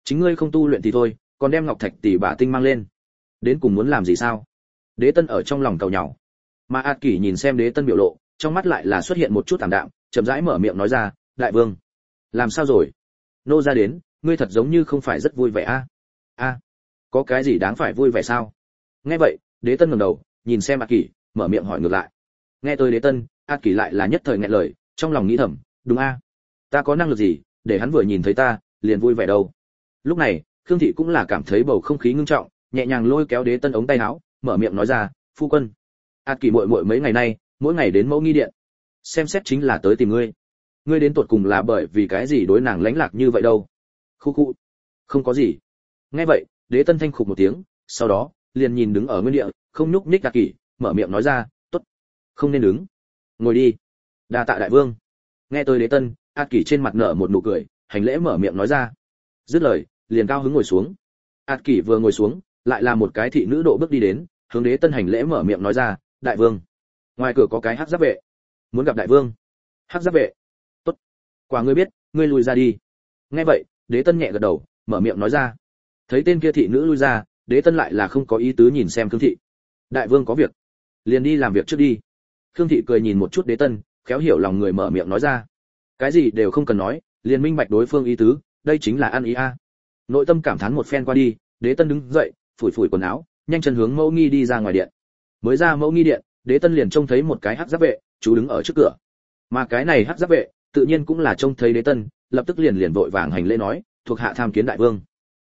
Chính ngươi không tu luyện thì thôi, còn đem ngọc thạch tỷ bả tinh mang lên, đến cùng muốn làm gì sao? Đế Tân ở trong lòng cầu nhàu. Mà A Kỷ nhìn xem Đế Tân biểu lộ, trong mắt lại là xuất hiện một chút tạm đạm, chậm rãi mở miệng nói ra, đại vương, làm sao rồi? Nô ra đến, ngươi thật giống như không phải rất vui vẻ a? A, có cái gì đáng phải vui vẻ sao? Nghe vậy, Đế Tân ngẩng đầu, nhìn xem A Kỷ, mở miệng hỏi ngược lại. Nghe tới Đế Tân, A Kỷ lại là nhất thời nghẹn lời, trong lòng nghĩ thầm, đúng a, ta có năng lực gì, để hắn vừa nhìn thấy ta, liền vui vẻ đâu. Lúc này, Khương thị cũng là cảm thấy bầu không khí ngưng trọng, nhẹ nhàng lôi kéo Đế Tân ống tay áo, mở miệng nói ra, phu quân, A Kỷ muội muội mấy ngày nay, mỗi ngày đến Mẫu Nghi điện, xem xét chính là tới tìm ngươi. Ngươi đến tuột cùng là bởi vì cái gì đối nàng lãnh lạc như vậy đâu? Khu khu, không có gì. Nghe vậy, Đế Tân thanh khục một tiếng, sau đó liền nhìn đứng ở nguyên địa, không nhúc nhích A Kỷ, mở miệng nói ra, tốt, không nên đứng, ngồi đi. Đa tạ đại vương. Nghe tới Đế Tân, A Kỷ trên mặt nở một nụ cười, hành lễ mở miệng nói ra. Dứt lời, liền cao hứng ngồi xuống. A Kỷ vừa ngồi xuống, lại là một cái thị nữ độ bước đi đến, hướng Đế Tân hành lễ mở miệng nói ra, đại vương, ngoài cửa có cái hắc giáp vệ, muốn gặp đại vương. Hắc giáp vệ? Tốt, quả ngươi biết, ngươi lùi ra đi. Nghe vậy, Đế Tân nhẹ gật đầu, mở miệng nói ra. Thấy tên kia thị nữ lui ra, Đế Tân lại là không có ý tứ nhìn xem Khương thị. Đại vương có việc, liền đi làm việc trước đi. Khương thị cười nhìn một chút Đế Tân, khéo hiểu lòng người mở miệng nói ra. Cái gì đều không cần nói, liền minh bạch đối phương ý tứ, đây chính là ăn ý a. Nội tâm cảm thán một phen qua đi, Đế Tân đứng dậy, phủi phủi quần áo, nhanh chân hướng Mẫu Nghi đi ra ngoài điện. Mới ra Mẫu Nghi điện, Đế Tân liền trông thấy một cái hắc giáp vệ, chú đứng ở trước cửa. Mà cái này hắc giáp vệ, tự nhiên cũng là trông thấy Đế Tân, lập tức liền vội vàng hành lễ nói, thuộc hạ tham kiến đại vương.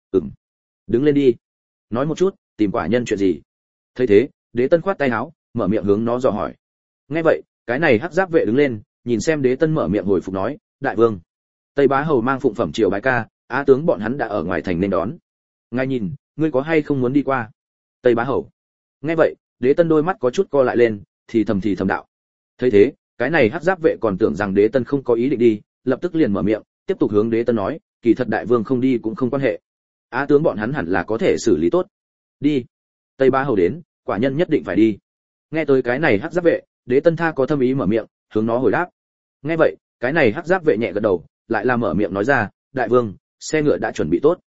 Đứng lên đi, nói một chút, tìm quả nhân chuyện gì? Thấy thế, Đế Tân khoát tay áo, mở miệng hướng nó dò hỏi. Nghe vậy, cái này hắc giáp vệ đứng lên, nhìn xem Đế Tân mở miệng hồi phục nói, đại vương, Tây Bá hầu mang phụng phẩm triều bái ca, á tướng bọn hắn đã ở ngoài thành nên đón. Ngài nhìn, ngươi có hay không muốn đi qua? Tây Bá hầu. Nghe vậy, Đế Tân đôi mắt có chút co lại lên, thì thầm đạo. Thấy thế, cái này hắc giáp vệ còn tưởng rằng Đế Tân không có ý định đi, lập tức liền mở miệng, tiếp tục hướng Đế Tân nói, kỳ thật đại vương không đi cũng không quan hệ. Á tướng bọn hắn hẳn là có thể xử lý tốt. Đi. Tây Bá hầu đến, quả nhân nhất định phải đi. Nghe tới cái này hắc giáp vệ, Đế Tân tha có thâm ý mở miệng, hướng nó hồi đáp. Nghe vậy, cái này hắc giáp vệ nhẹ gật đầu, lại là mở miệng nói ra, đại vương, xe ngựa đã chuẩn bị tốt.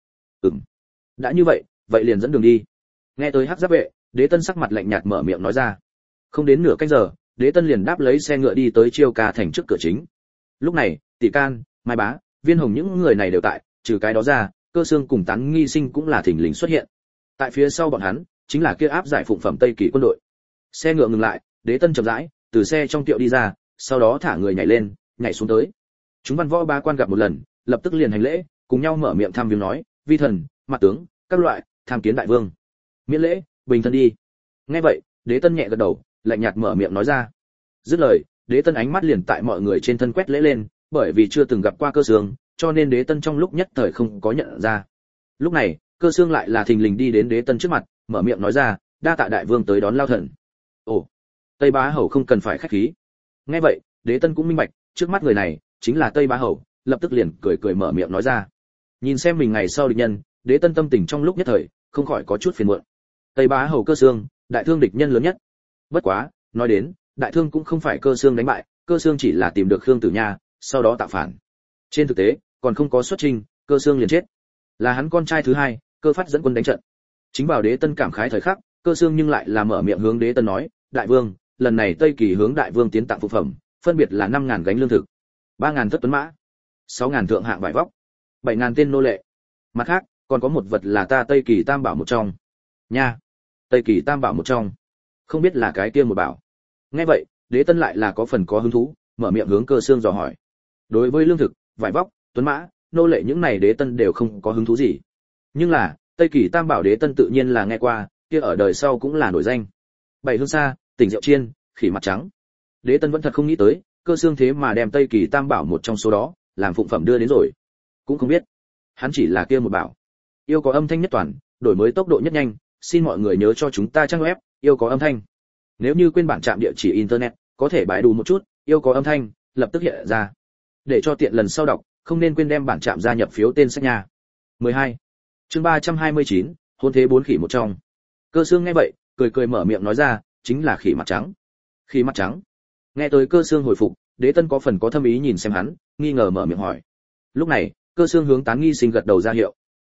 Đã như vậy, vậy liền dẫn đường đi. Nghe tới hắc giáp vệ, Đế Tân sắc mặt lạnh nhạt mở miệng nói ra. Không đến nửa canh giờ, Đế Tân liền đáp lấy xe ngựa đi tới Chiêu Ca thành trước cửa chính. Lúc này, Tỷ Can, Mai Bá, Viên Hồng những người này đều tại, trừ cái đó ra, Cơ Xương cùng Tán Nghi Sinh cũng là thỉnh lình xuất hiện. Tại phía sau bọn hắn, chính là kia áp giải phụng phẩm Tây Kỳ quân đội. Xe ngựa ngừng lại, Đế Tân chậm rãi từ xe trong tiệu đi ra, sau đó thả người nhảy lên, nhảy xuống tới. Chúng văn võ ba quan gặp một lần, lập tức liền hành lễ, cùng nhau mở miệng thăm viếng nói, vi thần, mặt tướng, các loại, tham kiến đại vương. Miễn lễ, bình thân đi. Nghe vậy, Đế Tân nhẹ gật đầu, lạnh nhạt mở miệng nói ra. Dứt lời, Đế Tân ánh mắt liền tại mọi người trên thân quét lễ lên, bởi vì chưa từng gặp qua Cơ Xương, cho nên Đế Tân trong lúc nhất thời không có nhận ra. Lúc này, Cơ Xương lại là thình lình đi đến Đế Tân trước mặt, mở miệng nói ra, đa tạ đại vương tới đón lao thần. Ồ, Tây Bá hầu không cần phải khách khí. Nghe vậy, Đế Tân cũng minh bạch, trước mắt người này chính là Tây Bá hầu, lập tức liền cười mở miệng nói ra. Nhìn xem mình ngày sau địch nhân, Đế Tân tâm tình trong lúc nhất thời không khỏi có chút phiền muộn. Tây Bá hầu Cơ Xương, đại thương địch nhân lớn nhất. Bất quá, nói đến, đại thương cũng không phải Cơ Xương đánh bại, Cơ Xương chỉ là tìm được Khương Tử Nha, sau đó tạo phản. Trên thực tế, còn không có xuất trình, Cơ Xương liền chết. Là hắn con trai thứ hai, Cơ Phát dẫn quân đánh trận. Chính vào Đế Tân cảm khái thời khắc, Cơ Xương nhưng lại là mở miệng hướng Đế Tân nói, đại vương, lần này Tây Kỳ hướng đại vương tiến tặng phụ phẩm, phân biệt là 5.000 gánh lương thực, 3.000 thất tuấn mã, 6.000 thượng hạng vải vóc, 7.000 tên nô lệ. Mặt khác, còn có một vật là ta Tây Kỳ Tam Bảo một trong. Nha, Tây Kỳ Tam Bảo một trong, không biết là cái kia một bảo. Nghe vậy, Đế Tân lại là có phần có hứng thú, mở miệng hướng Cơ Xương dò hỏi. Đối với lương thực, vải vóc, tuấn mã, nô lệ những này Đế Tân đều không có hứng thú gì. Nhưng là, Tây Kỳ Tam Bảo Đế Tân tự nhiên là nghe qua, kia ở đời sau cũng là nổi danh. Bảy hương sa, tỉnh rượu chiên, khỉ mặt trắng. Đế Tân vẫn thật không nghĩ tới, Cơ Xương thế mà đem Tây Kỳ Tam Bảo một trong số đó, làm phụng phẩm đưa đến rồi. Cũng không biết, hắn chỉ là kia một bảo. Yêu có âm thanh nhất toàn, đổi mới tốc độ nhất nhanh, xin mọi người nhớ cho chúng ta trang web, yêu có âm thanh. Nếu như quên bản trạm địa chỉ internet, có thể bãi đủ một chút, yêu có âm thanh, lập tức hiện ra. Để cho tiện lần sau đọc, không nên quên đem bản trạm gia nhập phiếu tên sách nhà. 12. Chương 329, hôn thế bốn khỉ một trong. Cơ Xương nghe vậy, cười mở miệng nói ra, chính là khỉ mặt trắng. Khỉ mặt trắng. Nghe tới Cơ Xương hồi phục, Đế Tân có phần có thâm ý nhìn xem hắn, nghi ngờ mở miệng hỏi. Lúc này, Cơ Xương hướng Tán Nghi Sinh gật đầu ra hiệu.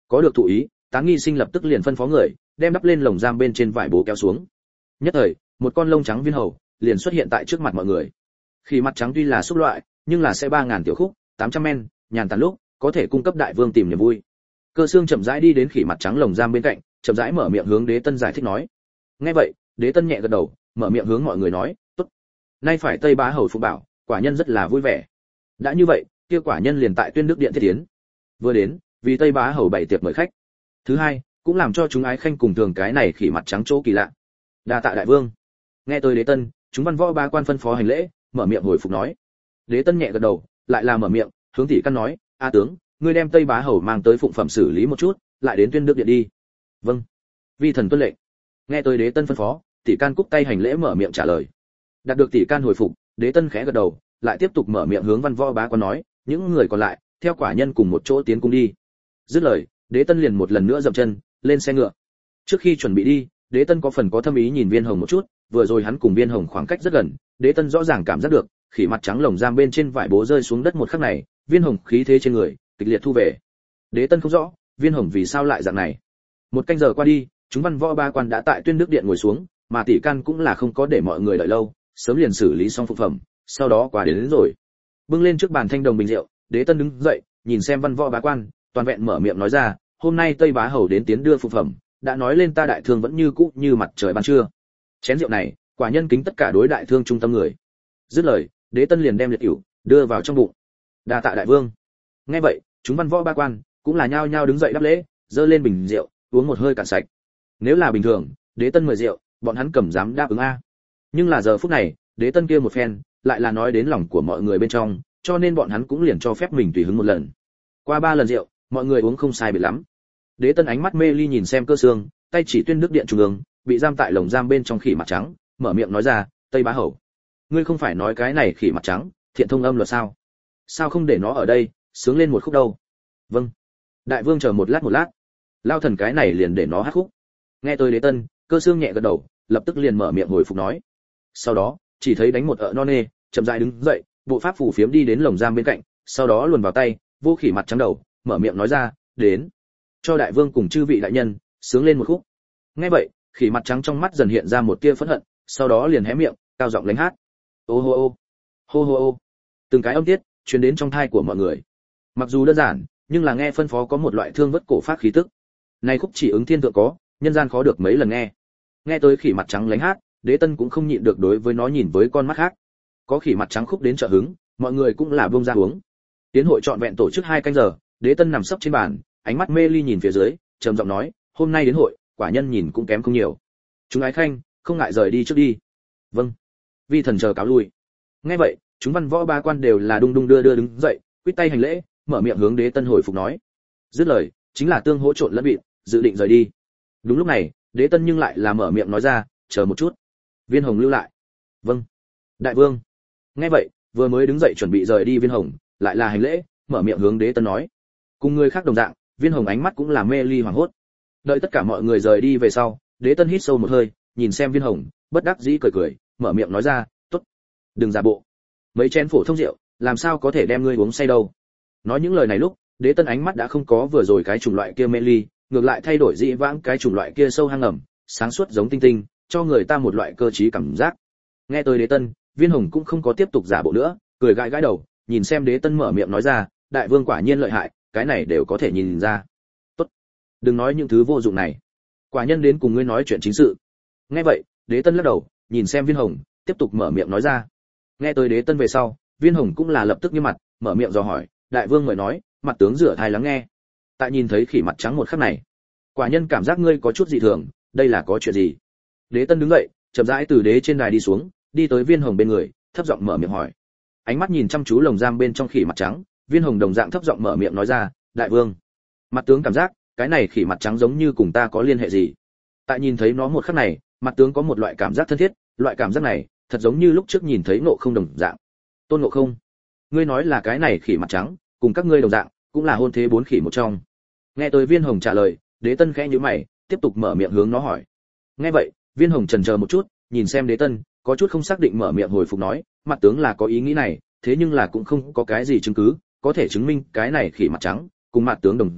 Có được thụ ý, Tán Nghi Sinh lập tức liền phân phó người, đem đắp lên lồng giam bên trên vải bố kéo xuống. Nhất thời, một con lông trắng viên hầu liền xuất hiện tại trước mặt mọi người. Khỉ mặt trắng tuy là xúc loại, nhưng là sẽ 3000 tiểu khúc, 800 men, nhàn tản lúc, có thể cung cấp đại vương tìm niềm vui. Cơ Xương chậm rãi đi đến khỉ mặt trắng lồng giam bên cạnh, chậm rãi mở miệng hướng Đế Tân giải thích nói. Nghe vậy, Đế Tân nhẹ gật đầu, mở miệng hướng mọi người nói, "Tốt. Nay phải Tây Bá hầu phụ bảo, quả nhân rất là vui vẻ. Đã như vậy, kia quả nhân liền tại Tuyên Đức điện thiết tiến. Vừa đến, vì Tây Bá hầu bày tiệc mời khách. Thứ hai, cũng làm cho chúng ái khanh cùng thường cái này khỉ mặt trắng chỗ kỳ lạ. Đa tạ đại vương." Nghe tới Đế Tân, chúng văn võ ba quan phân phó hành lễ, mở miệng hồi phục nói. Đế Tân nhẹ gật đầu, lại là mở miệng, hướng tỷ căn nói, "A tướng, ngươi đem Tây Bá hầu mang tới phụng phẩm xử lý một chút, lại đến Tuyên Đức điện đi." "Vâng." Vi thần tuân lệnh. Nghe tới Đế Tân phân phó, tỷ can cúc tay hành lễ mở miệng trả lời. Đạt được tỷ can hồi phục, Đế Tân khẽ gật đầu, lại tiếp tục mở miệng hướng văn võ bá quan nói, "Những người còn lại, theo quả nhân cùng một chỗ tiến cung đi." Dứt lời, Đế Tân liền một lần nữa dậm chân, lên xe ngựa. Trước khi chuẩn bị đi, Đế Tân có phần có thâm ý nhìn Viên Hồng một chút, vừa rồi hắn cùng Viên Hồng khoảng cách rất gần, Đế Tân rõ ràng cảm giác được, khỉ mặt trắng lồng giam bên trên vải bố rơi xuống đất một khắc này, Viên Hồng khí thế trên người kịch liệt thu về. Đế Tân không rõ, Viên Hồng vì sao lại dạng này. Một canh giờ qua đi, chúng văn võ ba quan đã tại Tuyên Đức điện ngồi xuống, mà tỷ can cũng là không có để mọi người đợi lâu, sớm liền xử lý xong phụ phẩm, sau đó qua đến rồi. Bưng lên trước bàn thanh đồng bình rượu, Đế Tân đứng dậy, nhìn xem văn võ bá quan, toàn vẹn mở miệng nói ra, "Hôm nay Tây Bá hầu đến tiến đưa phụ phẩm, đã nói lên ta đại thương vẫn như cũ như mặt trời ban trưa. Chén rượu này, quả nhân kính tất cả đối đại thương trung tâm người." Dứt lời, Đế Tân liền đem liệt cửu đưa vào trong bụng. "Đa tạ đại vương." Nghe vậy, chúng văn võ ba quan cũng là nhao nhao đứng dậy đáp lễ, dơ lên bình rượu, uống một hơi cạn sạch. Nếu là bình thường, Đế Tân mời rượu, bọn hắn cầm dám đáp ứng a. Nhưng là giờ phút này, Đế Tân kia một phen, lại là nói đến lòng của mọi người bên trong, cho nên bọn hắn cũng liền cho phép mình tùy hứng một lần. Qua 3 lần rượu, mọi người uống không sai biệt lắm. Đế Tân ánh mắt mê ly nhìn xem Cơ Xương, tay chỉ Tuyên Đức điện trung ương, bị giam tại lồng giam bên trong khỉ mặt trắng, mở miệng nói ra, "Tây Bá hầu, ngươi không phải nói cái này khỉ mặt trắng, thiện thông âm luật sao? Sao không để nó ở đây, sướng lên một khúc đâu?" "Vâng." Đại vương chờ một lát. Lao thần cái này liền để nó hát khúc. Nghe tới Đế Tân, Cơ Xương nhẹ gật đầu, lập tức liền mở miệng hồi phục nói. Sau đó, chỉ thấy đánh một ợ non nê, chậm rãi đứng dậy, bộ pháp phù phiếm đi đến lồng giam bên cạnh, sau đó luồn vào tay, vô khỉ mặt trắng đầu, mở miệng nói ra, "Đến, cho đại vương cùng chư vị đại nhân sướng lên một khúc." Nghe vậy, khỉ mặt trắng trong mắt dần hiện ra một tia phẫn hận, sau đó liền hé miệng, cao giọng lánh hát. Ô hô ô, hô hô ô. Từng cái âm tiết truyền đến trong tai của mọi người. Mặc dù đơn giản, nhưng là nghe phân phó có một loại thương vất cổ phát khí tức. Này khúc chỉ ứng thiên thượng có, nhân gian khó được mấy lần nghe. Nghe tới khỉ mặt trắng lánh hát, Đế Tân cũng không nhịn được đối với nó nhìn với con mắt khác. Có khỉ mặt trắng khúc đến trợ hứng, mọi người cũng là buông ra uống. Tiến hội trọn vẹn tổ chức 2 canh giờ, Đế Tân nằm sấp trên bàn, ánh mắt mê ly nhìn phía dưới, trầm giọng nói, "Hôm nay đến hội, quả nhân nhìn cũng kém không nhiều. Chúng ái khanh, không ngại rời đi trước đi." "Vâng." Vi thần chờ cáo lui. Nghe vậy, chúng văn võ ba quan đều là đung đung đưa đứng dậy, quít tay hành lễ, mở miệng hướng Đế Tân hồi phục nói. Dứt lời, chính là tương hỗ trộn lẫn vị, dự định rời đi. Đúng lúc này, Đế Tân nhưng lại là mở miệng nói ra, "Chờ một chút." Viên Hồng lưu lại. "Vâng." Đại vương. Nghe vậy, vừa mới đứng dậy chuẩn bị rời đi Viên Hồng, lại là hành lễ, mở miệng hướng Đế Tân nói. Cùng người khác đồng dạng, Viên Hồng ánh mắt cũng là mê ly hoảng hốt. Đợi tất cả mọi người rời đi về sau, Đế Tân hít sâu một hơi, nhìn xem Viên Hồng, bất đắc dĩ cười cười, mở miệng nói ra, "Tốt, đừng giả bộ. Mấy chén phổ thông rượu, làm sao có thể đem ngươi uống say đâu." Nói những lời này lúc, Đế Tân ánh mắt đã không có vừa rồi cái chủng loại kia mê ly, ngược lại thay đổi dị vãng cái chủng loại kia sâu hang ngầm, sáng suốt giống tinh tinh, cho người ta một loại cơ trí cảm giác. Nghe tới Đế Tân, Viên Hồng cũng không có tiếp tục giả bộ nữa, cười gãi gãi đầu, nhìn xem Đế Tân mở miệng nói ra, "Đại vương quả nhiên lợi hại, cái này đều có thể nhìn ra. Tốt, đừng nói những thứ vô dụng này. Quả nhân đến cùng ngươi nói chuyện chính sự." Nghe vậy, Đế Tân lắc đầu, nhìn xem Viên Hồng, tiếp tục mở miệng nói ra. Nghe tới Đế Tân về sau, Viên Hồng cũng là lập tức nghiêm mặt, mở miệng dò hỏi, "Đại vương mời nói." Mặt tướng rửa thai lắng nghe. Tại nhìn thấy khỉ mặt trắng một khắc này, quả nhân cảm giác ngươi có chút dị thường, đây là có chuyện gì? Đế Tân đứng dậy, chậm rãi từ đế trên đài đi xuống, đi tới Viên Hồng bên người, thấp giọng mở miệng hỏi. Ánh mắt nhìn chăm chú lồng giam bên trong khỉ mặt trắng, Viên Hồng đồng dạng thấp giọng mở miệng nói ra, "Đại vương." Mặt tướng cảm giác, cái này khỉ mặt trắng giống như cùng ta có liên hệ gì. Tại nhìn thấy nó một khắc này, mặt tướng có một loại cảm giác thân thiết, loại cảm giác này, thật giống như lúc trước nhìn thấy Ngộ Không đồng dạng. Tôn Ngộ Không, ngươi nói là cái này khỉ mặt trắng, cùng các ngươi đồng dạng, cũng là hôn thế 4 khỉ một trong. Nghe tới Viên Hồng trả lời, Đế Tân khẽ nhíu mày, tiếp tục mở miệng hướng nó hỏi. Nghe vậy, Viên Hồng chần chờ một chút, nhìn xem Đế Tân, có chút không xác định mở miệng hồi phục nói, "Mặt tướng là có ý nghĩ này, thế nhưng là cũng không có cái gì chứng cứ có thể chứng minh cái này khỉ mặt trắng cùng mặt tướng đồng dạng,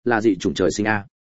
là dị chủng trời sinh a.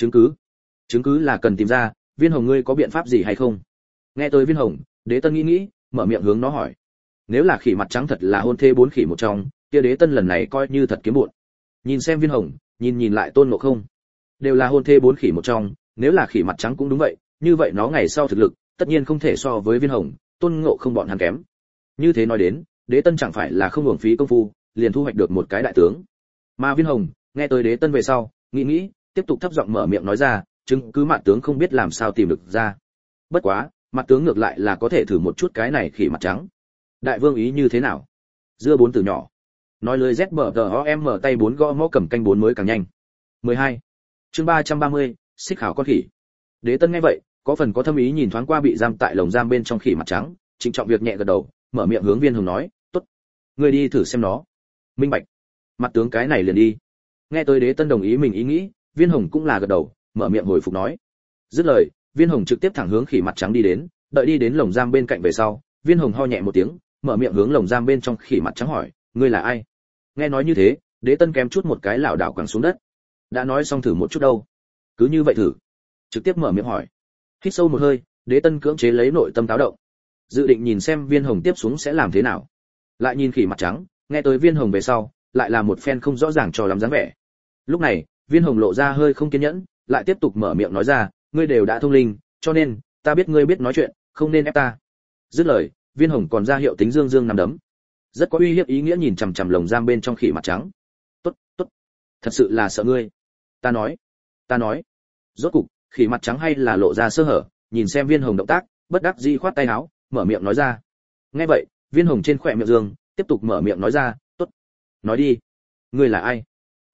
Chứng cứ là cần tìm ra, Viên Hồng ngươi có biện pháp gì hay không? Nghe tới Viên Hồng, Đế Tân nghĩ, mở miệng hướng nó hỏi. Nếu là khỉ mặt trắng thật là hôn thê 4 khỉ một trong, kia Đế Tân lần này coi như thật kiếm bộn. Nhìn xem Viên Hồng, nhìn lại Tôn Ngộ Không, đều là hôn thê 4 khỉ một trong, nếu là khỉ mặt trắng cũng đúng vậy, như vậy nó ngày sau thực lực, tất nhiên không thể so với Viên Hồng, Tôn Ngộ Không bọn hắn kém. Như thế nói đến, Đế Tân chẳng phải là không hưởng phí công phu, liền thu hoạch được một cái đại tướng. Mà Viên Hồng, nghe tới Đế Tân về sau, nghĩ, tiếp tục thấp giọng mở miệng nói ra, chứng cứ mặt tướng không biết làm sao tìm được ra. Bất quá, mặt tướng ngược lại là có thể thử một chút cái này khỉ mặt trắng. Đại vương ý như thế nào? Dưa 4 từ nhỏ. Nói lời ZBGOM tay 4 gõ mõ cầm canh 4 mới càng nhanh. 12. Chương 330, xích khảo con khỉ. Đế Tân nghe vậy, có phần có thâm ý nhìn thoáng qua bị giam tại lồng giam bên trong khỉ mặt trắng, trịnh trọng việc nhẹ gật đầu, mở miệng hướng Viên Hồng nói, "Tốt, ngươi đi thử xem nó." Minh bạch. Mặt tướng cái này liền đi. Nghe tới Đế Tân đồng ý mình ý nghĩ, Viên Hồng cũng là gật đầu, mở miệng hồi phục nói. Dứt lời, Viên Hồng trực tiếp thẳng hướng khỉ mặt trắng đi đến, đợi đi đến lồng giam bên cạnh về sau, Viên Hồng ho nhẹ một tiếng, mở miệng hướng lồng giam bên trong khỉ mặt trắng hỏi, "Ngươi là ai?" Nghe nói như thế, Đế Tân kém chút một cái lảo đảo quẳng xuống đất. Đã nói xong thử một chút đâu, cứ như vậy thử. Trực tiếp mở miệng hỏi. Hít sâu một hơi, Đế Tân cưỡng chế lấy nội tâm táo động, dự định nhìn xem Viên Hồng tiếp xuống sẽ làm thế nào. Lại nhìn khỉ mặt trắng, nghe tới Viên Hồng về sau, lại là một phen không rõ ràng cho lắm dáng vẻ. Lúc này, Viên Hồng lộ ra hơi không kiên nhẫn, lại tiếp tục mở miệng nói ra, "Ngươi đều đã thông linh, cho nên ta biết ngươi biết nói chuyện, không nên ép ta." Dứt lời, Viên Hồng còn ra hiệu tính dương dương nằm đấm, rất có uy hiếp ý nghĩa nhìn chằm chằm lồng giam bên trong khỉ mặt trắng. "Tốt, tốt, thật sự là sợ ngươi." Ta nói. Rốt cục, khỉ mặt trắng hay là lộ ra sơ hở, nhìn xem Viên Hồng động tác, bất đắc dĩ khoát tay áo, mở miệng nói ra. Nghe vậy, Viên Hồng trên khóe miệng dương, tiếp tục mở miệng nói ra, "Tốt, nói đi, ngươi là ai?"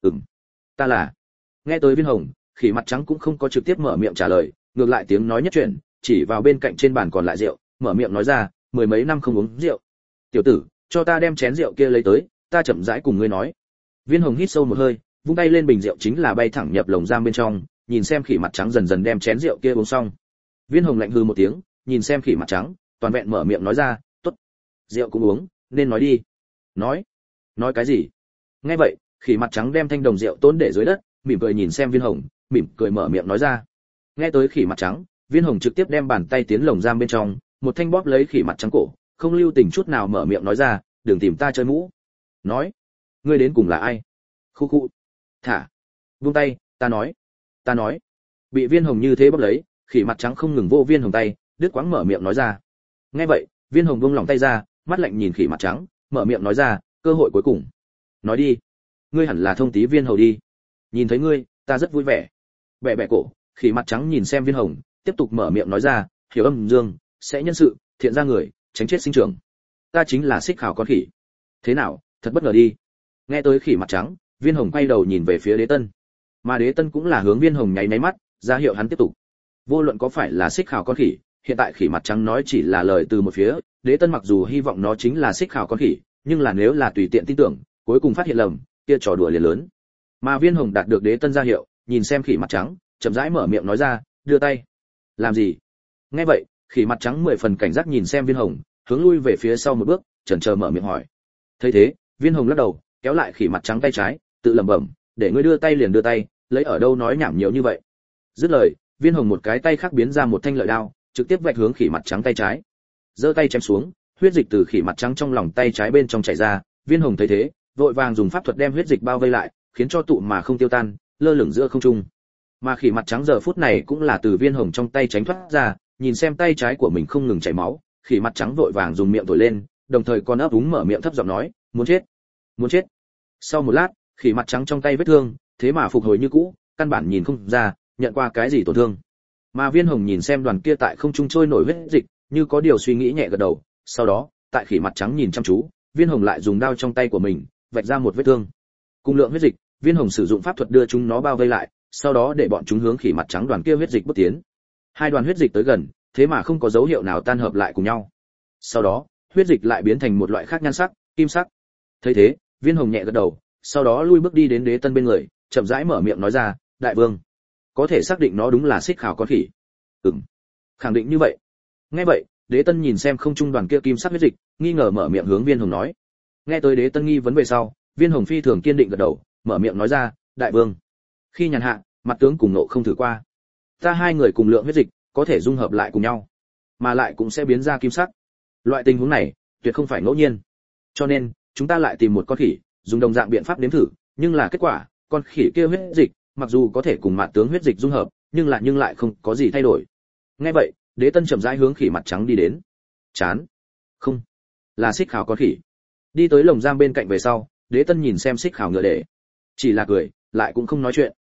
Ta là." Nghe tới Viên Hồng, khỉ mặt trắng cũng không có trực tiếp mở miệng trả lời, ngược lại tiếng nói nhất chuyển, chỉ vào bên cạnh trên bàn còn lại rượu, mở miệng nói ra, "Mười mấy năm không uống rượu. Tiểu tử, cho ta đem chén rượu kia lấy tới, ta chậm rãi cùng ngươi nói." Viên Hồng hít sâu một hơi, vung tay lên bình rượu chính là bay thẳng nhập lồng giam bên trong, nhìn xem khỉ mặt trắng dần dần đem chén rượu kia uống xong. Viên Hồng lạnh hừ một tiếng, nhìn xem khỉ mặt trắng, toàn vẹn mở miệng nói ra, "Tốt, rượu cũng uống, nên nói đi." Nói cái gì? Nghe vậy, khỉ mặt trắng đem thanh đồng rượu tốn để dưới đất, mỉm cười nhìn xem Viên Hồng, mỉm cười mở miệng nói ra. Nghe tới khỉ mặt trắng, Viên Hồng trực tiếp đem bàn tay tiến lồng giam bên trong, một thanh bóp lấy khỉ mặt trắng cổ, không lưu tình chút nào mở miệng nói ra, "Đừng tìm ta chơi mũ." Nói, "Ngươi đến cùng là ai?" Khu khu. Thả. Buông tay, ta nói. Bị Viên Hồng như thế bóp lấy, khỉ mặt trắng không ngừng vô Viên Hồng tay, đứt quãng mở miệng nói ra. Nghe vậy, Viên Hồng buông lỏng tay ra, mắt lạnh nhìn khỉ mặt trắng, mở miệng nói ra, "Cơ hội cuối cùng. Nói đi, ngươi hẳn là thông tí Viên Hầu đi. Nhìn thấy ngươi, ta rất vui vẻ." Bẻ bẻ cổ, khỉ mặt trắng nhìn xem Viên Hồng, tiếp tục mở miệng nói ra, "Hiểu âm dương, sẽ nhân sự, thiện ra người, tránh chết sinh trưởng. Ta chính là xích khảo con khỉ. Thế nào, thật bất ngờ đi." Nghe tới khỉ mặt trắng, Viên Hồng quay đầu nhìn về phía Đế Tân, mà Đế Tân cũng là hướng Viên Hồng nháy mắt, ra hiệu hắn tiếp tục. Vô luận có phải là xích khảo con khỉ, hiện tại khỉ mặt trắng nói chỉ là lời từ một phía, Đế Tân mặc dù hy vọng nó chính là xích khảo con khỉ, nhưng là nếu là tùy tiện tin tưởng, cuối cùng phát hiện lầm, kia trò đùa liền lớn. Mà Viên Hồng đạt được Đế Tân ra hiệu, nhìn xem khỉ mặt trắng, chậm rãi mở miệng nói ra, "Đưa tay." "Làm gì?" Nghe vậy, khỉ mặt trắng 10 phần cảnh giác nhìn xem Viên Hồng, hướng lui về phía sau một bước, chần chờ mở miệng hỏi. Thấy thế, Viên Hồng lắc đầu, kéo lại khỉ mặt trắng tay trái, tự lẩm bẩm, "Để ngươi đưa tay liền đưa tay, lấy ở đâu nói nhảm nhiều như vậy." Dứt lời, Viên Hồng một cái tay khác biến ra một thanh lợi đao, trực tiếp vạch hướng khỉ mặt trắng tay trái. Giơ tay chém xuống, huyết dịch từ khỉ mặt trắng trong lòng tay trái bên trong chảy ra, Viên Hồng thấy thế, vội vàng dùng pháp thuật đem huyết dịch bao vây lại, khiến cho tụ mà không tiêu tan, lơ lửng giữa không trung. Mà khỉ mặt trắng giờ phút này cũng là từ Viên Hồng trong tay tránh thoát ra, nhìn xem tay trái của mình không ngừng chảy máu, khỉ mặt trắng vội vàng dùng miệng thổi lên, đồng thời còn ấp úng mở miệng thấp giọng nói, "Muốn chết, muốn chết." Sau một lát, khỉ mặt trắng trong tay vết thương, thế mà phục hồi như cũ, căn bản nhìn không ra nhận qua cái gì tổn thương. Mà Viên Hồng nhìn xem đoàn kia tại không trung trôi nổi huyết dịch, như có điều suy nghĩ nhẹ gật đầu, sau đó, tại khỉ mặt trắng nhìn chăm chú, Viên Hồng lại dùng đao trong tay của mình, vạch ra một vết thương. Cùng lượng huyết dịch, Viên Hồng sử dụng pháp thuật đưa chúng nó bao vây lại, sau đó để bọn chúng hướng khỉ mặt trắng đoàn kia huyết dịch bước tiến. Hai đoàn huyết dịch tới gần, thế mà không có dấu hiệu nào tan hợp lại cùng nhau. Sau đó, huyết dịch lại biến thành một loại khác nhan sắc, kim sắc. Thấy thế, Viên Hồng nhẹ gật đầu, sau đó lui bước đi đến Đế Tân bên người, chậm rãi mở miệng nói ra, "Đại vương, có thể xác định nó đúng là xích khảo con khỉ?" Khẳng định như vậy." Nghe vậy, Đế Tân nhìn xem không trung đoàn kia kim sắc huyết dịch, nghi ngờ mở miệng hướng Viên Hồng nói. Nghe tới Đế Tân nghi vấn về sau, Viên Hồng phi thường kiên định gật đầu, mở miệng nói ra, "Đại vương, Khi nhàn hạ, mặt tướng cùng nộ không thử qua. Ta hai người cùng lượng huyết dịch, có thể dung hợp lại cùng nhau, mà lại cũng sẽ biến ra kim sắc. Loại tình huống này, tuyệt không phải ngẫu nhiên. Cho nên, chúng ta lại tìm một con khỉ, dùng đồng dạng biện pháp nếm thử, nhưng là kết quả, con khỉ kia huyết dịch, mặc dù có thể cùng mặt tướng huyết dịch dung hợp, nhưng lại không có gì thay đổi. Nghe vậy, Đế Tân chậm rãi hướng khỉ mặt trắng đi đến. Chán. Không, là Xích Khảo con khỉ. Đi tới lồng giam bên cạnh về sau, Đế Tân nhìn xem Xích Khảo ngựa để, chỉ là cười, lại cũng không nói chuyện.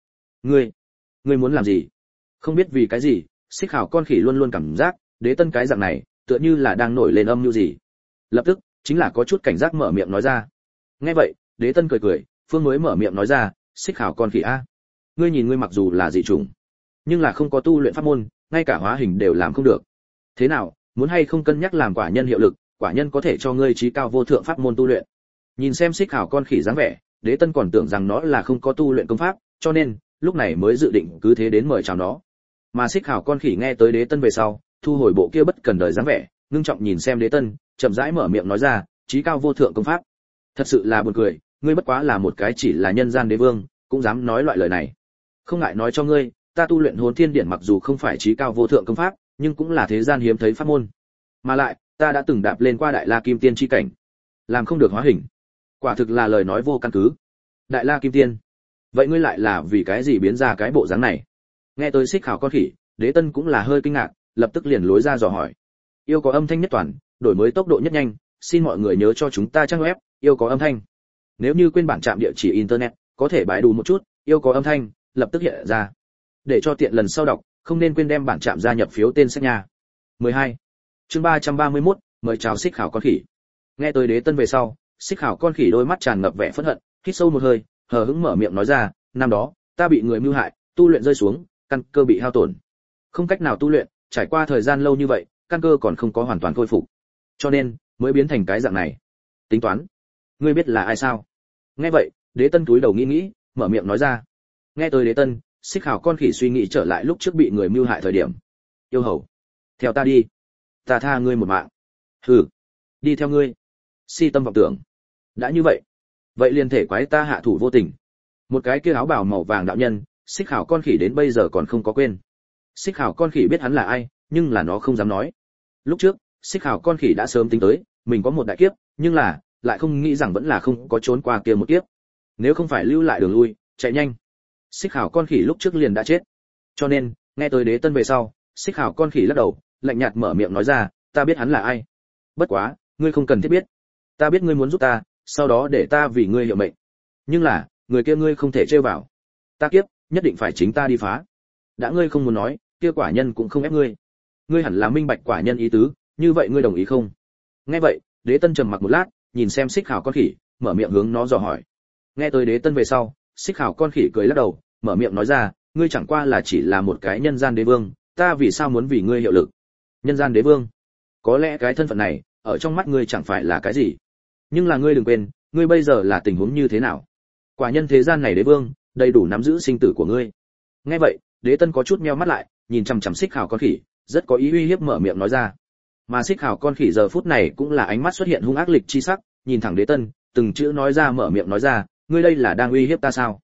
Ngươi muốn làm gì? Không biết vì cái gì, Xích Khảo con khỉ luôn luôn cảm giác, Đế Tân cái dạng này, tựa như là đang nổi lên âm mưu gì. Lập tức, chính là có chút cảnh giác mở miệng nói ra. Nghe vậy, Đế Tân cười, phương mới mở miệng nói ra, Xích Khảo con khỉ a, ngươi nhìn ngươi mặc dù là dị chủng, nhưng là không có tu luyện pháp môn, ngay cả hóa hình đều làm không được. Thế nào, muốn hay không cân nhắc làm quả nhân hiệu lực, quả nhân có thể cho ngươi trí cao vô thượng pháp môn tu luyện. Nhìn xem Xích Khảo con khỉ dáng vẻ, Đế Tân còn tưởng rằng nó là không có tu luyện công pháp, cho nên lúc này mới dự định cứ thế đến mời chào nó. Mà Xích Khảo con khỉ nghe tới Đế Tân về sau, thu hồi bộ kia bất cần đời dáng vẻ, ngưng trọng nhìn xem Đế Tân, chậm rãi mở miệng nói ra, trí cao vô thượng công pháp. Thật sự là buồn cười, ngươi bất quá là một cái chỉ là nhân gian đế vương, cũng dám nói loại lời này. Không ngại nói cho ngươi, ta tu luyện Hồn Thiên Điển mặc dù không phải trí cao vô thượng công pháp, nhưng cũng là thế gian hiếm thấy pháp môn. Mà lại, ta đã từng đạp lên qua Đại La Kim Tiên chi cảnh, làm không được hóa hình. Quả thực là lời nói vô căn cứ. Đại La Kim Tiên? Vậy ngươi lại là vì cái gì biến ra cái bộ dáng này? Nghe tới Xích Khảo con khỉ, Đế Tân cũng là hơi kinh ngạc, lập tức liền lối ra dò hỏi. Yêu có âm thanh nhất toàn, đổi mới tốc độ nhất nhanh, xin mọi người nhớ cho chúng ta trang web yêu có âm thanh. Nếu như quên bản trạm địa chỉ internet, có thể bãi đủ một chút, yêu có âm thanh, lập tức hiện ra. Để cho tiện lần sau đọc, không nên quên đem bản trạm gia nhập phiếu tên sách nha. 12. Chương 331, mời chào Xích Khảo con khỉ. Nghe tới Đế Tân về sau, Xích Khảo con khỉ đôi mắt tràn ngập vẻ phẫn hận, hít sâu một hơi, hờ hững mở miệng nói ra, năm đó, ta bị người mưu hại, tu luyện rơi xuống, căn cơ bị hao tổn. Không cách nào tu luyện, trải qua thời gian lâu như vậy, căn cơ còn không có hoàn toàn khôi phục. Cho nên, mới biến thành cái dạng này. Tính toán, ngươi biết là ai sao? Nghe vậy, Đế Tân cúi đầu nghĩ, mở miệng nói ra. Nghe tới Đế Tân, Xích Khảo con khỉ suy nghĩ trở lại lúc trước bị người mưu hại thời điểm. Yêu hầu, theo ta đi, ta tha ngươi một mạng. Hừ, đi theo ngươi. Si tâm vọng tưởng. Đã như vậy, vậy liền thể quái ta hạ thủ vô tình. Một cái kia áo bào màu vàng đạo nhân, Xích Khảo con khỉ đến bây giờ còn không có quên. Xích Khảo con khỉ biết hắn là ai, nhưng là nó không dám nói. Lúc trước, Xích Khảo con khỉ đã sớm tính tới, mình có một đại kiếp, nhưng là lại không nghĩ rằng vẫn là không có trốn qua kia một kiếp. Nếu không phải lưu lại đường lui, chạy nhanh, Xích Khảo con khỉ lúc trước liền đã chết. Cho nên, nghe tới Đế Tân về sau, Xích Khảo con khỉ lắc đầu, lạnh nhạt mở miệng nói ra, ta biết hắn là ai. Bất quá, ngươi không cần thiết biết. Ta biết ngươi muốn giúp ta, sau đó để ta vì ngươi hiệu mệnh. Nhưng là, người kia ngươi không thể trêu vào. Ta kiếp, nhất định phải chính ta đi phá. Đã ngươi không muốn nói, kia quả nhân cũng không ép ngươi. Ngươi hẳn là minh bạch quả nhân ý tứ, như vậy ngươi đồng ý không? Nghe vậy, Đế Tân trầm mặc một lát, nhìn xem Xích Khảo con khỉ, mở miệng hướng nó dò hỏi. Nghe tới Đế Tân về sau, Xích Khảo con khỉ cười lắc đầu, mở miệng nói ra, ngươi chẳng qua là chỉ là một cái nhân gian đế vương, ta vì sao muốn vì ngươi hiệu lực? Nhân gian đế vương? Có lẽ cái thân phận này, ở trong mắt ngươi chẳng phải là cái gì. Nhưng là ngươi đừng quên, ngươi bây giờ là tình huống như thế nào? Quả nhân thế gian này đế vương, đầy đủ nắm giữ sinh tử của ngươi. Nghe vậy, Đế Tân có chút nheo mắt lại, nhìn chằm chằm Xích Khảo con khỉ, rất có ý uy hiếp mở miệng nói ra. Mà Xích Khảo con khỉ giờ phút này cũng là ánh mắt xuất hiện hung ác lịch chi sắc, nhìn thẳng Đế Tân, từng chữ nói ra mở miệng nói ra, ngươi đây là đang uy hiếp ta sao?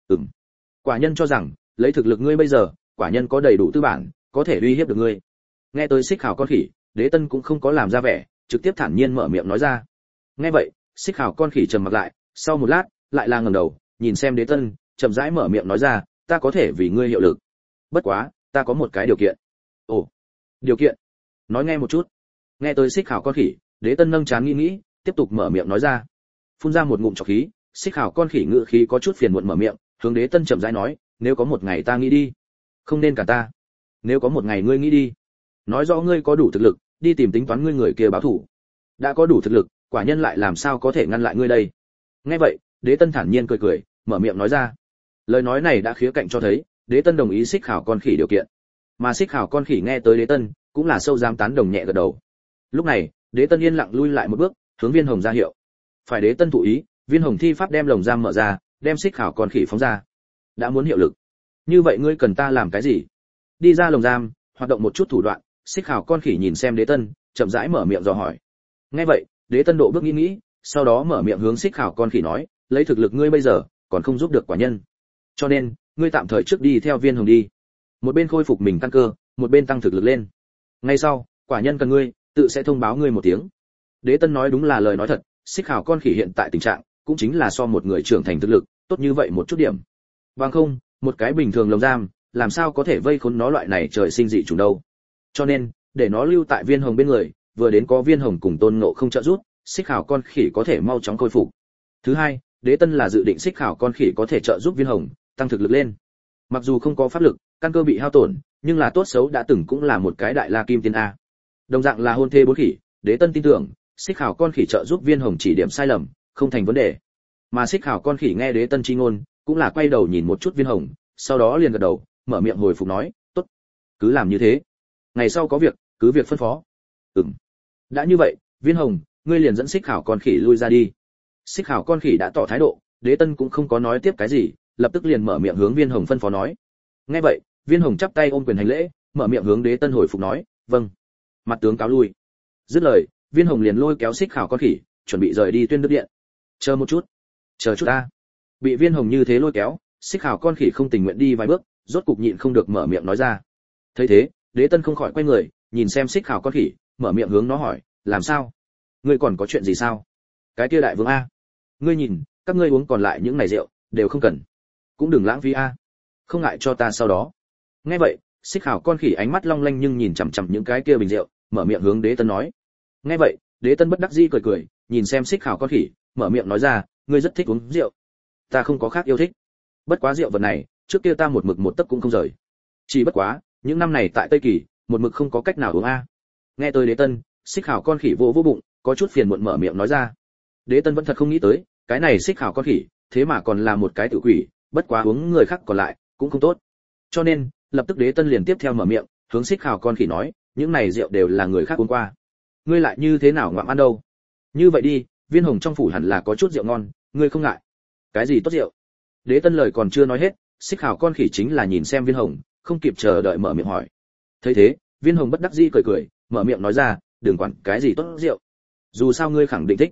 Quả nhân cho rằng, lấy thực lực ngươi bây giờ, quả nhân có đầy đủ tư bản, có thể uy hiếp được ngươi. Nghe tới Xích Khảo con khỉ, Đế Tân cũng không có làm ra vẻ, trực tiếp thản nhiên mở miệng nói ra. Nghe vậy, Xích Khảo con khỉ trầm mặc lại, sau một lát, lại là ngẩng đầu, nhìn xem Đế Tân, chậm rãi mở miệng nói ra, ta có thể vì ngươi hiệu lực. Bất quá, ta có một cái điều kiện. Ồ, điều kiện? Nói nghe một chút. Nghe tới Xích Khảo con khỉ, Đế Tân nâng trán nghĩ, tiếp tục mở miệng nói ra. Phun ra một ngụm trọc khí, Xích Khảo con khỉ ngự khí có chút phiền muộn mở miệng, hướng Đế Tân chậm rãi nói, nếu có một ngày ta nghĩ đi, không nên cả ta. Nếu có một ngày ngươi nghĩ đi, nói rõ ngươi có đủ thực lực, đi tìm tính toán ngươi người kia báo thù. Đã có đủ thực lực, quả nhân lại làm sao có thể ngăn lại ngươi đây? Nghe vậy, Đế Tân thản nhiên cười, mở miệng nói ra. Lời nói này đã khía cạnh cho thấy, Đế Tân đồng ý Xích Khảo con khỉ điều kiện. Mà Xích Khảo con khỉ nghe tới Đế Tân, cũng là sâu dám tán đồng nhẹ gật đầu. Lúc này, Đế Tân yên lặng lui lại một bước, hướng Viên Hồng ra hiệu. Phải Đế Tân thụ ý, Viên Hồng thi pháp đem lồng giam mở ra, đem Xích Khảo con khỉ phóng ra. Đã muốn hiệu lực, như vậy ngươi cần ta làm cái gì? Đi ra lồng giam, hoạt động một chút thủ đoạn. Xích Khảo con khỉ nhìn xem Đế Tân, chậm rãi mở miệng dò hỏi. Nghe vậy, Đế Tân độ bước nghĩ, sau đó mở miệng hướng Xích Khảo con khỉ nói, lấy thực lực ngươi bây giờ, còn không giúp được quả nhân. Cho nên, ngươi tạm thời trước đi theo Viên Hồng đi, một bên khôi phục mình căn cơ, một bên tăng thực lực lên. Ngay sau, quả nhân cần ngươi, tự sẽ thông báo ngươi một tiếng. Đế Tân nói đúng là lời nói thật, Xích Hào con khỉ hiện tại tình trạng, cũng chính là so một người trưởng thành thực lực, tốt như vậy một chút điểm. Bằng không, một cái bình thường lồng giam, làm sao có thể vây khốn nó loại này trời sinh dị chủng đâu. Cho nên, để nó lưu tại Viên Hồng bên người, vừa đến có Viên Hồng cùng Tôn Ngộ không trợ giúp, Xích Hào con khỉ có thể mau chóng khôi phục. Thứ hai, Đế Tân là dự định Xích Hào con khỉ có thể trợ giúp Viên Hồng tăng thực lực lên. Mặc dù không có pháp lực, căn cơ bị hao tổn, nhưng là tốt xấu đã từng cũng là một cái đại la kim tiên a. Đồng dạng là hôn thê bốn khỉ, Đế Tân tin tưởng, Xích Hào con khỉ trợ giúp Viên Hồng chỉ điểm sai lầm, không thành vấn đề. Mà Xích Hào con khỉ nghe Đế Tân chi ngôn, cũng là quay đầu nhìn một chút Viên Hồng, sau đó liền gật đầu, mở miệng hồi phục nói, "Tốt, cứ làm như thế. Ngày sau có việc, cứ việc phân phó." "Ừm." "Đã như vậy, Viên Hồng, ngươi liền dẫn Xích Hào con khỉ lui ra đi." Xích Hào con khỉ đã tỏ thái độ, Đế Tân cũng không có nói tiếp cái gì, lập tức liền mở miệng hướng Viên Hồng phân phó nói. Nghe vậy, Viên Hồng chắp tay ôm quyền hành lễ, mở miệng hướng Đế Tân hồi phục nói, "Vâng." Mặt tướng cáo lui. Dứt lời, Viên Hồng liền lôi kéo Xích Hào con khỉ, chuẩn bị rời đi Tuyên Đức Điện. "Chờ một chút, chờ chút a." Bị Viên Hồng như thế lôi kéo, Xích Hào con khỉ không tình nguyện đi vài bước, rốt cục nhịn không được mở miệng nói ra. Thấy thế, Đế Tân không khỏi quay người, nhìn xem Xích Hào con khỉ, mở miệng hướng nó hỏi, "Làm sao? Ngươi còn có chuyện gì sao?" "Cái kia đại vương a, ngươi nhìn, các ngươi uống còn lại những này rượu, đều không cần, cũng đừng lãng phí a, không ngại cho ta sau đó." Nghe vậy, Xích Hào con khỉ ánh mắt long lanh nhưng nhìn chằm chằm những cái kia bình rượu, mở miệng hướng Đế Tân nói. Nghe vậy, Đế Tân bất đắc dĩ cười cười, nhìn xem Xích Hào con khỉ, mở miệng nói ra, "Ngươi rất thích uống rượu, ta không có khác yêu thích. Bất quá rượu vật này, trước kia ta một mực một tấc cũng không rời. Chỉ bất quá, những năm này tại Tây Kỳ, một mực không có cách nào uống a." Nghe tới Đế Tân, Xích Hào con khỉ vô bụng, có chút phiền muộn mở miệng nói ra. Đế Tân vẫn thật không nghĩ tới, cái này Xích Hào con khỉ, thế mà còn là một cái tự quỷ, bất quá uống người khác còn lại, cũng không tốt. Cho nên, lập tức Đế Tân liền tiếp theo mở miệng, hướng Xích Hào con khỉ nói, "Những này rượu đều là người khác uống qua, ngươi lại như thế nào ngoạm ăn đâu? Như vậy đi, Viên Hồng trong phủ hẳn là có chút rượu ngon, ngươi không ngại." "Cái gì tốt rượu?" Đế Tân lời còn chưa nói hết, Xích Hào con khỉ chính là nhìn xem Viên Hồng, không kịp chờ đợi mở miệng hỏi. Thấy thế, Viên Hồng bất đắc dĩ cười cười, mở miệng nói ra, "Đừng quản cái gì tốt rượu, dù sao ngươi khẳng định thích."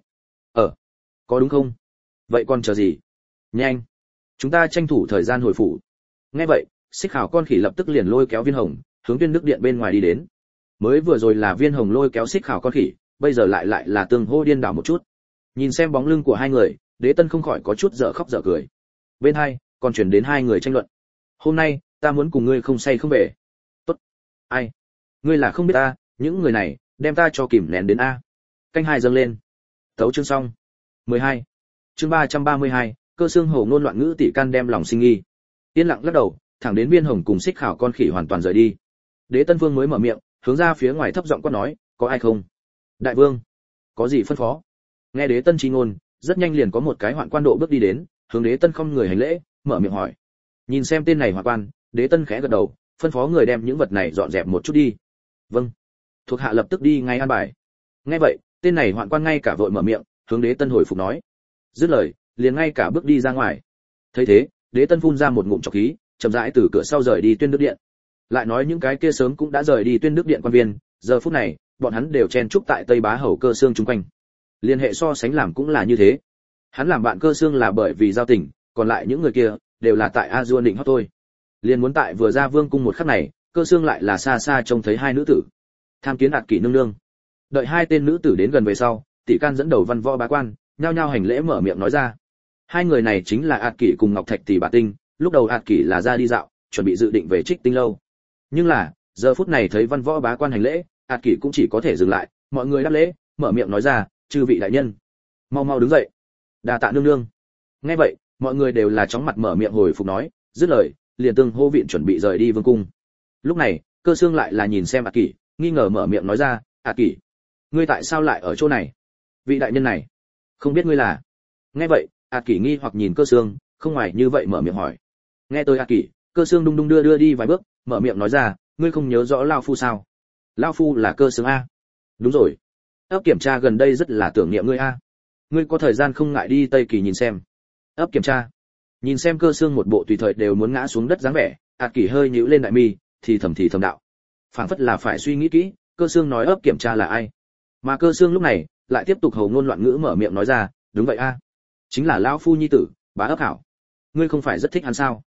Có đúng không? Vậy còn chờ gì? Nhanh, chúng ta tranh thủ thời gian hồi phủ." Nghe vậy, Xích Hào con khỉ lập tức liền lôi kéo Viên Hồng, hướng Tuyên Đức Điện bên ngoài đi đến. Mới vừa rồi là Viên Hồng lôi kéo Xích Hào con khỉ, bây giờ lại là tương hô điên đảo một chút. Nhìn xem bóng lưng của hai người, Đế Tân không khỏi có chút dở khóc dở cười. Bên hai, còn chuyển đến hai người tranh luận. "Hôm nay, ta muốn cùng ngươi không say không về." "Tốt." "Ai? Ngươi là không biết ta, những người này, đem ta cho kìm nén đến a." Canh hai dâng lên. Tấu chương xong. 12. Chương 332, cơ xương hổ ngôn loạn ngữ tỷ can đem lòng sinh nghi. Yên lặng lắc đầu, thẳng đến Viên Hồng cùng Xích Hào con khỉ hoàn toàn rời đi. Đế Tân Vương mới mở miệng, hướng ra phía ngoài thấp giọng quát nói, "Có ai không?" "Đại vương." "Có gì phân phó?" Nghe Đế Tân chi ngôn, rất nhanh liền có một cái hoạn quan độ bước đi đến, hướng Đế Tân không người hành lễ, mở miệng hỏi. Nhìn xem tên này hoạn quan, Đế Tân khẽ gật đầu, phân phó người đem những vật này dọn dẹp một chút đi. "Vâng." Thuộc hạ lập tức đi ngay an bài. Nghe vậy, tên này hoạn quan ngay cả vội mở miệng, hướng Đế Tân hồi phục nói. Dứt lời, liền ngay cả bước đi ra ngoài. Thấy thế, Đế Tân phun ra một ngụm trọc khí, chậm rãi từ cửa sau rời đi Tuyên Đức Điện. Lại nói những cái kia sớm cũng đã rời đi Tuyên Đức Điện quan viên, giờ phút này, bọn hắn đều chen chúc tại Tây Bá Hầu Cơ Xương chung quanh. Liên hệ so sánh làm cũng là như thế. Hắn làm bạn Cơ Xương là bởi vì giao tình, còn lại những người kia đều là tại A Duôn định hót thôi. Liên muốn tại vừa ra vương cung một khắc này, Cơ Xương lại là xa xa trông thấy hai nữ tử. Tham kiến Ạt Kỷ nương nương. Đợi hai tên nữ tử đến gần về sau, Tỷ Can dẫn đầu văn võ bá quan, nhao nhao hành lễ mở miệng nói ra. Hai người này chính là Ạt Kỷ cùng Ngọc Thạch Tỷ Bà Tinh, lúc đầu Ạt Kỷ là ra đi dạo, chuẩn bị dự định về Trích Tinh lâu. Nhưng là, giờ phút này thấy văn võ bá quan hành lễ, Ạt Kỷ cũng chỉ có thể dừng lại, mọi người đáp lễ, mở miệng nói ra, "Chư vị đại nhân, mau mau đứng dậy." "Đa tạ nương nương." Nghe vậy, mọi người đều là chóng mặt mở miệng hồi phục nói, dứt lời, liền tương hô viện chuẩn bị rời đi vương cung. Lúc này, Cơ Xương lại là nhìn xem Ạt Kỷ, nghi ngờ mở miệng nói ra, "Ạt Kỷ, ngươi tại sao lại ở chỗ này? Vị đại nhân này, không biết ngươi là?" Nghe vậy, Ạt Kỷ nghi hoặc nhìn Cơ Xương, không ngoài như vậy mở miệng hỏi. Nghe tôi Ạt Kỷ, Cơ Xương đung đung đưa đi vài bước, mở miệng nói ra, "Ngươi không nhớ rõ lão phu sao? Lão phu là Cơ Xương a." "Đúng rồi, ấp kiểm tra gần đây rất là tưởng niệm ngươi a. Ngươi có thời gian không ngại đi Tây Kỳ nhìn xem." Ấp kiểm tra. Nhìn xem Cơ Xương một bộ tùy thời đều muốn ngã xuống đất dáng vẻ, Ạt Kỷ hơi nhíu lên đại mi, thì thầm đạo. Phảng phất là phải suy nghĩ kỹ, Cơ Xương nói ấp kiểm tra là ai. Mà Cơ Xương lúc này lại tiếp tục hầu ngôn loạn ngữ mở miệng nói ra, "Đúng vậy a, chính là lão phu nhi tử, Bá Ấp Hảo. Ngươi không phải rất thích hắn sao?"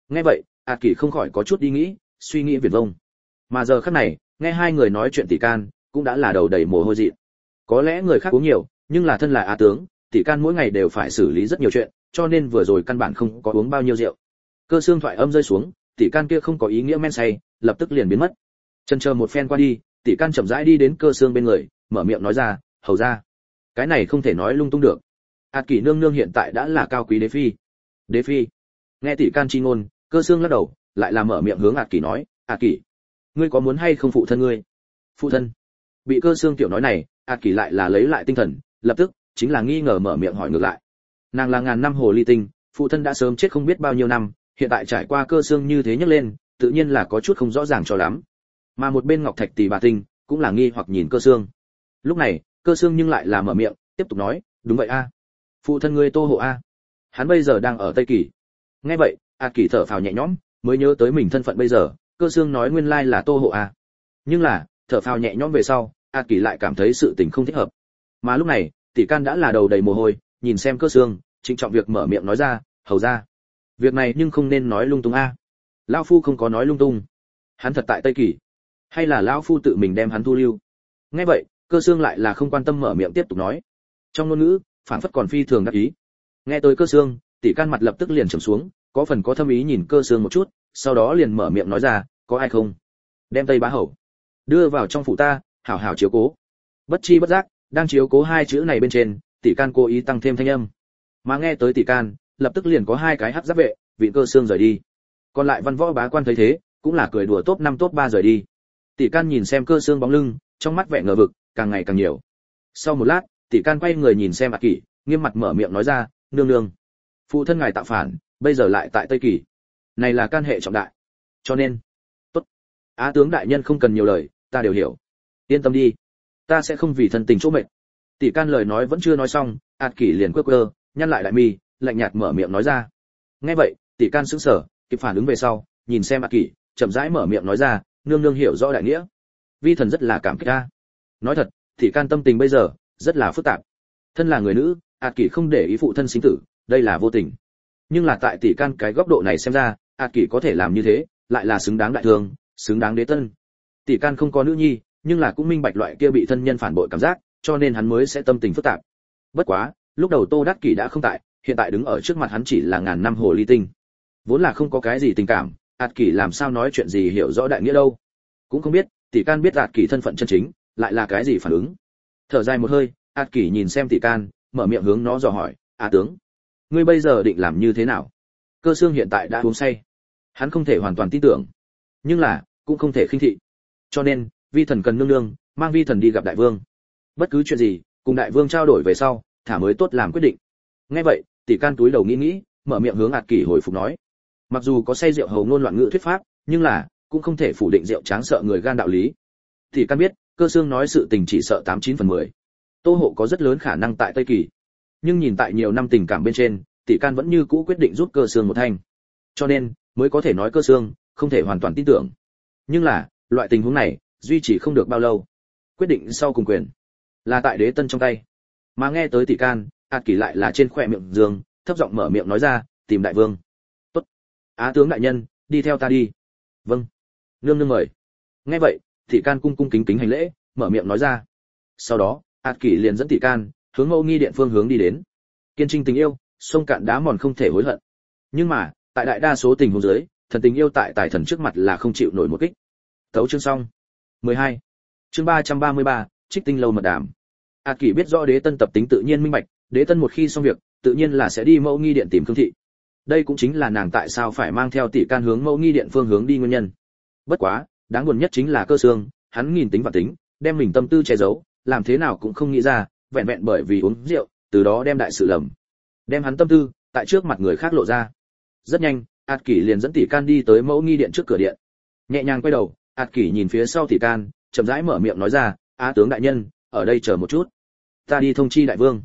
Nghe vậy, ạt kỷ không khỏi có chút đi nghĩ, suy nghĩ viển vông. Mà giờ khắc này, nghe hai người nói chuyện tỷ can, cũng đã là đầu đầy mồ hôi dị. Có lẽ người khác uống nhiều, nhưng là thân là á tướng, tỷ can mỗi ngày đều phải xử lý rất nhiều chuyện, cho nên vừa rồi căn bản không có uống bao nhiêu rượu. Cơ xương thoại âm rơi xuống, tỷ can kia không có ý nghĩa men say, lập tức liền biến mất. Chân chờ một phen qua đi, tỷ can chậm rãi đi đến cơ xương bên người, mở miệng nói ra, hầu ra, cái này không thể nói lung tung được. ạt kỷ nương nương hiện tại đã là cao quý đế phi. Đế phi? Nghe tỷ can chi ngôn, cơ xương lắc đầu, lại là mở miệng hướng ạt kỷ nói, ạt kỷ, ngươi có muốn hay không phụ thân ngươi? Phụ thân? Bị cơ xương tiểu nói này, ạt kỷ lại là lấy lại tinh thần, lập tức chính là nghi ngờ mở miệng hỏi ngược lại. Nàng là ngàn năm hồ ly tinh, phụ thân đã sớm chết không biết bao nhiêu năm, hiện tại trải qua cơ xương như thế nhấc lên, tự nhiên là có chút không rõ ràng cho lắm. Mà một bên ngọc thạch tỷ bà tinh cũng là nghi hoặc nhìn cơ xương. Lúc này cơ xương nhưng lại là mở miệng tiếp tục nói, đúng vậy a, phụ thân ngươi Tô Hộ a, hắn bây giờ đang ở Tây Kỳ. Nghe vậy ạt kỷ thở phào nhẹ nhõm, mới nhớ tới mình thân phận bây giờ, cơ xương nói nguyên lai là Tô Hộ a. Nhưng là thở phào nhẹ nhõm về sau, ạt kỷ lại cảm thấy sự tình không thích hợp. Mà lúc này tỷ can đã là đầu đầy mồ hôi, nhìn xem cơ xương, trịnh trọng việc mở miệng nói ra, hầu ra, việc này nhưng không nên nói lung tung a. Lão phu không có nói lung tung, hắn thật tại Tây Kỳ, hay là lão phu tự mình đem hắn thu lưu? Nghe vậy cơ xương lại là không quan tâm mở miệng tiếp tục nói, trong ngôn ngữ phản phất còn phi thường đắc ý. Nghe tới cơ xương, tỷ can mặt lập tức liền trầm xuống, có phần có thâm ý nhìn cơ xương một chút, sau đó liền mở miệng nói ra, có ai không đem Tây Bá Hầu đưa vào trong phủ ta, hảo hảo chiếu cố. Bất chi bất giác đang chiếu cố hai chữ này bên trên, tỷ can cố ý tăng thêm thanh âm. Mà nghe tới tỷ can, lập tức liền có hai cái hắc giáp vệ vị cơ xương rời đi. Còn lại văn võ bá quan thấy thế, cũng là cười đùa top 5 top 3 rời đi. Tỷ can nhìn xem cơ xương bóng lưng, trong mắt vẻ ngờ vực càng ngày càng nhiều. Sau một lát, tỷ can quay người nhìn xem ạt kỷ, nghiêm mặt mở miệng nói ra, nương nương, phụ thân ngài tạo phản, bây giờ lại tại Tây Kỳ, này là can hệ trọng đại, cho nên tốt, á tướng đại nhân không cần nhiều lời, ta đều hiểu, yên tâm đi, ta sẽ không vì thân tình chỗ mệt. Tỷ can lời nói vẫn chưa nói xong, ạt kỷ liền quơ quơ nhăn lại đại mi, lạnh nhạt mở miệng nói ra. Nghe vậy tỷ can sững sờ, kịp phản ứng về sau, nhìn xem ạt kỷ, chậm rãi mở miệng nói ra, nương nương hiểu rõ đại nghĩa, vi thần rất là cảm kích ta. Nói thật, tỷ can tâm tình bây giờ rất là phức tạp. Thân là người nữ, ạt kỷ không để ý phụ thân sinh tử, đây là vô tình. Nhưng là tại tỷ can cái góc độ này xem ra, ạt kỷ có thể làm như thế, lại là xứng đáng đại thương, xứng đáng đế tân. Tỷ can không có nữ nhi, nhưng là cũng minh bạch loại kia bị thân nhân phản bội cảm giác, cho nên hắn mới sẽ tâm tình phức tạp. Bất quá, lúc đầu Tô Đắc Kỷ đã không tại, hiện tại đứng ở trước mặt hắn chỉ là ngàn năm hồ ly tinh, vốn là không có cái gì tình cảm, ạt kỷ làm sao nói chuyện gì hiểu rõ đại nghĩa đâu. Cũng không biết tỷ can biết ạt kỷ thân phận chân chính lại là cái gì phản ứng. Thở dài một hơi, ạt kỷ nhìn xem tỷ can, mở miệng hướng nó dò hỏi, tướng, ngươi bây giờ định làm như thế nào? Cơ xương hiện tại đã uống say, hắn không thể hoàn toàn tin tưởng, nhưng là cũng không thể khinh thị, cho nên vi thần cần nương nương mang vi thần đi gặp đại vương. Bất cứ chuyện gì cùng đại vương trao đổi về sau, thả mới tốt làm quyết định. Nghe vậy tỷ can túi đầu nghĩ nghĩ, mở miệng hướng ạt kỷ hồi phục nói, mặc dù có say rượu hầu ngôn loạn ngữ thuyết pháp, nhưng là cũng không thể phủ định rượu tráng sợ người gan đạo lý. Tỷ can biết cơ xương nói sự tình chỉ sợ 89/10. Tô Hộ có rất lớn khả năng tại Tây Kỳ, nhưng nhìn tại nhiều năm tình cảm bên trên, tỷ can vẫn như cũ quyết định giúp cơ xương một thanh, cho nên mới có thể nói cơ xương không thể hoàn toàn tin tưởng. Nhưng là loại tình huống này duy trì không được bao lâu, quyết định sau cùng quyền là tại đế tân trong tay. Mà nghe tới tỷ can, ạt kỷ lại là trên khóe miệng dương thấp giọng mở miệng nói ra, tìm đại vương. Tốt, á tướng đại nhân, đi theo ta đi. Vâng, nương nương mời. Nghe vậy tỷ can cung cung kính kính hành lễ, mở miệng nói ra. Sau đó ạt kỷ liền dẫn tỷ can hướng Mẫu Nghi Điện phương hướng đi đến. Kiên trinh tình yêu, sông cạn đá mòn không thể hối hận. Nhưng mà tại đại đa số tình huống dưới, thần tình yêu tại tài thần trước mặt là không chịu nổi một kích. Tấu chương xong. 12. Chương 333, Trích Tinh lâu mật đàm. ạt kỷ biết rõ đế tân tập tính tự nhiên minh bạch, đế tân một khi xong việc, tự nhiên là sẽ đi Mẫu Nghi Điện tìm Khương thị. Đây cũng chính là nàng tại sao phải mang theo tỷ can hướng Mẫu Nghi Điện phương hướng đi nguyên nhân. Bất quá, đáng buồn nhất chính là cơ xương, hắn nghìn tính và tính, đem mình tâm tư che giấu, làm thế nào cũng không nghĩ ra, vẹn vẹn bởi vì uống rượu, từ đó đem đại sự lầm, đem hắn tâm tư tại trước mặt người khác lộ ra. Rất nhanh, ạt kỷ liền dẫn tỷ can đi tới Mẫu Nghi Điện trước cửa điện. Nhẹ nhàng quay đầu, ạt kỷ nhìn phía sau tỷ can, chậm rãi mở miệng nói ra, á tướng đại nhân, ở đây chờ một chút, ta đi thông chi đại vương.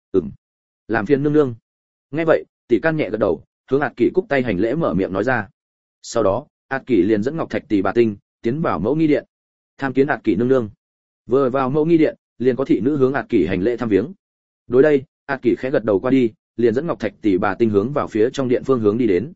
Làm phiền nương nương. Nghe vậy tỷ can nhẹ gật đầu, hướng ạt kỷ cúc tay hành lễ, mở miệng nói ra. Sau đó ạt kỷ liền dẫn ngọc thạch tỷ bà tinh tiến vào Mẫu Nghi Điện tham kiến ạt kỷ nương nương. Vừa vào Mẫu Nghi Điện, liền có thị nữ hướng ạt kỷ hành lễ thăm viếng. Đối đây ạt kỷ khẽ gật đầu qua đi, liền dẫn ngọc thạch tỷ bà tinh hướng vào phía trong điện phương hướng đi đến.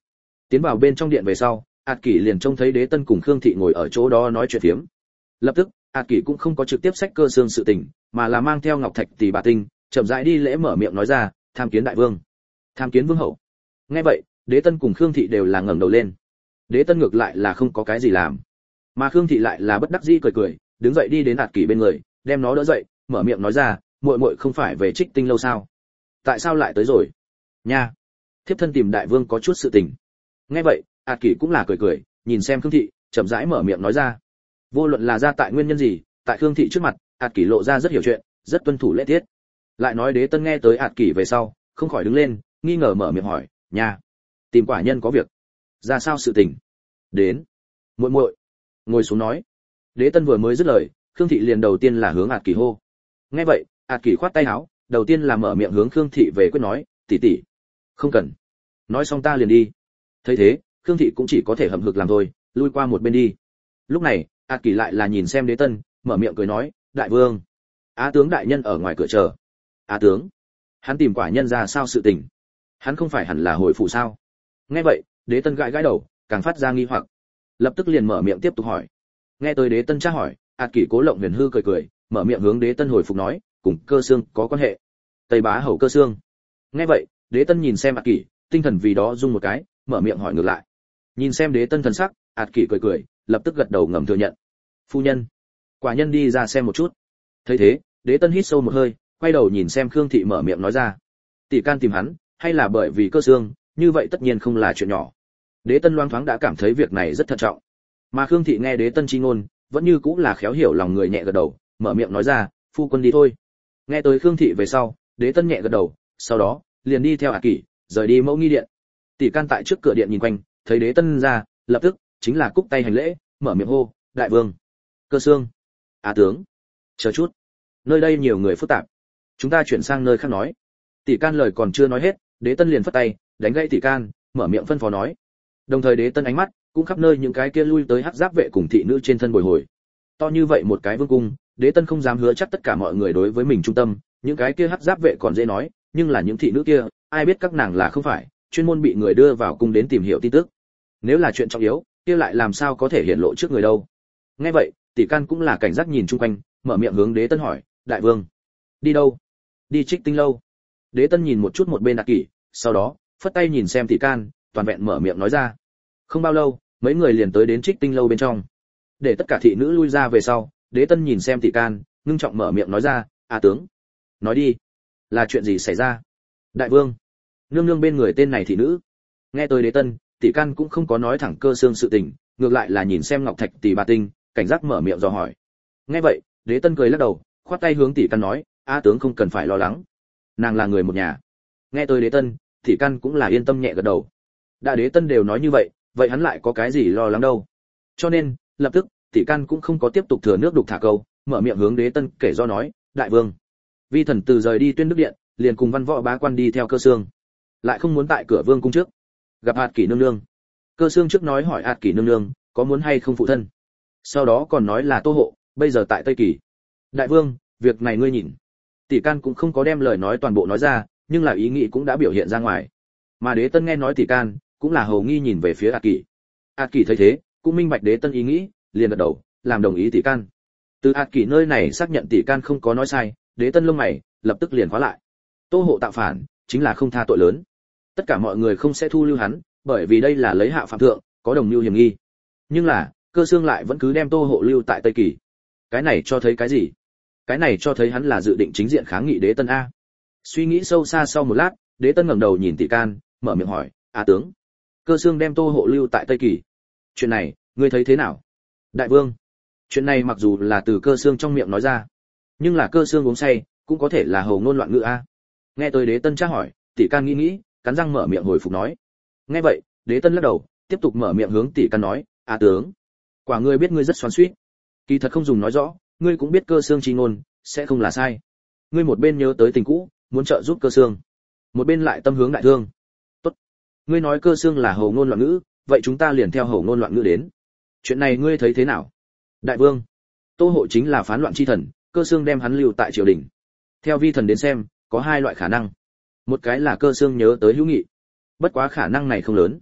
Tiến vào bên trong điện về sau, ạt kỷ liền trông thấy Đế Tân cùng Khương Thị ngồi ở chỗ đó nói chuyện phiếm. Lập tức ạt kỷ cũng không có trực tiếp sách Cơ Xương sự tình, mà là mang theo ngọc thạch tỷ bà tinh, chậm rãi đi lễ mở miệng nói ra, tham kiến đại vương, tham kiến vương hậu. Nghe vậy, Đế Tân cùng Khương Thị đều là ngẩng đầu lên. Đế Tân ngược lại là không có cái gì làm, mà Khương Thị lại là bất đắc dĩ cười cười, đứng dậy đi đến ạt kỷ bên người, đem nó đỡ dậy, mở miệng nói ra, muội muội không phải về Trích Tinh lâu sao? Tại sao lại tới rồi? Nha, thiếp thân tìm đại vương có chút sự tình. Nghe vậy, ạt kỷ cũng là cười cười, nhìn xem Khương Thị, chậm rãi mở miệng nói ra. Vô luận là ra tại nguyên nhân gì, tại Khương Thị trước mặt, ạt kỷ lộ ra rất hiểu chuyện, rất tuân thủ lễ tiết. Lại nói Đế Tân nghe tới ạt kỷ về sau, không khỏi đứng lên, nghi ngờ mở miệng hỏi, nha, tìm quả nhân có việc, ra sao sự tình? Đến, muội muội, ngồi xuống nói. Đế Tân vừa mới dứt lời, Khương Thị liền đầu tiên là hướng ạt kỷ hô. Nghe vậy, ạt kỷ khoát tay áo, đầu tiên là mở miệng hướng Khương Thị về quyết nói, tỷ tỷ, không cần, nói xong ta liền đi. Thấy thế, Khương Thị cũng chỉ có thể hậm hực làm thôi, lui qua một bên đi. Lúc này, ạt kỷ lại là nhìn xem Đế Tân, mở miệng cười nói, đại vương, á tướng đại nhân ở ngoài cửa chờ. Á tướng, hắn tìm quả nhân ra sao sự tình? Hắn không phải hẳn là hồi phủ sao? Nghe vậy, Đế Tân gãi gãi đầu, càng phát ra nghi hoặc, lập tức liền mở miệng tiếp tục hỏi. Nghe tới Đế Tân tra hỏi, ạt kỷ cố lộng huyền hư cười cười, mở miệng hướng Đế Tân hồi phục nói, cùng Cơ Xương có quan hệ. Tây bá hầu Cơ Xương. Nghe vậy, Đế Tân nhìn xem ạt kỷ, tinh thần vì đó rung một cái, mở miệng hỏi ngược lại. Nhìn xem Đế Tân thần sắc, ạt kỷ cười cười, lập tức gật đầu ngầm thừa nhận. Phu nhân, quả nhân đi ra xem một chút. Thấy thế, Đế Tân hít sâu một hơi, quay đầu nhìn xem Khương Thị mở miệng nói ra. Tỷ can tìm hắn, hay là bởi vì Cơ Xương, như vậy tất nhiên không là chuyện nhỏ. Đế Tân loáng thoáng đã cảm thấy việc này rất thận trọng. Mà Khương Thị nghe Đế Tân chi ngôn, vẫn như cũng là khéo hiểu lòng người nhẹ gật đầu, mở miệng nói ra, phu quân đi thôi. Nghe tới Khương Thị về sau, Đế Tân nhẹ gật đầu, sau đó liền đi theo ạt kỷ, rời đi mẫu nghi điện. Tỷ can tại trước cửa điện nhìn quanh, thấy Đế Tân ra, lập tức chính là cúc tay hành lễ, mở miệng hô, đại vương, Cơ Xương, á tướng, chờ chút, nơi đây nhiều người phức tạp, chúng ta chuyển sang nơi khác nói. Tỷ can lời còn chưa nói hết, Đế Tân liền phất tay, đánh gãy tỷ can, mở miệng phân phó nói. Đồng thời Đế Tân ánh mắt cũng khắp nơi những cái kia lui tới hắc giáp vệ cùng thị nữ trên thân bồi hồi. To như vậy một cái vương cung, Đế Tân không dám hứa chắc tất cả mọi người đối với mình trung tâm, những cái kia hắc giáp vệ còn dễ nói, nhưng là những thị nữ kia, ai biết các nàng là không phải chuyên môn bị người đưa vào cung đến tìm hiểu tin tức. Nếu là chuyện trọng yếu, kia lại làm sao có thể hiện lộ trước người đâu. Nghe vậy, tỷ can cũng là cảnh giác nhìn chung quanh, mở miệng hướng Đế Tân hỏi, đại vương, đi đâu? Đi Trích Tinh lâu. Đế Tân nhìn một chút một bên ạt kỷ, sau đó phất tay nhìn xem tỷ can, toàn vẹn mở miệng nói ra. Không bao lâu, mấy người liền tới đến Trích Tinh lâu bên trong. Để tất cả thị nữ lui ra về sau, Đế Tân nhìn xem tỷ can, ngưng trọng mở miệng nói ra, tướng, nói đi, là chuyện gì xảy ra? Đại vương, nương nương bên người tên này thị nữ. Nghe tới Đế Tân, tỷ can cũng không có nói thẳng Cơ Xương sự tình, ngược lại là nhìn xem ngọc thạch tỷ bà tinh, cảnh giác mở miệng dò hỏi. Nghe vậy, Đế Tân cười lắc đầu, khoát tay hướng tỷ can nói, tướng không cần phải lo lắng, nàng là người một nhà. Nghe tới Đế Tân, tỷ can cũng là yên tâm nhẹ gật đầu. Đã Đế Tân đều nói như vậy, vậy hắn lại có cái gì lo lắng đâu. Cho nên, lập tức, tỷ can cũng không có tiếp tục thừa nước đục thả câu, mở miệng hướng Đế Tân kể do nói, đại vương, vi thần từ rời đi Tuyên Đức điện, liền cùng văn võ bá quan đi theo Cơ Xương, lại không muốn tại cửa vương cung trước gặp ạt kỷ nương nương. Cơ Xương trước nói hỏi ạt kỷ nương nương có muốn hay không phụ thân, sau đó còn nói là Tô Hộ bây giờ tại Tây Kỳ. Đại vương, việc này ngươi nhìn. Tỷ can cũng không có đem lời nói toàn bộ nói ra, nhưng là ý nghĩ cũng đã biểu hiện ra ngoài. Mà Đế Tân nghe nói tỷ can, cũng là hầu nghi nhìn về phía ạt kỷ. Ạt kỷ thấy thế, cũng minh bạch Đế Tân ý nghĩ, liền gật đầu, làm đồng ý tỷ can. Từ ạt kỷ nơi này xác nhận tỷ can không có nói sai, Đế Tân lông mày lập tức liền khóa lại. Tô Hộ tạo phản, chính là không tha tội lớn. Tất cả mọi người không sẽ thu lưu hắn, bởi vì đây là lấy hạ phạm thượng, có đồng mưu hiểm nghi. Nhưng là, Cơ Xương lại vẫn cứ đem Tô Hộ lưu tại Tây Kỳ. Cái này cho thấy cái gì? Cái này cho thấy hắn là dự định chính diện kháng nghị Đế Tân a. Suy nghĩ sâu xa sau một lát, Đế Tân ngẩng đầu nhìn tỷ can, mở miệng hỏi, tướng, Cơ Xương đem Tô Hộ lưu tại Tây Kỳ, chuyện này ngươi thấy thế nào? Đại vương, chuyện này mặc dù là từ Cơ Xương trong miệng nói ra, nhưng là Cơ Xương uống say, cũng có thể là hầu ngôn loạn ngữ a. Nghe tới Đế Tân tra hỏi, tỷ can nghĩ, cắn răng mở miệng hồi phục nói. Nghe vậy, Đế Tân lắc đầu, tiếp tục mở miệng hướng tỷ can nói, tướng, quả ngươi biết ngươi rất xoắn xuýt, kỳ thật không dùng nói rõ, ngươi cũng biết Cơ Xương chi ngôn sẽ không là sai. Ngươi một bên nhớ tới tình cũ, muốn trợ giúp Cơ Xương, một bên lại tâm hướng đại thương. Tốt, ngươi nói Cơ Xương là hầu ngôn loạn ngữ, vậy chúng ta liền theo hầu ngôn loạn ngữ đến. Chuyện này ngươi thấy thế nào? Đại vương, Tô Hộ chính là phán loạn chi thần, Cơ Xương đem hắn lưu tại triều đình. Theo vi thần đến xem, có hai loại khả năng. Một cái là Cơ Xương nhớ tới hữu nghị, bất quá khả năng này không lớn.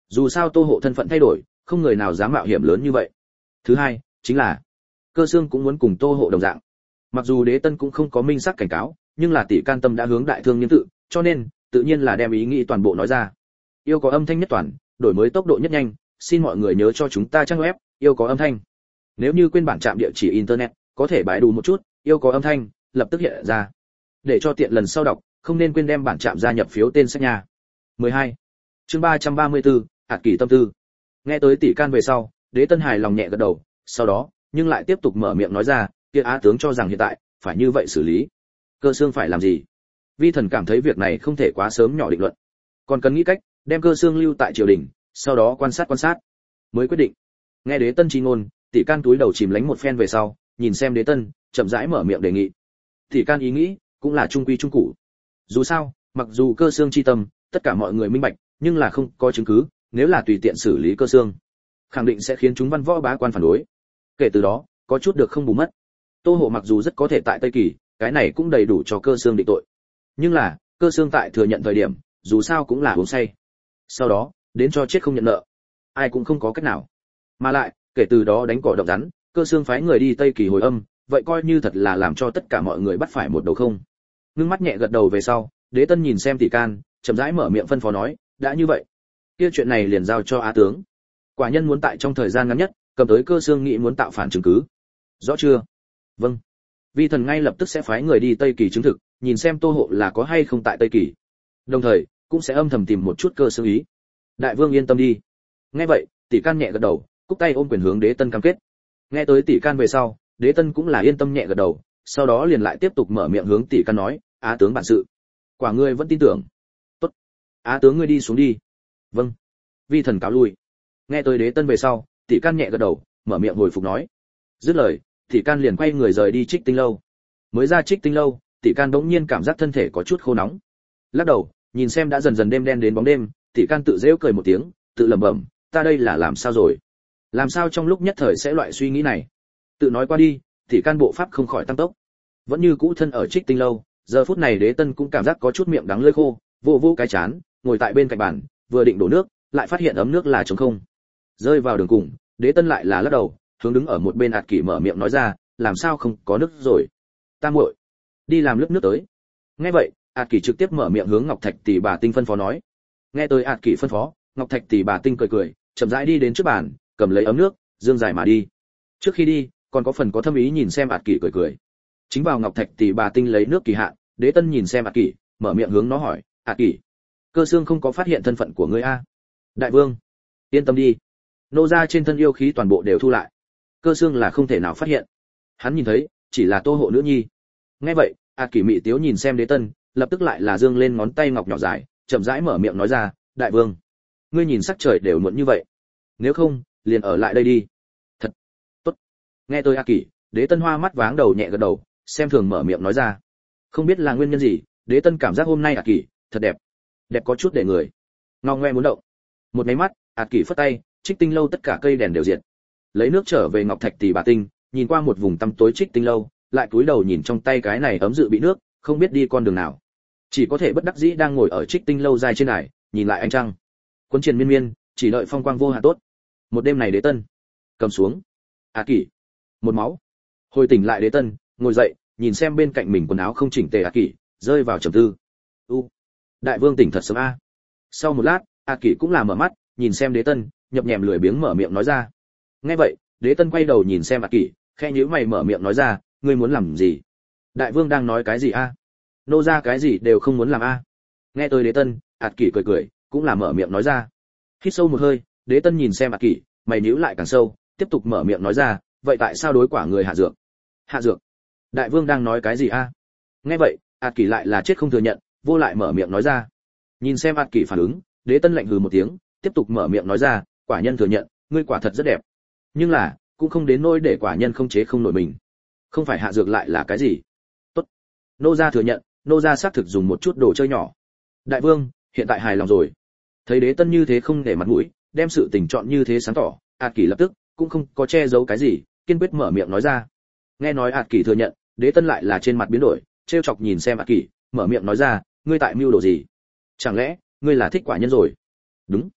Dù sao Tô Hộ thân phận thay đổi, không người nào dám mạo hiểm lớn như vậy. Thứ hai, chính là Cơ Xương cũng muốn cùng Tô Hộ đồng dạng. Mặc dù Đế Tân cũng không có minh xác cảnh cáo, nhưng là tỷ can tâm đã hướng đại thương niên tự, cho nên tự nhiên là đem ý nghĩ toàn bộ nói ra. Yêu có âm thanh nhất toàn, đổi mới tốc độ nhất nhanh, xin mọi người nhớ cho chúng ta trang web yêu có âm thanh. Nếu như quên bản trạm địa chỉ internet, có thể bãi đủ một chút, yêu có âm thanh, lập tức hiện ra. Để cho tiện lần sau đọc, không nên quên đem bản trạm gia nhập phiếu tên sách nhà. 12. Chương 334, hạt kỳ tâm tư. Nghe tới tỷ can về sau, Đế Tân hài lòng nhẹ gật đầu, sau đó, nhưng lại tiếp tục mở miệng nói ra, kia Á tướng cho rằng hiện tại phải như vậy xử lý. Cơ Xương phải làm gì? Vi thần cảm thấy việc này không thể quá sớm nhỏ định luận, còn cần nghĩ cách đem Cơ Xương lưu tại triều đình, sau đó quan sát mới quyết định. Nghe Đế Tân chi ngôn, tỷ can túi đầu chìm lánh một phen về sau, nhìn xem Đế Tân, chậm rãi mở miệng đề nghị. Tỷ can ý nghĩ cũng là trung quy trung cụ. Dù sao, mặc dù Cơ Xương chi tâm, tất cả mọi người minh bạch, nhưng là không có chứng cứ, nếu là tùy tiện xử lý Cơ Xương, khẳng định sẽ khiến chúng văn võ bá quan phản đối. Kể từ đó, có chút được không bù mất. Tô Hộ mặc dù rất có thể tại Tây Kỳ, cái này cũng đầy đủ cho Cơ Xương định tội. Nhưng là, Cơ Xương tại thừa nhận thời điểm, dù sao cũng là uống say. Sau đó, đến cho chết không nhận nợ, ai cũng không có cách nào. Mà lại, kể từ đó đánh cỏ động rắn, Cơ Xương phái người đi Tây Kỳ hồi âm, vậy coi như thật là làm cho tất cả mọi người bắt phải một đầu không. Ngưng mắt nhẹ gật đầu về sau, Đế Tân nhìn xem tỷ can, chậm rãi mở miệng phân phó nói, đã như vậy, kia chuyện này liền giao cho Á tướng. Quả nhân muốn tại trong thời gian ngắn nhất, cầm tới Cơ Xương nghĩ muốn tạo phản chứng cứ. Rõ chưa? Vâng. Vi thần ngay lập tức sẽ phái người đi Tây Kỳ chứng thực, nhìn xem Tô Hộ là có hay không tại Tây Kỳ. Đồng thời, cũng sẽ âm thầm tìm một chút Cơ Xương ý. Đại vương yên tâm đi. Nghe vậy, tỷ can nhẹ gật đầu, cúc tay ôm quyền hướng Đế Tân cam kết. Nghe tới tỷ can về sau, Đế Tân cũng là yên tâm nhẹ gật đầu, sau đó liền lại tiếp tục mở miệng hướng tỷ can nói, Á tướng bản sự, quả ngươi vẫn tin tưởng. Tốt. Á tướng ngươi đi xuống đi. Vâng. Vi thần cáo lui. Nghe tới Đế Tân về sau, tỷ can nhẹ gật đầu, mở miệng hồi phục nói. Dứt lời, tỷ can liền quay người rời đi Trích Tinh lâu. Mới ra Trích Tinh lâu, tỷ can bỗng nhiên cảm giác thân thể có chút khô nóng. Lắc đầu, nhìn xem đã dần dần đêm đen đến bóng đêm, tỷ can tự giễu cười một tiếng, tự lẩm bẩm, ta đây là làm sao rồi? Làm sao trong lúc nhất thời sẽ loại suy nghĩ này? Tự nói qua đi, tỷ can bộ pháp không khỏi tăng tốc. Vẫn như cũ thân ở Trích Tinh lâu, giờ phút này Đế Tân cũng cảm giác có chút miệng đắng lưỡi khô, vô vô cái chán, ngồi tại bên cạnh bàn, vừa định đổ nước, lại phát hiện ấm nước là trống không. Rơi vào đường cùng, Đế Tân lại là lắc đầu, hướng đứng ở một bên Ạt Kỷ mở miệng nói ra, làm sao không có nước rồi? Ta muội, đi làm nước nước tới. Nghe vậy, Ạt Kỷ trực tiếp mở miệng hướng Ngọc Thạch tỷ bà Tinh phân phó nói. Nghe tới Ạt Kỷ phân phó, Ngọc Thạch tỷ bà Tinh cười cười, chậm rãi đi đến trước bàn, cầm lấy ấm nước, dương dài mà đi. Trước khi đi, còn có phần có thâm ý nhìn xem Ạt Kỷ cười cười. Chính vào Ngọc Thạch tỷ bà Tinh lấy nước kỳ hạn, Đế Tân nhìn xem Ạt Kỷ, mở miệng hướng nó hỏi, Ạt Kỷ, Cơ Xương không có phát hiện thân phận của ngươi a? Đại vương, yên tâm đi, nô gia trên thân yêu khí toàn bộ đều thu lại, Cơ Xương là không thể nào phát hiện. Hắn nhìn thấy chỉ là Tô Hộ nữ nhi. Nghe vậy, Ạt Kỷ mị tiếu nhìn xem Đế Tân, lập tức lại là dương lên ngón tay ngọc nhỏ dài, chậm rãi mở miệng nói ra, đại vương, ngươi nhìn sắc trời đều muộn như vậy, nếu không liền ở lại đây đi. Thật tốt. Nghe tôi Ạt Kỷ, Đế Tân hoa mắt váng đầu nhẹ gật đầu, xem thường mở miệng nói ra. Không biết là nguyên nhân gì, Đế Tân cảm giác hôm nay Ạt Kỷ thật đẹp, đẹp có chút để người ngao ngoe muốn động. Một cái mắt, Ạt Kỷ phất tay, Trích Tinh lâu tất cả cây đèn đều diệt. Lấy nước trở về Ngọc Thạch tỷ bà Tinh, nhìn qua một vùng tăm tối Trích Tinh lâu, lại cúi đầu nhìn trong tay cái này ấm dự bị nước, không biết đi con đường nào. Chỉ có thể bất đắc dĩ đang ngồi ở Trích Tinh lâu dài trên đài, nhìn lại ánh trăng. Cuốn triền miên miên, chỉ đợi phong quang vô hạn tốt. Một đêm này Đế Tân cầm xuống. Ạt Kỷ, một máu. Hồi tỉnh lại Đế Tân, ngồi dậy, nhìn xem bên cạnh mình quần áo không chỉnh tề Ạt Kỷ, rơi vào trầm tư. Đại vương tỉnh thật sớm a. Sau một lát, Ạt Kỷ cũng là mở mắt, nhìn xem Đế Tân, nhập nhèm lười biếng mở miệng nói ra. Nghe vậy, Đế Tân quay đầu nhìn xem Ạt Kỷ, khẽ nhíu mày mở miệng nói ra, ngươi muốn làm gì? Đại vương đang nói cái gì a? Nô ra cái gì đều không muốn làm a. Nghe tới Đế Tân, Ạt Kỷ cười cười, cũng là mở miệng nói ra. Hít sâu một hơi, Đế Tân nhìn xem Ạt Kỷ, mày nhíu lại càng sâu, tiếp tục mở miệng nói ra, vậy tại sao đối quả người hạ dược? Hạ dược? Đại vương đang nói cái gì a? Nghe vậy, Ạt Kỷ lại là chết không thừa nhận, vô lại mở miệng nói ra. Nhìn xem Ạt Kỷ phản ứng, Đế Tân lạnh hừ một tiếng, tiếp tục mở miệng nói ra, quả nhân thừa nhận, ngươi quả thật rất đẹp, nhưng là cũng không đến nỗi để quả nhân không chế không nổi mình. Không phải hạ dược lại là cái gì? Tốt, nô gia thừa nhận, nô gia xác thực dùng một chút đồ chơi nhỏ. Đại vương, hiện tại hài lòng rồi. Thấy Đế Tân như thế không để mặt mũi, đem sự tình chọn như thế sáng tỏ, Ạt Kỷ lập tức cũng không có che giấu cái gì, kiên quyết mở miệng nói ra. Nghe nói Ạt Kỷ thừa nhận, Đế Tân lại là trên mặt biến đổi, trêu chọc nhìn xem Ạt Kỷ, mở miệng nói ra, ngươi tại mưu đồ gì? Chẳng lẽ ngươi là thích quả nhân rồi? Đúng,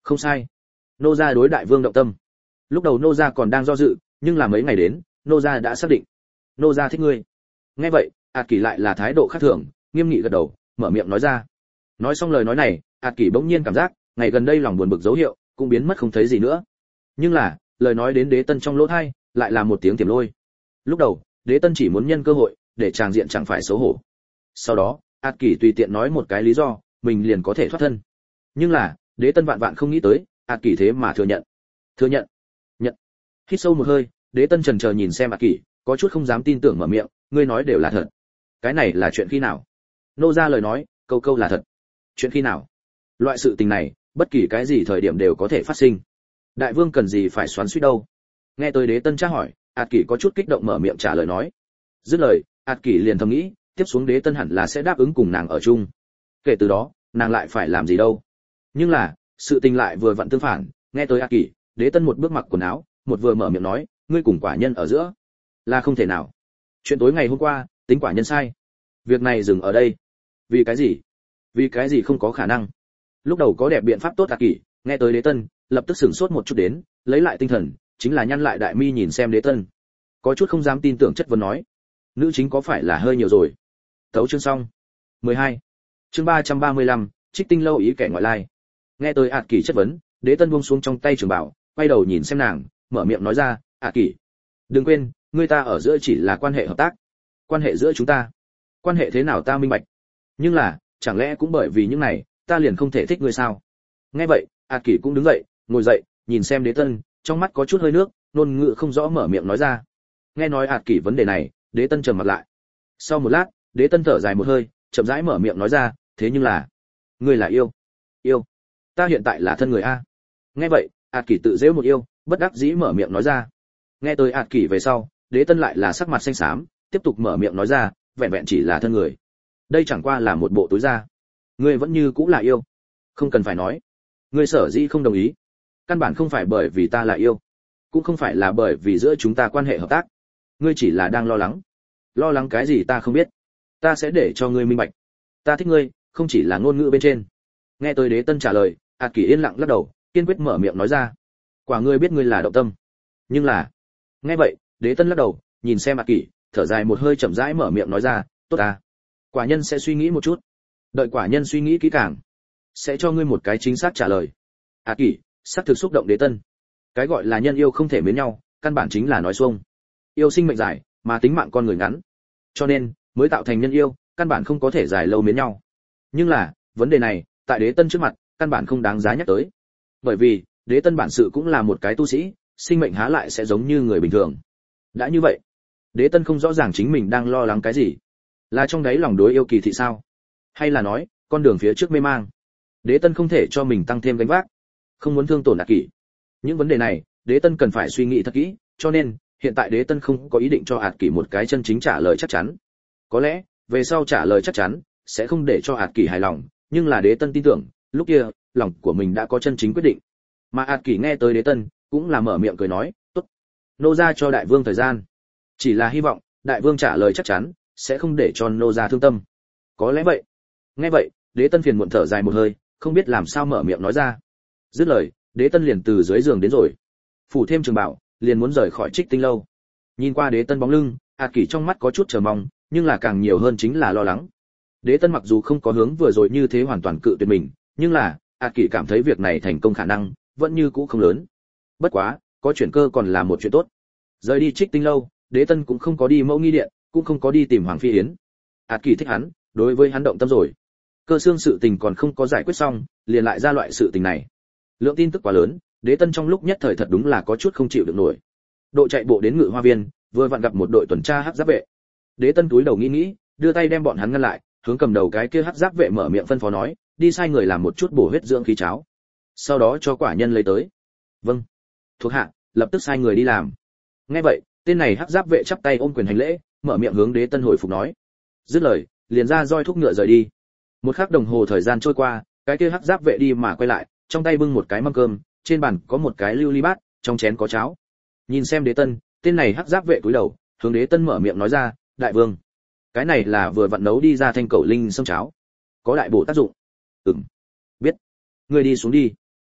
Không sai. Nô gia đối đại vương động tâm. Lúc đầu nô gia còn đang do dự, nhưng là mấy ngày đến, nô gia đã xác định. Nô gia thích ngươi. Nghe vậy, ạt kỷ lại là thái độ khác thường, nghiêm nghị gật đầu, mở miệng nói ra. Nói xong lời nói này, ạt kỷ bỗng nhiên cảm giác, ngày gần đây lòng buồn bực dấu hiệu cũng biến mất không thấy gì nữa. Nhưng là, lời nói đến Đế Tân trong lỗ tai, lại là một tiếng tiềm lôi. Lúc đầu, Đế Tân chỉ muốn nhân cơ hội để tràng diện chẳng phải xấu hổ. Sau đó, ạt kỷ tùy tiện nói một cái lý do, mình liền có thể thoát thân. Nhưng là, Đế Tân vạn vạn không nghĩ tới, ạt kỷ thế mà thừa nhận. Thừa nhận? Nhận. Hít sâu một hơi, Đế Tân chần chờ nhìn xem ạt kỷ, có chút không dám tin tưởng mở miệng, ngươi nói đều là thật. Cái này là chuyện khi nào? Nô ra lời nói, câu câu là thật. Chuyện khi nào? Loại sự tình này, bất kỳ cái gì thời điểm đều có thể phát sinh. Đại vương cần gì phải xoắn xuýt đâu? Nghe tới Đế Tân tra hỏi, ạt kỷ có chút kích động mở miệng trả lời nói. Dứt lời, ạt kỷ liền thầm nghĩ, tiếp xuống Đế Tân hẳn là sẽ đáp ứng cùng nàng ở chung. Kể từ đó, nàng lại phải làm gì đâu? Nhưng là, sự tình lại vừa vặn tương phản, nghe tới ạt kỷ, Đế Tân một bước mặc quần áo, một vừa mở miệng nói, ngươi cùng quả nhân ở giữa là không thể nào. Chuyện tối ngày hôm qua, tính quả nhân sai. Việc này dừng ở đây. Vì cái gì? Vì cái gì không có khả năng? Lúc đầu có đẹp biện pháp tốt ạt kỷ, nghe tới Đế Tân, lập tức sửng sốt một chút đến, lấy lại tinh thần, chính là nhăn lại đại mi nhìn xem Đế Tân, có chút không dám tin tưởng chất vấn nói, nữ chính có phải là hơi nhiều rồi? Thấu chương xong. 12. Chương 335, Trích Tinh lâu ý kẻ ngoại lai. Nghe tới ạt kỷ chất vấn, Đế Tân buông xuống trong tay trường bảo, quay đầu nhìn xem nàng, mở miệng nói ra, ạt kỷ, đừng quên, ngươi ta ở giữa chỉ là quan hệ hợp tác, quan hệ giữa chúng ta, quan hệ thế nào ta minh bạch. Nhưng là, chẳng lẽ cũng bởi vì những này, ta liền không thể thích ngươi sao? Nghe vậy, ạt kỷ cũng đứng dậy, ngồi dậy, nhìn xem Đế Tân, trong mắt có chút hơi nước, ngôn ngữ không rõ mở miệng nói ra. Nghe nói ạt kỷ vấn đề này, Đế Tân trầm mặt lại. Sau một lát, Đế Tân thở dài một hơi, chậm rãi mở miệng nói ra, thế nhưng là, ngươi là yêu. Yêu? Ta hiện tại là thân người a. Nghe vậy, ạt kỷ tự giễu một yêu, bất đắc dĩ mở miệng nói ra. Nghe tới ạt kỷ về sau, Đế Tân lại là sắc mặt xanh xám, tiếp tục mở miệng nói ra, vẹn vẹn chỉ là thân người. Đây chẳng qua là một bộ túi da. Ngươi vẫn như cũng là yêu. Không cần phải nói. Ngươi sở dĩ không đồng ý, căn bản không phải bởi vì ta là yêu, cũng không phải là bởi vì giữa chúng ta quan hệ hợp tác. Ngươi chỉ là đang lo lắng. Lo lắng cái gì ta không biết. Ta sẽ để cho ngươi minh bạch. Ta thích ngươi, không chỉ là ngôn ngữ bên trên. Nghe tới Đế Tân trả lời, ạt kỷ yên lặng lắc đầu, kiên quyết mở miệng nói ra. Quả ngươi biết ngươi là động tâm. Nhưng là, nghe vậy, Đế Tân lắc đầu, nhìn xem ạt kỷ, thở dài một hơi chậm rãi mở miệng nói ra, tốt ta. Quả nhân sẽ suy nghĩ một chút. Đợi quả nhân suy nghĩ kỹ càng, sẽ cho ngươi một cái chính xác trả lời. ạt kỷ, xác thực xúc động Đế Tân. Cái gọi là nhân yêu không thể mến nhau, căn bản chính là nói xuông. Yêu sinh mệnh dài, mà tính mạng con người ngắn. Cho nên, mới tạo thành nhân yêu, căn bản không có thể dài lâu mến nhau. Nhưng là, vấn đề này, tại Đế Tân trước mặt, căn bản không đáng giá nhắc tới. Bởi vì, Đế Tân bản sự cũng là một cái tu sĩ, sinh mệnh há lại sẽ giống như người bình thường. Đã như vậy, Đế Tân không rõ ràng chính mình đang lo lắng cái gì. Là trong đáy lòng đối yêu kỳ thị sao? Hay là nói, con đường phía trước mê mang. Đế Tân không thể cho mình tăng thêm gánh vác, không muốn thương tổn ạt kỷ. Những vấn đề này, Đế Tân cần phải suy nghĩ thật kỹ, cho nên, hiện tại Đế Tân không có ý định cho ạt kỷ một cái chân chính trả lời chắc chắn. Có lẽ, về sau trả lời chắc chắn, sẽ không để cho ạt kỷ hài lòng, nhưng là Đế Tân tin tưởng, lúc kia, lòng của mình đã có chân chính quyết định. Mà ạt kỷ nghe tới Đế Tân, cũng là mở miệng cười nói, tốt, nô gia cho đại vương thời gian. Chỉ là hy vọng, đại vương trả lời chắc chắn, sẽ không để cho nô gia thương tâm. Có lẽ vậy. Nghe vậy, Đế Tân phiền muộn thở dài một hơi, không biết làm sao mở miệng nói ra. Dứt lời, Đế Tân liền từ dưới giường đến rồi, phủ thêm trường bảo, liền muốn rời khỏi Trích Tinh lâu. Nhìn qua Đế Tân bóng lưng, ạt kỷ trong mắt có chút chờ mong, nhưng là càng nhiều hơn chính là lo lắng. Đế Tân mặc dù không có hướng vừa rồi như thế hoàn toàn cự tuyệt mình, nhưng là ạt kỷ cảm thấy việc này thành công khả năng vẫn như cũ không lớn. Bất quá, có chuyển cơ còn là một chuyện tốt. Rời đi Trích Tinh lâu, Đế Tân cũng không có đi Mẫu Nghi điện, cũng không có đi tìm Hoàng Phi Yến. ạt kỷ thích hắn, đối với hắn động tâm rồi. Cơ xương sự tình còn không có giải quyết xong, liền lại ra loại sự tình này. Lượng tin tức quá lớn, Đế Tân trong lúc nhất thời thật đúng là có chút không chịu được nổi. Đội chạy bộ đến Ngự Hoa Viên, vừa vặn gặp một đội tuần tra hắc giáp vệ. Đế Tân túi đầu nghĩ nghĩ, đưa tay đem bọn hắn ngăn lại, hướng cầm đầu cái kia hắc giáp vệ mở miệng phân phó nói, đi sai người làm một chút bổ huyết dưỡng khí cháo, sau đó cho quả nhân lấy tới. Vâng. Thuộc hạ lập tức sai người đi làm. Nghe vậy, tên này hắc giáp vệ chắp tay ôm quyền hành lễ, mở miệng hướng Đế Tân hồi phục nói. Dứt lời, liền ra roi thúc ngựa rời đi. Một khắc đồng hồ thời gian trôi qua, cái kia hắc giáp vệ đi mà quay lại, trong tay bưng một cái mâm cơm, trên bàn có một cái lưu ly bát, trong chén có cháo. Nhìn xem Đế Tân, tên này hắc giáp vệ cúi đầu, hướng Đế Tân mở miệng nói ra, đại vương, cái này là vừa vặn nấu đi ra thanh cẩu linh sâm cháo, có đại bổ tác dụng. Biết. Ngươi đi xuống đi.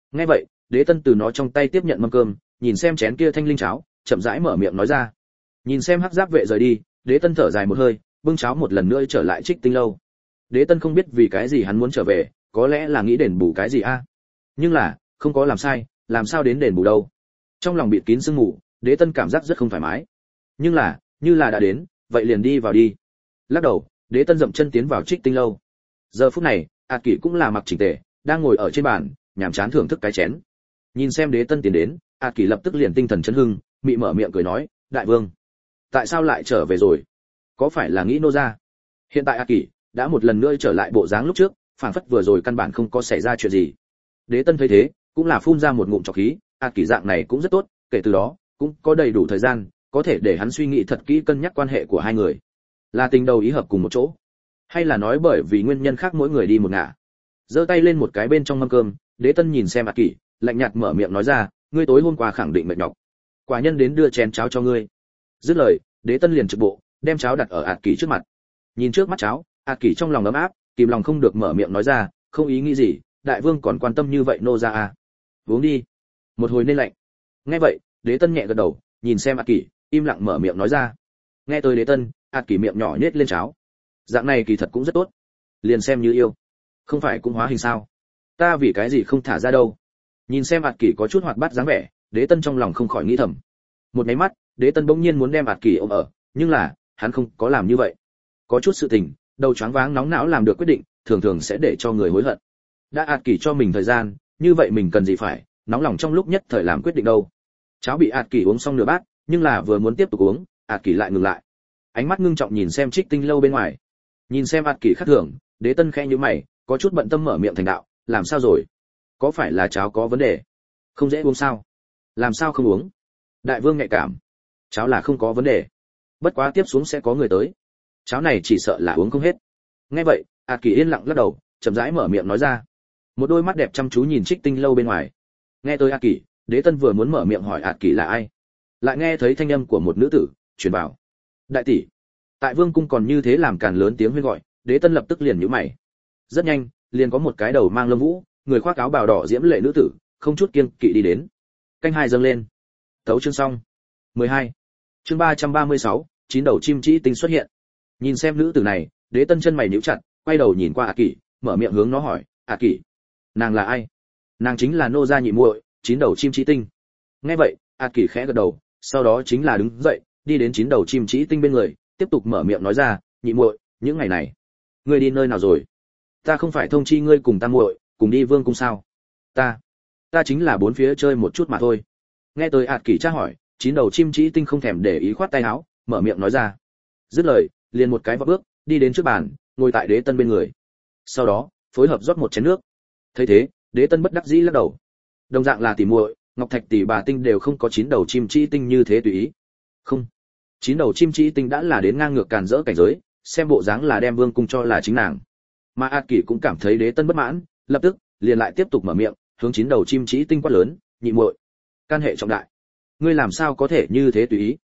Nghe vậy, Đế Tân từ nó trong tay tiếp nhận mâm cơm, nhìn xem chén kia thanh linh cháo, chậm rãi mở miệng nói ra. Nhìn xem hắc giáp vệ rời đi, Đế Tân thở dài một hơi, bưng cháo một lần nữa trở lại Trích Tinh lâu. Đế Tân không biết vì cái gì hắn muốn trở về, có lẽ là nghĩ đền bù cái gì a. Nhưng là, không có làm sai, làm sao đến đền bù đâu. Trong lòng bịt kín sương mù, Đế Tân cảm giác rất không thoải mái. Nhưng là, như là đã đến, vậy liền đi vào đi. Lắc đầu, Đế Tân dậm chân tiến vào Trích Tinh lâu. Giờ phút này, Át Kỷ cũng là mặc chỉnh tề, đang ngồi ở trên bàn, nhàm chán thưởng thức cái chén. Nhìn xem Đế Tân tiến đến, Át Kỷ lập tức liền tinh thần chấn hưng, mị mở miệng cười nói, đại vương, tại sao lại trở về rồi? Có phải là nghĩ nô gia? Hiện tại Át Kỷ đã một lần nữa trở lại bộ dáng lúc trước, phảng phất vừa rồi căn bản không có xảy ra chuyện gì. Đế Tân thấy thế, cũng là phun ra một ngụm trọc khí, Át Kỷ dạng này cũng rất tốt, kể từ đó, cũng có đầy đủ thời gian, có thể để hắn suy nghĩ thật kỹ cân nhắc quan hệ của hai người. Là tình đầu ý hợp cùng một chỗ, hay là nói bởi vì nguyên nhân khác mỗi người đi một ngả. Giơ tay lên một cái bên trong mâm cơm, Đế Tân nhìn xem Át Kỷ, lạnh nhạt mở miệng nói ra, ngươi tối hôm qua khẳng định mệt nhọc, quả nhân đến đưa chén cháo cho ngươi. Dứt lời, Đế Tân liền trực bộ, đem cháo đặt ở Át Kỷ trước mặt. Nhìn trước mắt cháo, Át Kỷ trong lòng ấm áp, kìm lòng không được mở miệng nói ra, không ý nghĩ gì, đại vương còn quan tâm như vậy nô gia à? Uống đi. Một hồi nên lạnh. Nghe vậy, Đế Tân nhẹ gật đầu, nhìn xem Át Kỷ, im lặng mở miệng nói ra. Nghe tới Đế Tân, Át Kỷ miệng nhỏ nhếch lên cháo. Dạng này kỳ thật cũng rất tốt, liền xem như yêu, không phải cũng hóa hình sao? Ta vì cái gì không thả ra đâu? Nhìn xem Át Kỷ có chút hoạt bát dáng vẻ, Đế Tân trong lòng không khỏi nghĩ thầm. Một cái mắt, Đế Tân bỗng nhiên muốn đem Át Kỷ ôm ở, nhưng là, hắn không có làm như vậy. Có chút sự tình, đầu choáng váng nóng não làm được quyết định, thường thường sẽ để cho người hối hận. Đã Át Kỷ cho mình thời gian, như vậy mình cần gì phải nóng lòng trong lúc nhất thời làm quyết định đâu. Cháo bị Át Kỷ uống xong nửa bát, nhưng là vừa muốn tiếp tục uống, Át Kỷ lại ngừng lại. Ánh mắt ngưng trọng nhìn xem Trích Tinh lâu bên ngoài. Nhìn xem Át Kỷ khác thường, Đế Tân khẽ nhíu mày, có chút bận tâm mở miệng thành đạo, làm sao rồi? Có phải là cháo có vấn đề? Không dễ uống sao? Làm sao không uống? Đại vương nhạy cảm. Cháo là không có vấn đề. Bất quá tiếp xuống sẽ có người tới. Cháo này chỉ sợ là uống không hết. Nghe vậy, Át Kỷ yên lặng lắc đầu, chậm rãi mở miệng nói ra. Một đôi mắt đẹp chăm chú nhìn Trích Tinh lâu bên ngoài. Nghe tới Át Kỷ, Đế Tân vừa muốn mở miệng hỏi Át Kỷ là ai, lại nghe thấy thanh âm của một nữ tử truyền vào. Đại tỷ. Tại vương cung còn như thế làm càn lớn tiếng huyên gọi, Đế Tân lập tức liền nhíu mày. Rất nhanh, liền có một cái đầu mang lông vũ, người khoác áo bào đỏ diễm lệ nữ tử, không chút kiêng kỵ đi đến. Canh hai dâng lên. Tấu chương xong. 12. Chương 336, chín đầu chim trĩ tinh xuất hiện. Nhìn xem nữ tử này, Đế Tân chân mày nhíu chặt, quay đầu nhìn qua Át Kỷ, mở miệng hướng nó hỏi, Át Kỷ, nàng là ai? Nàng chính là nô gia nhị muội, chín đầu chim trĩ tinh. Nghe vậy, Át Kỷ khẽ gật đầu, sau đó chính là đứng dậy, đi đến chín đầu chim trĩ tinh bên người, tiếp tục mở miệng nói ra, nhị muội, những ngày này, ngươi đi nơi nào rồi? Ta không phải thông chi ngươi cùng ta muội, cùng đi vương cung sao? Ta chính là bốn phía chơi một chút mà thôi. Nghe tới Át Kỷ tra hỏi, chín đầu chim trĩ tinh không thèm để ý khoát tay áo, mở miệng nói ra. Dứt lời, liền một cái vọt bước, đi đến trước bàn, ngồi tại Đế Tân bên người. Sau đó, phối hợp rót một chén nước. Thấy thế, Đế Tân bất đắc dĩ lắc đầu. Đồng dạng là tỷ muội, Ngọc Thạch tỷ bà tinh đều không có chín đầu chim trĩ tinh như thế tùy ý. Không, chín đầu chim trĩ tinh đã là đến ngang ngược càn rỡ cảnh giới, xem bộ dáng là đem vương cung cho là chính nàng. Mà Át Kỷ cũng cảm thấy Đế Tân bất mãn, lập tức liền lại tiếp tục mở miệng, hướng chín đầu chim trĩ tinh quát lớn, nhị muội, can hệ trọng đại, ngươi làm sao có thể như thế tùy ý?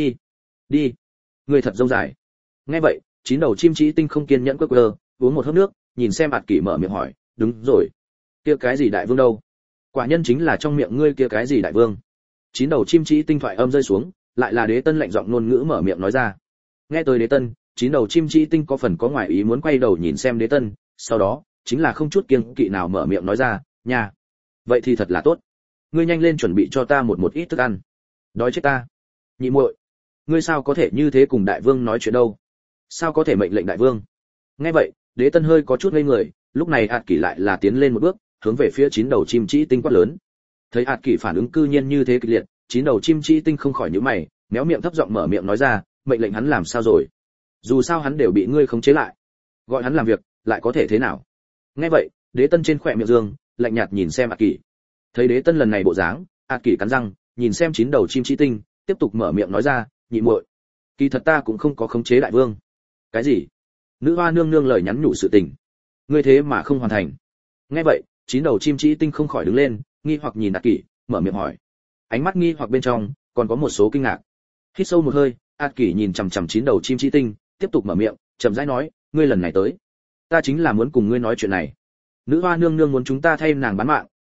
Đi, ngươi thật rông dài. Nghe vậy, chín đầu chim trĩ tinh không kiên nhẫn quơ quơ, uống một hớp nước, nhìn xem Át Kỷ mở miệng hỏi, đúng rồi, kia cái gì đại vương đâu? Quả nhân chính là trong miệng ngươi kia cái gì đại vương. Chín đầu chim trĩ tinh thoại âm rơi xuống, lại là Đế Tân lạnh giọng ngôn ngữ mở miệng nói ra. Nghe tới Đế Tân, chín đầu chim trĩ tinh có phần có ngoài ý muốn quay đầu nhìn xem Đế Tân, sau đó chính là không chút kiêng kỵ nào mở miệng nói ra, nha, vậy thì thật là tốt, ngươi nhanh lên chuẩn bị cho ta một ít thức ăn, đói chết ta. Nhị muội, ngươi sao có thể như thế cùng đại vương nói chuyện đâu? Sao có thể mệnh lệnh đại vương? Nghe vậy, Đế Tân hơi có chút ngây người, lúc này Át Kỷ lại là tiến lên một bước, hướng về phía chín đầu chim trĩ tinh quát lớn. Thấy Át Kỷ phản ứng cư nhiên như thế kịch liệt, chín đầu chim trĩ tinh không khỏi nhíu mày, méo miệng thấp giọng mở miệng nói ra, mệnh lệnh hắn làm sao rồi? Dù sao hắn đều bị ngươi khống chế lại, gọi hắn làm việc, lại có thể thế nào? Nghe vậy, Đế Tân trên khóe miệng dương, lạnh nhạt nhìn xem Át Kỷ. Thấy Đế Tân lần này bộ dáng, Át Kỷ cắn răng, nhìn xem chín đầu chim trĩ tinh, tiếp tục mở miệng nói ra, nhị muội, kỳ thật ta cũng không có khống chế đại vương. Cái gì? Nữ hoa nương nương lời nhắn nhủ sự tình, ngươi thế mà không hoàn thành. Nghe vậy, chín đầu chim trĩ tinh không khỏi đứng lên, nghi hoặc nhìn Át Kỷ, mở miệng hỏi. Ánh mắt nghi hoặc bên trong còn có một số kinh ngạc. Hít sâu một hơi, Át Kỷ nhìn chằm chằm chín đầu chim trĩ tinh, tiếp tục mở miệng, chậm rãi nói, ngươi lần này tới, ta chính là muốn cùng ngươi nói chuyện này. Nữ hoa nương nương muốn chúng ta thay nàng bán mạng,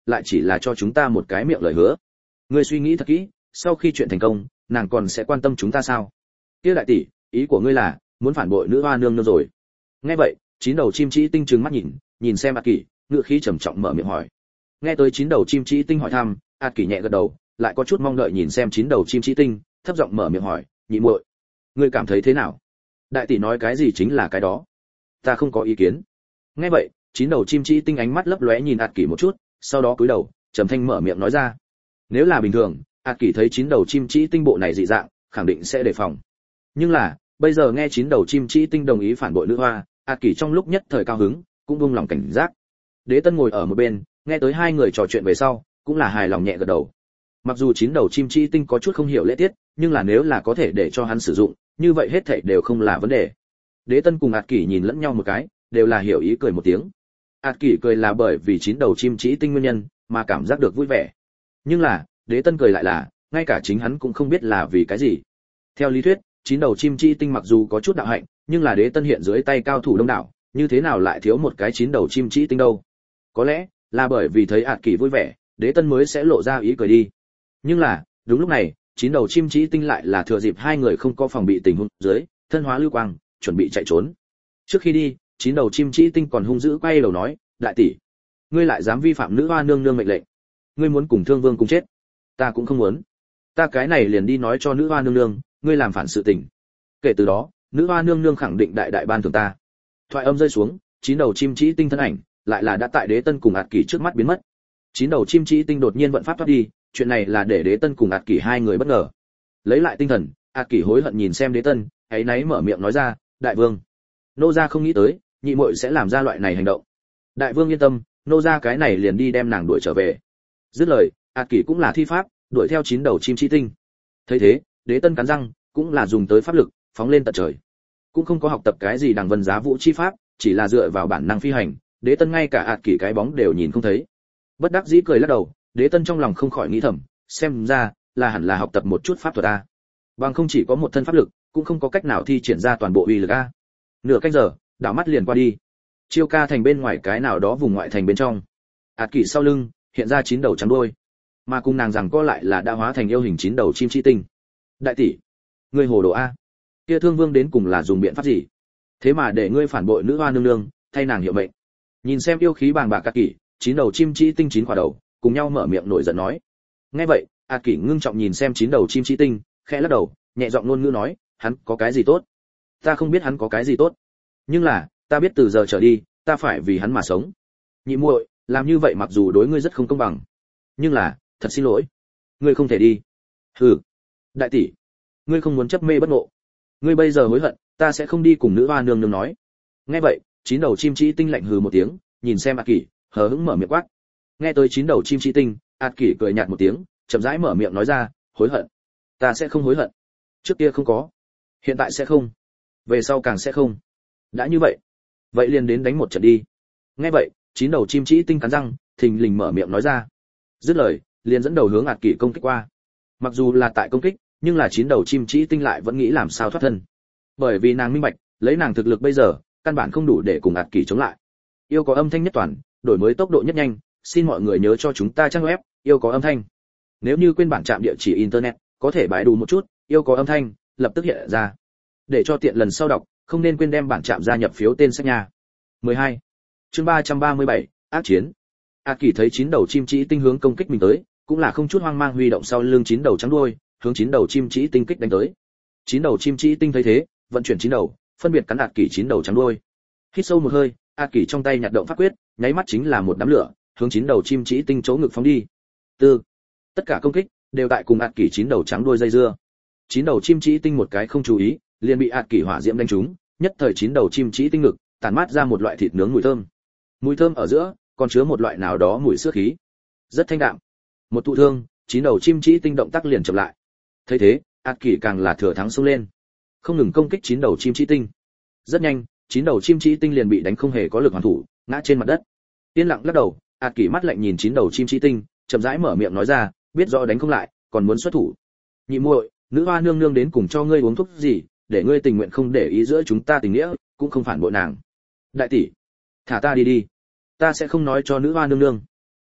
lại chỉ là cho chúng ta một cái miệng lời hứa. Ngươi suy nghĩ thật kỹ, sau khi chuyện thành công, nàng còn sẽ quan tâm chúng ta sao? Kia đại tỷ, ý của ngươi là muốn phản bội nữ hoa nương nương rồi? Nghe vậy, chín đầu chim trĩ tinh trừng mắt nhìn xem ạt kỷ, ngựa khí trầm trọng mở miệng hỏi. Nghe tới chín đầu chim trĩ tinh hỏi thăm, ạt kỷ nhẹ gật đầu, lại có chút mong đợi nhìn xem chín đầu chim trĩ tinh, thấp giọng mở miệng hỏi, nhị muội, ngươi cảm thấy thế nào? Đại tỷ nói cái gì chính là cái đó, ta không có ý kiến. Nghe vậy, chín đầu chim trĩ tinh ánh mắt lấp lóe nhìn ạt kỷ một chút, sau đó cúi đầu, trầm thanh mở miệng nói ra. Nếu là bình thường, ạt kỷ thấy chín đầu chim trĩ tinh bộ này dị dạng, khẳng định sẽ đề phòng. Nhưng là, bây giờ nghe chín đầu chim trĩ tinh đồng ý phản bội nữ hoa, ạt kỷ trong lúc nhất thời cao hứng, cũng buông lòng cảnh giác. Đế Tân ngồi ở một bên, nghe tới hai người trò chuyện về sau, cũng là hài lòng nhẹ gật đầu. Mặc dù chín đầu chim trĩ tinh có chút không hiểu lễ tiết, nhưng là nếu là có thể để cho hắn sử dụng, như vậy hết thảy đều không là vấn đề. Đế Tân cùng ạt kỷ nhìn lẫn nhau một cái, đều là hiểu ý cười một tiếng. ạt kỷ cười là bởi vì chín đầu chim trĩ tinh nguyên nhân mà cảm giác được vui vẻ, nhưng là Đế Tân cười lại là ngay cả chính hắn cũng không biết là vì cái gì. Theo lý thuyết, chín đầu chim trĩ tinh mặc dù có chút đạo hạnh, nhưng là Đế Tân hiện dưới tay cao thủ đông đảo, như thế nào lại thiếu một cái chín đầu chim trĩ tinh đâu? Có lẽ là bởi vì thấy ạt kỷ vui vẻ, Đế Tân mới sẽ lộ ra ý cười đi. Nhưng là đúng lúc này, chín đầu chim trĩ tinh lại là thừa dịp hai người không có phòng bị tình huống dưới, thân hóa lưu quang, chuẩn bị chạy trốn. Trước khi đi, chín đầu chim trĩ tinh còn hung dữ quay đầu nói, đại tỷ, ngươi lại dám vi phạm nữ hoa nương nương mệnh lệnh, ngươi muốn cùng Thương Vương cùng chết? Ta cũng không muốn. Ta cái này liền đi nói cho nữ hoa nương nương, ngươi làm phản sự tình. Kể từ đó, nữ hoa nương nương khẳng định đại đại ban thưởng ta. Thoại âm rơi xuống, chín đầu chim trĩ tinh thân ảnh lại là đã tại Đế Tân cùng ạt kỷ trước mắt biến mất. Chín đầu chim trĩ tinh đột nhiên vận pháp thoát đi, chuyện này là để Đế Tân cùng ạt kỷ hai người bất ngờ. Lấy lại tinh thần, ạt kỷ hối hận nhìn xem Đế Tân, ấy náy mở miệng nói ra, đại vương, nô gia không nghĩ tới nhị muội sẽ làm ra loại này hành động. Đại vương yên tâm, nô gia cái này liền đi đem nàng đuổi trở về. Dứt lời, ạt kỷ cũng là thi pháp đuổi theo chín đầu chim trĩ tinh. Thấy thế, Đế Tân cắn răng, cũng là dùng tới pháp lực phóng lên tận trời, cũng không có học tập cái gì đằng vân giá vũ chi pháp, chỉ là dựa vào bản năng phi hành. Đế Tân ngay cả ạt kỷ cái bóng đều nhìn không thấy. Bất đắc dĩ cười lắc đầu, Đế Tân trong lòng không khỏi nghĩ thầm, xem ra là hẳn là học tập một chút pháp thuật a, bằng không chỉ có một thân pháp lực cũng không có cách nào thi triển ra toàn bộ uy lực a. Nửa canh giờ, đảo mắt liền qua đi. Chiêu Ca thành bên ngoài cái nào đó vùng ngoại thành bên trong, ạt kỷ sau lưng hiện ra chín đầu trắng đuôi, mà cùng nàng rằng co lại là đã hóa thành yêu hình chín đầu chim trĩ tinh. Đại tỷ, ngươi hồ đồ a, kia Thương Vương đến cùng là dùng biện pháp gì, thế mà để ngươi phản bội nữ hoa nương nương, thay nàng hiệu mệnh? Nhìn xem yêu khí bàng bạc ạt kỷ, chín đầu chim trĩ tinh chín quả đầu cùng nhau mở miệng nổi giận nói. Nghe vậy, ạt kỷ ngưng trọng nhìn xem chín đầu chim trĩ tinh, khẽ lắc đầu, nhẹ giọng ngôn ngữ nói, hắn có cái gì tốt? Ta không biết hắn có cái gì tốt, nhưng là ta biết từ giờ trở đi ta phải vì hắn mà sống. Nhị muội, làm như vậy mặc dù đối ngươi rất không công bằng, nhưng là thật xin lỗi, ngươi không thể đi. Hừ, đại tỷ, ngươi không muốn chấp mê bất ngộ, ngươi bây giờ hối hận, ta sẽ không đi cùng nữ hoa nương nương nói. Nghe vậy, chín đầu chim trĩ tinh lạnh hừ một tiếng, nhìn xem ạt kỷ, hờ hững mở miệng quát. Nghe tới chín đầu chim trĩ tinh, ạt kỷ cười nhạt một tiếng, chậm rãi mở miệng nói ra, hối hận? Ta sẽ không hối hận. Trước kia không có, hiện tại sẽ không, về sau càng sẽ không. Đã như vậy, vậy liền đến đánh một trận đi. Nghe vậy, chín đầu chim trĩ tinh cắn răng, thình lình mở miệng nói ra. Dứt lời, liền dẫn đầu hướng ạt kỷ công kích qua. Mặc dù là tại công kích, nhưng là chín đầu chim trĩ tinh lại vẫn nghĩ làm sao thoát thân. Bởi vì nàng minh bạch, lấy nàng thực lực bây giờ, căn bản không đủ để cùng ạt kỷ chống lại. Yêu có âm thanh nhất toàn, đổi mới tốc độ nhất nhanh, xin mọi người nhớ cho chúng ta trang web yêu có âm thanh. Nếu như quên bản trạm địa chỉ internet, có thể bãi đủ một chút, yêu có âm thanh, lập tức hiện ra. Để cho tiện lần sau đọc, không nên quên đem bản trạm gia nhập phiếu tên sách nha. 12. Chương 337, ác chiến. ạt kỷ thấy chín đầu chim trĩ tinh hướng công kích mình tới, cũng là không chút hoang mang huy động sau lưng chín đầu trắng đuôi, hướng chín đầu chim trĩ tinh kích đánh tới. Chín đầu chim trĩ tinh thấy thế, vận chuyển chín đầu, phân biệt cắn ạt kỷ chín đầu trắng đuôi. Hít sâu một hơi, ạt kỷ trong tay nhặt động pháp quyết, nháy mắt chính là một đám lửa, hướng chín đầu chim trĩ tinh chỗ ngực phóng đi. Tư. Tất cả công kích đều tại cùng ạt kỷ chín đầu trắng đuôi dây dưa. Chín đầu chim trĩ tinh một cái không chú ý, liền bị ạt kỷ hỏa diễm đánh trúng, nhất thời chín đầu chim trĩ tinh ngực tản mát ra một loại thịt nướng mùi thơm. Mùi thơm ở giữa còn chứa một loại nào đó mùi xước khí, rất thanh đạm. Một thụ thương, chín đầu chim trĩ tinh động tác liền chậm lại. Thấy thế, ạt kỷ càng là thừa thắng xông lên, không ngừng công kích chín đầu chim trĩ tinh. Rất nhanh, chín đầu chim trĩ tinh liền bị đánh không hề có lực hoàn thủ, ngã trên mặt đất. Yên lặng lắc đầu, ạt kỷ mắt lạnh nhìn chín đầu chim trĩ tinh, chậm rãi mở miệng nói ra, biết rõ đánh không lại, còn muốn xuất thủ. Nhị muội, nữ hoa nương nương đến cùng cho ngươi uống thuốc gì, để ngươi tình nguyện không để ý giữa chúng ta tình nghĩa, cũng không phản bội nàng. Đại tỷ, thả ta đi đi, ta sẽ không nói cho nữ hoa nương nương.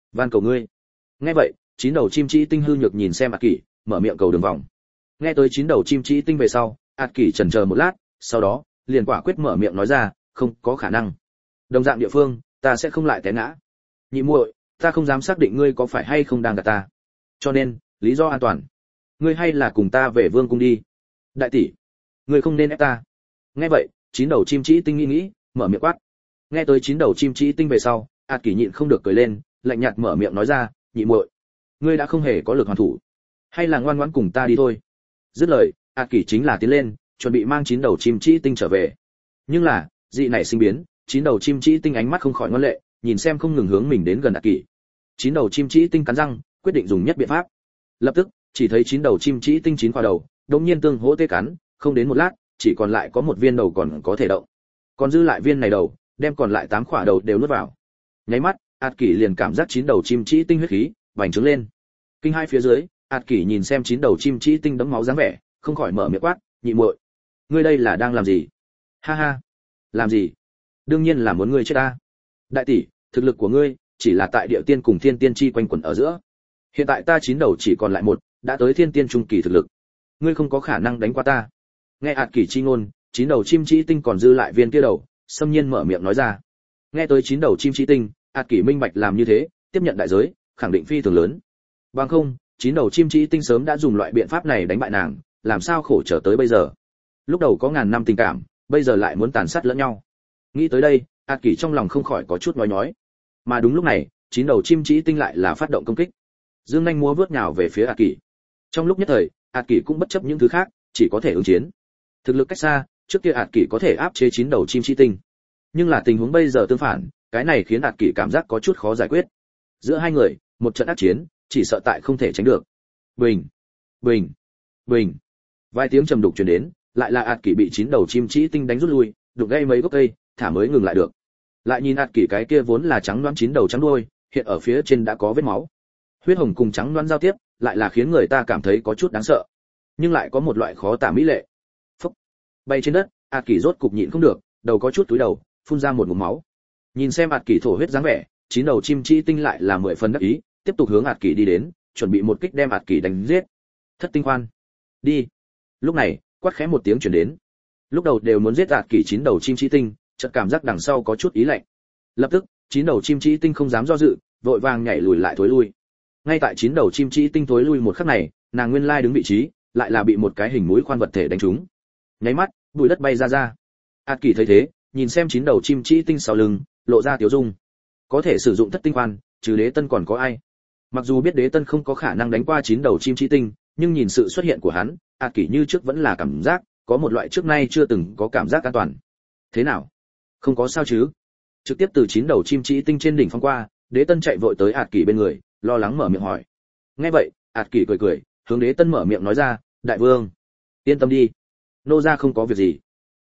van cầu ngươi. Nghe vậy, chín đầu chim trĩ tinh hư nhược nhìn xem ạt kỷ, mở miệng cầu đường vòng. Nghe tới chín đầu chim trĩ tinh về sau, ạt kỷ chần chờ một lát, sau đó liền quả quyết mở miệng nói ra, không có khả năng. Đồng dạng địa phương, ta sẽ không lại té ngã. Nhị muội, ta không dám xác định ngươi có phải hay không đang gạt ta. Cho nên, lý do an toàn, ngươi hay là cùng ta về vương cung đi. Đại tỷ, ngươi không nên ép ta. Nghe vậy, chín đầu chim trĩ tinh nghĩ, mở miệng quát. Nghe tới chín đầu chim trĩ tinh về sau, ạt kỷ nhịn không được cười lên, lạnh nhạt mở miệng nói ra, nhị muội, ngươi đã không hề có lực hoàn thủ, hay là ngoan ngoãn cùng ta đi thôi. Dứt lời, ạt kỷ chính là tiến lên, chuẩn bị mang chín đầu chim trĩ tinh trở về. Nhưng là, dị này sinh biến, chín đầu chim trĩ tinh ánh mắt không khỏi ngoan lệ, nhìn xem không ngừng hướng mình đến gần ạt kỷ. Chín đầu chim trĩ tinh cắn răng, quyết định dùng nhất biện pháp. Lập tức, chỉ thấy chín đầu chim trĩ tinh chín quả đầu, đột nhiên tương hỗ tê cắn, không đến một lát, chỉ còn lại có một viên đầu còn có thể động. Còn dư lại viên này đầu, đem còn lại 8 quả đầu đều nuốt vào. Nháy mắt, ạt kỷ liền cảm giác chín đầu chim trĩ tinh huyết khí bành trướng lên. Kinh hai phía dưới, ạt kỷ nhìn xem chín đầu chim trĩ tinh đẫm máu dáng vẻ, không khỏi mở miệng quát, nhị muội, ngươi đây là đang làm gì? Ha ha, làm gì? Đương nhiên là muốn ngươi chết ta. Đại tỷ, thực lực của ngươi chỉ là tại địa tiên cùng thiên tiên chi quanh quẩn ở giữa. Hiện tại ta chín đầu chỉ còn lại một, đã tới thiên tiên trung kỳ thực lực. Ngươi không có khả năng đánh qua ta. Nghe ạt kỷ chi ngôn, chín đầu chim trĩ tinh còn dư lại viên kia đầu, xâm nhiên mở miệng nói ra. Nghe tới chín đầu chim trĩ tinh, ạt kỷ minh bạch làm như thế, tiếp nhận đại giới, khẳng định phi thường lớn. Bằng không, chín đầu chim trĩ tinh sớm đã dùng loại biện pháp này đánh bại nàng, làm sao khổ trở tới bây giờ. Lúc đầu có ngàn năm tình cảm, bây giờ lại muốn tàn sát lẫn nhau. Nghĩ tới đây, ạt kỷ trong lòng không khỏi có chút nhói. Mà đúng lúc này, chín đầu chim trĩ tinh lại là phát động công kích. Dương nhanh múa vớt nhào về phía ạt kỷ. Trong lúc nhất thời, ạt kỷ cũng bất chấp những thứ khác, chỉ có thể ứng chiến. Thực lực cách xa, trước kia ạt kỷ có thể áp chế chín đầu chim trĩ tinh, nhưng là tình huống bây giờ tương phản, cái này khiến ạt kỷ cảm giác có chút khó giải quyết. Giữa hai người, một trận ác chiến, chỉ sợ tại không thể tránh được. Bình, bình, bình. Vài tiếng trầm đục truyền đến, lại là ạt kỷ bị chín đầu chim trĩ tinh đánh rút lui, đục gây mấy gốc cây, thả mới ngừng lại được. Lại nhìn ạt kỷ cái kia vốn là trắng đoán chín đầu trắng đuôi, hiện ở phía trên đã có vết máu. Huyết hồng cùng trắng đoán giao tiếp, lại là khiến người ta cảm thấy có chút đáng sợ, nhưng lại có một loại khó tả mỹ lệ. Phốc. Bay trên đất, ạt kỷ rốt cục nhịn không được, đầu có chút túi đầu, phun ra một ngụm máu. Nhìn xem ạt kỷ thổ huyết dáng vẻ, chín đầu chim trĩ tinh lại là 10 phần đắc ý, tiếp tục hướng ạt kỷ đi đến, chuẩn bị một kích đem ạt kỷ đánh giết. Thất tinh khoan, đi. Lúc này, quát khẽ một tiếng truyền đến. Lúc đầu đều muốn giết ạt kỷ chín đầu chim trĩ tinh, chợt cảm giác đằng sau có chút ý lạnh. Lập tức, chín đầu chim trĩ tinh không dám do dự, vội vàng nhảy lùi lại thối lui. Ngay tại chín đầu chim trĩ tinh thối lui một khắc này, nàng nguyên lai đứng vị trí, lại là bị một cái hình mũi khoan vật thể đánh trúng. Nháy mắt, bụi đất bay ra. ạt kỷ thấy thế, nhìn xem chín đầu chim trĩ tinh sau lưng, lộ ra tiểu dung. Có thể sử dụng thất tinh khoan, trừ Đế Tân còn có ai? Mặc dù biết Đế Tân không có khả năng đánh qua chín đầu chim trĩ tinh, nhưng nhìn sự xuất hiện của hắn, ạt kỷ như trước vẫn là cảm giác có một loại trước nay chưa từng có cảm giác an toàn. Thế nào? Không có sao chứ? Trực tiếp từ chín đầu chim trĩ tinh trên đỉnh phong qua, Đế Tân chạy vội tới ạt kỷ bên người, lo lắng mở miệng hỏi. Nghe vậy, ạt kỷ cười, hướng Đế Tân mở miệng nói ra, đại vương, yên tâm đi, nô gia không có việc gì.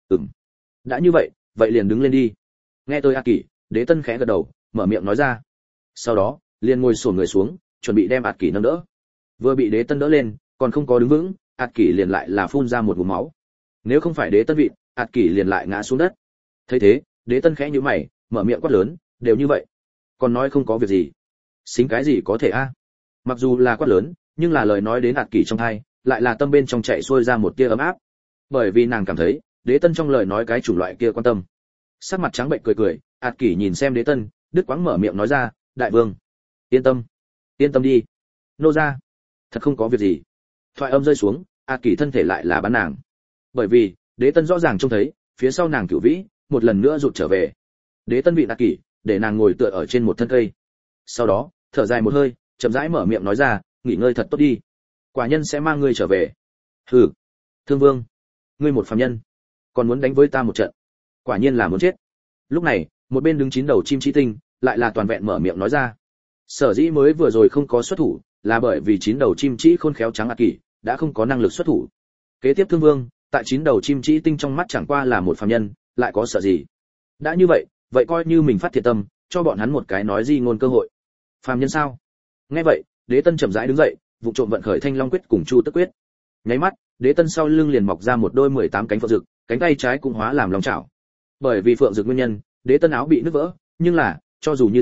Đã như vậy, vậy liền đứng lên đi. Nghe tôi ạt kỷ, Đế Tân khẽ gật đầu, mở miệng nói ra. Sau đó, liền ngồi xổm người xuống, chuẩn bị đem ạt kỷ nâng đỡ. Vừa bị Đế Tân đỡ lên, còn không có đứng vững, ạt kỷ liền lại là phun ra một ngụm máu. Nếu không phải Đế Tân vịn, ạt kỷ liền lại ngã xuống đất. Thấy thế, Đế Tân khẽ nhíu mày, mở miệng quát lớn, đều như vậy, còn nói không có việc gì, xính cái gì có thể a? Mặc dù là quát lớn, nhưng là lời nói đến ạt kỷ trong tai, lại là tâm bên trong chạy xuôi ra một tia ấm áp, bởi vì nàng cảm thấy Đế Tân trong lời nói cái chủng loại kia quan tâm. Sắc mặt trắng bệnh cười, ạt kỷ nhìn xem Đế Tân, đứt quãng mở miệng nói ra, đại vương, yên tâm đi, nô gia thật không có việc gì. Thoại âm rơi xuống, ạt kỷ thân thể lại là bắn nàng, bởi vì Đế Tân rõ ràng trông thấy phía sau nàng Cửu Vĩ một lần nữa rụt trở về. Đế Tân bị ạt kỷ để nàng ngồi tựa ở trên một thân cây, sau đó thở dài một hơi, chậm rãi mở miệng nói ra, nghỉ ngơi thật tốt đi, quả nhân sẽ mang ngươi trở về. Hừ, Thương Vương, ngươi một phàm nhân, còn muốn đánh với ta một trận, quả nhiên là muốn chết. Lúc này, một bên đứng chín đầu chim trĩ tinh, lại là toàn vẹn mở miệng nói ra. Sở dĩ mới vừa rồi không có xuất thủ, là bởi vì chín đầu chim trĩ khôn khéo trắng ạt kỷ đã không có năng lực xuất thủ. Kế tiếp Thương Vương, tại chín đầu chim trĩ tinh trong mắt chẳng qua là một phàm nhân, lại có sợ gì? Đã như vậy, vậy coi như mình phát thiệt tâm, cho bọn hắn một cái nói di ngôn cơ hội. Phàm nhân sao? Nghe vậy, Đế Tân chậm rãi đứng dậy, vụ trộm vận khởi Thanh Long quyết cùng Chu Tức quyết. Nháy mắt, Đế Tân sau lưng liền mọc ra một đôi 18 cánh phượng rực, cánh tay trái cũng hóa làm long chảo. Bởi vì phượng rực nguyên nhân, Đế Tân áo bị nứt vỡ, nhưng là, cho dù như thế,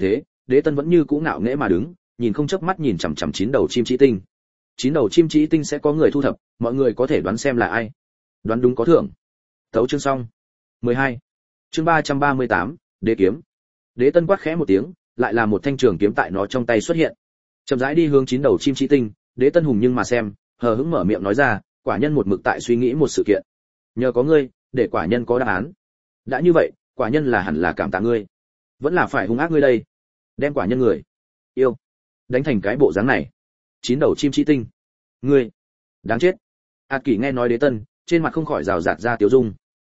Đế Tân vẫn như cũ ngạo nghễ mà đứng, nhìn không chớp mắt nhìn chằm chằm chín đầu chim chí tinh. Chín đầu chim chí tinh sẽ có người thu thập, mọi người có thể đoán xem là ai. Đoán đúng có thưởng. Tấu chương xong. 12. Chương 338, Đế kiếm. Đế Tân quát khẽ một tiếng, lại là một thanh trường kiếm tại nó trong tay xuất hiện. Chậm rãi đi hướng chín đầu chim chí tinh, Đế Tân hùng nhưng mà xem, hờ hững mở miệng nói ra, quả nhân một mực tại suy nghĩ một sự kiện. Nhờ có ngươi, để quả nhân có đáp án. Đã như vậy, quả nhân là hẳn là cảm tạ ngươi. Vẫn là phải hung ác ngươi đây. Đem quả nhân người yêu đánh thành cái bộ dáng này. Chín đầu chim chí tinh. Ngươi đáng chết. Hạt Kỷ nghe nói Đế Tân, trên mặt không khỏi rào rạt ra tiếu dung.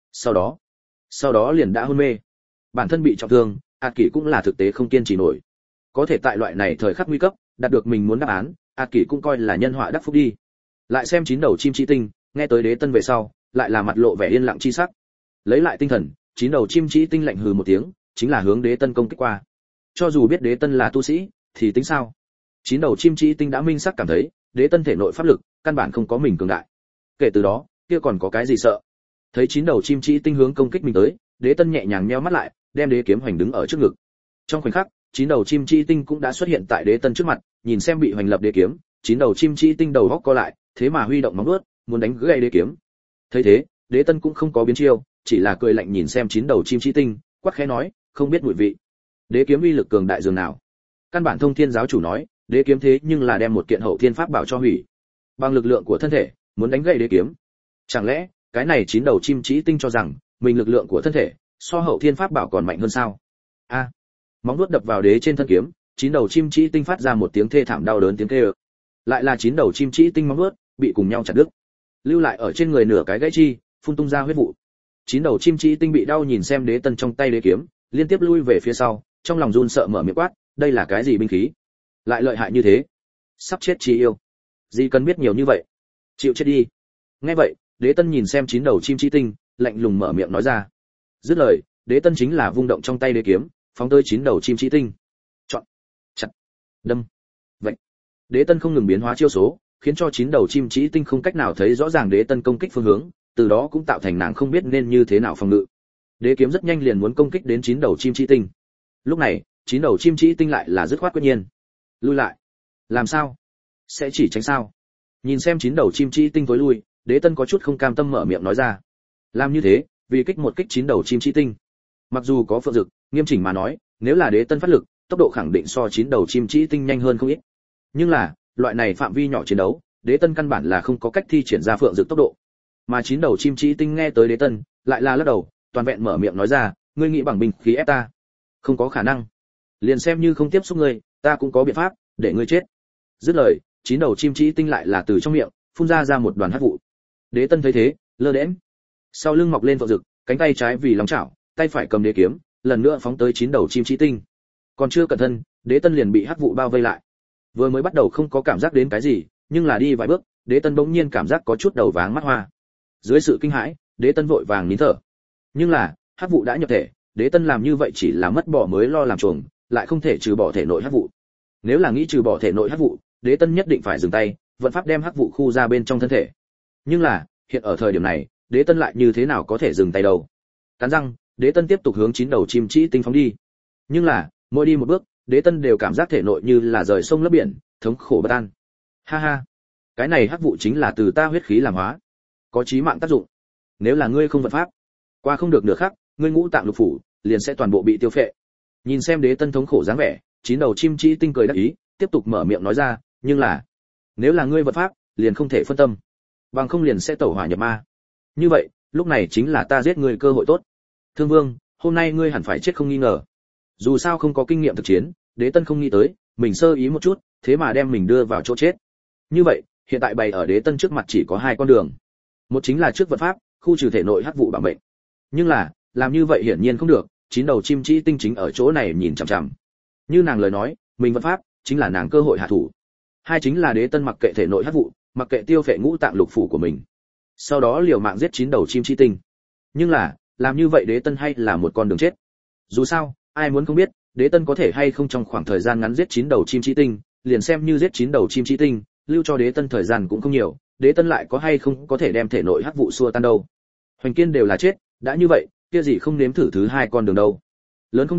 Sau đó liền đã hôn mê. Bản thân bị trọng thương, Hạt Kỷ cũng là thực tế không kiên trì nổi. Có thể tại loại này thời khắc nguy cấp, đạt được mình muốn đáp án, Hạt Kỷ cũng coi là nhân họa đắc phúc đi. Lại xem chín đầu chim chí tinh, nghe tới Đế Tân về sau, lại là mặt lộ vẻ yên lặng chi sắc. Lấy lại tinh thần, chín đầu chim chí tinh lạnh hừ một tiếng, chính là hướng Đế Tân công kích qua. Cho dù biết Đế Tân là tu sĩ, thì tính sao? Chín đầu chim chí tinh đã minh xác cảm thấy, Đế Tân thể nội pháp lực, căn bản không có mình cường đại. Kể từ đó, kia còn có cái gì sợ? Thấy chín đầu chim chí tinh hướng công kích mình tới, Đế Tân nhẹ nhàng nheo mắt lại, đem đế kiếm hoành đứng ở trước ngực. Trong khoảnh khắc, chín đầu chim chí tinh cũng đã xuất hiện tại Đế Tân trước mặt, nhìn xem bị hoành lập đế kiếm, chín đầu chim chí tinh đầu góc co lại, thế mà huy động móng vuốt, muốn đánh gãy đế kiếm. Thấy thế, Đế Tân cũng không có biến chiêu, chỉ là cười lạnh nhìn xem chín đầu chim chí tinh, quát khẽ nói, không biết mùi vị. Đế kiếm uy lực cường đại dường nào? Căn bản Thông Thiên giáo chủ nói, đế kiếm thế nhưng là đem một kiện hậu thiên pháp bảo cho hủy. Bằng lực lượng của thân thể, muốn đánh gãy đế kiếm. Chẳng lẽ, cái này chín đầu chim chí tinh cho rằng, mình lực lượng của thân thể so hậu thiên pháp bảo còn mạnh hơn sao? A. Móng vuốt đập vào đế trên thân kiếm, chín đầu chim chí tinh phát ra một tiếng thê thảm đau đớn tiếng kêu. Lại là chín đầu chim chí tinh móng vuốt bị cùng nhau chặt đứt, lưu lại ở trên người nửa cái gãy chi, phun tung ra huyết vụ. Chín đầu chim chí tinh bị đau nhìn xem Đế Tân trong tay đế kiếm, liên tiếp lui về phía sau, trong lòng run sợ mở miệng quát, đây là cái gì binh khí? Lại lợi hại như thế? Sắp chết chi yêu. Gì cần biết nhiều như vậy? Chịu chết đi. Nghe vậy, Đế Tân nhìn xem chín đầu chim chí tinh, lạnh lùng mở miệng nói ra. Dứt lời, Đế Tân chính là vung động trong tay đế kiếm, phóng tới chín đầu chim chí tinh. Chọn, chặt, đâm, vậy. Đế Tân không ngừng biến hóa chiêu số, khiến cho chín đầu chim chí tinh không cách nào thấy rõ ràng Đế Tân công kích phương hướng, từ đó cũng tạo thành nàng không biết nên như thế nào phòng ngự. Đế kiếm rất nhanh liền muốn công kích đến chín đầu chim chí tinh. Lúc này, chín đầu chim chí tinh lại là dứt khoát quyết nhiên. Lui lại. Làm sao? Sẽ chỉ tránh sao? Nhìn xem chín đầu chim chí tinh tối lui, Đế Tân có chút không cam tâm mở miệng nói ra. Làm như thế, vì kích một kích chín đầu chim chí tinh. Mặc dù có phượng dực, nghiêm chỉnh mà nói, nếu là Đế Tân phát lực, tốc độ khẳng định so chín đầu chim chí tinh nhanh hơn không ít. Nhưng là, loại này phạm vi nhỏ chiến đấu, Đế Tân căn bản là không có cách thi triển ra phượng dực tốc độ. Mà chín đầu chim chí tinh nghe tới Đế Tân, lại là lắc đầu, toàn vẹn mở miệng nói ra, ngươi nghĩ bằng binh khí ép ta? Không có khả năng. Liền xem như không tiếp xúc ngươi, ta cũng có biện pháp để ngươi chết. Dứt lời, chín đầu chim chí tinh lại là từ trong miệng phun ra một đoàn hắc vụ. Đế Tân thấy thế, lơ đễnh. Sau lưng mọc lên phượng dực, cánh tay trái vì long chảo, tay phải cầm đế kiếm, lần nữa phóng tới chín đầu chim chí tinh. Còn chưa cẩn thận, Đế Tân liền bị hắc vụ bao vây lại. Vừa mới bắt đầu không có cảm giác đến cái gì, nhưng là đi vài bước, Đế Tân bỗng nhiên cảm giác có chút đầu váng mắt hoa. Dưới sự kinh hãi, Đế Tân vội vàng nín thở. Nhưng là, hắc vụ đã nhập thể, Đế Tân làm như vậy chỉ là mất bỏ mới lo làm chuồng, lại không thể trừ bỏ thể nội hắc vụ. Nếu là nghĩ trừ bỏ thể nội hắc vụ, Đế Tân nhất định phải dừng tay, vận pháp đem hắc vụ khu ra bên trong thân thể. Nhưng là, hiện ở thời điểm này, Đế Tân lại như thế nào có thể dừng tay đâu? Cắn răng, Đế Tân tiếp tục hướng chín đầu chim chí tinh phóng đi. Nhưng là, mỗi đi một bước, Đế Tân đều cảm giác thể nội như là rời sông lấp biển, thống khổ bất an. Ha ha, cái này hắc vụ chính là từ ta huyết khí làm hóa, có chí mạng tác dụng. Nếu là ngươi không vận pháp, qua không được nửa khắc, ngươi ngũ tạng lục phủ liền sẽ toàn bộ bị tiêu phệ. Nhìn xem Đế Tân thống khổ dáng vẻ, chín đầu chim chí tinh cười đắc ý, tiếp tục mở miệng nói ra, nhưng là, nếu là ngươi vận pháp, liền không thể phân tâm, bằng không liền sẽ tẩu hỏa nhập ma. Như vậy, lúc này chính là ta giết ngươi cơ hội tốt. Thương Vương, hôm nay ngươi hẳn phải chết không nghi ngờ. Dù sao không có kinh nghiệm thực chiến, Đế Tân không nghĩ tới, mình sơ ý một chút, thế mà đem mình đưa vào chỗ chết. Như vậy, hiện tại bày ở Đế Tân trước mặt chỉ có hai con đường. Một chính là trước vận pháp, khu trừ thể nội hắc vụ bảo mệnh. Nhưng là, làm như vậy hiển nhiên không được, chín đầu chim chí tinh chính ở chỗ này nhìn chằm chằm. Như nàng lời nói, mình vận pháp chính là nàng cơ hội hạ thủ. Hai chính là Đế Tân mặc kệ thể nội hắc vụ, mặc kệ tiêu phệ ngũ tạng lục phủ của mình, sau đó liều mạng giết chín đầu chim chí tinh. Nhưng là, làm như vậy Đế Tân hay là một con đường chết. Dù sao, ai muốn không biết, Đế Tân có thể hay không trong khoảng thời gian ngắn giết chín đầu chim chí tinh, liền xem như giết chín đầu chim chí tinh, lưu cho Đế Tân thời gian cũng không nhiều, Đế Tân lại có hay không có thể đem thể nội hắc vụ xua tan đâu. Hoành Kiên đều là chết, đã như vậy, kia gì không nếm thử thứ hai con đường đâu. Lớn không được,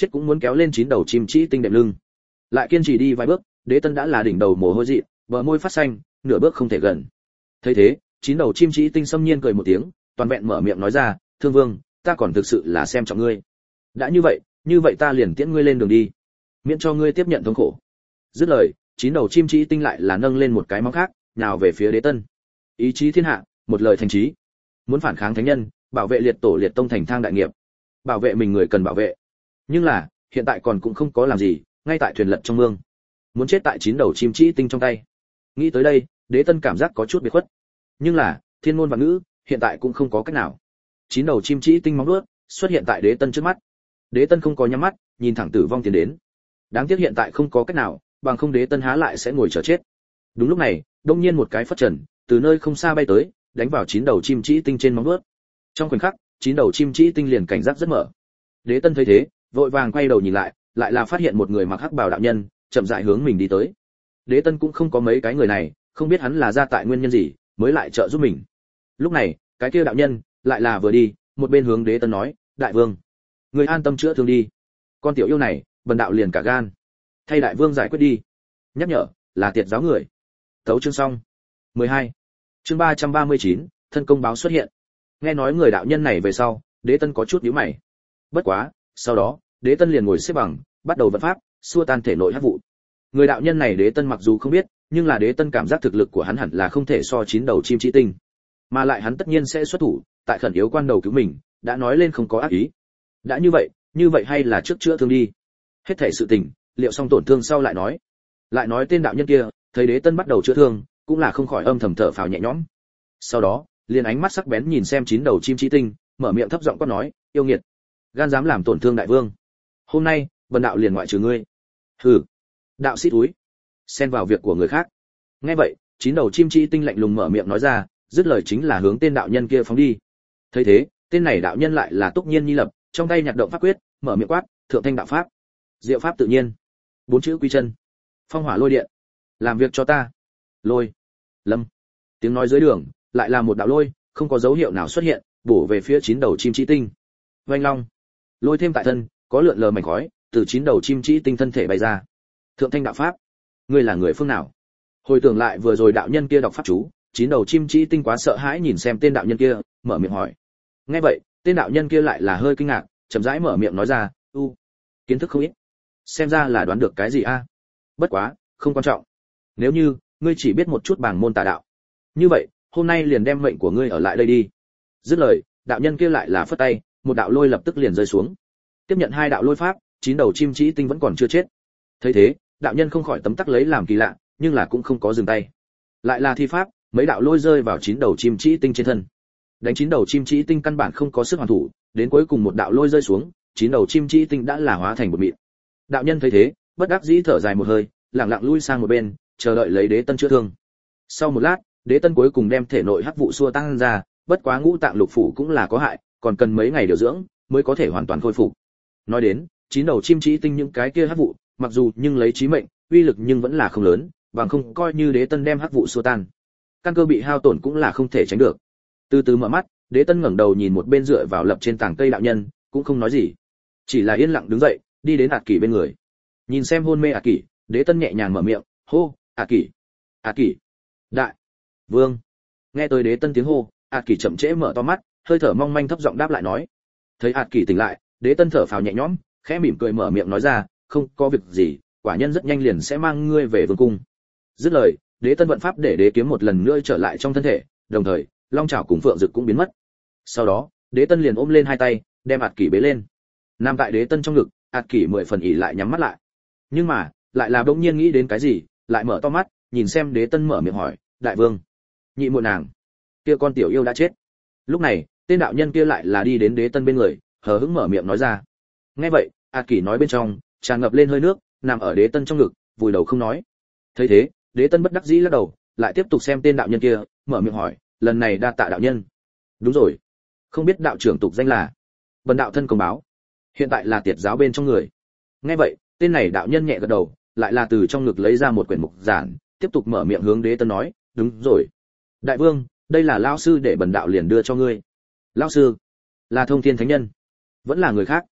chết cũng muốn kéo lên chín đầu chim trĩ tinh đệm lưng. Lại kiên trì đi vài bước, Đế Tân đã là đỉnh đầu mồ hôi dị, bờ môi phát xanh, nửa bước không thể gần. Thấy thế, chín đầu chim trĩ tinh xâm nhiên cười một tiếng, toàn vẹn mở miệng nói ra, "Thương Vương, ta còn thực sự là xem trọng ngươi. Đã như vậy ta liền tiễn ngươi lên đường đi, miễn cho ngươi tiếp nhận thống khổ." Dứt lời, chín đầu chim trĩ tinh lại là nâng lên một cái móng khác, nhào về phía Đế Tân. Ý chí thiên hạ, một lời thành chí. Muốn phản kháng thánh nhân, bảo vệ liệt tổ liệt tông thành thang đại nghiệp. Bảo vệ mình người cần bảo vệ. Nhưng là, hiện tại còn cũng không có làm gì, ngay tại thuyền lật trong mương. Muốn chết tại chín đầu chim trĩ tinh trong tay. Nghĩ tới đây, Đế Tân cảm giác có chút biệt khuất. Nhưng là, thiên ngôn và ngữ, hiện tại cũng không có cách nào. Chín đầu chim trĩ tinh móng vuốt xuất hiện tại Đế Tân trước mắt. Đế Tân không có nhắm mắt, nhìn thẳng tử vong tiến đến. Đáng tiếc hiện tại không có cách nào, bằng không Đế Tân há lại sẽ ngồi chờ chết. Đúng lúc này, đột nhiên một cái phất trần, từ nơi không xa bay tới, đánh vào chín đầu chim trĩ tinh trên móng vuốt. Trong khoảnh khắc, chín đầu chim trĩ tinh liền cảnh giác rất mở. Đế Tân thấy thế, vội vàng quay đầu nhìn lại, lại là phát hiện một người mặc hắc bào đạo nhân, chậm rãi hướng mình đi tới. Đế Tân cũng không có mấy cái người này, không biết hắn là ra tại nguyên nhân gì, mới lại trợ giúp mình. Lúc này, cái kia đạo nhân lại là vừa đi, một bên hướng Đế Tân nói, "Đại vương, người an tâm chữa thương đi. Con tiểu yêu này, bần đạo liền cả gan. Thay đại vương giải quyết đi." Nhắc nhở, là tiệt giáo người. Tấu chương xong. 12. Chương 339, thân công báo xuất hiện. Nghe nói người đạo nhân này về sau, Đế Tân có chút nhíu mày. Bất quá, sau đó, Đế Tân liền ngồi xếp bằng, bắt đầu vận pháp, xua tan thể nội hắc vụ. Người đạo nhân này Đế Tân mặc dù không biết, nhưng là Đế Tân cảm giác thực lực của hắn hẳn là không thể so chín đầu chim trĩ tinh, mà lại hắn tất nhiên sẽ xuất thủ, tại khẩn yếu quan đầu cứu mình, đã nói lên không có ác ý. Đã như vậy hay là trước chữa thương đi. Hết thảy sự tình, liệu xong tổn thương sau lại nói. Lại nói tên đạo nhân kia, thấy Đế Tân bắt đầu chữa thương, cũng là không khỏi âm thầm thở phào nhẹ nhõm. Sau đó, liền ánh mắt sắc bén nhìn xem chín đầu chim trĩ tinh, mở miệng thấp giọng quát nói, "Yêu nghiệt, gan dám làm tổn thương đại vương. Hôm nay, bần đạo liền ngoại trừ ngươi." "Hừ, đạo sĩ túi, xen vào việc của người khác." Nghe vậy, chín đầu chim trĩ tinh lạnh lùng mở miệng nói ra, dứt lời chính là hướng tên đạo nhân kia phóng đi. Thấy thế, tên này đạo nhân lại là Túc Nhiên Nhi lập, trong tay nhặt động pháp quyết, mở miệng quát, "Thượng thanh đạo pháp, diệu pháp tự nhiên, bốn chữ quy chân, phong hỏa lôi điện, làm việc cho ta." Lôi, lâm. Tiếng nói dưới đường, lại là một đạo lôi, không có dấu hiệu nào xuất hiện, bổ về phía chín đầu chim trĩ tinh. Oanh long, lôi thêm tại thân, có lượn lờ mảnh khói, từ chín đầu chim trĩ tinh thân thể bay ra. "Thượng thanh đạo pháp, ngươi là người phương nào?" Hồi tưởng lại vừa rồi đạo nhân kia đọc pháp chú, chín đầu chim trĩ tinh quá sợ hãi nhìn xem tên đạo nhân kia, mở miệng hỏi. Nghe vậy, tên đạo nhân kia lại là hơi kinh ngạc, chậm rãi mở miệng nói ra, kiến thức không ít, xem ra là đoán được cái gì a. Bất quá, không quan trọng. Nếu như ngươi chỉ biết một chút bảng môn tà đạo, như vậy, hôm nay liền đem mệnh của ngươi ở lại đây đi." Dứt lời, đạo nhân kia lại là phất tay, một đạo lôi lập tức liền rơi xuống. Tiếp nhận hai đạo lôi pháp, chín đầu chim trĩ tinh vẫn còn chưa chết. Thấy thế, đạo nhân không khỏi tấm tắc lấy làm kỳ lạ, nhưng là cũng không có dừng tay. Lại là thi pháp, mấy đạo lôi rơi vào chín đầu chim trĩ tinh trên thân. Đánh chín đầu chim trĩ tinh căn bản không có sức hoàn thủ, đến cuối cùng một đạo lôi rơi xuống, chín đầu chim trĩ tinh đã là hóa thành một mịn. Đạo nhân thấy thế, bất đắc dĩ thở dài một hơi, lặng lặng lui sang một bên, chờ đợi lấy Đế Tân chữa thương. Sau một lát, Đế Tân cuối cùng đem thể nội hắc vụ xua tan ra, bất quá ngũ tạng lục phủ cũng là có hại, còn cần mấy ngày điều dưỡng mới có thể hoàn toàn khôi phục. Nói đến, chín đầu chim trĩ tinh những cái kia hắc vụ, mặc dù nhưng lấy chí mệnh, uy lực nhưng vẫn là không lớn, bằng không coi như Đế Tân đem hắc vụ xua tan, căn cơ bị hao tổn cũng là không thể tránh được. Từ từ mở mắt, Đế Tân ngẩng đầu nhìn một bên dựa vào lập trên tảng cây đạo nhân, cũng không nói gì, chỉ là yên lặng đứng dậy, đi đến Ạt Kỷ bên người. Nhìn xem hôn mê Ạt Kỷ, Đế Tân nhẹ nhàng mở miệng, hô, "Ạt Kỷ, Ạt Kỷ, đại vương." Nghe tới Đế Tân tiếng hô, Ạt Kỷ chậm rãi mở to mắt, hơi thở mong manh thấp giọng đáp lại nói. Thấy Ạt Kỷ tỉnh lại, Đế Tân thở phào nhẹ nhõm, khẽ mỉm cười mở miệng nói ra, "Không có việc gì, quả nhân rất nhanh liền sẽ mang ngươi về vương cung." Dứt lời, Đế Tân vận pháp để đế kiếm một lần nữa trở lại trong thân thể, đồng thời, long chảo cùng phượng dực cũng biến mất. Sau đó, Đế Tân liền ôm lên hai tay, đem Ạt Kỷ bế lên. Nằm tại Đế Tân trong ngực, Ạt Kỷ 10 phần ỉ lại nhắm mắt lại. Nhưng mà, lại là bỗng nhiên nghĩ đến cái gì, lại mở to mắt, nhìn xem Đế Tân mở miệng hỏi, "Đại vương, nhị muội nàng, kia con tiểu yêu đã chết." Lúc này, tên đạo nhân kia lại là đi đến Đế Tân bên người, hờ hững mở miệng nói ra. Nghe vậy, Ạt Kỷ nói bên trong tràn ngập lên hơi nước, nằm ở Đế Tân trong ngực, vùi đầu không nói. Thấy thế, Đế Tân bất đắc dĩ lắc đầu, lại tiếp tục xem tên đạo nhân kia, mở miệng hỏi, "Lần này đa tạ đạo nhân." "Đúng rồi, không biết đạo trưởng tục danh là?" "Bần đạo thân công báo, hiện tại là tiệt giáo bên trong người." Nghe vậy, tên này đạo nhân nhẹ gật đầu, lại là từ trong ngực lấy ra một quyển mục giản, tiếp tục mở miệng hướng Đế Tân nói, "Đúng rồi, đại vương, đây là lão sư để bần đạo liền đưa cho ngươi." "Lão sư? Là Thông Thiên Thánh Nhân, vẫn là người khác?"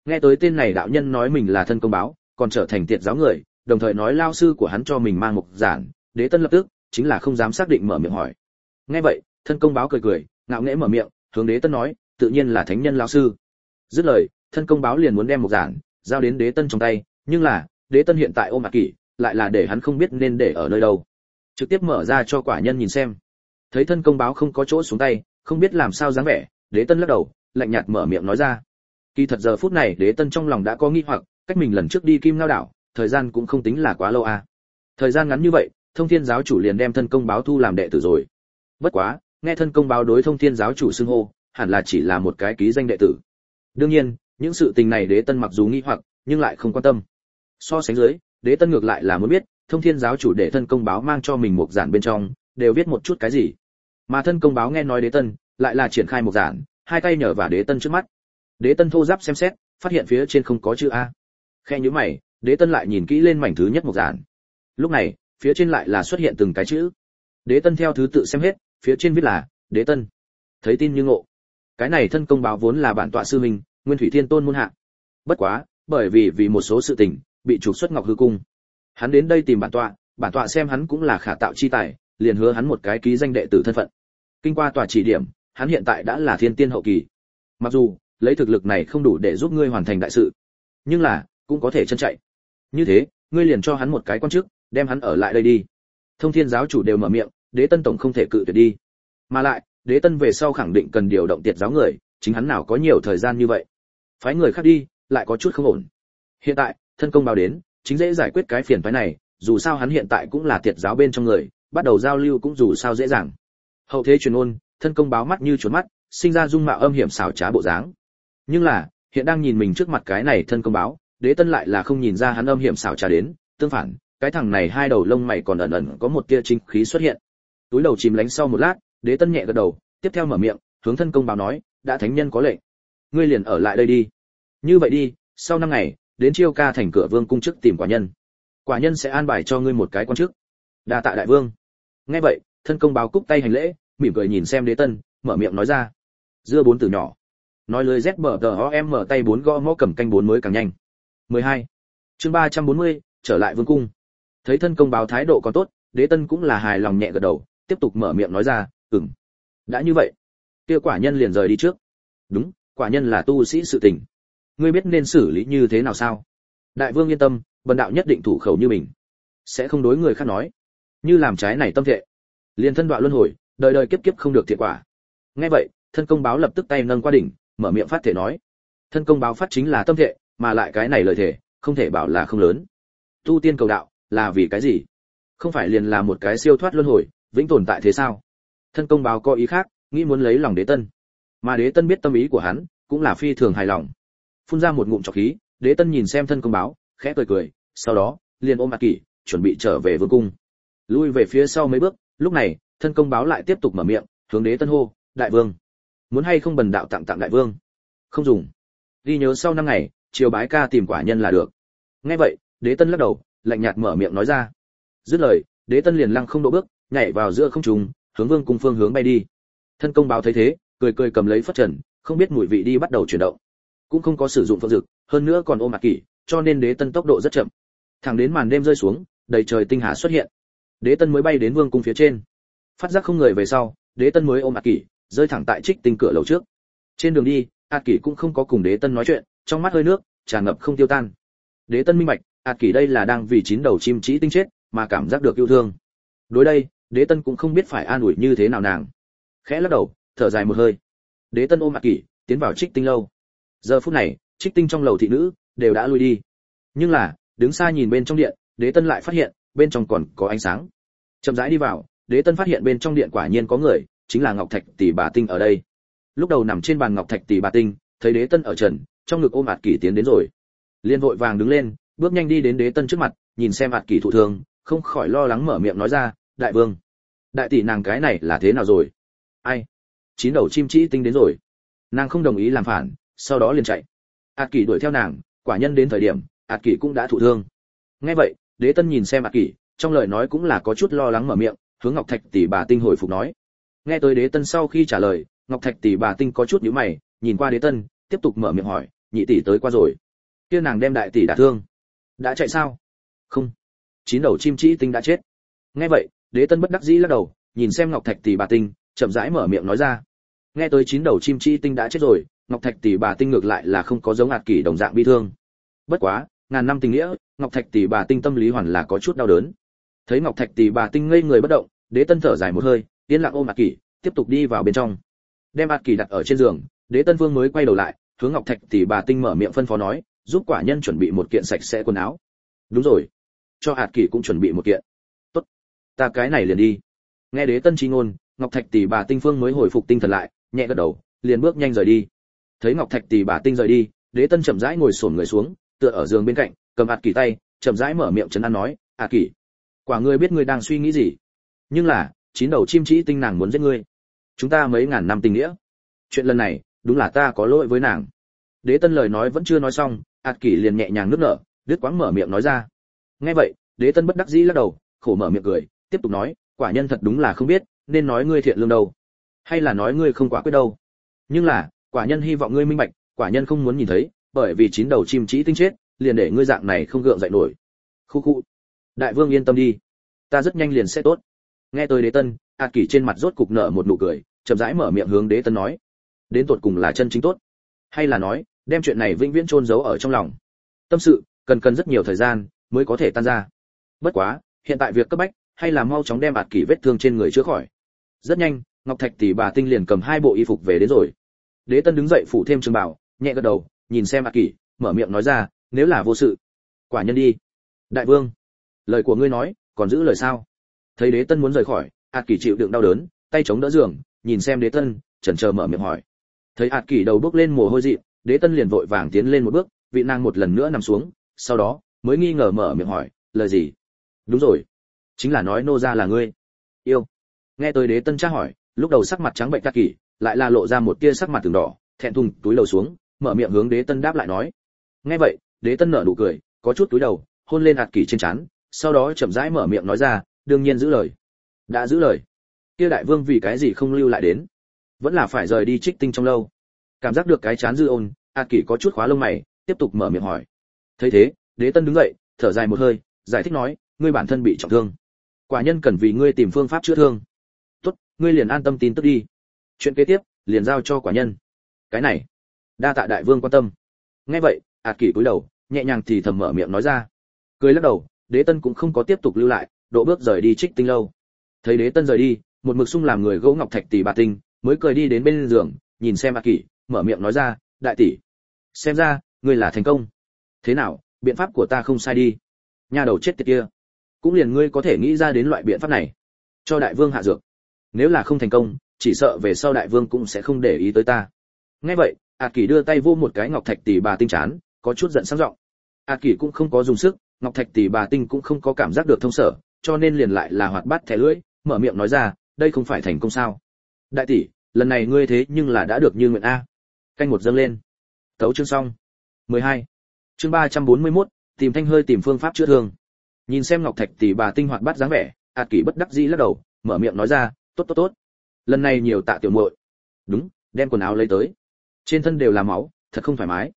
Nghe tới tên này đạo nhân nói mình là thân công báo, còn trở thành tiệt giáo người, đồng thời nói lao sư của hắn cho mình mang mục giản, Đế Tân lập tức chính là không dám xác định mở miệng hỏi. Nghe vậy, thân công báo cười cười, ngạo nghễ mở miệng, hướng Đế Tân nói, tự nhiên là thánh nhân lão sư. Dứt lời, thân công báo liền muốn đem mục giản giao đến Đế Tân trong tay, nhưng là Đế Tân hiện tại ôm Ạt Kỷ, lại là để hắn không biết nên để ở nơi đâu. Trực tiếp mở ra cho quả nhân nhìn xem. Thấy thân công báo không có chỗ xuống tay, không biết làm sao dáng vẻ, Đế Tân lắc đầu, lạnh nhạt mở miệng nói ra. Kỳ thật giờ phút này Đế Tân trong lòng đã có nghi hoặc, cách mình lần trước đi Kim Ngao đảo, thời gian cũng không tính là quá lâu à. Thời gian ngắn như vậy, Thông Thiên giáo chủ liền đem thân công báo thu làm đệ tử rồi. Bất quá, nghe thân công báo đối Thông Thiên giáo chủ xưng hô, hẳn là chỉ là một cái ký danh đệ tử. Đương nhiên, những sự tình này Đế Tân mặc dù nghi hoặc, nhưng lại không quan tâm. So sánh dưới, Đế Tân ngược lại là muốn biết, Thông Thiên giáo chủ để thân công báo mang cho mình một giản bên trong, đều viết một chút cái gì. Mà thân công báo nghe nói Đế Tân, lại là triển khai một giản, hai tay nhờ vào Đế Tân trước mắt. Đế Tân thô giáp xem xét, phát hiện phía trên không có chữ A. Khe nhíu mày, Đế Tân lại nhìn kỹ lên mảnh thứ nhất một giản. Lúc này, phía trên lại là xuất hiện từng cái chữ. Đế Tân theo thứ tự xem hết, phía trên viết là Đế Tân. Thấy tin như ngộ. Cái này thân công báo vốn là bản tọa sư huynh, Nguyên Thủy Thiên Tôn môn hạ. Bất quá, bởi vì một số sự tình, bị trục xuất Ngọc Hư cung. Hắn đến đây tìm bản tọa xem hắn cũng là khả tạo chi tài, liền hứa hắn một cái ký danh đệ tử thân phận. Kinh qua tòa chỉ điểm, hắn hiện tại đã là thiên tiên hậu kỳ. Mặc dù lấy thực lực này không đủ để giúp ngươi hoàn thành đại sự, nhưng là cũng có thể chân chạy. Như thế, ngươi liền cho hắn một cái quan chức, đem hắn ở lại đây đi. Thông Thiên giáo chủ đều mở miệng, Đế Tân tổng không thể cự tuyệt đi. Mà lại, Đế Tân về sau khẳng định cần điều động tiệt giáo người, chính hắn nào có nhiều thời gian như vậy. Phái người khác đi, lại có chút không ổn. Hiện tại, thân công báo đến, chính dễ giải quyết cái phiền phái này, dù sao hắn hiện tại cũng là tiệt giáo bên trong người, bắt đầu giao lưu cũng dù sao dễ dàng. Hậu thế truyền ôn, thân công báo mắt như chuột mắt, sinh ra dung mạo âm hiểm xảo trá bộ dáng. Nhưng là, hiện đang nhìn mình trước mặt cái này thân công báo, Đế Tân lại là không nhìn ra hắn âm hiểm xảo trá đến, tương phản, cái thằng này hai đầu lông mày còn ẩn ẩn có một tia chính khí xuất hiện. Túi đầu chìm lánh sau một lát, Đế Tân nhẹ gật đầu, tiếp theo mở miệng, hướng thân công báo nói, đã thánh nhân có lệnh, ngươi liền ở lại đây đi. Như vậy đi, sau 5 ngày, đến Chiêu Ca thành cửa vương cung chức tìm quả nhân. Quả nhân sẽ an bài cho ngươi một cái quan chức. Đa tạ đại vương. Nghe vậy, thân công báo cúc tay hành lễ, mỉm cười nhìn xem Đế Tân, mở miệng nói ra. Dưa bốn từ nhỏ. Nói lưới ZBTOM mở tay 4 gõ mõ cầm canh 4 mới càng nhanh. 12. Chương 340, trở lại vương cung. Thấy thân công báo thái độ còn tốt, Đế Tân cũng là hài lòng nhẹ gật đầu, tiếp tục mở miệng nói ra, "Ừm. Đã như vậy, kia quả nhân liền rời đi trước." "Đúng, quả nhân là tu sĩ sự tình. Ngươi biết nên xử lý như thế nào sao?" "Đại vương yên tâm, bần đạo nhất định thủ khẩu như mình, sẽ không đối người khác nói. Như làm trái này tâm thệ, liền thân đọa luân hồi, đời đời kiếp kiếp không được thiện quả." Nghe vậy, thân công báo lập tức tay nâng qua đỉnh, mở miệng phát thể nói. Thân công báo phát chính là tâm thệ, mà lại cái này lời thể, không thể bảo là không lớn. Tu tiên cầu đạo, là vì cái gì? Không phải liền là một cái siêu thoát luân hồi, vĩnh tồn tại thế sao? Thân công báo có ý khác, nghĩ muốn lấy lòng Đế Tân. Mà Đế Tân biết tâm ý của hắn, cũng là phi thường hài lòng. Phun ra một ngụm trọc khí, Đế Tân nhìn xem thân công báo, khẽ cười cười, sau đó, liền ôm Ạt Kỷ, chuẩn bị trở về vương cung. Lui về phía sau mấy bước, lúc này, thân công báo lại tiếp tục mở miệng, hướng Đế Tân hô, "Đại vương, muốn hay không bần đạo tặng đại vương?" "Không dùng. Ghi nhớ sau 5 ngày, chiều bái ca tìm quả nhân là được." Nghe vậy, Đế Tân lắc đầu, lạnh nhạt mở miệng nói ra. Dứt lời, Đế Tân liền lăng không độ bước, nhảy vào giữa không trung, hướng vương cung phương hướng bay đi. Thân công báo thấy thế, cười cười cầm lấy phất trần, không biết mùi vị đi bắt đầu chuyển động. Cũng không có sử dụng phượng dực, hơn nữa còn ôm Ạt Kỷ, cho nên Đế Tân tốc độ rất chậm. Thẳng đến màn đêm rơi xuống, đầy trời tinh hà xuất hiện. Đế Tân mới bay đến vương cung phía trên. Phát giác không người về sau, Đế Tân mới ôm Ạt Kỷ, rơi thẳng tại Trích Tinh cửa lầu trước. Trên đường đi, Ạt Kỷ cũng không có cùng Đế Tân nói chuyện, trong mắt hơi nước tràn ngập không tiêu tan. Đế Tân minh bạch, Ạt Kỷ đây là đang vì 9 đầu chim chỉ tinh chết mà cảm giác được yêu thương. Đối đây, Đế Tân cũng không biết phải an ủi như thế nào nàng. Khẽ lắc đầu, thở dài một hơi. Đế Tân ôm Ạt Kỷ, tiến vào Trích Tinh lâu. Giờ phút này, Trích Tinh trong lầu thị nữ đều đã lui đi. Nhưng là, đứng xa nhìn bên trong điện, Đế Tân lại phát hiện, bên trong còn có ánh sáng. Chậm rãi đi vào, Đế Tân phát hiện bên trong điện quả nhiên có người, chính là Ngọc Thạch tỷ bà Tinh ở đây. Lúc đầu nằm trên bàn Ngọc Thạch tỷ bà Tinh, thấy Đế Tân ở trần, trong ngực ôm Ạt Kỷ tiến đến rồi. Liên vội vàng đứng lên, bước nhanh đi đến Đế Tân trước mặt, nhìn xem Ạt Kỷ thụ thương, không khỏi lo lắng mở miệng nói ra, "Đại vương, đại tỷ nàng cái này là thế nào rồi?" "Ai? 9 đầu chim chỉ tinh đến rồi." Nàng không đồng ý làm phản, sau đó liền chạy. Ạt Kỷ đuổi theo nàng, quả nhân đến thời điểm, Ạt Kỷ cũng đã thụ thương. Nghe vậy, Đế Tân nhìn xem Ạt Kỷ, trong lời nói cũng là có chút lo lắng mở miệng, hướng Ngọc Thạch tỷ bà Tinh hồi phục nói. Nghe tới Đế Tân sau khi trả lời, Ngọc Thạch tỷ bà Tinh có chút nhíu mày, nhìn qua Đế Tân, tiếp tục mở miệng hỏi, nhị tỷ tới qua rồi. Kia nàng đem đại tỷ đả thương. Đã chạy sao? Không. Chín đầu chim trĩ tinh đã chết. Nghe vậy, Đế Tân bất đắc dĩ lắc đầu, nhìn xem Ngọc Thạch tỷ bà tinh, chậm rãi mở miệng nói ra. Nghe tới chín đầu chim trĩ tinh đã chết rồi, Ngọc Thạch tỷ bà tinh ngược lại là không có giống ạt kỷ đồng dạng bi thương. Bất quá, ngàn năm tình nghĩa, Ngọc Thạch tỷ bà tinh tâm lý hoàn là có chút đau đớn. Thấy Ngọc Thạch tỷ bà tinh ngây người bất động, Đế Tân thở dài một hơi, yên lặng ôm ạt kỷ, tiếp tục đi vào bên trong. Đem ạt kỷ đặt ở trên giường, Đế Tân Vương mới quay đầu lại, hướng Ngọc Thạch tỷ bà tinh mở miệng phân phó nói, giúp quả nhân chuẩn bị một kiện sạch sẽ quần áo. Đúng rồi, cho ạt kỷ cũng chuẩn bị một kiện. Tốt, ta cái này liền đi. Nghe Đế Tân chi ngôn, Ngọc Thạch tỷ bà tinh phương mới hồi phục tinh thần lại, nhẹ gật đầu, liền bước nhanh rời đi. Thấy Ngọc Thạch tỷ bà tinh rời đi, Đế Tân chậm rãi ngồi xổm người xuống, tựa ở giường bên cạnh, cầm ạt kỷ tay, chậm rãi mở miệng trấn an nói, ạt kỷ, quả ngươi biết ngươi đang suy nghĩ gì, nhưng là chín đầu chim trĩ tinh nàng muốn giết ngươi, chúng ta mấy ngàn năm tình nghĩa, chuyện lần này đúng là ta có lỗi với nàng. Đế Tân lời nói vẫn chưa nói xong, ạt kỷ liền nhẹ nhàng nức nở, đứt quãng mở miệng nói ra. Nghe vậy, Đế Tân bất đắc dĩ lắc đầu, khổ mở miệng cười, tiếp tục nói, quả nhân thật đúng là không biết nên nói ngươi thiện lương đâu, hay là nói ngươi không quả quyết đâu, nhưng là quả nhân hy vọng ngươi minh bạch, quả nhân không muốn nhìn thấy, bởi vì chín đầu chim trĩ tinh chết, liền để ngươi dạng này không gượng dậy nổi. Khu khu. Đại vương yên tâm đi, ta rất nhanh liền sẽ tốt. Nghe tới Đế Tân, ạt kỷ trên mặt rốt cục nở một nụ cười, chậm rãi mở miệng hướng Đế Tân nói, đến tột cùng là chân chính tốt, hay là nói đem chuyện này vĩnh viễn chôn giấu ở trong lòng. Tâm sự cần rất nhiều thời gian mới có thể tan ra. Bất quá, hiện tại việc cấp bách hay là mau chóng đem ạt kỷ vết thương trên người chữa khỏi. Rất nhanh, Ngọc Thạch tỷ bà tinh liền cầm hai bộ y phục về đến rồi. Đế Tân đứng dậy phủ thêm trường bào, nhẹ gật đầu, nhìn xem ạt kỷ, mở miệng nói ra, nếu là vô sự, quả nhân đi. Đại vương, lời của ngươi nói còn giữ lời sao? Thấy Đế Tân muốn rời khỏi, ạt kỷ chịu đựng đau đớn, tay chống đỡ giường, nhìn xem Đế Tân, chần chờ mở miệng hỏi. Thấy ạt kỷ đầu bước lên mồ hôi dị, Đế Tân liền vội vàng tiến lên một bước, vị nàng một lần nữa nằm xuống, sau đó mới nghi ngờ mở miệng hỏi, lời gì? Đúng rồi, chính là nói nô gia là ngươi yêu. Nghe tới Đế Tân tra hỏi, lúc đầu sắc mặt trắng bệch ạt kỷ, lại là lộ ra một tia sắc mặt từng đỏ, thẹn thùng túi lầu xuống, mở miệng hướng Đế Tân đáp lại nói. Nghe vậy, Đế Tân nở nụ cười, có chút túi đầu, hôn lên ạt kỷ trên trán, sau đó chậm rãi mở miệng nói ra, đương nhiên giữ lời. Đã giữ lời, kia đại vương vì cái gì không lưu lại đến, vẫn là phải rời đi Trích Tinh trong lâu. Cảm giác được cái chán dư ôn, ạt kỷ có chút khóa lông mày, tiếp tục mở miệng hỏi. Thấy thế, Đế Tân đứng dậy, thở dài một hơi, giải thích nói, ngươi bản thân bị trọng thương, quả nhân cần vì ngươi tìm phương pháp chữa thương. Tốt, ngươi liền an tâm tin tức đi, chuyện kế tiếp liền giao cho quả nhân. Cái này, đa tạ đại vương quan tâm. Nghe vậy, ạt kỷ cúi đầu, nhẹ nhàng thì thầm mở miệng nói ra. Cười lắc đầu, Đế Tân cũng không có tiếp tục lưu lại, độ bước rời đi Trích Tinh lâu. Thấy Đế Tân rời đi, một mực sung làm người gỗ Ngọc Thạch tỷ bà tinh, mới cười đi đến bên giường, nhìn xem ạt kỷ, mở miệng nói ra, đại tỷ, xem ra ngươi là thành công. Thế nào, biện pháp của ta không sai đi. Nhà đầu chết tiệt kia, cũng liền ngươi có thể nghĩ ra đến loại biện pháp này, cho đại vương hạ dược. Nếu là không thành công, chỉ sợ về sau đại vương cũng sẽ không để ý tới ta. Nghe vậy, ạt kỷ đưa tay vô một cái Ngọc Thạch tỷ bà tinh chán, có chút giận sáng giọng. ạt kỷ cũng không có dùng sức, Ngọc Thạch tỷ bà tinh cũng không có cảm giác được thông sở, cho nên liền lại là hoạt bát thẻ lưỡi, mở miệng nói ra, đây không phải thành công sao? Đại tỷ, lần này ngươi thế nhưng là đã được như nguyện a. Canh một dâng lên. Tấu chương xong. 12. Chương 341, tìm thanh hơi tìm phương pháp chữa thương. Nhìn xem Ngọc Thạch tỷ bà tinh hoạt bát dáng vẻ, ạt kỷ bất đắc dĩ lắc đầu, mở miệng nói ra, tốt tốt tốt, lần này nhiều tạ tiểu muội. Đúng, đem quần áo lấy tới, trên thân đều là máu, thật không thoải mái.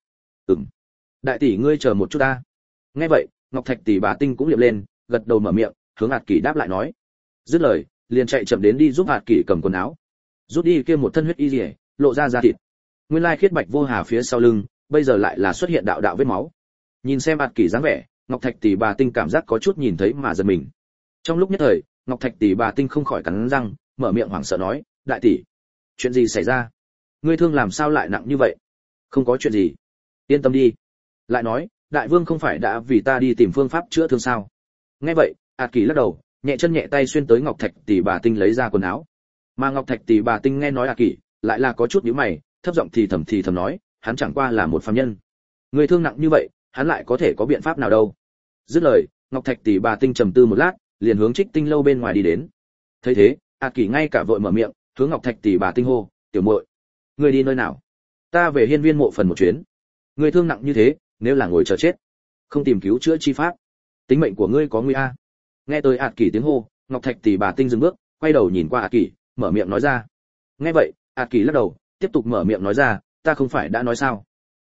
Đại tỷ ngươi chờ một chút ta. Nghe vậy, Ngọc Thạch tỷ bà tinh cũng liệm lên, gật đầu mở miệng, hướng ạt kỷ đáp lại nói. Dứt lời, liền chạy chậm đến đi giúp ạt kỷ cầm quần áo, rút đi kia một thân huyết y liễu, lộ ra da thịt. Nguyên lai khiết bạch vô hà phía sau lưng, bây giờ lại là xuất hiện đạo đạo vết máu. Nhìn xem ạt kỷ dáng vẻ, Ngọc Thạch tỷ bà tinh cảm giác có chút nhìn thấy mà giật mình. Trong lúc nhất thời, Ngọc Thạch tỷ bà tinh không khỏi cắn răng, mở miệng hoảng sợ nói, đại tỷ, chuyện gì xảy ra? Ngươi thương làm sao lại nặng như vậy? Không có chuyện gì, yên tâm đi. Lại nói, đại vương không phải đã vì ta đi tìm phương pháp chữa thương sao? Nghe vậy, ạt kỷ lắc đầu, nhẹ chân nhẹ tay xuyên tới Ngọc Thạch tỷ bà tinh lấy ra quần áo. Mà Ngọc Thạch tỷ bà tinh nghe nói ạt kỷ, lại là có chút nhíu mày, thấp giọng thì thầm nói, hắn chẳng qua là một phàm nhân, người thương nặng như vậy, hắn lại có thể có biện pháp nào đâu? Dứt lời, Ngọc Thạch tỷ bà tinh trầm tư một lát, liền hướng Trích Tinh lâu bên ngoài đi đến. Thấy thế, ạt kỷ ngay cả vội mở miệng, hướng Ngọc Thạch tỷ bà tinh hô, tiểu muội, ngươi đi nơi nào? Ta về hiên viên mộ phần một chuyến. Ngươi thương nặng như thế, nếu là ngồi chờ chết, không tìm cứu chữa chi pháp, tính mệnh của ngươi có nguy a. Nghe tới ạt kỷ tiếng hô, Ngọc Thạch tỷ bà tinh dừng bước, quay đầu nhìn qua ạt kỷ, mở miệng nói ra. Nghe vậy, ạt kỷ lắc đầu, tiếp tục mở miệng nói ra, ta không phải đã nói sao,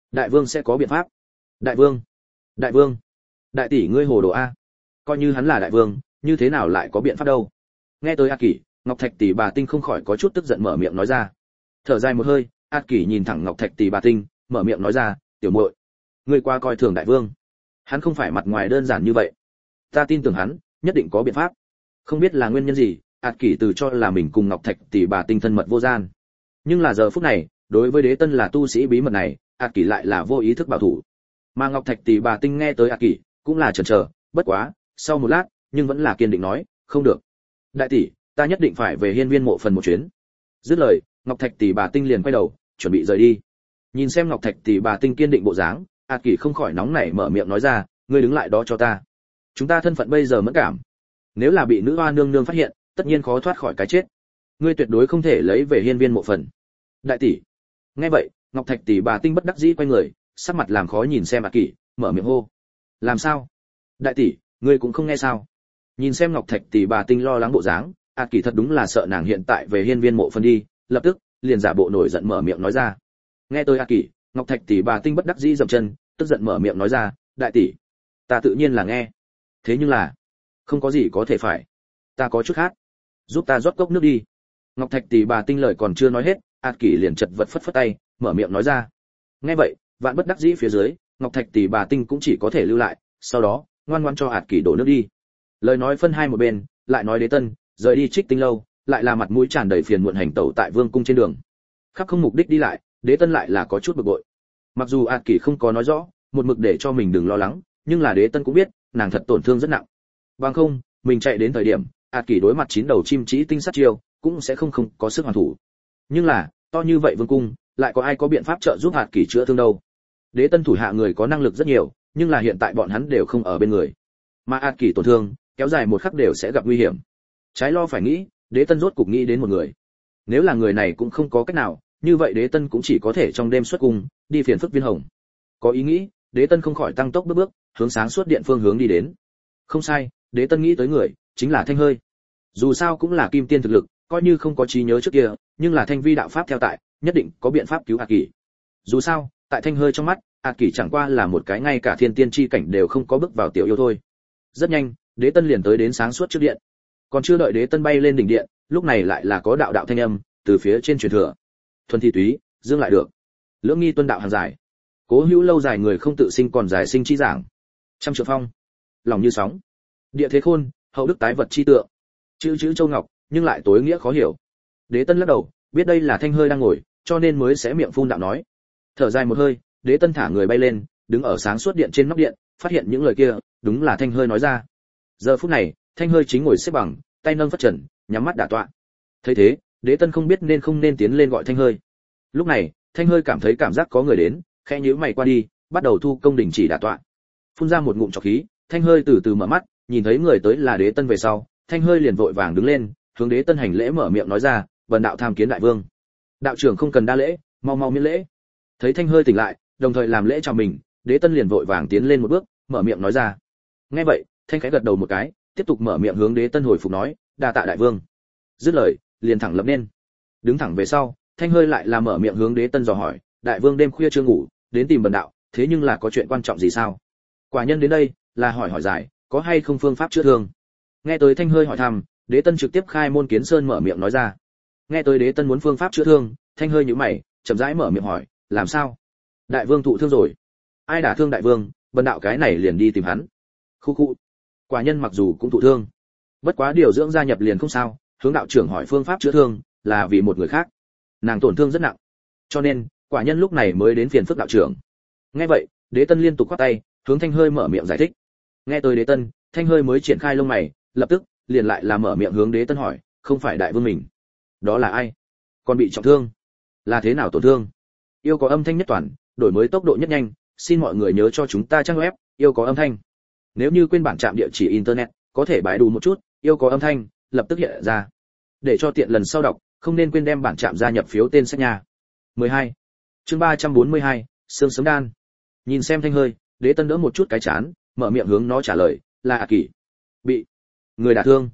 Đại vương sẽ có biện pháp. Đại vương, đại vương, đại tỷ ngươi hồ đồ a. Coi như hắn là đại vương, như thế nào lại có biện pháp đâu? Nghe tới Át Kỷ, Ngọc Thạch tỷ bà Tinh không khỏi có chút tức giận mở miệng nói ra. Thở dài một hơi, Át Kỷ nhìn thẳng Ngọc Thạch tỷ bà Tinh, mở miệng nói ra, tiểu muội, ngươi qua coi thường đại vương. Hắn không phải mặt ngoài đơn giản như vậy. Ta tin tưởng hắn, nhất định có biện pháp. Không biết là nguyên nhân gì, Át Kỷ từ cho là mình cùng Ngọc Thạch tỷ bà Tinh thân mật vô gian. Nhưng là giờ phút này, đối với Đế Tân là tu sĩ bí mật này, Át Kỷ lại là vô ý thức bảo thủ. Mà Ngọc Thạch tỷ bà Tinh nghe tới Át Kỷ, cũng là chần chờ, bất quá, sau một lát, nhưng vẫn là kiên định nói, không được. Đại tỷ, ta nhất định phải về Hiên Viên mộ phần một chuyến. Dứt lời, Ngọc Thạch tỷ bà Tinh liền quay đầu, chuẩn bị rời đi. Nhìn xem Ngọc Thạch tỷ bà Tinh kiên định bộ dáng, Át Kỷ không khỏi nóng nảy mở miệng nói ra, ngươi đứng lại đó cho ta. Chúng ta thân phận bây giờ mẫn cảm, nếu là bị nữ hoa nương nương phát hiện, tất nhiên khó thoát khỏi cái chết. Ngươi tuyệt đối không thể lấy về Hiên Viên mộ phần. Đại tỷ. Nghe vậy, Ngọc Thạch tỷ bà Tinh bất đắc dĩ quay người, sắc mặt làm khó nhìn xem Át Kỷ, mở miệng hô. Làm sao? Đại tỷ, ngươi cũng không nghe sao? Nhìn xem Ngọc Thạch tỷ bà Tinh lo lắng bộ dáng, Át Kỷ thật đúng là sợ nàng hiện tại về Hiên Viên mộ phần đi, lập tức liền giả bộ nổi giận mở miệng nói ra. Nghe tôi Át Kỷ, Ngọc Thạch tỷ bà Tinh bất đắc dĩ dậm chân, tức giận mở miệng nói ra, đại tỷ, ta tự nhiên là nghe, thế nhưng là không có gì có thể phải, ta có chút khát, giúp ta rót cốc nước đi. Ngọc Thạch tỷ bà Tinh lời còn chưa nói hết, Át Kỷ liền chật vật phất phất tay, mở miệng nói ra. Nghe vậy, vạn bất đắc dĩ phía dưới, Ngọc Thạch tỷ bà Tinh cũng chỉ có thể lưu lại, sau đó ngoan ngoãn cho Át Kỷ đổ nước đi. Lời nói phân hai một bên, lại nói Đế Tân rời đi Trích Tinh lâu, lại là mặt mũi tràn đầy phiền muộn hành tẩu tại vương cung trên đường, khắp không mục đích đi lại. Đế Tân lại là có chút bực bội. Mặc dù Át Kỷ không có nói rõ, một mực để cho mình đừng lo lắng, nhưng là Đế Tân cũng biết, nàng thật tổn thương rất nặng. Bằng không, mình chạy đến thời điểm, Át Kỷ đối mặt 9 đầu chim chỉ tinh sát chiêu, cũng sẽ không có sức hoàn thủ. Nhưng là, to như vậy vương cung, lại có ai có biện pháp trợ giúp Át Kỷ chữa thương đâu? Đế Tân thủ hạ người có năng lực rất nhiều, nhưng là hiện tại bọn hắn đều không ở bên người. Mà Át Kỷ tổn thương, kéo dài một khắc đều sẽ gặp nguy hiểm. Trái lo phải nghĩ, Đế Tân rốt cục nghĩ đến một người. Nếu là người này cũng không có cách nào, như vậy Đế Tân cũng chỉ có thể trong đêm xuất cung, đi phiền phức Viên Hồng. Có ý nghĩ, Đế Tân không khỏi tăng tốc bước, hướng sáng suốt điện phương hướng đi đến. Không sai, Đế Tân nghĩ tới người, chính là Thanh Hơi. Dù sao cũng là kim tiên thực lực, coi như không có trí nhớ trước kia, nhưng là Thanh Vi đạo pháp theo tại, nhất định có biện pháp cứu Át Kỷ. Dù sao, tại Thanh Hơi trong mắt, Át Kỷ chẳng qua là một cái ngay cả thiên tiên chi cảnh đều không có bước vào tiểu yêu thôi. Rất nhanh, Đế Tân liền tới đến sáng suốt trước điện. Còn chưa đợi Đế Tân bay lên đỉnh điện, lúc này lại là có đạo đạo thanh âm từ phía trên truyền thừa. Thuần thi túy, dương lại được. Lưỡng nghi tuân đạo hàng giải. Cố hữu lâu dài người không tự sinh còn giải sinh chi giảng. Trăm triệu phong, lòng như sóng. Địa thế khôn, hậu đức tái vật chi tượng. Chữ châu ngọc, nhưng lại tối nghĩa khó hiểu. Đế Tân lắc đầu, biết đây là Thanh Hơi đang ngồi, cho nên mới sẽ miệng phun đạo nói. Thở dài một hơi, Đế Tân thả người bay lên, đứng ở sáng suốt điện trên nóc điện, phát hiện những lời kia, đúng là Thanh Hơi nói ra. Giờ phút này, Thanh Hơi chính ngồi xếp bằng, tay nâng phất trần, nhắm mắt đả tọa. Thấy thế, Đế Tân không biết nên không nên tiến lên gọi Thanh Hơi. Lúc này, Thanh Hơi cảm thấy cảm giác có người đến, khẽ nhíu mày qua đi, bắt đầu thu công đình chỉ đả tọa. Phun ra một ngụm trọc khí, Thanh Hơi từ từ mở mắt, nhìn thấy người tới là Đế Tân về sau, Thanh Hơi liền vội vàng đứng lên, hướng Đế Tân hành lễ mở miệng nói ra, "Bần đạo tham kiến đại vương." "Đạo trưởng không cần đa lễ, mau mau miễn lễ." Thấy Thanh Hơi tỉnh lại, đồng thời làm lễ chào mình, Đế Tân liền vội vàng tiến lên một bước, mở miệng nói ra. Nghe vậy, Thanh khẽ gật đầu một cái, tiếp tục mở miệng hướng Đế Tân hồi phục nói, "Đa tạ đại vương." Dứt lời, liền thẳng lập nên. Đứng thẳng về sau, Thanh Hơi lại là mở miệng hướng Đế Tân dò hỏi, "Đại vương đêm khuya chưa ngủ, đến tìm bần đạo, thế nhưng là có chuyện quan trọng gì sao?" Quả nhân đến đây, là hỏi giải, có hay không phương pháp chữa thương. Nghe tới Thanh Hơi hỏi thăm, Đế Tân trực tiếp khai môn kiến sơn mở miệng nói ra. Nghe tới Đế Tân muốn phương pháp chữa thương, Thanh Hơi nhíu mày, chậm rãi mở miệng hỏi, "Làm sao? Đại vương thụ thương rồi?" "Ai đả thương đại vương, bần đạo cái này liền đi tìm hắn." Khu khu. Quả nhân mặc dù cũng thụ thương, bất quá điều dưỡng gia nhập liền không sao, hướng đạo trưởng hỏi phương pháp chữa thương, là vì một người khác. Nàng tổn thương rất nặng, cho nên quả nhân lúc này mới đến phiền phức đạo trưởng. Nghe vậy, Đế Tân liên tục quát tay, hướng Thanh Hơi mở miệng giải thích. Nghe tới Đế Tân, Thanh Hơi mới triển khai lông mày, lập tức liền lại là mở miệng hướng Đế Tân hỏi, "Không phải đại vương mình, đó là ai? Còn bị trọng thương, là thế nào tổn thương?" Yêu có âm thanh nhất toàn, đổi mới tốc độ nhất nhanh, xin mọi người nhớ cho chúng ta trang web yêu có âm thanh. Nếu như quên bản trạm địa chỉ internet, có thể bãi đủ một chút, yêu có âm thanh, lập tức hiện ra. Để cho tiện lần sau đọc, không nên quên đem bản trạm gia nhập phiếu tên sách nhà. 12. Chương 342, Sương sớm đan. Nhìn xem Thanh Hơi, Đế Tân đỡ một chút cái chán, mở miệng hướng nó trả lời, "Là Át Kỷ. Bị người đả thương."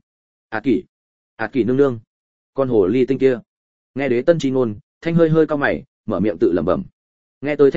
Át Kỷ nương nương, con hồ ly tinh kia." Nghe Đế Tân chi ngôn, Thanh Hơi hơi cau mày, mở miệng tự lẩm bẩm. Nghe tới Thanh Hơi,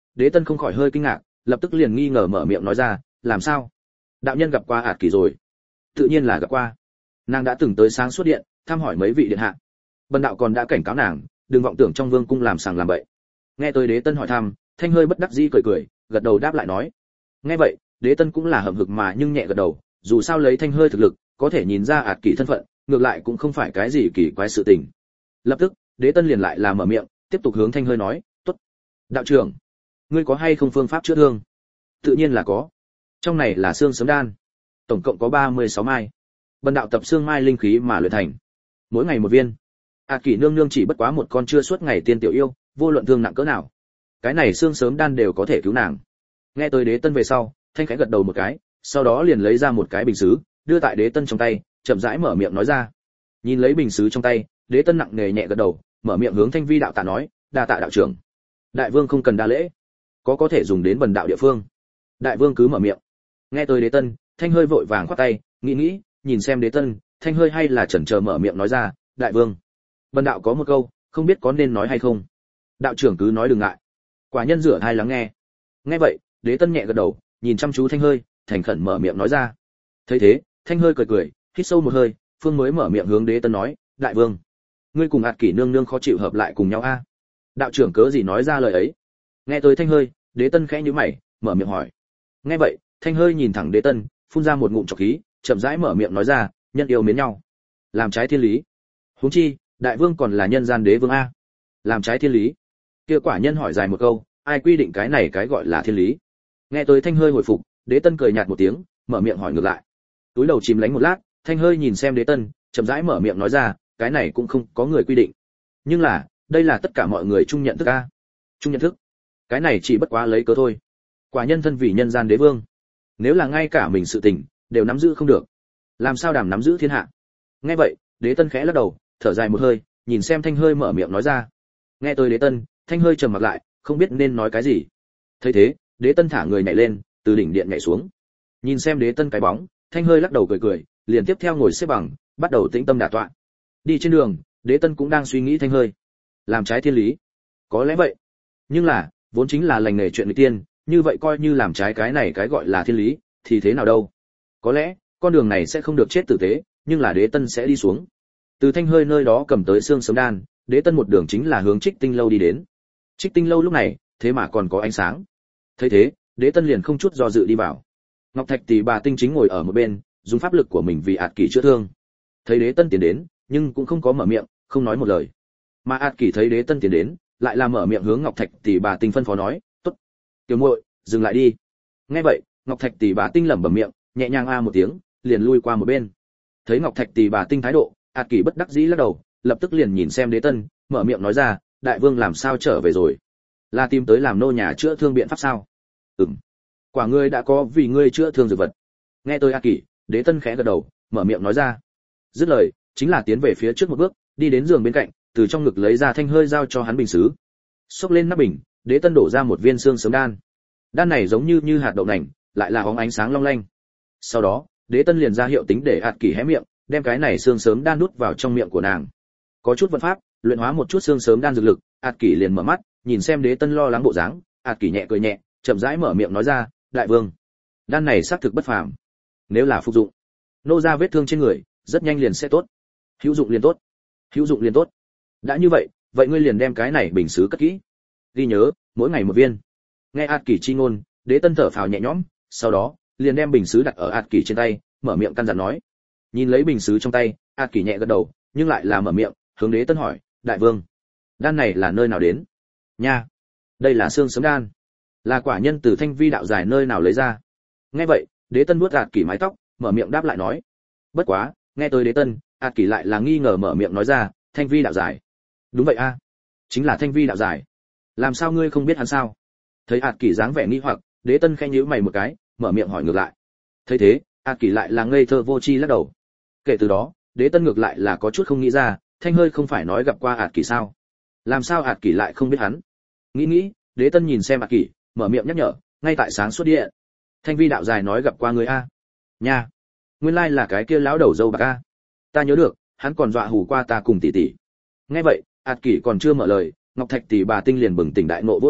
Đế Tân không khỏi hơi kinh ngạc, lập tức liền nghi ngờ mở miệng nói ra, làm sao? Đạo nhân gặp qua ạt kỷ rồi? Tự nhiên là gặp qua. Nàng đã từng tới Sáng Suốt Điện, thăm hỏi mấy vị điện hạ. Bần đạo còn đã cảnh cáo nàng, đừng vọng tưởng trong vương cung làm sàng làm bậy. Nghe tới Đế Tân hỏi thăm, Thanh hơi bất đắc dĩ cười cười, gật đầu đáp lại nói. Nghe vậy, Đế Tân cũng là hậm hực mà nhưng nhẹ gật đầu, dù sao lấy Thanh hơi thực lực, có thể nhìn ra ạt kỷ thân phận, ngược lại cũng không phải cái gì kỳ quái sự tình. Lập tức, Đế Tân liền lại là mở miệng, tiếp tục hướng Thanh hơi nói, "Tốt, đạo trưởng, ngươi có hay không phương pháp chữa thương?" Tự nhiên là có. Trong này là xương sớm đan, tổng cộng có 36 mai. Bần đạo tập xương mai linh khí mà luyện thành, mỗi ngày một viên. ạt kỷ nương nương chỉ bất quá một con chưa suốt ngày tiên tiểu yêu, vô luận thương nặng cỡ nào, cái này xương sớm đan đều có thể cứu nàng. Nghe tới Đế Tân về sau, Thanh khẽ gật đầu một cái, sau đó liền lấy ra một cái bình sứ, đưa tại Đế Tân trong tay, chậm rãi mở miệng nói ra. Nhìn lấy bình sứ trong tay, Đế Tân nặng nề nhẹ gật đầu, mở miệng hướng Thanh Vi đạo tạ nói, đa tạ đạo trưởng. Đại vương không cần đa lễ, có thể dùng đến bần đạo địa phương. Đại vương cứ mở miệng. Nghe tới Đế Tân, Thanh hơi vội vàng khoát tay, nghĩ, nhìn xem Đế Tân, Thanh hơi hay là chần chờ mở miệng nói ra, đại vương, bần đạo có một câu, không biết có nên nói hay không. Đạo trưởng cứ nói đừng ngại. Quả nhân rửa tai lắng nghe. Nghe vậy, Đế Tân nhẹ gật đầu, nhìn chăm chú Thanh hơi, thành khẩn mở miệng nói ra. Thấy thế, Thanh hơi cười, hít sâu một hơi, phương mới mở miệng hướng Đế Tân nói, đại vương, ngươi cùng ạt kỷ nương nương khó chịu hợp lại cùng nhau a? Đạo trưởng cớ gì nói ra lời ấy? Nghe tới Thanh hơi, Đế Tân khẽ nhíu mày, mở miệng hỏi. Nghe vậy, Thanh hơi nhìn thẳng Đế Tân, phun ra một ngụm trọc khí, chậm rãi mở miệng nói ra, nhân yêu mến nhau, làm trái thiên lý. Huống chi, đại vương còn là nhân gian đế vương a. Làm trái thiên lý? Kia quả nhân hỏi dài một câu, ai quy định cái này cái gọi là thiên lý? Nghe tới Thanh hơi hồi phục, Đế Tân cười nhạt một tiếng, mở miệng hỏi ngược lại. Túi đầu chìm lánh một lát, Thanh hơi nhìn xem Đế Tân, chậm rãi mở miệng nói ra, cái này cũng không có người quy định. Nhưng là, đây là tất cả mọi người chung nhận thức a. Chung nhận thức? Cái này chỉ bất quá lấy cớ thôi. Quả nhân thân vì nhân gian đế vương, nếu là ngay cả mình sự tình đều nắm giữ không được, làm sao đảm nắm giữ thiên hạ? Nghe vậy, Đế Tân khẽ lắc đầu, thở dài một hơi, nhìn xem Thanh hơi mở miệng nói ra. Nghe tới Đế Tân, Thanh hơi trầm mặt lại, không biết nên nói cái gì. Thấy thế, Đế Tân thả người nhảy lên, từ đỉnh điện nhảy xuống. Nhìn xem Đế Tân cái bóng, Thanh hơi lắc đầu cười, liền tiếp theo ngồi xếp bằng, bắt đầu tĩnh tâm đả tọa. Đi trên đường, Đế Tân cũng đang suy nghĩ Thanh hơi làm trái thiên lý. Có lẽ vậy, nhưng là, vốn chính là lành nghề chuyện người tiên, như vậy coi như làm trái cái này cái gọi là thiên lý, thì thế nào đâu? Có lẽ, con đường này sẽ không được chết tử tế, nhưng là Đế Tân sẽ đi xuống. Từ Thanh hơi nơi đó cầm tới xương sớm đan, Đế Tân một đường chính là hướng Trích Tinh lâu đi đến. Trích Tinh lâu lúc này, thế mà còn có ánh sáng. Thấy thế, Đế Tân liền không chút do dự đi vào. Ngọc Thạch Tỷ bà Tinh chính ngồi ở một bên, dùng pháp lực của mình vì ạt kỷ chữa thương. Thấy Đế Tân tiến đến, nhưng cũng không có mở miệng, không nói một lời. Mà ạt kỷ thấy Đế Tân tiến đến, lại là mở miệng hướng Ngọc Thạch Tỷ bà Tinh phân phó nói, "Tốt, tiểu muội, dừng lại đi." Nghe vậy, Ngọc Thạch Tỷ bà Tinh lẩm bẩm miệng, nhẹ nhàng a một tiếng, liền lui qua một bên. Thấy Ngọc Thạch Tỷ bà Tinh thái độ, ạt kỷ bất đắc dĩ lắc đầu, lập tức liền nhìn xem Đế Tân, mở miệng nói ra, "Đại vương làm sao trở về rồi? Là tìm tới làm nô nhà chữa thương biện pháp sao?" "Ừm, quả ngươi đã có vì ngươi chữa thương dược vật." Nghe tôi ạt kỷ, Đế Tân khẽ gật đầu, mở miệng nói ra. Dứt lời, chính là tiến về phía trước một bước, đi đến giường bên cạnh, từ trong ngực lấy ra thanh hơi giao cho hắn bình sứ. Xốc lên nắp bình, Đế Tân đổ ra một viên xương sớm đan. Đan này giống như hạt đậu nành, lại là óng ánh sáng long lanh. Sau đó, Đế Tân liền ra hiệu tính để ạt kỷ hé miệng, đem cái này xương sớm đan nuốt vào trong miệng của nàng. Có chút vận pháp, luyện hóa một chút xương sớm đan dược lực, ạt kỷ liền mở mắt, nhìn xem Đế Tân lo lắng bộ dáng, ạt kỷ nhẹ cười nhẹ, chậm rãi mở miệng nói ra, "Đại vương, đan này xác thực bất phàm. Nếu là phục dụng, nô ra vết thương trên người, rất nhanh liền sẽ tốt. Hữu dụng liền tốt. Hữu dụng liền tốt. Đã như vậy, vậy ngươi liền đem cái này bình sứ cất kỹ. Ghi nhớ, mỗi ngày một viên." Nghe ạt kỷ chi ngôn, Đế Tân thở phào nhẹ nhõm, sau đó, liền đem bình sứ đặt ở ạt kỷ trên tay, mở miệng căn dặn nói. Nhìn lấy bình sứ trong tay, ạt kỷ nhẹ gật đầu, nhưng lại là mở miệng, hướng Đế Tân hỏi, "Đại vương, đan này là nơi nào đến?" "Nha, đây là xương sớm đan, là quả nhân từ Thanh Vi đạo giải nơi nào lấy ra." Nghe vậy, Đế Tân vuốt ạt kỷ mái tóc, mở miệng đáp lại nói. Bất quá, nghe tới Đế Tân, ạt kỷ lại là nghi ngờ mở miệng nói ra, "Thanh Vi đạo giải?" "Đúng vậy a, chính là Thanh Vi đạo giải. Làm sao ngươi không biết hắn sao?" Thấy ạt kỷ dáng vẻ nghi hoặc, Đế Tân khẽ nhíu mày một cái, mở miệng hỏi ngược lại. Thấy thế, ạt kỷ lại là ngây thơ vô tri lắc đầu. Kể từ đó, Đế Tân ngược lại là có chút không nghĩ ra, Thanh hơi không phải nói gặp qua ạt kỷ sao? Làm sao ạt kỷ lại không biết hắn? Nghĩ, Đế Tân nhìn xem ạt kỷ, mở miệng nhắc nhở, ngay tại sáng suốt điện. Thanh Vi đạo dài nói gặp qua người a. Nha, nguyên lai là cái kia lão đầu dâu bạc a. Ta nhớ được, hắn còn dọa hù qua ta cùng tỷ tỷ. Nghe vậy, ạt kỷ còn chưa mở lời, Ngọc Thạch tỷ bà Tinh liền bừng tỉnh đại ngộ vỗ tay,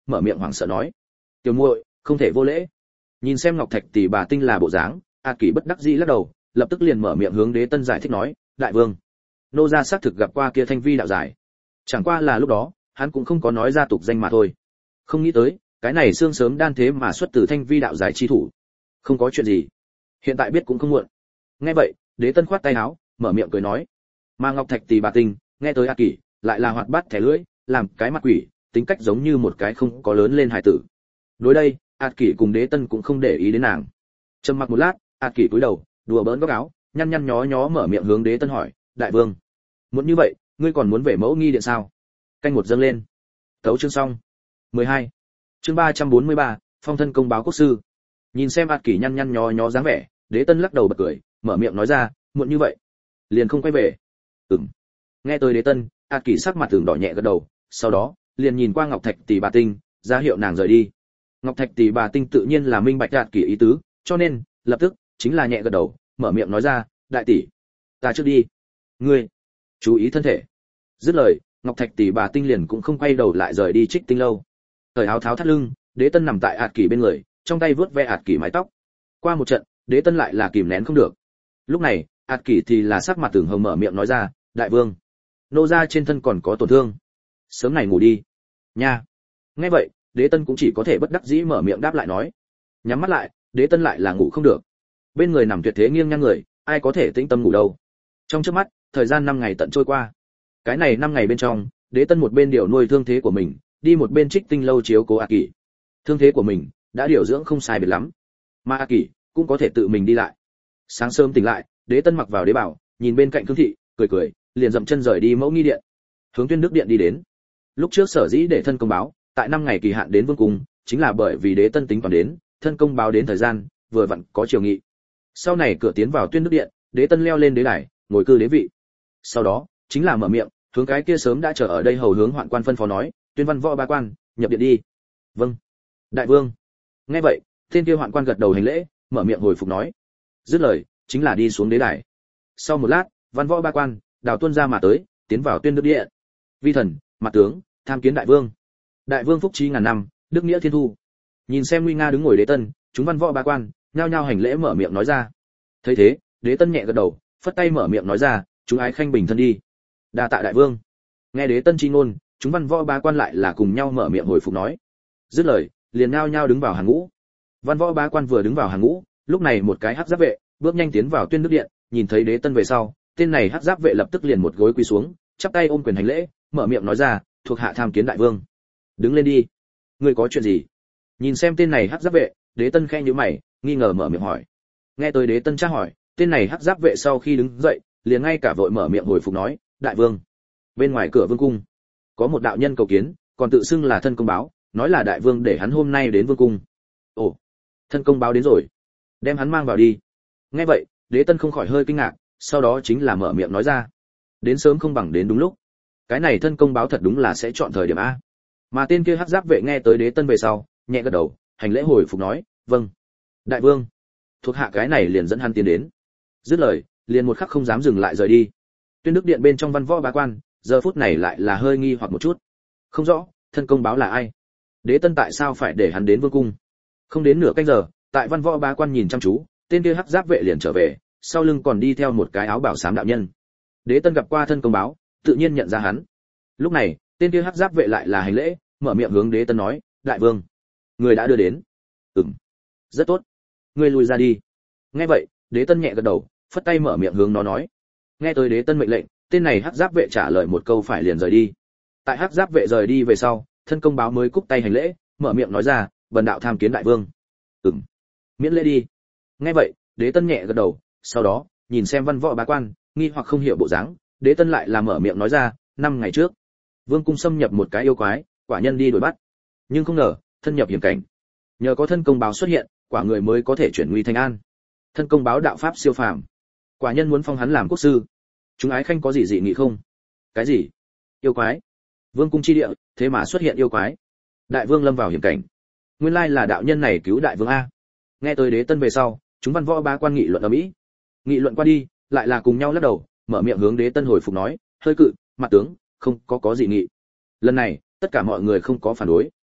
mở miệng hoảng sợ nói: "Tiểu muội, không thể vô lễ." Nhìn xem Ngọc Thạch tỷ bà tinh là bộ dáng, Át Kỷ bất đắc dĩ lắc đầu, lập tức liền mở miệng hướng Đế Tân giải thích nói: "Đại vương, nô gia xác thực gặp qua kia Thanh Vi đạo giải. Chẳng qua là lúc đó, hắn cũng không có nói ra tục danh mà thôi. Không nghĩ tới, cái này xương sớm đan thế mà xuất từ Thanh Vi đạo giải chi thủ. Không có chuyện gì, hiện tại biết cũng không muộn." Nghe vậy, Đế Tân khoát tay áo, mở miệng cười nói. Mà Ngọc Thạch tỷ bà tinh, nghe tới Át Kỷ, lại là hoạt bát thẻ lưỡi, làm cái mặt quỷ, tính cách giống như một cái không có lớn lên hài tử. Đối đây, Át Kỷ cùng Đế Tân cũng không để ý đến nàng. Trầm mặc một lát, Át Kỷ cúi đầu, đùa bỡn góc áo, nhăn nhăn nhó nhó mở miệng hướng Đế Tân hỏi: "Đại vương, muốn như vậy, ngươi còn muốn về Mẫu Nghi điện sao?" Canh một dâng lên. Tấu chương xong. 12. Chương 343, phong thân công báo quốc sư. Nhìn xem Át Kỷ nhăn nhăn nhó nhó dáng vẻ, Đế Tân lắc đầu bật cười, mở miệng nói ra: "Muộn như vậy, liền không quay về?" "Ừm." Nghe tới Đế Tân, Át Kỷ sắc mặt tưởng đỏ nhẹ gật đầu, sau đó, liền nhìn qua Ngọc Thạch tỷ bà tinh, ra hiệu nàng rời đi. Ngọc Thạch tỷ bà tinh tự nhiên là minh bạch Át Kỷ ý tứ, cho nên, lập tức chính là nhẹ gật đầu, mở miệng nói ra: "Đại tỷ, ta trước đi. Ngươi chú ý thân thể." Dứt lời, Ngọc Thạch tỷ bà tinh liền cũng không quay đầu lại rời đi Trích Tinh lâu. Thời áo tháo thắt lưng, Đế Tân nằm tại Át Kỷ bên người, trong tay vớt ve Át Kỷ mái tóc. Qua một trận, Đế Tân lại là kìm nén không được. Lúc này, Át Kỷ thì là sắc mặt tưởng hồng mở miệng nói ra: "Đại vương, nô gia trên thân còn có tổn thương, sớm này ngủ đi." Nha. Nghe vậy, Đế Tân cũng chỉ có thể bất đắc dĩ mở miệng đáp lại nói. Nhắm mắt lại, Đế Tân lại là ngủ không được. Bên người nằm tuyệt thế nghiêng nhăn người, ai có thể tĩnh tâm ngủ đâu. Trong chớp mắt, thời gian 5 ngày tận trôi qua. Cái này 5 ngày bên trong, Đế Tân một bên điều nuôi thương thế của mình, đi một bên Trích Tinh lâu chiếu cố Át Kỷ. Thương thế của mình đã điều dưỡng không sai biệt lắm, mà Át Kỷ cũng có thể tự mình đi lại. Sáng sớm tỉnh lại, Đế Tân mặc vào đế bào, nhìn bên cạnh Thương thị, cười cười, liền dậm chân rời đi Mẫu Nghi điện, hướng Tuyên Đức điện đi đến. Lúc trước sở dĩ để thân công báo, tại 5 ngày kỳ hạn đến vương cung, chính là bởi vì Đế Tân tính toán đến, thân công báo đến thời gian, vừa vặn có chiều nghị. Sau này cửa tiến vào Tuyên Đức điện, Đế Tân leo lên đế đài, ngồi cư đế vị. Sau đó, chính là mở miệng, hướng cái kia sớm đã chờ ở đây hầu hướng Hoạn quan phân phó nói: "Tuyên văn võ ba quan, nhập điện đi." "Vâng, đại vương." Nghe vậy, tên kia Hoạn quan gật đầu hành lễ, mở miệng hồi phục nói. Dứt lời, chính là đi xuống đế đài. Sau một lát, văn võ ba quan, Đào tuân ra mà tới, tiến vào Tuyên Đức điện. Vi thần, mặt tướng, tham kiến đại vương. Đại vương phúc trí ngàn năm, đức nghĩa thiên thu. Nhìn xem nguy nga đứng ngồi Đế Tân, chúng văn võ ba quan nhao nhao hành lễ mở miệng nói ra. Thấy thế, Đế Tân nhẹ gật đầu, phất tay mở miệng nói ra: "Chúng ái khanh bình thân đi." Đa tạ đại vương. Nghe Đế Tân chi ngôn, chúng văn võ ba quan lại là cùng nhau mở miệng hồi phục nói. Dứt lời, liền nhao nhao đứng vào hàng ngũ. Văn võ ba quan vừa đứng vào hàng ngũ, lúc này một cái hắc giáp vệ bước nhanh tiến vào Tuyên Đức điện, nhìn thấy Đế Tân về sau, tên này hắc giáp vệ lập tức liền một gối quỳ xuống, chắp tay ôm quyền hành lễ, mở miệng nói ra: "Thuộc hạ tham kiến đại vương." "Đứng lên đi. Ngươi có chuyện gì?" Nhìn xem tên này hắc giáp vệ, Đế Tân khẽ nhíu mày, nghi ngờ mở miệng hỏi. Nghe tới Đế Tân tra hỏi, tên này hắc giáp vệ sau khi đứng dậy, liền ngay cả vội mở miệng hồi phục nói: "Đại vương, bên ngoài cửa vương cung có một đạo nhân cầu kiến, còn tự xưng là thân công báo, nói là đại vương để hắn hôm nay đến vương cung." "Ồ, thân công báo đến rồi, đem hắn mang vào đi." Nghe vậy, Đế Tân không khỏi hơi kinh ngạc, sau đó chính là mở miệng nói ra: "Đến sớm không bằng đến đúng lúc. Cái này thân công báo thật đúng là sẽ chọn thời điểm a." Mà tên kia hắc giáp vệ nghe tới Đế Tân về sau, nhẹ gật đầu, hành lễ hồi phục nói: "Vâng, đại vương." Thuộc hạ cái này liền dẫn hắn tiến đến. Dứt lời, liền một khắc không dám dừng lại rời đi. Tuyên Đức điện bên trong văn võ bá quan, giờ phút này lại là hơi nghi hoặc một chút. Không rõ, thân công báo là ai? Đế Tân tại sao phải để hắn đến vương cung? Không đến nửa canh giờ, tại văn võ bá quan nhìn chăm chú, tên kia hắc giáp vệ liền trở về, sau lưng còn đi theo một cái áo bảo xám đạo nhân. Đế Tân gặp qua thân công báo, tự nhiên nhận ra hắn. Lúc này, tên kia hắc giáp vệ lại là hành lễ, mở miệng hướng Đế Tân nói: "Đại vương, người đã đưa đến." "Ừm, rất tốt, ngươi lùi ra đi." Nghe vậy, Đế Tân nhẹ gật đầu, phất tay mở miệng hướng nó nói. Nghe tới Đế Tân mệnh lệnh, tên này hắc giáp vệ trả lời một câu phải liền rời đi. Tại hắc giáp vệ rời đi về sau, thân công báo mới cúc tay hành lễ, mở miệng nói ra: "Bần đạo tham kiến đại vương." "Ừm, miễn lễ đi." Nghe vậy, Đế Tân nhẹ gật đầu, sau đó, nhìn xem văn võ bá quan, nghi hoặc không hiểu bộ dáng, Đế Tân lại là mở miệng nói ra: "5 ngày trước, vương cung xâm nhập một cái yêu quái, quả nhân đi đuổi bắt, nhưng không ngờ, thân nhập hiểm cảnh. Nhờ có thân công báo xuất hiện, quả người mới có thể chuyển nguy thành an. Thân công báo đạo pháp siêu phàm, quả nhân muốn phong hắn làm quốc sư. Chúng ái khanh có gì dị nghị không?" "Cái gì? Yêu quái?" Vương cung chi địa, thế mà xuất hiện yêu quái. Đại vương lâm vào hiểm cảnh. Nguyên lai là đạo nhân này cứu đại vương a. Nghe tới Đế Tân về sau, chúng văn võ bá quan nghị luận ầm ĩ. Nghị luận qua đi, lại là cùng nhau lắc đầu, mở miệng hướng Đế Tân hồi phục nói: "Hơi cự, mặt tướng, không có dị nghị." Lần này, tất cả mọi người không có phản đối.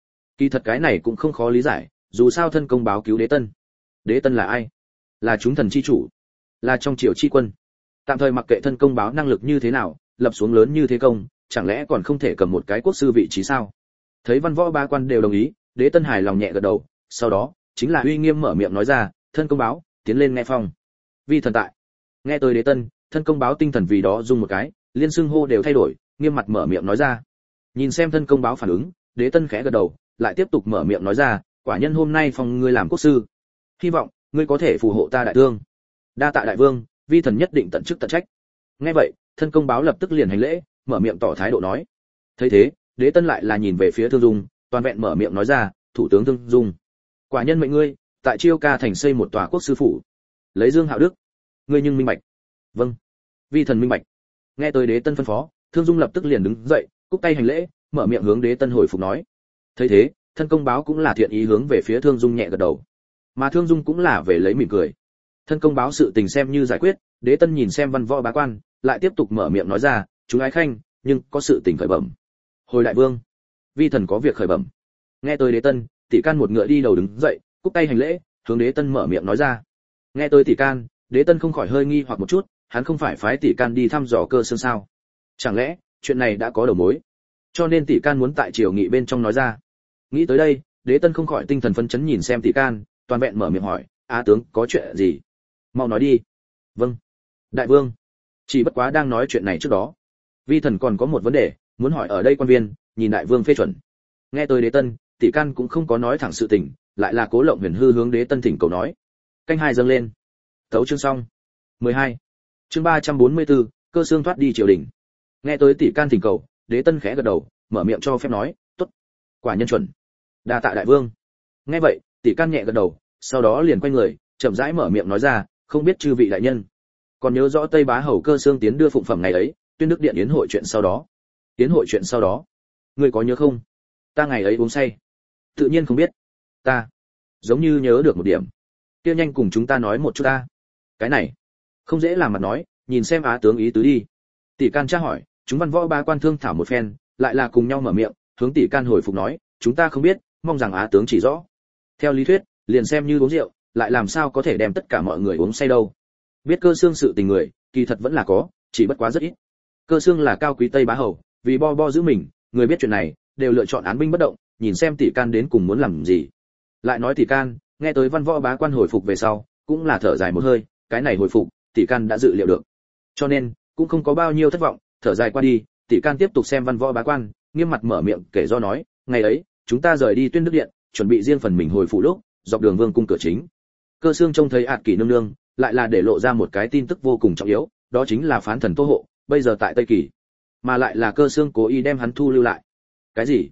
Kỳ thật cái này cũng không khó lý giải, dù sao thân công báo cứu đế tân. Đế tân là ai? Là chúng thần chi chủ, là trong triều chi quân. Tạm thời mặc kệ thân công báo năng lực như thế nào, lập xuống lớn như thế công, chẳng lẽ còn không thể cầm một cái quốc sư vị trí sao? Thấy văn võ ba quan đều đồng ý, đế tân hài lòng nhẹ gật đầu, sau đó chính là uy nghiêm mở miệng nói ra, thân công báo tiến lên nghe phong. Vi thần tại. Nghe tới đế tân, thân công báo tinh thần vì đó rung một cái, liên xưng hô đều thay đổi, nghiêm mặt mở miệng nói ra. Nhìn xem thân công báo phản ứng, đế tân khẽ gật đầu, lại tiếp tục mở miệng nói ra, quả nhân hôm nay phong ngươi làm quốc sư, hy vọng ngươi có thể phù hộ ta đại vương. Đa tạ đại vương, vi thần nhất định tận chức tận trách. Nghe vậy, thân công báo lập tức liền hành lễ, mở miệng tỏ thái độ nói. Thấy thế, đế tân lại là nhìn về phía Thương Dung, toàn vẹn mở miệng nói ra, thủ tướng Thương Dung, quả nhân mệnh ngươi tại Chiêu Ca thành xây một tòa quốc sư phủ, lấy dương hạo đức. Ngươi nhưng minh bạch? Vâng, vi thần minh bạch. Nghe tới đế tân phân phó, Thương Dung lập tức liền đứng dậy, cúc tay hành lễ, mở miệng hướng đế tân hồi phục nói. Thấy thế, thân công báo cũng là thiện ý hướng về phía Thương Dung nhẹ gật đầu, mà Thương Dung cũng là về lấy mỉm cười. Thân công báo sự tình xem như giải quyết, đế tân nhìn xem văn võ bá quan, lại tiếp tục mở miệng nói ra, chúng ái khanh, nhưng có sự tình khởi bẩm. Hồi đại vương, vi thần có việc khởi bẩm. Nghe tới đế tân, tỷ can một ngựa đi đầu đứng dậy, cúc tay hành lễ, hướng đế tân mở miệng nói ra. Nghe tới tỷ can, đế tân không khỏi hơi nghi hoặc một chút, hắn không phải phái tỷ can đi thăm dò Cơ Xương sao? Chẳng lẽ chuyện này đã có đầu mối, cho nên tỷ can muốn tại triều nghị bên trong nói ra? Nghĩ tới đây, đế tân không khỏi tinh thần phấn chấn nhìn xem tỷ can, toàn vẹn mở miệng hỏi, á tướng có chuyện gì? Mau nói đi. Vâng, đại vương, chỉ bất quá đang nói chuyện này trước đó, vi thần còn có một vấn đề muốn hỏi ở đây quan viên, nhìn đại vương phê chuẩn. Nghe tới đế tân, tỷ can cũng không có nói thẳng sự tình, lại là cố lộng huyền hư hướng đế tân thỉnh cầu nói. Canh hai dâng lên. Tấu chương xong. 12. Chương 344, Cơ Xương thoát đi triều đình. Nghe tới tỷ can thỉnh cầu, đế tân khẽ gật đầu, mở miệng cho phép nói, tốt, quả nhân chuẩn. Đa tạ đại vương. Nghe vậy, tỷ can nhẹ gật đầu, sau đó liền quay người, chậm rãi mở miệng nói ra, không biết chư vị đại nhân còn nhớ rõ Tây Bá hầu Cơ Xương tiến đưa phụng phẩm ngày ấy, tuyên đức điện yến hội chuyện sau đó. Yến hội chuyện sau đó, ngươi có nhớ không? Ta ngày ấy uống say. Tự nhiên không biết. Ta giống như nhớ được một điểm. Kia nhanh cùng chúng ta nói một chút ta. Cái này không dễ làm mặt nói, nhìn xem á tướng ý tứ đi. Tỷ can tra hỏi, chúng văn võ ba quan thương thảo một phen, lại là cùng nhau mở miệng, hướng tỷ can hồi phục nói, chúng ta không biết, mong rằng á tướng chỉ rõ. Theo lý thuyết, liền xem như uống rượu, lại làm sao có thể đem tất cả mọi người uống say đâu? Biết Cơ Xương sự tình người, kỳ thật vẫn là có, chỉ bất quá rất ít. Cơ Xương là cao quý Tây Bá hầu, vì bo giữ mình, người biết chuyện này đều lựa chọn án binh bất động, nhìn xem tỷ can đến cùng muốn làm gì. Lại nói tỷ can, nghe tới văn võ bá quan hồi phục về sau, cũng là thở dài một hơi, cái này hồi phục, tỷ can đã dự liệu được, cho nên cũng không có bao nhiêu thất vọng. Thở dài qua đi, tỷ can tiếp tục xem văn võ bá quan, nghiêm mặt mở miệng kể do nói, ngày ấy chúng ta rời đi Tuyên Đức điện, chuẩn bị riêng phần mình hồi phủ lúc, dọc đường vương cung cửa chính, Cơ Xương trông thấy ạt kỷ nương nương, lại là để lộ ra một cái tin tức vô cùng trọng yếu, đó chính là phán thần Tô Hộ bây giờ tại Tây Kỳ, mà lại là Cơ Xương cố ý đem hắn thu lưu lại. Cái gì?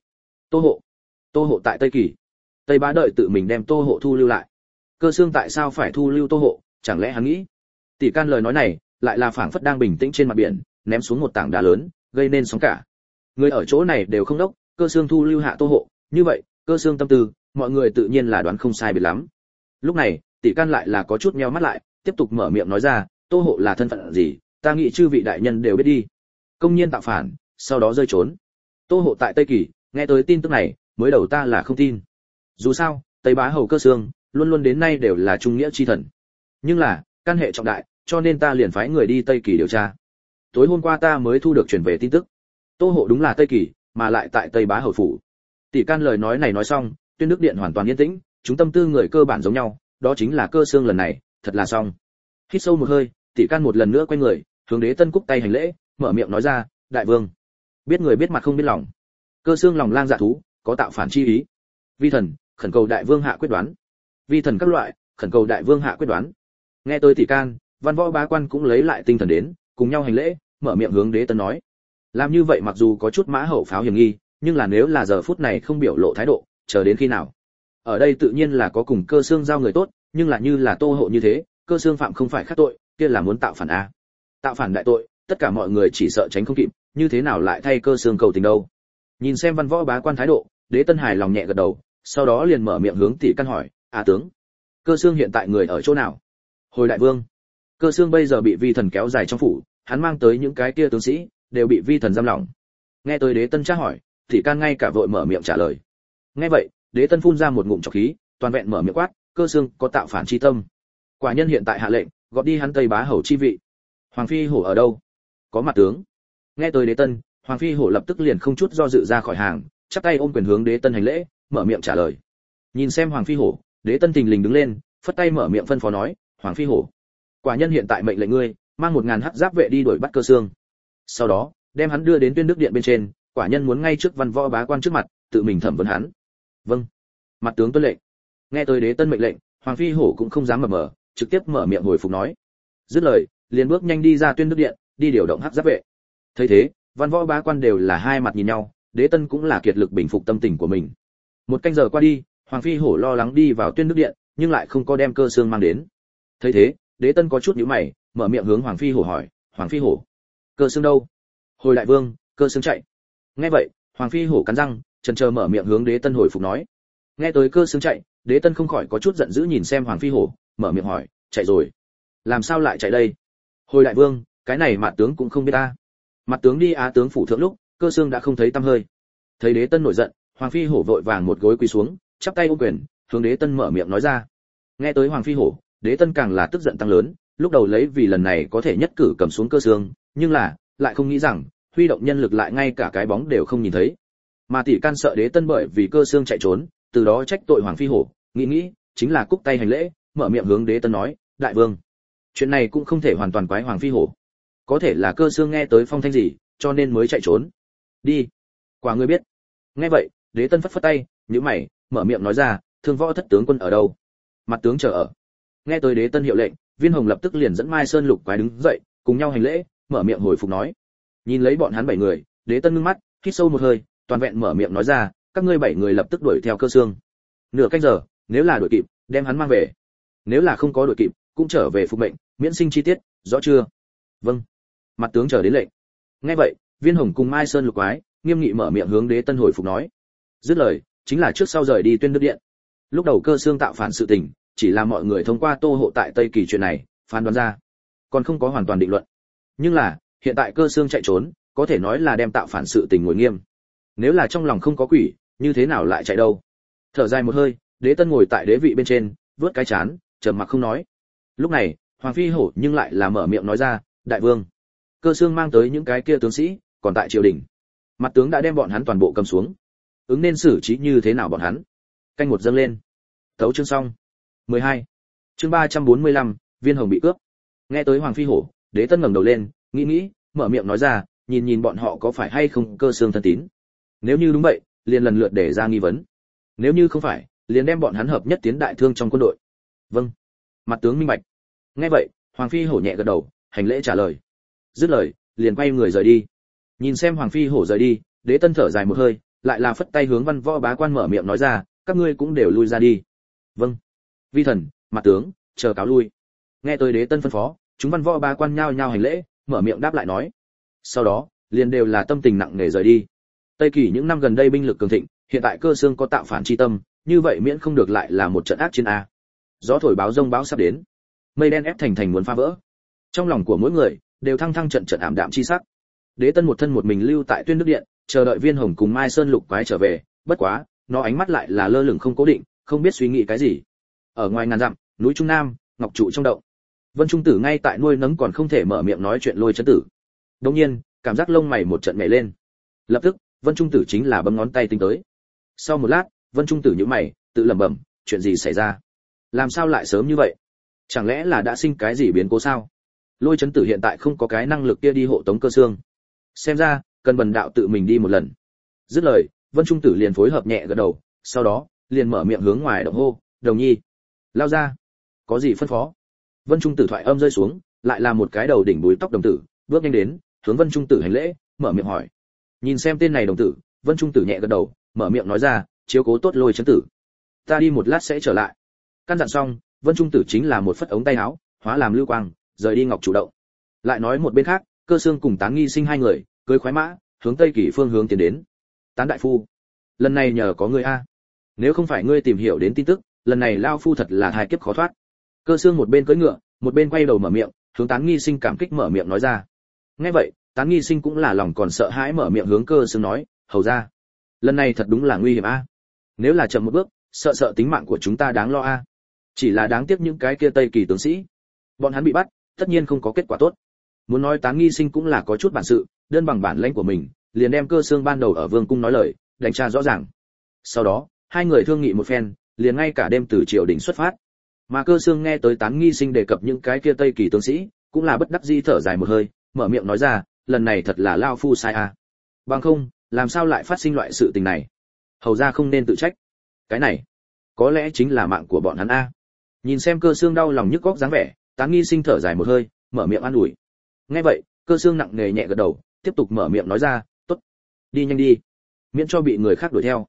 Tô Hộ tại Tây Kỳ? Tây Bá đợi tự mình đem Tô Hộ thu lưu lại? Cơ Xương tại sao phải thu lưu Tô Hộ? Chẳng lẽ hắn nghĩ? Tỷ can lời nói này, lại là phảng phất đang bình tĩnh trên mặt biển, ném xuống một tảng đá lớn, gây nên sóng cả. Người ở chỗ này đều không đốc, Cơ Xương thu lưu hạ Tô Hộ, như vậy, Cơ Xương tâm tư, mọi người tự nhiên là đoán không sai biệt lắm. Lúc này, tỷ can lại là có chút nheo mắt lại, tiếp tục mở miệng nói ra, Tô Hộ là thân phận gì, ta nghĩ chư vị đại nhân đều biết đi. Công nhiên tạo phản, sau đó rơi trốn. Tô Hộ tại Tây Kỳ, nghe tới tin tức này, mới đầu ta là không tin. Dù sao, Tây Bá hầu Cơ Xương luôn luôn đến nay đều là trung nghĩa chi thần. Nhưng là, căn hệ trọng đại, cho nên ta liền phái người đi Tây Kỳ điều tra. Tối hôm qua ta mới thu được truyền về tin tức. Tô Hộ đúng là Tây Kỳ, mà lại tại Tây Bá hầu phủ. Tỷ can lời nói này nói xong, Tuyên Đức điện hoàn toàn yên tĩnh, chúng tâm tư người cơ bản giống nhau, đó chính là Cơ Xương lần này, thật là xong. Hít sâu một hơi, tỷ can một lần nữa quay người, hướng đế tân cúc tay hành lễ, mở miệng nói ra, đại vương, biết người biết mặt không biết lòng. Cơ Xương lòng lang dạ thú, có tạo phản chi ý. Vi thần khẩn cầu đại vương hạ quyết đoán. Vi thần các loại khẩn cầu đại vương hạ quyết đoán. Nghe tới tỷ can, văn võ bá quan cũng lấy lại tinh thần đến, cùng nhau hành lễ, mở miệng hướng đế tân nói. Làm như vậy mặc dù có chút mã hậu pháo hiểm nghi, nhưng là nếu là giờ phút này không biểu lộ thái độ, chờ đến khi nào? Ở đây tự nhiên là có cùng Cơ Xương giao người tốt, nhưng là như là Tô Hộ như thế, Cơ Xương phạm không phải khác tội, kia là muốn tạo phản a. Tạo phản đại tội, tất cả mọi người chỉ sợ tránh không kịp, như thế nào lại thay Cơ Xương cầu tình đâu? Nhìn xem văn võ bá quan thái độ, đế tân hài lòng nhẹ gật đầu, sau đó liền mở miệng hướng tỷ can hỏi, tướng, Cơ Xương hiện tại người ở chỗ nào? Hồi đại vương, Cơ Xương bây giờ bị vi thần kéo dài trong phủ, hắn mang tới những cái kia tướng sĩ đều bị vi thần giam lỏng. Nghe tới đế tân tra hỏi, tỷ can ngay cả vội mở miệng trả lời. Nghe vậy, Đế Tân phun ra một ngụm trọc khí, toàn vẹn mở miệng quát, Cơ Xương có tạo phản chi tâm. Quả nhân hiện tại hạ lệnh, gọt đi hắn Tây Bá hầu chi vị. Hoàng phi hổ ở đâu? Có mặt tướng. Nghe tới Đế Tân, Hoàng phi hổ lập tức liền không chút do dự ra khỏi hàng, chắp tay ôm quyền hướng Đế Tân hành lễ, mở miệng trả lời. Nhìn xem Hoàng phi hổ, Đế Tân thình lình đứng lên, phất tay mở miệng phân phó nói, Hoàng phi hổ, quả nhân hiện tại mệnh lệnh ngươi, mang 1000 hắc giáp vệ đi đuổi bắt Cơ Xương. Sau đó, đem hắn đưa đến Tuyên Đức điện bên trên, quả nhân muốn ngay trước văn võ bá quan trước mặt, tự mình thẩm vấn hắn. Vâng. Mặt tướng tuân lệnh. Nghe tới Đế Tân mệnh lệnh, Hoàng phi hổ cũng không dám mờ, trực tiếp mở miệng hồi phục nói. Dứt lời, liền bước nhanh đi ra Tuyên Đức điện, đi điều động hắc giáp vệ. Thấy thế, văn võ bá quan đều là hai mặt nhìn nhau, Đế Tân cũng là kiệt lực bình phục tâm tình của mình. Một canh giờ qua đi, Hoàng phi hổ lo lắng đi vào Tuyên Đức điện, nhưng lại không có đem Cơ Xương mang đến. Thấy thế, Đế Tân có chút nhíu mày, mở miệng hướng Hoàng phi hổ hỏi, Hoàng phi hổ, Cơ Xương đâu? Hồi đại vương, Cơ Xương chạy. Nghe vậy, Hoàng phi hổ cắn răng, chần chờ mở miệng hướng Đế Tân hồi phục nói. Nghe tới Cơ Xương chạy, Đế Tân không khỏi có chút giận dữ nhìn xem Hoàng phi hổ, mở miệng hỏi, chạy rồi? Làm sao lại chạy đây? Hồi đại vương, cái này mặt tướng cũng không biết ta. Mặt tướng đi Á tướng phủ thượng lúc, Cơ Xương đã không thấy tăm hơi. Thấy Đế Tân nổi giận, Hoàng phi hổ vội vàng một gối quỳ xuống, chắp tay ôm quyền, hướng Đế Tân mở miệng nói ra. Nghe tới Hoàng phi hổ, Đế Tân càng là tức giận tăng lớn, lúc đầu lấy vì lần này có thể nhất cử cầm xuống Cơ Xương, nhưng là lại không nghĩ rằng huy động nhân lực lại ngay cả cái bóng đều không nhìn thấy. Mà tỷ can sợ Đế Tân bởi vì Cơ Xương chạy trốn, từ đó trách tội Hoàng phi hổ, nghĩ chính là cúc tay hành lễ, mở miệng hướng Đế Tân nói, đại vương, chuyện này cũng không thể hoàn toàn quái Hoàng phi hổ, có thể là Cơ Xương nghe tới phong thanh gì, cho nên mới chạy trốn. Đi, quả ngươi biết. Nghe vậy, Đế Tân phất phất tay, nhíu mày, mở miệng nói ra, Thương Võ thất tướng quân ở đâu? Mặt tướng chờ ở. Nghe tới Đế Tân hiệu lệnh, Viên Hồng lập tức liền dẫn Mai Sơn Lục Quái đứng dậy, cùng nhau hành lễ, mở miệng hồi phục nói. Nhìn lấy bọn hắn 7 người, Đế Tân ngưng mắt, hít sâu một hơi, toàn vẹn mở miệng nói ra, các ngươi 7 người lập tức đuổi theo Cơ Xương. Nửa canh giờ, nếu là đuổi kịp, đem hắn mang về. Nếu là không có đuổi kịp, cũng trở về phục mệnh, miễn sinh chi tiết, rõ chưa? Vâng. Mặt tướng chờ đến lệnh. Nghe vậy, Viên Hồng cùng Mai Sơn Lục Quái nghiêm nghị mở miệng hướng Đế Tân hồi phục nói. Dứt lời, chính là trước sau rời đi Tuyên Đức điện. Lúc đầu Cơ Xương tạo phản sự tình, chỉ là mọi người thông qua Tô Hộ tại Tây Kỳ chuyện này phán đoán ra, còn không có hoàn toàn định luận. Nhưng là hiện tại Cơ Xương chạy trốn, có thể nói là đem tạo phản sự tình ngồi nghiêm. Nếu là trong lòng không có quỷ, như thế nào lại chạy đâu? Thở dài một hơi, Đế Tân ngồi tại đế vị bên trên, vớt cái chán, trầm mặc không nói. Lúc này, Hoàng phi hổ nhưng lại là mở miệng nói ra, đại vương, Cơ Xương mang tới những cái kia tướng sĩ còn tại triều đình, mặt tướng đã đem bọn hắn toàn bộ cầm xuống, ứng nên xử trí như thế nào bọn hắn? Canh một dâng lên. Tấu chương xong. 12. Chương 345, Viên Hồng bị cướp. Nghe tới Hoàng phi hổ, Đế Tân ngẩng đầu lên, nghĩ, mở miệng nói ra, nhìn bọn họ có phải hay không Cơ Xương thân tín. Nếu như đúng vậy, liền lần lượt để ra nghi vấn. Nếu như không phải, liền đem bọn hắn hợp nhất tiến đại thương trong quân đội. Vâng. Mặt tướng minh bạch. Nghe vậy, Hoàng phi hổ nhẹ gật đầu, hành lễ trả lời. Dứt lời, liền quay người rời đi. Nhìn xem Hoàng phi hổ rời đi, Đế Tân thở dài một hơi, lại là phất tay hướng văn võ bá quan mở miệng nói ra, các ngươi cũng đều lui ra đi. Vâng. Vi thần, mặt tướng, chờ cáo lui. Nghe tới Đế Tân phân phó, chúng văn võ bá quan nhao nhao hành lễ, mở miệng đáp lại nói. Sau đó, liền đều là tâm tình nặng nề rời đi. Tây Kỳ những năm gần đây binh lực cường thịnh, hiện tại Cơ Xương có tạo phản chi tâm, như vậy miễn không được lại là một trận ác chiến a. Gió thổi báo rông báo sắp đến, mây đen ép thành muốn phá vỡ. Trong lòng của mỗi người đều thăng trận ảm đạm chi sắc. Đế Tân một thân một mình lưu tại Tuyên Đức điện, chờ đợi Viên Hồng cùng Mai Sơn Lục Quái trở về, bất quá, nó ánh mắt lại là lơ lửng không cố định, không biết suy nghĩ cái gì. Ở ngoài ngàn dặm, núi Trung Nam, ngọc trụ trong động. Vân Trung Tử ngay tại nuôi nấng còn không thể mở miệng nói chuyện Lôi Chấn Tử. Đột nhiên, cảm giác lông mày một trận nhảy lên. Lập tức, Vân Trung Tử chính là bấm ngón tay tính tới. Sau một lát, Vân Trung Tử nhíu mày, tự lẩm bẩm, chuyện gì xảy ra? Làm sao lại sớm như vậy? Chẳng lẽ là đã sinh cái gì biến cố sao? Lôi Chấn Tử hiện tại không có cái năng lực kia đi hộ tống Cơ Xương. Xem ra, cần bần đạo tự mình đi một lần. Dứt lời, Vân Trung Tử liền phối hợp nhẹ gật đầu, sau đó, liền mở miệng hướng ngoài động hô, "Đồng Nhi, lao ra." Có gì phân phó? Vân Trung Tử thoại âm rơi xuống, lại là một cái đầu đỉnh búi tóc đồng tử, bước nhanh đến, hướng Vân Trung Tử hành lễ, mở miệng hỏi. Nhìn xem tên này đồng tử, Vân Trung Tử nhẹ gật đầu, mở miệng nói ra, chiếu cố tốt Lôi Chấn Tử. Ta đi một lát sẽ trở lại. Căn dặn xong, Vân Trung Tử chính là một phất ống tay áo, hóa làm lưu quang, rời đi ngọc chủ động. Lại nói một bên khác, Cơ Xương cùng Tán Nghi Sinh hai người, cưỡi khoái mã, hướng Tây Kỳ phương hướng tiến đến. Tán đại phu, lần này nhờ có ngươi a. Nếu không phải ngươi tìm hiểu đến tin tức, lần này lao phu thật là hai kiếp khó thoát. Cơ Xương một bên cưỡi ngựa, một bên quay đầu mở miệng, hướng Tán Nghi Sinh cảm kích mở miệng nói ra. Nghe vậy, Tán Nghi Sinh cũng là lòng còn sợ hãi mở miệng hướng Cơ Xương nói, hầu ra, lần này thật đúng là nguy hiểm a. Nếu là chậm một bước, sợ sợ tính mạng của chúng ta đáng lo a. Chỉ là đáng tiếc những cái kia Tây Kỳ tướng sĩ, bọn hắn bị bắt, tất nhiên không có kết quả tốt. Muốn nói Tán Nghi Sinh cũng là có chút bản sự, đơn bằng bản lĩnh của mình, liền đem Cơ Xương ban đầu ở vương cung nói lời, đánh tra rõ ràng. Sau đó, hai người thương nghị một phen, liền ngay cả đêm từ triều đình xuất phát. Mà Cơ Xương nghe tới Tán Nghi Sinh đề cập những cái kia Tây Kỳ tướng sĩ, cũng là bất đắc dĩ thở dài một hơi, mở miệng nói ra, lần này thật là lao phu sai a. Bằng không, làm sao lại phát sinh loại sự tình này? Hầu ra không nên tự trách. Cái này, có lẽ chính là mạng của bọn hắn a. Nhìn xem Cơ Xương đau lòng nhức góc dáng vẻ, Tán Nghi Sinh thở dài một hơi, mở miệng an ủi. Nghe vậy, Cơ Xương nặng nề nhẹ gật đầu, tiếp tục mở miệng nói ra, tốt, đi nhanh đi, miễn cho bị người khác đuổi theo.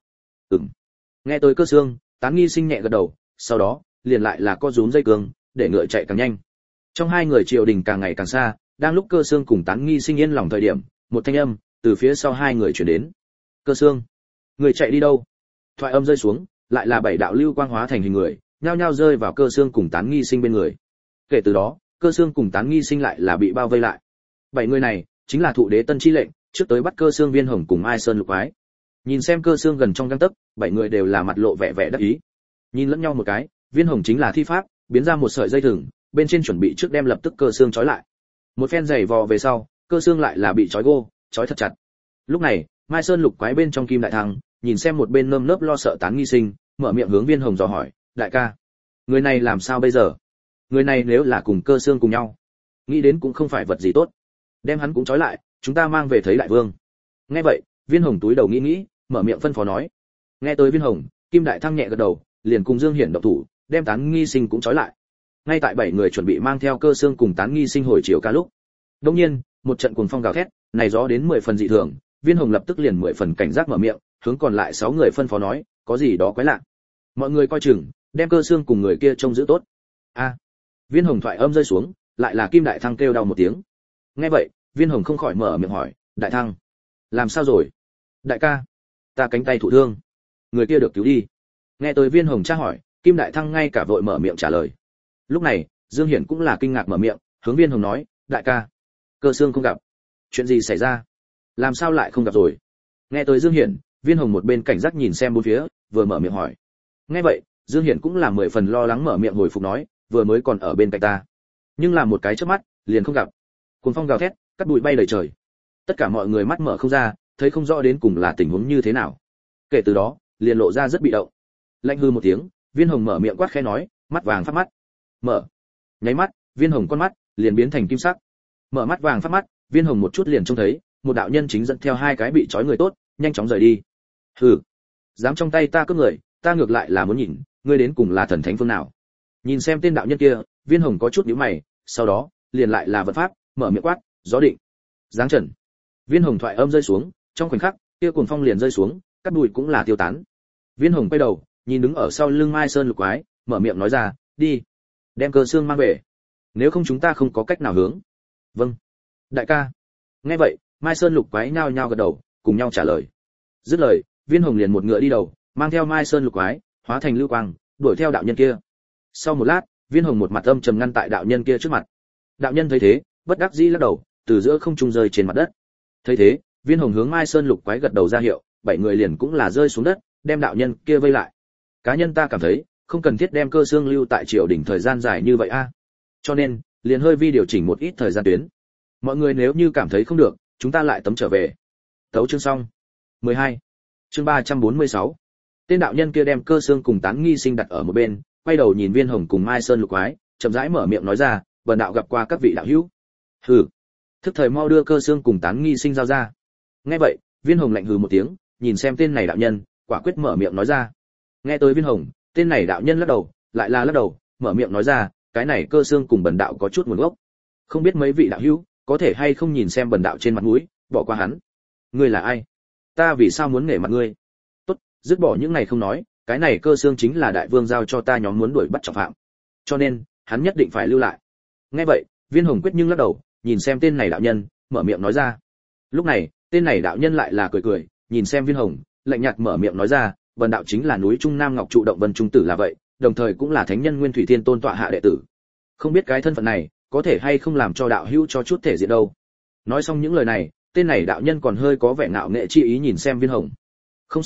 Nghe tới Cơ Xương, Tán Nghi Sinh nhẹ gật đầu, sau đó liền lại là co rúm dây cương, để ngựa chạy càng nhanh. Trong hai người triều đình càng ngày càng xa, đang lúc Cơ Xương cùng Tán Nghi Sinh yên lòng thời điểm, một thanh âm từ phía sau hai người truyền đến. Cơ Xương, người chạy đi đâu? Thoại âm rơi xuống, lại là bảy đạo lưu quang hóa thành hình người, nhao nhao rơi vào Cơ Xương cùng Tán Nghi Sinh bên người. Kể từ đó, Cơ Xương cùng Tán Nghi Sinh lại là bị bao vây lại. Bảy người này chính là thụ đế tân chi lệnh, trước tới bắt Cơ Xương, Viên Hồng cùng Mai Sơn Lục Ái. Nhìn xem Cơ Xương gần trong gang tấc, bảy người đều là mặt lộ vẻ vẻ đắc ý. Nhìn lẫn nhau một cái, Viên Hồng chính là thi pháp, biến ra một sợi dây thừng, bên trên chuẩn bị trước đem lập tức Cơ Xương trói lại. Một phen giày vò về sau, Cơ Xương lại là bị trói gô, trói thật chặt. Lúc này, Mai Sơn Lục Quái bên trong Kim Đại Thăng, nhìn xem một bên nơm nớp lo sợ Tán Nghi Sinh, mở miệng hướng Viên Hồng dò hỏi, đại ca, người này làm sao bây giờ? Người này nếu là cùng Cơ Xương cùng nhau, nghĩ đến cũng không phải vật gì tốt. Đem hắn cũng trói lại, chúng ta mang về thấy đại vương. Nghe vậy, Viên Hồng túi đầu nghĩ nghĩ, mở miệng phân phó nói. Nghe tới Viên Hồng, Kim Đại Thăng nhẹ gật đầu, liền cùng Dương Hiển động thủ, đem Tán Nghi Sinh cũng trói lại. Ngay tại bảy người chuẩn bị mang theo Cơ Xương cùng Tán Nghi Sinh hồi chiều ca lúc, đột nhiên, một trận cuồng phong gào thét, này gió đến 10 phần dị thường, Viên Hồng lập tức liền 10 phần cảnh giác mở miệng, hướng còn lại 6 người phân phó nói, có gì đó quái lạ. Mọi người coi chừng, đem Cơ Xương cùng người kia trông giữ tốt. A. Viên Hồng thoại âm rơi xuống, lại là Kim Đại Thăng kêu đau một tiếng. Nghe vậy, Viên Hồng không khỏi mở miệng hỏi, Đại Thăng, làm sao rồi? Đại ca, ta cánh tay thụ thương, người kia được cứu đi. Nghe tới Viên Hồng tra hỏi, Kim Đại Thăng ngay cả vội mở miệng trả lời. Lúc này, Dương Hiển cũng là kinh ngạc mở miệng, hướng Viên Hồng nói, đại ca, Cơ Xương không gặp, chuyện gì xảy ra? Làm sao lại không gặp rồi? Nghe tới Dương Hiển, Viên Hồng một bên cảnh giác nhìn xem bốn phía, vừa mở miệng hỏi. Nghe vậy, Dương Hiển cũng là 10 phần lo lắng mở miệng hồi phục nói, vừa mới còn ở bên cạnh ta, nhưng là một cái chớp mắt, liền không gặp. Cuồng phong gào thét, cát bụi bay đầy trời. Tất cả mọi người mắt mở không ra, thấy không rõ đến cùng là tình huống như thế nào. Kể từ đó, liền lộ ra rất bị động. Lạnh hư một tiếng, Viên Hồng mở miệng quát khẽ nói, mắt vàng phát mắt. Mở. Nháy mắt, Viên Hồng con mắt liền biến thành kim sắc. Mở mắt vàng phát mắt, Viên Hồng một chút liền trông thấy, một đạo nhân chính dẫn theo hai cái bị trói người tốt, nhanh chóng rời đi. Hừ, dám trong tay ta cướp người, ta ngược lại là muốn nhìn, ngươi đến cùng là thần thánh phương nào. Nhìn xem tên đạo nhân kia, Viên Hồng có chút nhíu mày, sau đó, liền lại là vận pháp, mở miệng quát, gió định. Giáng trần. Viên Hồng thoại âm rơi xuống, trong khoảnh khắc, kia cuồng phong liền rơi xuống, cát bụi cũng là tiêu tán. Viên Hồng quay đầu, nhìn đứng ở sau lưng Mai Sơn Lục Quái, mở miệng nói ra, đi, đem Cơ Xương mang về, nếu không chúng ta không có cách nào hướng. Vâng, đại ca. Nghe vậy, Mai Sơn Lục Quái nhao nhao gật đầu, cùng nhau trả lời. Dứt lời, Viên Hồng liền một ngựa đi đầu, mang theo Mai Sơn Lục Quái, hóa thành lưu quang, đuổi theo đạo nhân kia. Sau một lát, Viên Hồng một mặt âm trầm ngăn tại đạo nhân kia trước mặt. Đạo nhân thấy thế, bất đắc dĩ lắc đầu, từ giữa không trung rơi trên mặt đất. Thấy thế, Viên Hồng hướng Mai Sơn Lục Quái gật đầu ra hiệu, bảy người liền cũng là rơi xuống đất, đem đạo nhân kia vây lại. Cá nhân ta cảm thấy, không cần thiết đem Cơ Xương lưu tại triều đình thời gian dài như vậy a. Cho nên, liền hơi vi điều chỉnh một ít thời gian tuyến. Mọi người nếu như cảm thấy không được, chúng ta lại tấm trở về. Tấu chương xong. 12. Chương 346. Tên đạo nhân kia đem Cơ Xương cùng Tán Nghi Sinh đặt ở một bên, quay đầu nhìn Viên Hồng cùng Mai Sơn Lục Quái, chậm rãi mở miệng nói ra, "Bần đạo gặp qua các vị đạo hữu." Hừ. Thức thời mau đưa Cơ Xương cùng Tán Nghi Sinh giao ra. Nghe vậy, Viên Hồng lạnh hừ một tiếng, nhìn xem tên này đạo nhân, quả quyết mở miệng nói ra. Nghe tới Viên Hồng, tên này đạo nhân lắc đầu, lại là lắc đầu, mở miệng nói ra, cái này Cơ Xương cùng bần đạo có chút nguồn gốc. Không biết mấy vị đạo hữu có thể hay không nhìn xem bần đạo trên mặt mũi, bỏ qua hắn. Ngươi là ai? Ta vì sao muốn nể mặt ngươi? Tốt, dứt bỏ những này không nói, cái này Cơ Xương chính là đại vương giao cho ta nhóm muốn đuổi bắt trọng phạm. Cho nên, hắn nhất định phải lưu lại. Nghe vậy, Viên Hồng quyết nhưng lắc đầu, nhìn xem tên này đạo nhân, mở miệng nói ra. Lúc này, tên này đạo nhân lại là cười cười, nhìn xem Viên Hồng, lạnh nhạt mở miệng nói ra, bần đạo chính là núi Trung Nam Ngọc trụ động Vân Trung tử là vậy, đồng thời cũng là thánh nhân Nguyên Thủy Thiên Tôn tọa hạ đệ tử. Không biết cái thân phận này, có thể hay không làm cho đạo hữu cho chút thể diện đâu. Nói xong những lời này, tên này đạo nhân còn hơi có vẻ ngạo nghệ chi ý nhìn xem Viên Hồng. Không sai,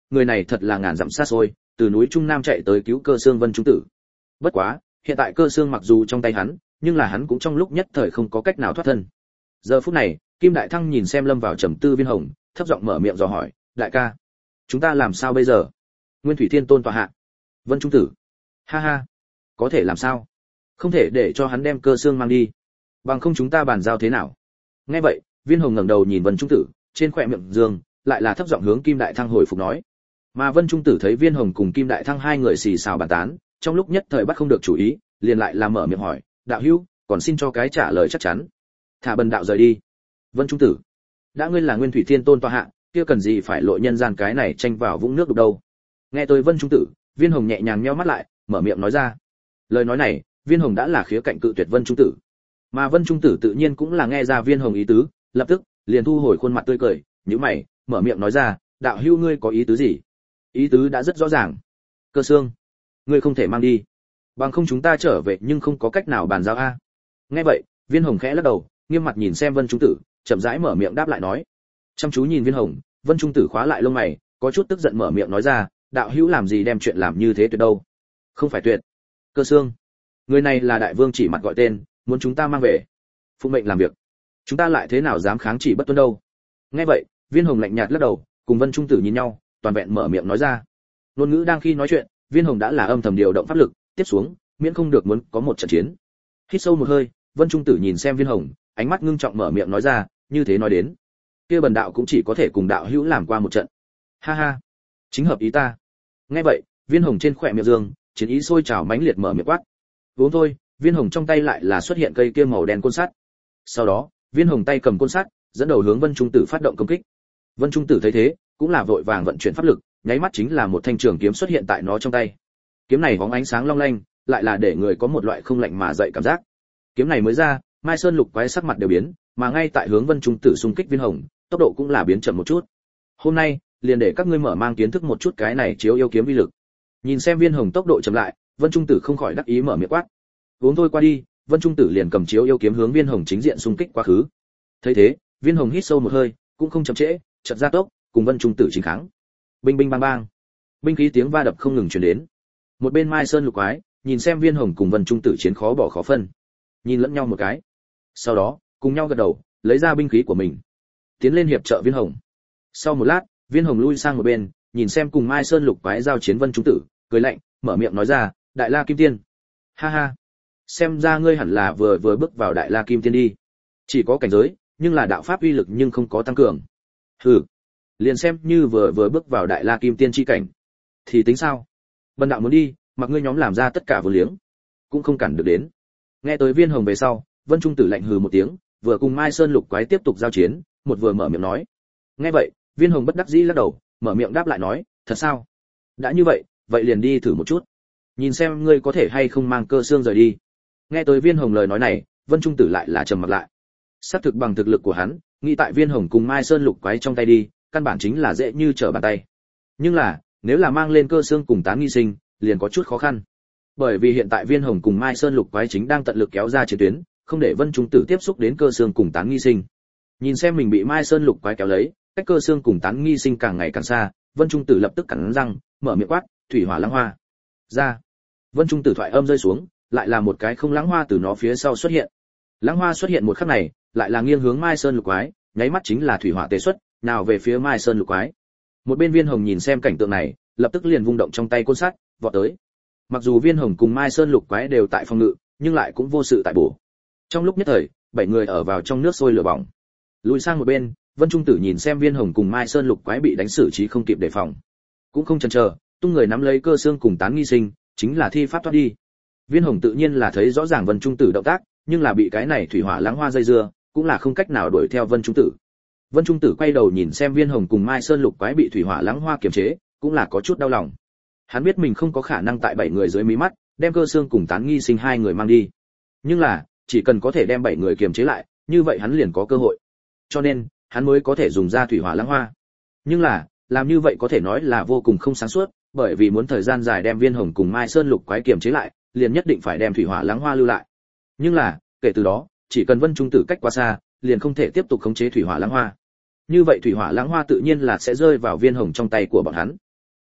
người này thật là ngàn dặm xa xôi, từ núi Trung Nam chạy tới cứu Cơ Xương Vân Trung Tử. Bất quá, hiện tại Cơ Xương mặc dù trong tay hắn, nhưng là hắn cũng trong lúc nhất thời không có cách nào thoát thân. Giờ phút này, Kim Đại Thăng nhìn xem lâm vào trầm tư Viên Hồng, thấp giọng mở miệng dò hỏi, đại ca, chúng ta làm sao bây giờ? Nguyên Thủy Thiên Tôn tọa hạ. Vân Trung Tử. Ha ha, có thể làm sao? Không thể để cho hắn đem Cơ Xương mang đi, bằng không chúng ta bàn giao thế nào? Nghe vậy, Viên Hồng ngẩng đầu nhìn Vân Trung Tử, trên khóe miệng dương, lại là thấp giọng hướng Kim Đại Thăng hồi phục nói. Mà Vân Trung Tử thấy Viên Hồng cùng Kim Đại Thăng hai người xì xào bàn tán, trong lúc nhất thời bắt không được chủ ý, liền lại là mở miệng hỏi, đạo hữu, còn xin cho cái trả lời chắc chắn. Thả bần đạo rời đi. Vân Trung Tử, đã ngươi là Nguyên Thủy Thiên Tôn tọa hạ, kia cần gì phải lội nhân gian cái này tranh vào vũng nước đục đâu? Nghe tới Vân Trung Tử, Viên Hồng nhẹ nhàng nheo mắt lại, mở miệng nói ra. Lời nói này, Viên Hồng đã là khía cạnh cự tuyệt Vân Trung Tử. Mà Vân Trung Tử tự nhiên cũng là nghe ra Viên Hồng ý tứ, lập tức liền thu hồi khuôn mặt tươi cười, nhíu mày, mở miệng nói ra, đạo hữu ngươi có ý tứ gì? Ý tứ đã rất rõ ràng. Cơ Xương, ngươi không thể mang đi, bằng không chúng ta trở về nhưng không có cách nào bàn giao a. Nghe vậy, Viên Hồng khẽ lắc đầu, nghiêm mặt nhìn xem Vân Trung Tử, chậm rãi mở miệng đáp lại nói. Chăm chú nhìn Viên Hồng, Vân Trung Tử khóa lại lông mày, có chút tức giận mở miệng nói ra, đạo hữu làm gì đem chuyện làm như thế tuyệt đâu? Không phải tuyệt. Cơ Xương, người này là đại vương chỉ mặt gọi tên, muốn chúng ta mang về, phụ mệnh làm việc, chúng ta lại thế nào dám kháng chỉ bất tuân đâu? Nghe vậy, Viên Hồng lạnh nhạt lắc đầu, cùng Vân Trung Tử nhìn nhau, toàn vẹn mở miệng nói ra. Ngôn ngữ đang khi nói chuyện, Viên Hồng đã là âm thầm điều động pháp lực, tiếp xuống, miễn không được muốn có một trận chiến. Hít sâu một hơi, Vân Trung Tử nhìn xem Viên Hồng, ánh mắt ngưng trọng mở miệng nói ra, như thế nói đến, kia bần đạo cũng chỉ có thể cùng đạo hữu làm qua một trận. Ha ha, chính hợp ý ta. Nghe vậy, Viên Hồng trên khóe miệng dương, chiến ý sôi trào mãnh liệt mở miệng quát. Vốn thôi, Viên Hồng trong tay lại là xuất hiện cây kia màu đen côn sắt. Sau đó, Viên Hồng tay cầm côn sắt, dẫn đầu hướng Vân Trung Tử phát động công kích. Vân Trung Tử thấy thế, cũng là vội vàng vận chuyển pháp lực, nháy mắt chính là một thanh trường kiếm xuất hiện tại nó trong tay. Kiếm này bóng ánh sáng long lanh, lại là để người có một loại không lạnh mà dậy cảm giác. Kiếm này mới ra, Mai Sơn Lục quái sắc mặt đều biến, mà ngay tại hướng Vân Trung Tử xung kích Viên Hồng, tốc độ cũng là biến chậm một chút. Hôm nay, liền để các ngươi mở mang kiến thức một chút cái này chiếu yêu kiếm uy lực. Nhìn xem Viên Hồng tốc độ chậm lại, Vân Trung Tử không khỏi đắc ý mở miệng quát. Uống thôi qua đi, Vân Trung Tử liền cầm chiếu yêu kiếm hướng Viên Hồng chính diện xung kích quá khứ. Thấy thế, Viên Hồng hít sâu một hơi, cũng không chậm trễ, chợt ra tốc, cùng Vân Trung Tử chính kháng. Binh binh bang bang, binh khí tiếng va đập không ngừng truyền đến. Một bên Mai Sơn Lục quái, nhìn xem Viên Hồng cùng Vân Trung Tử chiến khó bỏ khó phân, nhìn lẫn nhau một cái, sau đó cùng nhau gật đầu, lấy ra binh khí của mình, tiến lên hiệp trợ Viên Hồng. Sau một lát, Viên Hồng lui sang một bên, nhìn xem cùng Mai Sơn Lục quái giao chiến Vân Trung Tử, cười lạnh, mở miệng nói ra, Đại La Kim Tiên. Ha ha, xem ra ngươi hẳn là vừa bước vào Đại La Kim Tiên đi. Chỉ có cảnh giới, nhưng là đạo pháp uy lực nhưng không có tăng cường. Hừ, liền xem như vừa bước vào Đại La Kim Tiên chi cảnh, thì tính sao? Bần đạo muốn đi, mặc ngươi nhóm làm ra tất cả vô liếng, cũng không cản được đến. Nghe tới Viên Hồng về sau, Vân Trung Tử lạnh hừ một tiếng, vừa cùng Mai Sơn Lục quái tiếp tục giao chiến, một vừa mở miệng nói. Nghe vậy, Viên Hồng bất đắc dĩ lắc đầu, mở miệng đáp lại nói, thật sao? Đã như vậy, vậy liền đi thử một chút, nhìn xem ngươi có thể hay không mang Cơ Xương rời đi. Nghe tới Viên Hồng lời nói này, Vân Trung Tử lại là trầm mặt lại. Xác thực bằng thực lực của hắn, nghĩ tại Viên Hồng cùng Mai Sơn Lục quái trong tay đi, căn bản chính là dễ như trở bàn tay. Nhưng là, nếu là mang lên Cơ Xương cùng Tán Nghi Sinh, liền có chút khó khăn. Bởi vì hiện tại Viên Hồng cùng Mai Sơn Lục quái chính đang tận lực kéo ra chiến tuyến, không để Vân Trung Tử tiếp xúc đến Cơ Xương cùng Tán Nghi Sinh. Nhìn xem mình bị Mai Sơn Lục quái kéo lấy, cách Cơ Xương cùng Tán Nghi Sinh càng ngày càng xa, Vân Trung Tử lập tức cắn răng, mở miệng quát, "Thủy Hỏa Lãng Hoa." Ra. Vân Trung Tử thoại âm rơi xuống, lại là một cái không lãng hoa từ nó phía sau xuất hiện. Lãng hoa xuất hiện một khắc này, lại là nghiêng hướng Mai Sơn Lục quái, nháy mắt chính là thủy hỏa tề xuất, nào về phía Mai Sơn Lục quái. Một bên Viên Hồng nhìn xem cảnh tượng này, lập tức liền vung động trong tay côn sắt, vọt tới. Mặc dù Viên Hồng cùng Mai Sơn Lục quái đều tại phòng ngự, nhưng lại cũng vô sự tại bổ. Trong lúc nhất thời, 7 người ở vào trong nước sôi lửa bỏng. Lùi sang một bên, Vân Trung Tử nhìn xem Viên Hồng cùng Mai Sơn Lục quái bị đánh xử trí không kịp đề phòng, cũng không chần chờ, tung người nắm lấy Cơ Xương cùng Tán Nghi Sinh, chính là thi pháp thoát đi. Viên Hồng tự nhiên là thấy rõ ràng Vân Trung Tử động tác, nhưng là bị cái này thủy hỏa lãng hoa dây dưa, cũng là không cách nào đuổi theo Vân Trung Tử. Vân Trung Tử quay đầu nhìn xem Viên Hồng cùng Mai Sơn Lục quái bị thủy hỏa lãng hoa kiềm chế, cũng là có chút đau lòng. Hắn biết mình không có khả năng tại 7 người dưới mí mắt, đem Cơ Xương cùng Tán Nghi Sinh 2 người mang đi. Nhưng là, chỉ cần có thể đem 7 người kiềm chế lại, như vậy hắn liền có cơ hội. Cho nên, hắn mới có thể dùng ra thủy hỏa lãng hoa. Nhưng là, làm như vậy có thể nói là vô cùng không sáng suốt, bởi vì muốn thời gian dài đem Viên Hồng cùng Mai Sơn Lục quái kiềm chế lại, liền nhất định phải đem thủy hỏa lãng hoa lưu lại. Nhưng là, kể từ đó, chỉ cần Vân Trung Tử cách quá xa, liền không thể tiếp tục khống chế thủy hỏa lãng hoa. Như vậy thủy hỏa lãng hoa tự nhiên là sẽ rơi vào Viên Hồng trong tay của bọn hắn.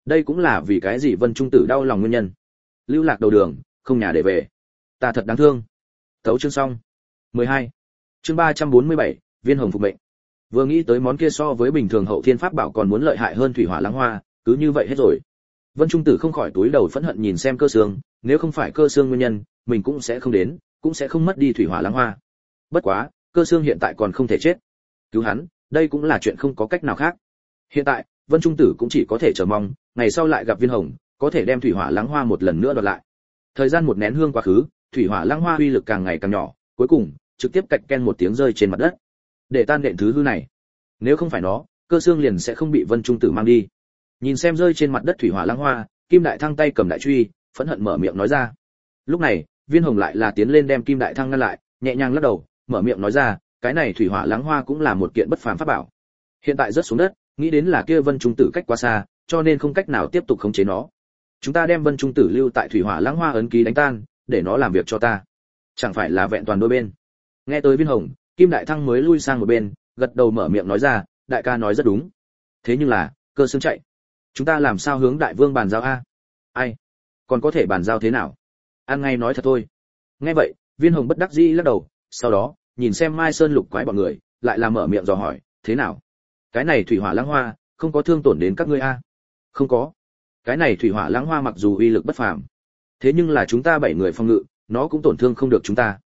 đây cũng là vì cái gì Vân Trung Tử đau lòng nguyên nhân. Lưu lạc đầu đường, không nhà để về, ta thật đáng thương. Tấu chương xong. 12. Chương 347, viên hồng phục mệnh. Vừa nghĩ tới món kia so với bình thường hậu thiên pháp bảo còn muốn lợi hại hơn thủy hỏa lăng hoa, cứ như vậy hết rồi. Vân Trung Tử không khỏi túi đầu phẫn hận nhìn xem Cơ Xương, nếu không phải Cơ Xương nguyên nhân, mình cũng sẽ không đến, cũng sẽ không mất đi thủy hỏa lăng hoa. Bất quá, Cơ Xương hiện tại còn không thể chết. Cứu hắn, đây cũng là chuyện không có cách nào khác. Hiện tại, Vân Trung Tử cũng chỉ có thể chờ mong, ngày sau lại gặp viên hồng, có thể đem thủy hỏa lăng hoa một lần nữa đoạt lại. Thời gian một nén hương quá khứ, thủy hỏa lăng hoa uy lực càng ngày càng nhỏ, cuối cùng, trực tiếp cạch ken một tiếng rơi trên mặt đất. Để tan đệm thứ hư này. Nếu không phải nó, Cơ Xương liền sẽ không bị Vân Trung Tử mang đi. Nhìn xem rơi trên mặt đất thủy hỏa lăng hoa, Kim Đại Thăng tay cầm đại truy, phẫn hận mở miệng nói ra. Lúc này, Viên Hồng lại là tiến lên đem Kim Đại Thăng ngăn lại, nhẹ nhàng lắc đầu, mở miệng nói ra, cái này thủy hỏa lăng hoa cũng là một kiện bất phàm pháp bảo. Hiện tại rớt xuống đất, nghĩ đến là kia Vân Trung Tử cách quá xa, cho nên không cách nào tiếp tục khống chế nó. Chúng ta đem Vân Trung Tử lưu tại thủy hỏa lăng hoa ấn ký đánh tan, để nó làm việc cho ta. Chẳng phải là vẹn toàn đôi bên. Nghe tới Viên Hồng, Kim Đại Thăng mới lui sang một bên, gật đầu mở miệng nói ra, đại ca nói rất đúng. Thế nhưng là, Cơ Xương chạy, chúng ta làm sao hướng đại vương bàn giao a? Ai? Còn có thể bàn giao thế nào? Ăn ngay nói thật thôi. Nghe vậy, Viên Hồng bất đắc dĩ lắc đầu, sau đó, nhìn xem Mai Sơn Lục Quái bọn người, lại là mở miệng dò hỏi, thế nào? Cái này thủy hỏa lăng hoa, không có thương tổn đến các ngươi a? Không có. Cái này thủy hỏa lăng hoa mặc dù uy lực bất phàm, thế nhưng là chúng ta 7 người phòng ngự, nó cũng tổn thương không được chúng ta.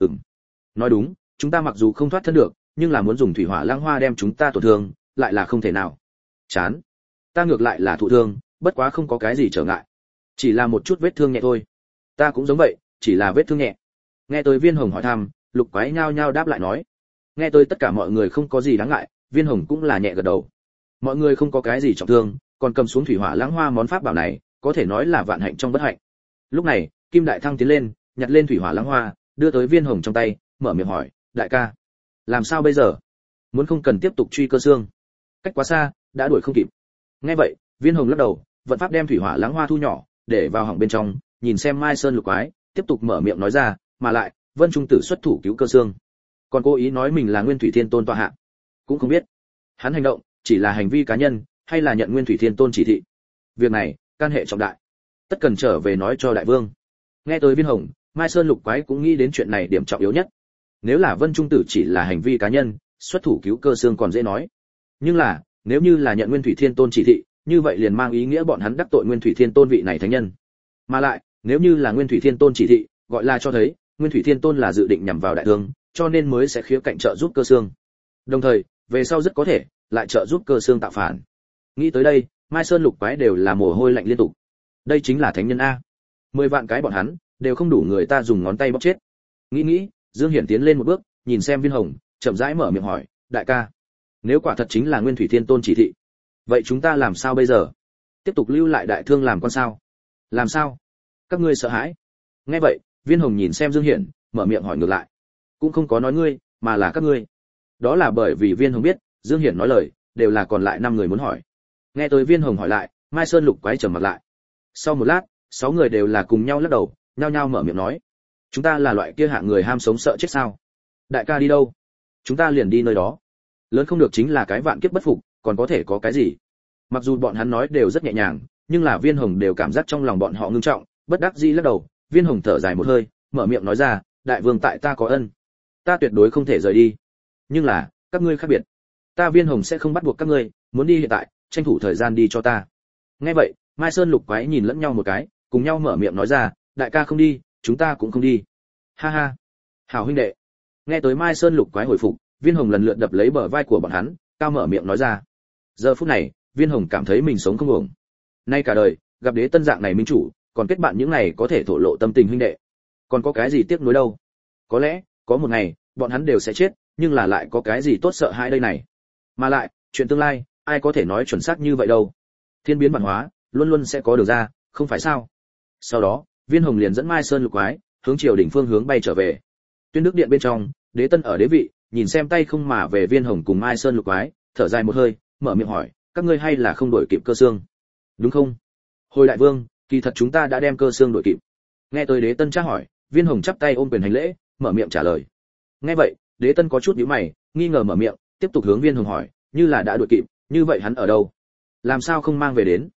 Nói đúng, chúng ta mặc dù không thoát thân được, nhưng là muốn dùng thủy hỏa lăng hoa đem chúng ta tổn thương, lại là không thể nào. Chán. Ta ngược lại là thụ thương, bất quá không có cái gì trở ngại. Chỉ là một chút vết thương nhẹ thôi. Ta cũng giống vậy, chỉ là vết thương nhẹ. Nghe tới Viên Hồng hỏi thăm, Lục Quái nhao nhao đáp lại nói. Nghe tới tất cả mọi người không có gì đáng ngại, Viên Hồng cũng là nhẹ gật đầu. Mọi người không có cái gì trọng thương, còn cầm xuống thủy hỏa lãng hoa món pháp bảo này, có thể nói là vạn hạnh trong bất hạnh. Lúc này, Kim Đại Thăng tiến lên, nhặt lên thủy hỏa lãng hoa, đưa tới Viên Hồng trong tay, mở miệng hỏi, đại ca, làm sao bây giờ? Muốn không cần tiếp tục truy Cơ Xương? Cách quá xa, đã đuổi không kịp. Nghe vậy, Viên Hồng lắc đầu, vận pháp đem thủy hỏa lãng hoa thu nhỏ, để vào họng bên trong, nhìn xem Mai Sơn Lục Quái, tiếp tục mở miệng nói ra, mà lại, Vân Trung Tử xuất thủ cứu Cơ Xương, còn cố ý nói mình là Nguyên Thủy Thiên Tôn tọa hạ, cũng không biết hắn hành động chỉ là hành vi cá nhân, hay là nhận Nguyên Thủy Thiên Tôn chỉ thị. Việc này, can hệ trọng đại, tất cần trở về nói cho đại vương. Nghe tới Viên Hồng, Mai Sơn Lục Quái cũng nghĩ đến chuyện này điểm trọng yếu nhất. Nếu là Vân Trung Tử chỉ là hành vi cá nhân, xuất thủ cứu Cơ Xương còn dễ nói. Nhưng là, nếu như là nhận Nguyên Thủy Thiên Tôn chỉ thị, như vậy liền mang ý nghĩa bọn hắn đắc tội Nguyên Thủy Thiên Tôn vị này thánh nhân. Mà lại, nếu như là Nguyên Thủy Thiên Tôn chỉ thị, gọi là cho thấy, Nguyên Thủy Thiên Tôn là dự định nhằm vào đại thương, cho nên mới sẽ khía cạnh trợ giúp Cơ Xương. Đồng thời, về sau rất có thể lại trợ giúp Cơ Xương tạo phản. Nghĩ tới đây, Mai Sơn Lục Quái đều là mồ hôi lạnh liên tục. Đây chính là thánh nhân a. 10 vạn cái bọn hắn đều không đủ người ta dùng ngón tay bóp chết. Nghĩ, Dương Hiển tiến lên một bước, nhìn xem Viên Hồng, chậm rãi mở miệng hỏi, đại ca, nếu quả thật chính là Nguyên Thủy Thiên Tôn chỉ thị, vậy chúng ta làm sao bây giờ? Tiếp tục lưu lại đại thương làm con sao? Làm sao? Các ngươi sợ hãi? Nghe vậy, Viên Hồng nhìn xem Dương Hiển, mở miệng hỏi ngược lại. Cũng không có nói ngươi, mà là các ngươi. Đó là bởi vì Viên Hồng biết, Dương Hiển nói lời, đều là còn lại 5 người muốn hỏi. Nghe tới Viên Hồng hỏi lại, Mai Sơn Lục Quái trầm mặt lại. Sau một lát, 6 người đều là cùng nhau lắc đầu, nhao nhao mở miệng nói. Chúng ta là loại kia hạng người ham sống sợ chết sao? Đại ca đi đâu? Chúng ta liền đi nơi đó. Lớn không được chính là cái vạn kiếp bất phục, còn có thể có cái gì? Mặc dù bọn hắn nói đều rất nhẹ nhàng, nhưng là Viên Hồng đều cảm giác trong lòng bọn họ ngưng trọng, bất đắc dĩ lắc đầu. Viên Hồng thở dài một hơi, mở miệng nói ra, đại vương tại ta có ân, ta tuyệt đối không thể rời đi. Nhưng là, các ngươi khác biệt, ta Viên Hồng sẽ không bắt buộc các ngươi, muốn đi hiện tại, tranh thủ thời gian đi cho ta. Nghe vậy, Mai Sơn Lục Quái nhìn lẫn nhau một cái, cùng nhau mở miệng nói ra, đại ca không đi, chúng ta cũng không đi. Ha ha, hảo huynh đệ. Nghe tới Mai Sơn Lục Quái hồi phục, Viên Hồng lần lượt đập lấy bờ vai của bọn hắn, cao mở miệng nói ra. Giờ phút này, Viên Hồng cảm thấy mình sống không ổn. Nay cả đời, gặp đế tân dạng này minh chủ, còn kết bạn những này có thể thổ lộ tâm tình huynh đệ, còn có cái gì tiếc nuối đâu? Có lẽ, có một ngày, bọn hắn đều sẽ chết, nhưng là lại có cái gì tốt sợ hãi đây này? Mà lại, chuyện tương lai, ai có thể nói chuẩn xác như vậy đâu? Thiên biến vạn hóa, luôn luôn sẽ có đường ra, không phải sao? Sau đó, Viên Hồng liền dẫn Mai Sơn Lục Quái, hướng triều đỉnh phương hướng bay trở về. Tuyên Đức điện bên trong, đế tân ở đế vị, nhìn xem tay không mà về Viên Hồng cùng Mai Sơn Lục Quái, thở dài một hơi, mở miệng hỏi, các ngươi hay là không đuổi kịp Cơ Xương, đúng không? Hồi đại vương, kỳ thật chúng ta đã đem Cơ Xương đuổi kịp. Nghe tới đế tân tra hỏi, Viên Hồng chắp tay ôm quyền hành lễ, mở miệng trả lời. Nghe vậy, đế tân có chút nhíu mày, nghi ngờ mở miệng, tiếp tục hướng Viên Hồng hỏi, như là đã đuổi kịp, như vậy hắn ở đâu? Làm sao không mang về đến?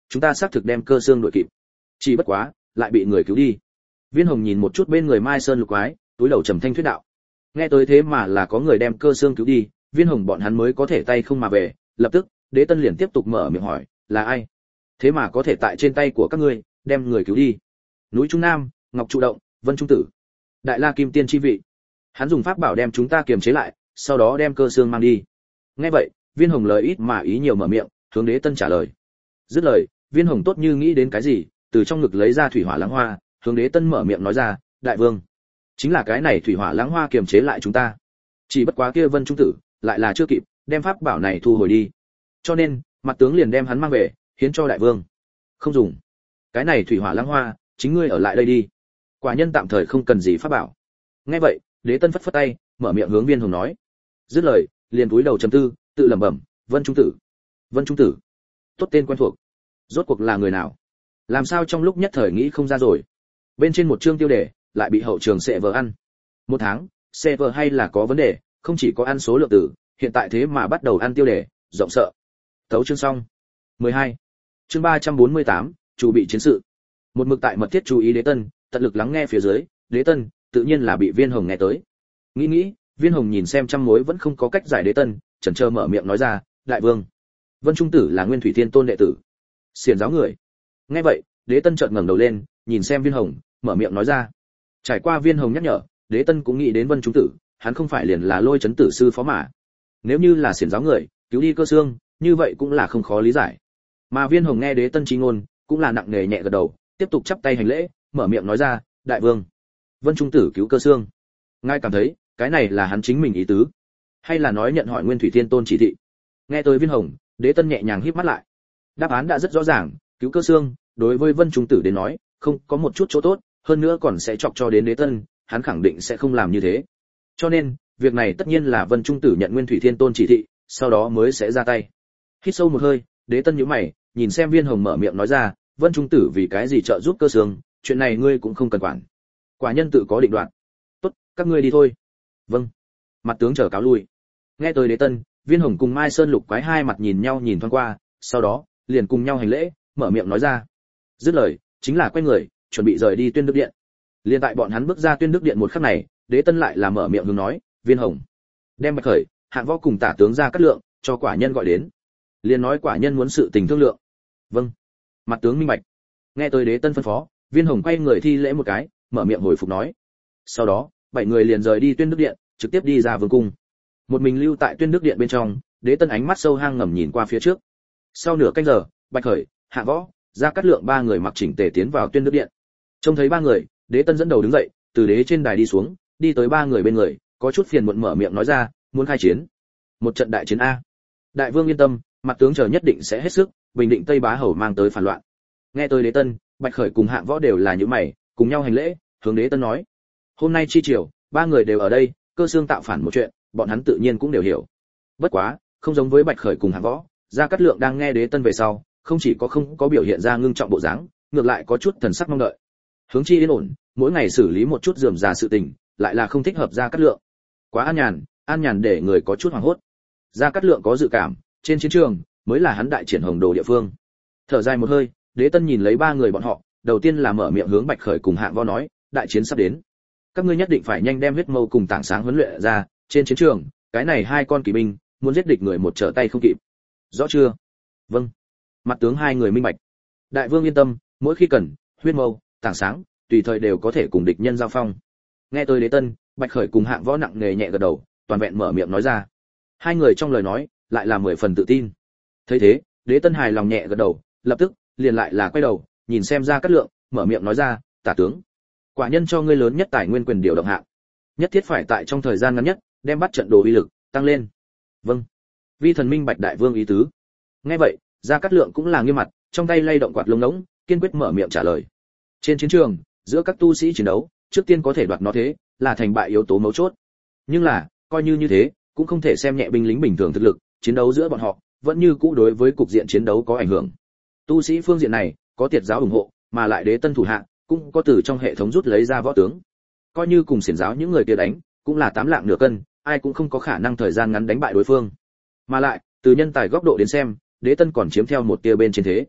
chúng ta xác thực đem cơ xương đuổi kịp, chỉ bất quá lại bị người cứu đi. Viên Hồng nhìn một chút bên người Mai Sơn Lục Quái, túi đầu trầm thanh thuyết đạo. Nghe tới thế mà là có người đem cơ xương cứu đi, Viên Hồng bọn hắn mới có thể tay không mà về. Lập tức Đế Tân liền tiếp tục mở miệng hỏi, là ai thế mà có thể tại trên tay của các ngươi đem người cứu đi? Núi Trung Nam, Ngọc Trụ Động, Vân Trung Tử, Đại La Kim Tiên chi vị. Hắn dùng pháp bảo đem chúng ta kiềm chế lại, sau đó đem cơ xương mang đi. Nghe vậy, Viên Hồng lời ít mà ý nhiều mở miệng, hướng Đế Tân trả lời. Dứt lời, Viên Hồng tốt như nghĩ đến cái gì, từ trong ngực lấy ra thủy hỏa lãng hoa, hướng Đế Tân mở miệng nói ra, đại vương, chính là cái này thủy hỏa lãng hoa kiềm chế lại chúng ta. Chỉ bất quá kia Vân Trung Tử lại là chưa kịp đem pháp bảo này thu hồi đi, cho nên mặt tướng liền đem hắn mang về, hiến cho đại vương. Không dùng, cái này thủy hỏa lãng hoa, chính ngươi ở lại đây đi. Quả nhân tạm thời không cần gì pháp bảo. Nghe vậy, Đế Tân phất phất tay, mở miệng hướng Viên Hồng nói. Dứt lời, liền cúi đầu trầm tư, tự lẩm bẩm, Vân Trung Tử, Vân Trung Tử, tốt tên quen thuộc. Rốt cuộc là người nào? Làm sao trong lúc nhất thời nghĩ không ra rồi. Bên trên một chương tiêu đề, lại bị hậu trường sẽ vờ ăn. Một tháng, sẽ vờ hay là có vấn đề, không chỉ có ăn số lượng tử, hiện tại thế mà bắt đầu ăn tiêu đề, rộng sợ. Thấu chương xong. 12. Chương 348, chủ bị chiến sự. Một mực tại mật thiết chú ý Đế Tân, tận lực lắng nghe phía dưới, Đế Tân tự nhiên là bị Viên Hồng nghe tới. Nghĩ, Viên Hồng nhìn xem trăm mối vẫn không có cách giải Đế Tân, chần chờ mở miệng nói ra, đại vương, Vân Trung Tử là Nguyên Thủy Thiên Tôn đệ tử, xiển giáo người. Nghe vậy, Đế Tân chợt ngẩng đầu lên, nhìn xem Viên Hồng, mở miệng nói ra. Trải qua Viên Hồng nhắc nhở, Đế Tân cũng nghĩ đến Vân Trung Tử, hắn không phải liền là Lôi Chấn Tử sư phó mà. Nếu như là xiển giáo người, cứu đi cơ xương, như vậy cũng là không khó lý giải. Mà Viên Hồng nghe Đế Tân chí ngôn, cũng là nặng nề nhẹ gật đầu, tiếp tục chắp tay hành lễ, mở miệng nói ra, đại vương, Vân Trung Tử cứu cơ xương, ngài cảm thấy cái này là hắn chính mình ý tứ, hay là nói nhận hỏi Nguyên Thủy Thiên Tôn chỉ thị? Nghe tới Viên Hồng, Đế Tân nhẹ nhàng híp mắt lại. Đáp án đã rất rõ ràng, cứu cơ xương đối với Vân Trung Tử đến nói không có một chút chỗ tốt, hơn nữa còn sẽ chọc cho đến Đế Tân, hắn khẳng định sẽ không làm như thế. Cho nên việc này tất nhiên là Vân Trung Tử nhận Nguyên Thủy Thiên Tôn chỉ thị, sau đó mới sẽ ra tay. Hít sâu một hơi, Đế Tân nhíu mày, nhìn xem Viên Hồng mở miệng nói ra, Vân Trung Tử vì cái gì trợ giúp cơ xương, chuyện này ngươi cũng không cần quản. Quả nhân tự có định đoạt. Tốt, các ngươi đi thôi. Vâng. Mặt tướng chờ cáo lui. Nghe tới Đế Tân, Viên Hồng cùng Mai Sơn Lục Quái hai mặt nhìn nhau nhìn thoáng qua, sau đó liền cùng nhau hành lễ, mở miệng nói ra. Dứt lời, chính là quay người, chuẩn bị rời đi Tuyên Đức Điện. Liên tại bọn hắn bước ra Tuyên Đức Điện một khắc này, Đế Tân lại là mở miệng hướng nói, Viên Hồng, đem Bạch Khởi, Hạng Võ cùng Tả tướng ra cắt lượng, cho quả nhân gọi đến. Liền nói quả nhân muốn sự tình thương lượng. Vâng. Mặt tướng minh bạch. Nghe tới Đế Tân phân phó, Viên Hồng quay người thi lễ một cái, mở miệng hồi phục nói. Sau đó, 7 người liền rời đi Tuyên Đức Điện, trực tiếp đi ra vương cung. Một mình lưu tại Tuyên Đức Điện bên trong, Đế Tân ánh mắt sâu hang ngầm nhìn qua phía trước. Sau nửa canh giờ, Bạch Khởi, Hạng Võ, Gia Cát Lượng ba người mặc chỉnh tề tiến vào Tuyên Đức Điện. Trông thấy ba người, Đế Tân dẫn đầu đứng dậy, từ đế trên đài đi xuống, đi tới ba người bên người, có chút phiền muộn mở miệng nói ra, muốn khai chiến. Một trận đại chiến a. Đại vương yên tâm, mặt tướng chờ nhất định sẽ hết sức bình định Tây Bá Hầu mang tới phản loạn. Nghe tới Đế Tân, Bạch Khởi cùng Hạng Võ đều là những mày, cùng nhau hành lễ, hướng Đế Tân nói: hôm nay chi triều, ba người đều ở đây, cơ xương tạo phản một chuyện, bọn hắn tự nhiên cũng đều hiểu. Bất quá, không giống với Bạch Khởi cùng Hạng Võ, Gia Cát Lượng đang nghe Đế Tân về sau, không chỉ có không có biểu hiện ra ngưng trọng bộ dáng, ngược lại có chút thần sắc mong đợi. Hướng chi yên ổn, mỗi ngày xử lý một chút rườm rà sự tình, lại là không thích hợp Gia Cát Lượng. Quá an nhàn để người có chút hoảng hốt. Gia Cát Lượng có dự cảm, trên chiến trường mới là hắn đại triển hồng đồ địa phương. Thở dài một hơi, Đế Tân nhìn lấy ba người bọn họ, đầu tiên là mở miệng hướng Bạch Khởi cùng Hạng Võ nói, đại chiến sắp đến, các ngươi nhất định phải nhanh đem huyết mâu cùng tảng sáng huấn luyện ra, trên chiến trường, cái này hai con kỵ binh, muốn giết địch người một trở tay không kịp. Rõ chưa? Vâng. Mặt tướng hai người minh bạch. Đại vương yên tâm, mỗi khi cần, huyết mâu, tảng sáng, tùy thời đều có thể cùng địch nhân giao phong. Nghe tới Đế Tân, Bạch Khởi cùng Hạng Võ nặng nề nhẹ gật đầu, toàn vẹn mở miệng nói ra. Hai người trong lời nói lại là 10 phần tự tin. Thấy thế, Đế Tân hài lòng nhẹ gật đầu, lập tức liền lại là quay đầu, nhìn xem Gia Cát Lượng, mở miệng nói ra, tả tướng, quả nhân cho ngươi lớn nhất tài nguyên quyền điều động hạng, nhất thiết phải tại trong thời gian ngắn nhất đem bắt trận đồ uy lực tăng lên. Vâng. Vi thần minh bạch đại vương ý tứ. Nghe vậy, Gia Cát Lượng cũng là nghiêm mặt, trong tay lay động quạt lông ngỗng, kiên quyết mở miệng trả lời. Trên chiến trường, giữa các tu sĩ chiến đấu, trước tiên có thể đoạt nó thế, là thành bại yếu tố mấu chốt. Nhưng là, coi như thế, cũng không thể xem nhẹ binh lính bình thường thực lực, chiến đấu giữa bọn họ vẫn như cũ đối với cục diện chiến đấu có ảnh hưởng. Tu sĩ phương diện này có tiệt giáo ủng hộ, mà lại Đế Tân thủ hạ cũng có từ trong hệ thống rút lấy ra võ tướng. Coi như cùng xiển giáo những người kia đánh, cũng là 8 lạng nửa cân, ai cũng không có khả năng thời gian ngắn đánh bại đối phương. Mà lại, từ nhân tài góc độ đến xem, Đế Tân còn chiếm theo một tia bên trên thế.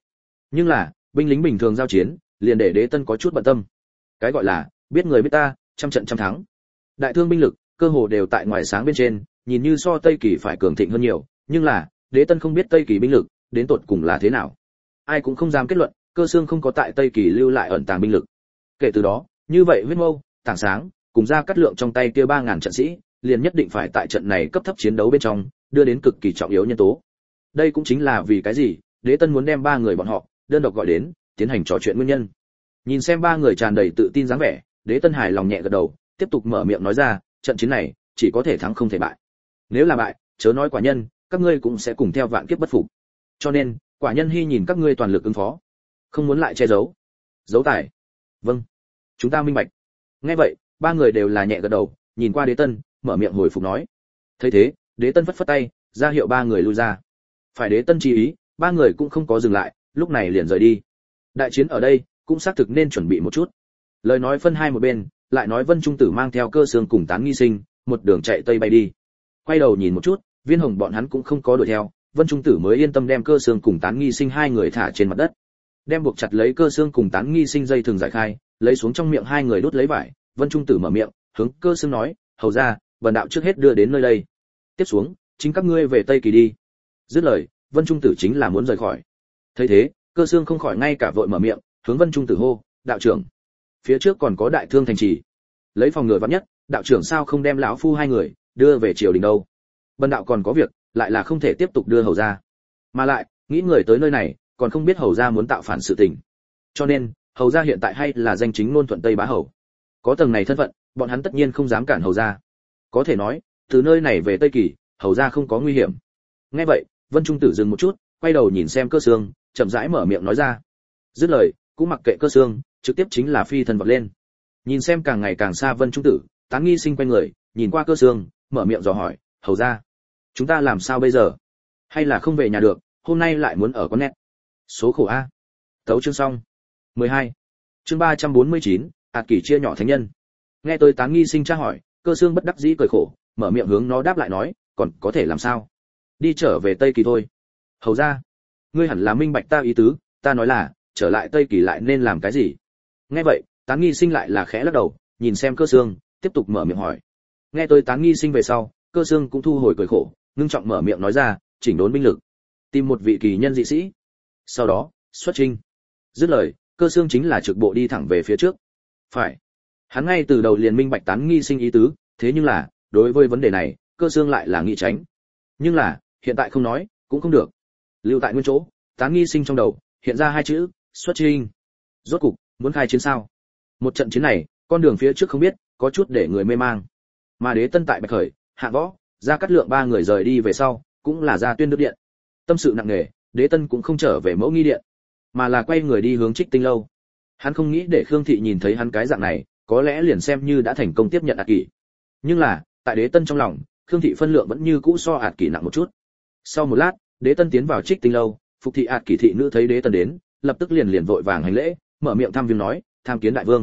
Nhưng là binh lính bình thường giao chiến liền để đế tân có chút bận tâm. Cái gọi là biết người biết ta, trăm trận trăm thắng. Đại thương binh lực cơ hồ đều tại ngoài sáng bên trên, nhìn như so Tây Kỳ phải cường thịnh hơn nhiều, nhưng là đế tân không biết Tây Kỳ binh lực đến tột cùng là thế nào. Ai cũng không dám kết luận Cơ Xương không có tại Tây Kỳ lưu lại ẩn tàng binh lực. Kể từ đó, như vậy Huyết Mâu, Tảng Sáng cùng ra cắt lượng trong tay kia 3000 trận sĩ, liền nhất định phải tại trận này cấp thấp chiến đấu bên trong đưa đến cực kỳ trọng yếu nhân tố. Đây cũng chính là vì cái gì đế tân muốn đem 3 người bọn họ đơn độc gọi đến tiến hành trò chuyện nguyên nhân. Nhìn xem 3 người tràn đầy tự tin dáng vẻ, đế tân hài lòng nhẹ gật đầu, tiếp tục mở miệng nói ra, trận chiến này chỉ có thể thắng không thể bại. Nếu là bại, chớ nói quả nhân, các ngươi cũng sẽ cùng theo vạn kiếp bất phục. Cho nên, quả nhân hy nhìn các ngươi toàn lực ứng phó, không muốn lại che giấu. Giấu tài. Vâng, chúng ta minh bạch. Nghe vậy, 3 người đều là nhẹ gật đầu, nhìn qua đế tân, mở miệng hồi phục nói. Thấy thế, đế tân phất phất tay, ra hiệu 3 người lui ra. Phải đế tân chỉ ý, 3 người cũng không có dừng lại, lúc này liền rời đi. Đại chiến ở đây cũng xác thực nên chuẩn bị một chút. Lời nói phân hai một bên, lại nói Vân Trung Tử mang theo Cơ Xương cùng Tán Nghi Sinh, một đường chạy tây bay đi. Quay đầu nhìn một chút, Viên Hồng bọn hắn cũng không có đuổi theo, Vân Trung Tử mới yên tâm đem Cơ Xương cùng Tán Nghi Sinh hai người thả trên mặt đất. Đem buộc chặt lấy Cơ Xương cùng Tán Nghi Sinh dây thừng giải khai, lấy xuống trong miệng hai người đút lấy vải, Vân Trung Tử mở miệng, hướng Cơ Xương nói, hầu ra, bần đạo trước hết đưa đến nơi đây. Tiếp xuống, chính các ngươi về Tây Kỳ đi. Dứt lời, Vân Trung Tử chính là muốn rời khỏi. Thấy thế, Cơ Xương không khỏi ngay cả vội mở miệng, hướng Vân Trung Tử hô, đạo trưởng, phía trước còn có đại thương thành trì, lấy phòng ngừa vạn nhất, đạo trưởng sao không đem lão phu hai người đưa về triều đình đâu? Bần đạo còn có việc, lại là không thể tiếp tục đưa hầu ra, mà lại nghĩ người tới nơi này còn không biết hầu ra muốn tạo phản sự tình, cho nên hầu ra hiện tại hay là danh chính ngôn thuận Tây Bá Hầu, có tầng này thân phận, bọn hắn tất nhiên không dám cản hầu ra. Có thể nói, từ nơi này về Tây Kỳ, hầu ra không có nguy hiểm. Nghe vậy, Vân Trung Tử dừng một chút, quay đầu nhìn xem Cơ Xương, chậm rãi mở miệng nói ra. Dứt lời, cũng mặc kệ Cơ Xương, trực tiếp chính là phi thần vọt lên. Nhìn xem càng ngày càng xa Vân Trung Tử, Tán Nghi Sinh quay người, nhìn qua Cơ Xương, mở miệng dò hỏi, hầu ra, chúng ta làm sao bây giờ? Hay là không về nhà được, hôm nay lại muốn ở con nét. Số khổ a. Tấu chương xong. 12. Chương 349, ạt kỷ chia nhỏ thánh nhân. Nghe tới Tán Nghi Sinh tra hỏi, Cơ Xương bất đắc dĩ cười khổ, mở miệng hướng nó đáp lại nói, còn có thể làm sao? Đi trở về Tây Kỳ thôi. Hầu ra, ngươi hẳn là minh bạch ta ý tứ, ta nói là, trở lại Tây Kỳ lại nên làm cái gì? Nghe vậy, Tán Nghi Sinh lại là khẽ lắc đầu, nhìn xem Cơ Xương, tiếp tục mở miệng hỏi. Nghe tới Tán Nghi Sinh về sau, Cơ Xương cũng thu hồi cười khổ, ngưng trọng mở miệng nói ra, chỉnh đốn binh lực, tìm một vị kỳ nhân dị sĩ, sau đó xuất chinh. Dứt lời, Cơ Xương chính là trực bộ đi thẳng về phía trước. Phải, hắn ngay từ đầu liền minh bạch Tán Nghi Sinh ý tứ, thế nhưng là, đối với vấn đề này, Cơ Xương lại là nghĩ tránh. Nhưng là, hiện tại không nói, cũng không được. Lưu tại nguyên chỗ, Tán Nghi Sinh trong đầu hiện ra hai chữ, xuất chinh. Rốt cục, muốn khai chiến sao? Một trận chiến này, con đường phía trước không biết, có chút để người mê mang. Mà Đế Tân tại Bạch Khởi, Hạ Võ, Ra Cát Lượng ba người rời đi về sau, cũng là ra Tuyên Đức điện. Tâm sự nặng nề, Đế Tân cũng không trở về Mẫu Nghi điện, mà là quay người đi hướng Trích Tinh lâu. Hắn không nghĩ để Khương thị nhìn thấy hắn cái dạng này, có lẽ liền xem như đã thành công tiếp nhận ạt kỷ. Nhưng là, tại Đế Tân trong lòng, Khương thị phân lượng vẫn như cũ so ạt kỷ nặng một chút. Sau một lát, Đế Tân tiến vào Trích Tinh lâu, phục thị ạt kỷ thị nữ thấy Đế Tân đến, lập tức liền vội vàng hành lễ, mở miệng thăm viếng nói, tham kiến đại vương.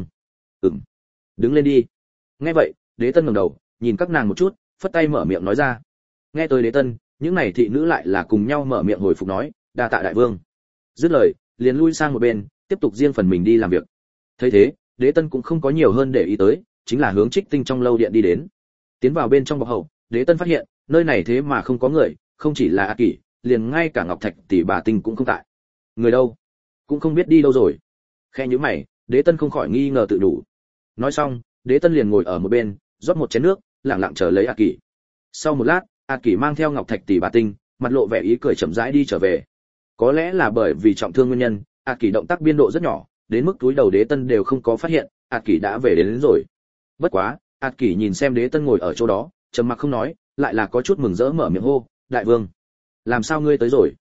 Đứng lên đi. Nghe vậy, Đế Tân ngẩng đầu, nhìn các nàng một chút, phất tay mở miệng nói ra. Nghe tới Đế Tân, những này thị nữ lại là cùng nhau mở miệng hồi phục nói, đa tạ đại vương. Dứt lời, liền lui sang một bên, tiếp tục riêng phần mình đi làm việc. Thấy thế, Đế Tân cũng không có nhiều hơn để ý tới, chính là hướng Trích Tinh trong lâu điện đi đến. Tiến vào bên trong bọc hậu, Đế Tân phát hiện, nơi này thế mà không có người, không chỉ là A Kỷ, liền ngay cả Ngọc Thạch tỷ bà Tinh cũng không tại. Người đâu? Cũng không biết đi đâu rồi. Khe nhíu mày, Đế Tân không khỏi nghi ngờ tự đủ. Nói xong, Đế Tân liền ngồi ở một bên, rót một chén nước, lặng lặng chờ lấy A Kỷ. Sau một lát, A Kỷ mang theo Ngọc Thạch tỷ bà Tinh, mặt lộ vẻ ý cười chậm rãi đi trở về. Có lẽ là bởi vì trọng thương nguyên nhân, A Kỷ động tác biên độ rất nhỏ, đến mức túi đầu Đế Tân đều không có phát hiện, A Kỷ đã về đến rồi. Bất quá, A Kỷ nhìn xem Đế Tân ngồi ở chỗ đó, trầm mặc không nói, lại là có chút mừng rỡ mở miệng hô, đại vương, làm sao ngươi tới rồi?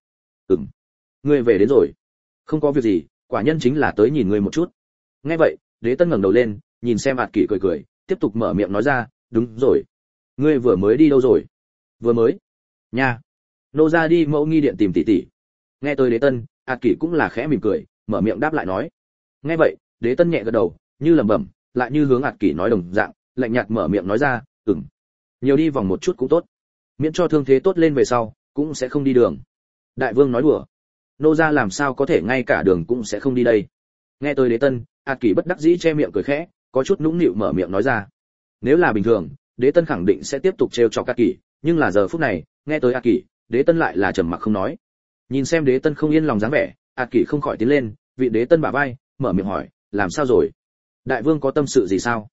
Ngươi về đến rồi. Không có việc gì, quả nhân chính là tới nhìn ngươi một chút. Nghe vậy, Đế Tân ngẩng đầu lên, nhìn xem A Kỷ cười cười, tiếp tục mở miệng nói ra, đúng rồi, ngươi vừa mới đi đâu rồi? Vừa mới? Nha, nô ra đi Mẫu Nghi điện tìm tỷ tỷ. Nghe tới Đế Tân, A Kỷ cũng là khẽ mỉm cười, mở miệng đáp lại nói. Nghe vậy, Đế Tân nhẹ gật đầu, như lẩm bẩm, lại như hướng A Kỷ nói đồng dạng, lạnh nhạt mở miệng nói ra, nhiều đi vòng một chút cũng tốt, miễn cho thương thế tốt lên về sau cũng sẽ không đi đường. Đại vương nói đùa. nô gia làm sao có thể ngay cả đường cũng sẽ không đi đây. Nghe tới Đế Tân, ạt kỷ bất đắc dĩ che miệng cười khẽ, có chút nũng nịu mở miệng nói ra. Nếu là bình thường, Đế Tân khẳng định sẽ tiếp tục trêu chọc ạt kỷ, nhưng là giờ phút này, nghe tới ạt kỷ, Đế Tân lại là trầm mặc không nói. Nhìn xem Đế Tân không yên lòng dáng vẻ, ạt kỷ không khỏi tiến lên, vị Đế Tân bả vai, mở miệng hỏi, làm sao rồi? Đại vương có tâm sự gì sao?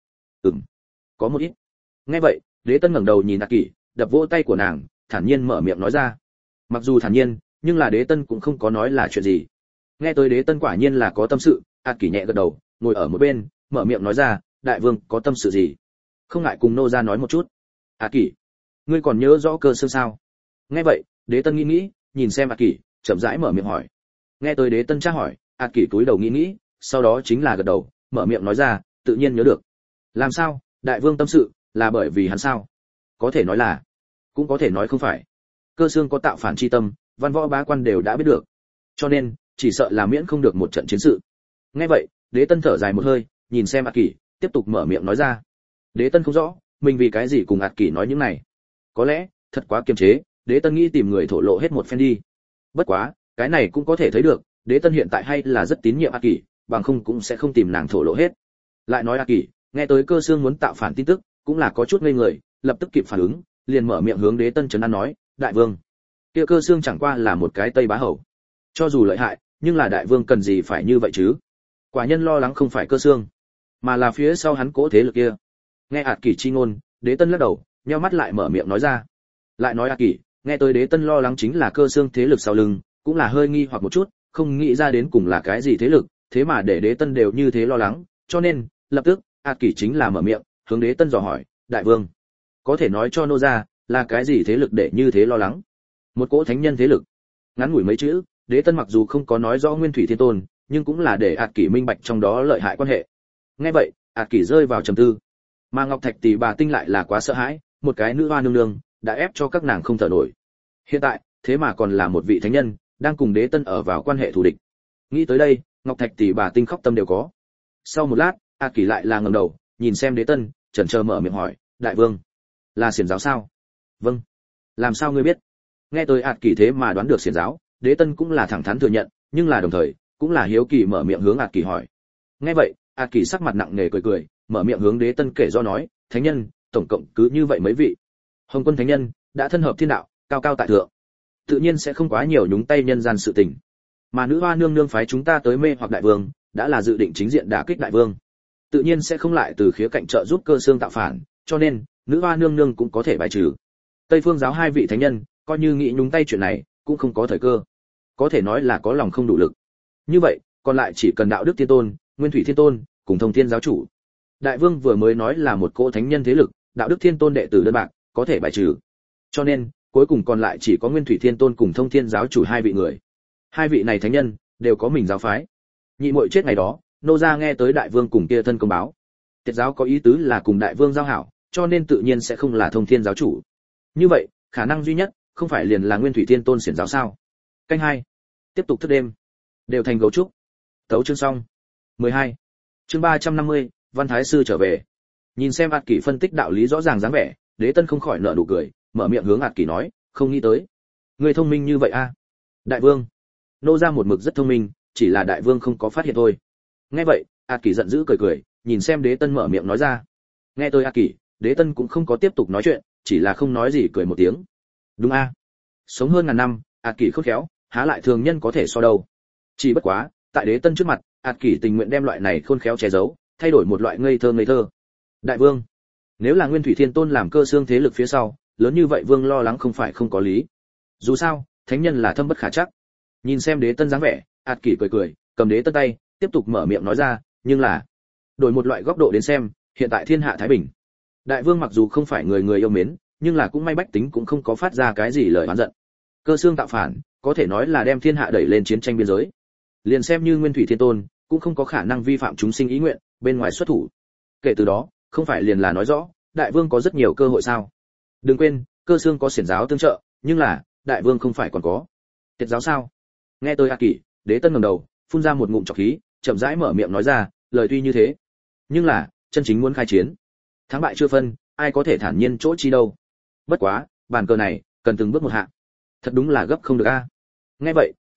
Có một ít. Nghe vậy, Đế Tân ngẩng đầu nhìn ạt kỷ, đập vỗ tay của nàng, thản nhiên mở miệng nói ra. Mặc dù thản nhiên, nhưng là Đế Tân cũng không có nói là chuyện gì. Nghe tới Đế Tân quả nhiên là có tâm sự, ạt kỷ nhẹ gật đầu, ngồi ở một bên, mở miệng nói ra, đại vương có tâm sự gì? Không ngại cùng nô gia nói một chút. ạt kỷ, ngươi còn nhớ rõ Cơ Xương sao? Nghe vậy, Đế Tân nghĩ, nhìn xem ạt kỷ, chậm rãi mở miệng hỏi. Nghe tới Đế Tân tra hỏi, ạt kỷ túi đầu nghĩ, sau đó chính là gật đầu, mở miệng nói ra, tự nhiên nhớ được. Làm sao? Đại vương tâm sự là bởi vì hắn sao? Có thể nói là, cũng có thể nói không phải. Cơ Xương có tạo phản chi tâm, văn võ bá quan đều đã biết được, cho nên chỉ sợ là miễn không được một trận chiến sự. Nghe vậy, Đế Tân thở dài một hơi, nhìn xem ạt kỷ, tiếp tục mở miệng nói ra. Đế Tân không rõ mình vì cái gì cùng ạt kỷ nói những này, có lẽ thật quá kiềm chế, Đế Tân nghĩ tìm người thổ lộ hết một phen đi. Bất quá cái này cũng có thể thấy được, Đế Tân hiện tại hay là rất tín nhiệm ạt kỷ, bằng không cũng sẽ không tìm nàng thổ lộ hết. Lại nói ạt kỷ nghe tới Cơ Xương muốn tạo phản tin tức, cũng là có chút ngây người, lập tức kịp phản ứng, liền mở miệng hướng Đế Tân trấn an nói, đại vương, kia Cơ Xương chẳng qua là một cái Tây Bá hầu, cho dù lợi hại, nhưng là đại vương cần gì phải như vậy chứ? Quả nhân lo lắng không phải Cơ Xương, mà là phía sau hắn cố thế lực kia. Nghe ạt kỷ chi ngôn, Đế Tân lắc đầu, nheo mắt lại mở miệng nói ra. Lại nói ạt kỷ nghe tới Đế Tân lo lắng chính là Cơ Xương thế lực sau lưng, cũng là hơi nghi hoặc một chút, không nghĩ ra đến cùng là cái gì thế lực, thế mà để Đế Tân đều như thế lo lắng, cho nên lập tức ạt kỷ chính là mở miệng hướng Đế Tân dò hỏi, đại vương, có thể nói cho nô gia là cái gì thế lực để như thế lo lắng? Một cỗ thánh nhân thế lực. Ngắn ngủi mấy chữ, Đế Tân mặc dù không có nói rõ Nguyên Thủy Thiên Tôn, nhưng cũng là để ạt kỷ minh bạch trong đó lợi hại quan hệ. Nghe vậy, ạt kỷ rơi vào trầm tư. Mà Ngọc Thạch tỷ bà tinh lại là quá sợ hãi, một cái nữ hoa nương nương đã ép cho các nàng không thở nổi. Hiện tại, thế mà còn là một vị thánh nhân, đang cùng Đế Tân ở vào quan hệ thù địch. Nghĩ tới đây, Ngọc Thạch tỷ bà tinh khóc tâm đều có. Sau một lát, ạt kỷ lại là ngẩng đầu, nhìn xem Đế Tân, chần chờ mở miệng hỏi, đại vương, là xiển giáo sao? Vâng. Làm sao ngươi biết? Nghe tới ạt kỷ thế mà đoán được xiển giáo, Đế Tân cũng là thẳng thắn thừa nhận, nhưng là đồng thời cũng là hiếu kỳ mở miệng hướng ạt kỷ hỏi. Nghe vậy, ạt kỷ sắc mặt nặng nề cười cười, mở miệng hướng Đế Tân kể do nói, thánh nhân tổng cộng cứ như vậy mấy vị. Hồng Quân thánh nhân đã thân hợp thiên đạo, cao cao tại thượng, tự nhiên sẽ không quá nhiều nhúng tay nhân gian sự tình. Mà nữ hoa nương nương phái chúng ta tới mê hoặc đại vương, đã là dự định chính diện đả kích đại vương, tự nhiên sẽ không lại từ khía cạnh trợ giúp Cơ Xương tạo phản, cho nên nữ hoa nương nương cũng có thể bài trừ. Tây Phương giáo hai vị thánh nhân coi như nghĩ nhúng tay chuyện này, cũng không có thời cơ, có thể nói là có lòng không đủ lực. Như vậy, còn lại chỉ cần Đạo Đức Thiên Tôn, Nguyên Thủy Thiên Tôn cùng Thông Thiên giáo chủ. Đại vương vừa mới nói là một cỗ thánh nhân thế lực, Đạo Đức Thiên Tôn đệ tử đơn bạc, có thể bài trừ. Cho nên, cuối cùng còn lại chỉ có Nguyên Thủy Thiên Tôn cùng Thông Thiên giáo chủ hai vị người. Hai vị này thánh nhân đều có mình giáo phái. Nhị muội chết ngày đó, nô gia nghe tới đại vương cùng kia thân công báo. Tiệt giáo có ý tứ là cùng đại vương giao hảo, cho nên tự nhiên sẽ không là Thông Thiên giáo chủ. Như vậy, khả năng duy nhất không phải liền là Nguyên Thủy Thiên Tôn xiển giáo sao? Canh 2. Tiếp tục thức đêm. Đều thành gấu trúc. Tấu chương xong. 12. Chương 350, Văn Thái sư trở về. Nhìn xem ạt kỷ phân tích đạo lý rõ ràng dáng vẻ, Đế Tân không khỏi nở nụ cười, mở miệng hướng ạt kỷ nói, không nghĩ tới ngươi thông minh như vậy a. Đại vương, nô gia một mực rất thông minh, chỉ là đại vương không có phát hiện thôi. Nghe vậy, ạt kỷ giận dữ cười cười, nhìn xem Đế Tân mở miệng nói ra. Nghe tôi ạt kỷ, Đế Tân cũng không có tiếp tục nói chuyện, chỉ là không nói gì cười một tiếng. Đúng a, sống hơn ngàn năm, ạt kỷ khôn khéo, há lại thường nhân có thể so đâu. Chỉ bất quá, tại Đế Tân trước mặt, ạt kỷ tình nguyện đem loại này khôn khéo che giấu, thay đổi một loại ngây thơ. Đại vương, nếu là Nguyên Thủy Thiên Tôn làm Cơ Xương thế lực phía sau, lớn như vậy vương lo lắng không phải không có lý. Dù sao, thánh nhân là thâm bất khả chắc. Nhìn xem Đế Tân dáng vẻ, ạt kỷ cười cười, cầm Đế Tân tay, tiếp tục mở miệng nói ra, nhưng là đổi một loại góc độ đến xem, hiện tại thiên hạ thái bình. Đại vương mặc dù không phải người người yêu mến, nhưng là cũng may bách tính cũng không có phát ra cái gì lời oán giận. Cơ Xương tạo phản, có thể nói là đem thiên hạ đẩy lên chiến tranh biên giới. Liền xem như Nguyên Thủy Thiên Tôn, cũng không có khả năng vi phạm chúng sinh ý nguyện, bên ngoài xuất thủ. Kể từ đó, không phải liền là nói rõ, đại vương có rất nhiều cơ hội sao? Đừng quên, Cơ Xương có xiển giáo tương trợ, nhưng là đại vương không phải còn có Tiệt giáo sao? Nghe tôi ạt kỷ, Đế Tân ngẩng đầu, phun ra một ngụm trọc khí, chậm rãi mở miệng nói ra, lời tuy như thế, nhưng là chân chính muốn khai chiến, thắng bại chưa phân, ai có thể thản nhiên chỗ chi đâu. Bất quá, bàn cờ này cần từng bước một hạ, thật đúng là gấp không được a. Nghe vậy,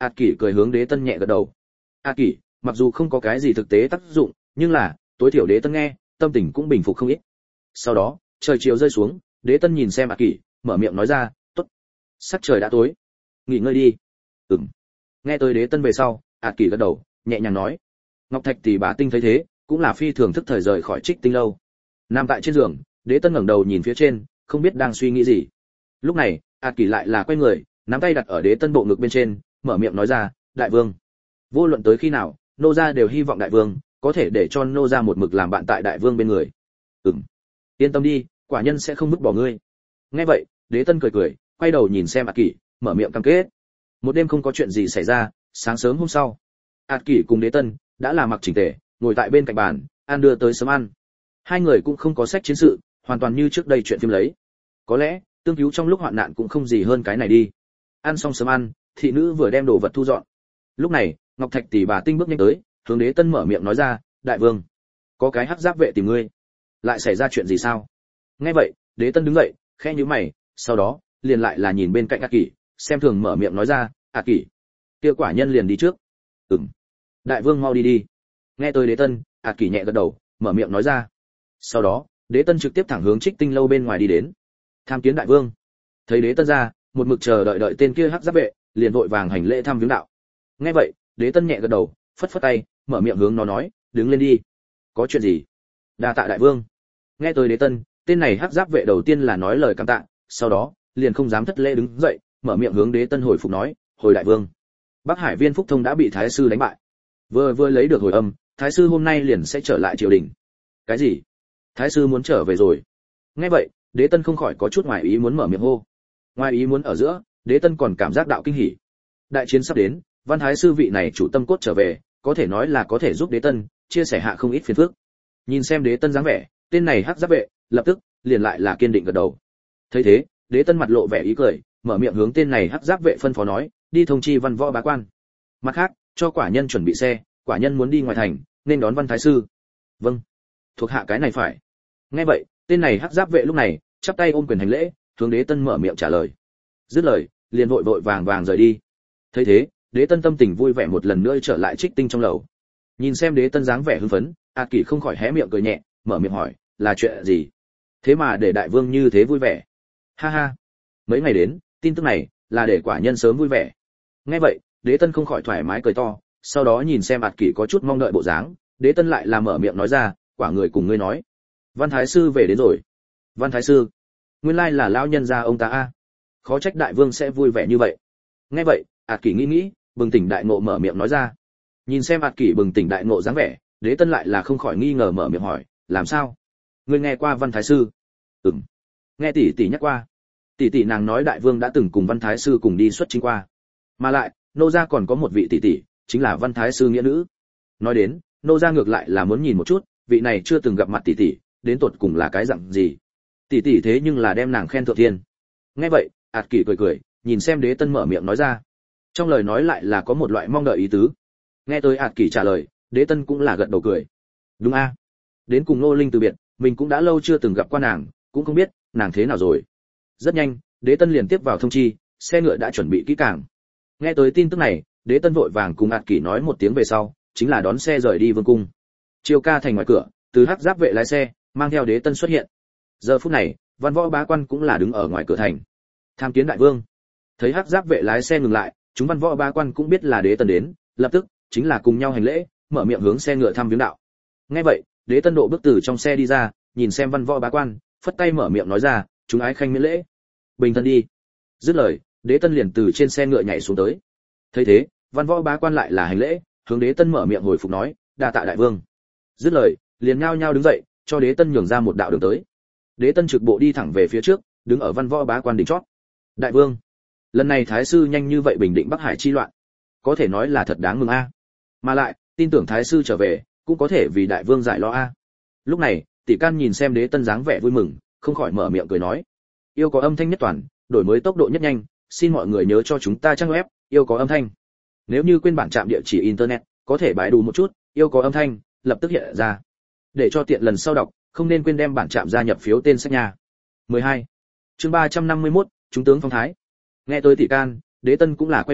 Át Kỷ cười hướng Đế Tân nhẹ gật đầu. Át Kỷ, mặc dù không có cái gì thực tế tác dụng, nhưng là, tối thiểu Đế Tân nghe, tâm tình cũng bình phục không ít. Sau đó, trời chiều rơi xuống, Đế Tân nhìn xem Át Kỷ, mở miệng nói ra, "Tốt, sắc trời đã tối, nghỉ ngơi đi." "Ừm." Nghe tới Đế Tân về sau, Át Kỷ gật đầu, nhẹ nhàng nói. Ngọc Thạch Tỷ Bà Tinh thấy thế, cũng là phi thường thức thời rời khỏi Trích Tinh lâu. Nằm tại trên giường, Đế Tân ngẩng đầu nhìn phía trên, không biết đang suy nghĩ gì. Lúc này, Át Kỷ lại là quay người, nắm tay đặt ở Đế Tân bộ ngực bên trên, mở miệng nói ra, "Đại vương, vô luận tới khi nào, nô gia đều hy vọng đại vương có thể để cho nô gia một mực làm bạn tại đại vương bên người." "Ừm, yên tâm đi, quả nhân sẽ không vứt bỏ ngươi." Nghe vậy, Đế Tân cười cười, quay đầu nhìn xem Át Kỷ, mở miệng cam kết. Một đêm không có chuyện gì xảy ra, sáng sớm hôm sau, Át Kỷ cùng Đế Tân đã là mặc chỉnh tề, ngồi tại bên cạnh bàn, ăn đưa tới sớm ăn. Hai người cũng không có sách chiến sự, hoàn toàn như trước đây chuyện phim lấy. Có lẽ, tương cứu trong lúc hoạn nạn cũng không gì hơn cái này đi. Ăn xong sớm ăn, thị nữ vừa đem đồ vật thu dọn. Lúc này, Ngọc Thạch Tỷ Bà Tinh bước nhanh tới, hướng Đế Tân mở miệng nói ra, "Đại vương, có cái hắc giáp vệ tìm ngươi." "Lại xảy ra chuyện gì sao?" Nghe vậy, Đế Tân đứng dậy, khẽ nhíu mày, sau đó, liền lại là nhìn bên cạnh Át Kỷ, xem thường mở miệng nói ra, "Át Kỷ, kia quả nhân liền đi trước." "Ừm." "Đại vương mau đi đi." Nghe tới Đế Tân, Át Kỷ nhẹ gật đầu, mở miệng nói ra. Sau đó, Đế Tân trực tiếp thẳng hướng Trích Tinh lâu bên ngoài đi đến. Tham kiến đại vương. Thấy Đế Tân ra, một mực chờ đợi đợi tên kia hắc giáp vệ, liền vội vàng hành lễ thăm viếng đạo. Nghe vậy, Đế Tân nhẹ gật đầu, phất phất tay, mở miệng hướng nó nói, "Đứng lên đi." "Có chuyện gì?" "Đa tạ đại vương." Nghe tới Đế Tân, tên này hắc giáp vệ đầu tiên là nói lời cảm tạ, sau đó, liền không dám thất lễ đứng dậy, mở miệng hướng Đế Tân hồi phục nói, "Hồi đại vương, Bắc Hải Viên Phúc Thông đã bị thái sư đánh bại. Vừa lấy được hồi âm, thái sư hôm nay liền sẽ trở lại triều đình." "Cái gì? Thái sư muốn trở về rồi?" Nghe vậy, Đế Tân không khỏi có chút ngoài ý muốn mở miệng hô. Ngoài ý muốn ở giữa, Đế Tân còn cảm giác đạo kinh hỉ. Đại chiến sắp đến, Văn thái sư vị này chủ tâm cốt trở về, có thể nói là có thể giúp Đế Tân chia sẻ hạ không ít phiền phức. Nhìn xem Đế Tân dáng vẻ, tên này hắc giáp vệ, lập tức liền lại là kiên định gật đầu. Thấy thế, Đế Tân mặt lộ vẻ ý cười, mở miệng hướng tên này hắc giáp vệ phân phó nói, "Đi thông chi Văn võ bá quan. Mặt khác, cho quả nhân chuẩn bị xe, quả nhân muốn đi ngoài thành, nên đón Văn thái sư." "Vâng, thuộc hạ cái này phải." Nghe vậy, tên này hắc giáp vệ lúc này chắp tay ôm quyền hành lễ, hướng Đế Tân mở miệng trả lời. Dứt lời, liền vội vội vàng vàng rời đi. Thấy thế, Đế Tân tâm tình vui vẻ một lần nữa trở lại Trích Tinh trong lầu. Nhìn xem Đế Tân dáng vẻ hưng phấn, Át Kỷ không khỏi hé miệng cười nhẹ, mở miệng hỏi, "Là chuyện gì? Thế mà để đại vương như thế vui vẻ?" "Ha ha, mấy ngày đến, tin tức này là để quả nhân sớm vui vẻ." Nghe vậy, Đế Tân không khỏi thoải mái cười to, sau đó nhìn xem Át Kỷ có chút mong đợi bộ dáng, Đế Tân lại là mở miệng nói ra, "Quả người cùng ngươi nói, Văn thái sư về đến rồi." "Văn thái sư? Nguyên lai là lão nhân gia ông ta a. Khó trách đại vương sẽ vui vẻ như vậy." Nghe vậy, Át Kỷ nghĩ, bừng tỉnh đại ngộ mở miệng nói ra. Nhìn xem Át Kỷ bừng tỉnh đại ngộ dáng vẻ, Đế Tân lại là không khỏi nghi ngờ mở miệng hỏi, "Làm sao? Ngươi nghe qua Văn thái sư?" "Ừm. Nghe tỷ tỷ nhắc qua. Tỷ tỷ nàng nói đại vương đã từng cùng Văn thái sư cùng đi xuất chinh qua. Mà lại, nô gia còn có một vị tỷ tỷ, chính là Văn thái sư nghĩa nữ." Nói đến, nô gia ngược lại là muốn nhìn một chút, vị này chưa từng gặp mặt tỷ tỷ, đến tột cùng là cái dạng gì. Tỷ tỷ thế nhưng là đem nàng khen thượng thiên. Nghe vậy, Át Kỷ cười cười, nhìn xem Đế Tân mở miệng nói ra. Trong lời nói lại là có một loại mong đợi ý tứ. Nghe tới Át Kỷ trả lời, Đế Tân cũng là gật đầu cười. Đúng a. Đến cùng Nô Linh từ biệt, mình cũng đã lâu chưa từng gặp qua nàng, cũng không biết nàng thế nào rồi. Rất nhanh, Đế Tân liền tiếp vào thông chi, xe ngựa đã chuẩn bị kỹ càng. Nghe tới tin tức này, Đế Tân vội vàng cùng Át Kỷ nói một tiếng về sau, chính là đón xe rời đi vương cung. Chiều ca thành ngoài cửa, từ hắc giáp vệ lái xe, mang theo Đế Tân xuất hiện. Giờ phút này, Văn võ bá quan cũng là đứng ở ngoài cửa thành. "Tham kiến đại vương." Thấy hắc giáp vệ lái xe ngừng lại, chúng văn võ bá quan cũng biết là Đế Tân đến, lập tức chính là cùng nhau hành lễ, mở miệng hướng xe ngựa thăm viếng đạo. Nghe vậy, Đế Tân độ bước từ trong xe đi ra, nhìn xem văn võ bá quan, phất tay mở miệng nói ra, "Chúng ái khanh miễn lễ, bình thân đi." Dứt lời, Đế Tân liền từ trên xe ngựa nhảy xuống tới. Thấy thế, văn võ bá quan lại là hành lễ, hướng Đế Tân mở miệng hồi phục nói, "Đa tạ đại vương." Dứt lời, liền nhao nhao đứng dậy, cho Đế Tân nhường ra một đạo đường tới. Đế Tân trực bộ đi thẳng về phía trước, đứng ở văn võ bá quan đỉnh chót. "Đại vương, lần này thái sư nhanh như vậy bình định Bắc Hải chi loạn, có thể nói là thật đáng mừng a. Mà lại, tin tưởng thái sư trở về, cũng có thể vì đại vương giải lo a." Lúc này, Tỷ Can nhìn xem Đế Tân dáng vẻ vui mừng, không khỏi mở miệng cười nói, "Yêu có âm thanh nhất toàn, đổi mới tốc độ nhất nhanh, xin mọi người nhớ cho chúng ta trang web yêu có âm thanh. Nếu như quên bản trạm địa chỉ internet, có thể bãi đủ một chút, yêu có âm thanh, lập tức hiện ra. Để cho tiện lần sau đọc, không nên quên đem bản trạm gia nhập phiếu tên sách nhà." 12. Chương 351, chúng tướng phong thái. Nghe tới Tỷ Can, Đế Tân cũng là quay đầu,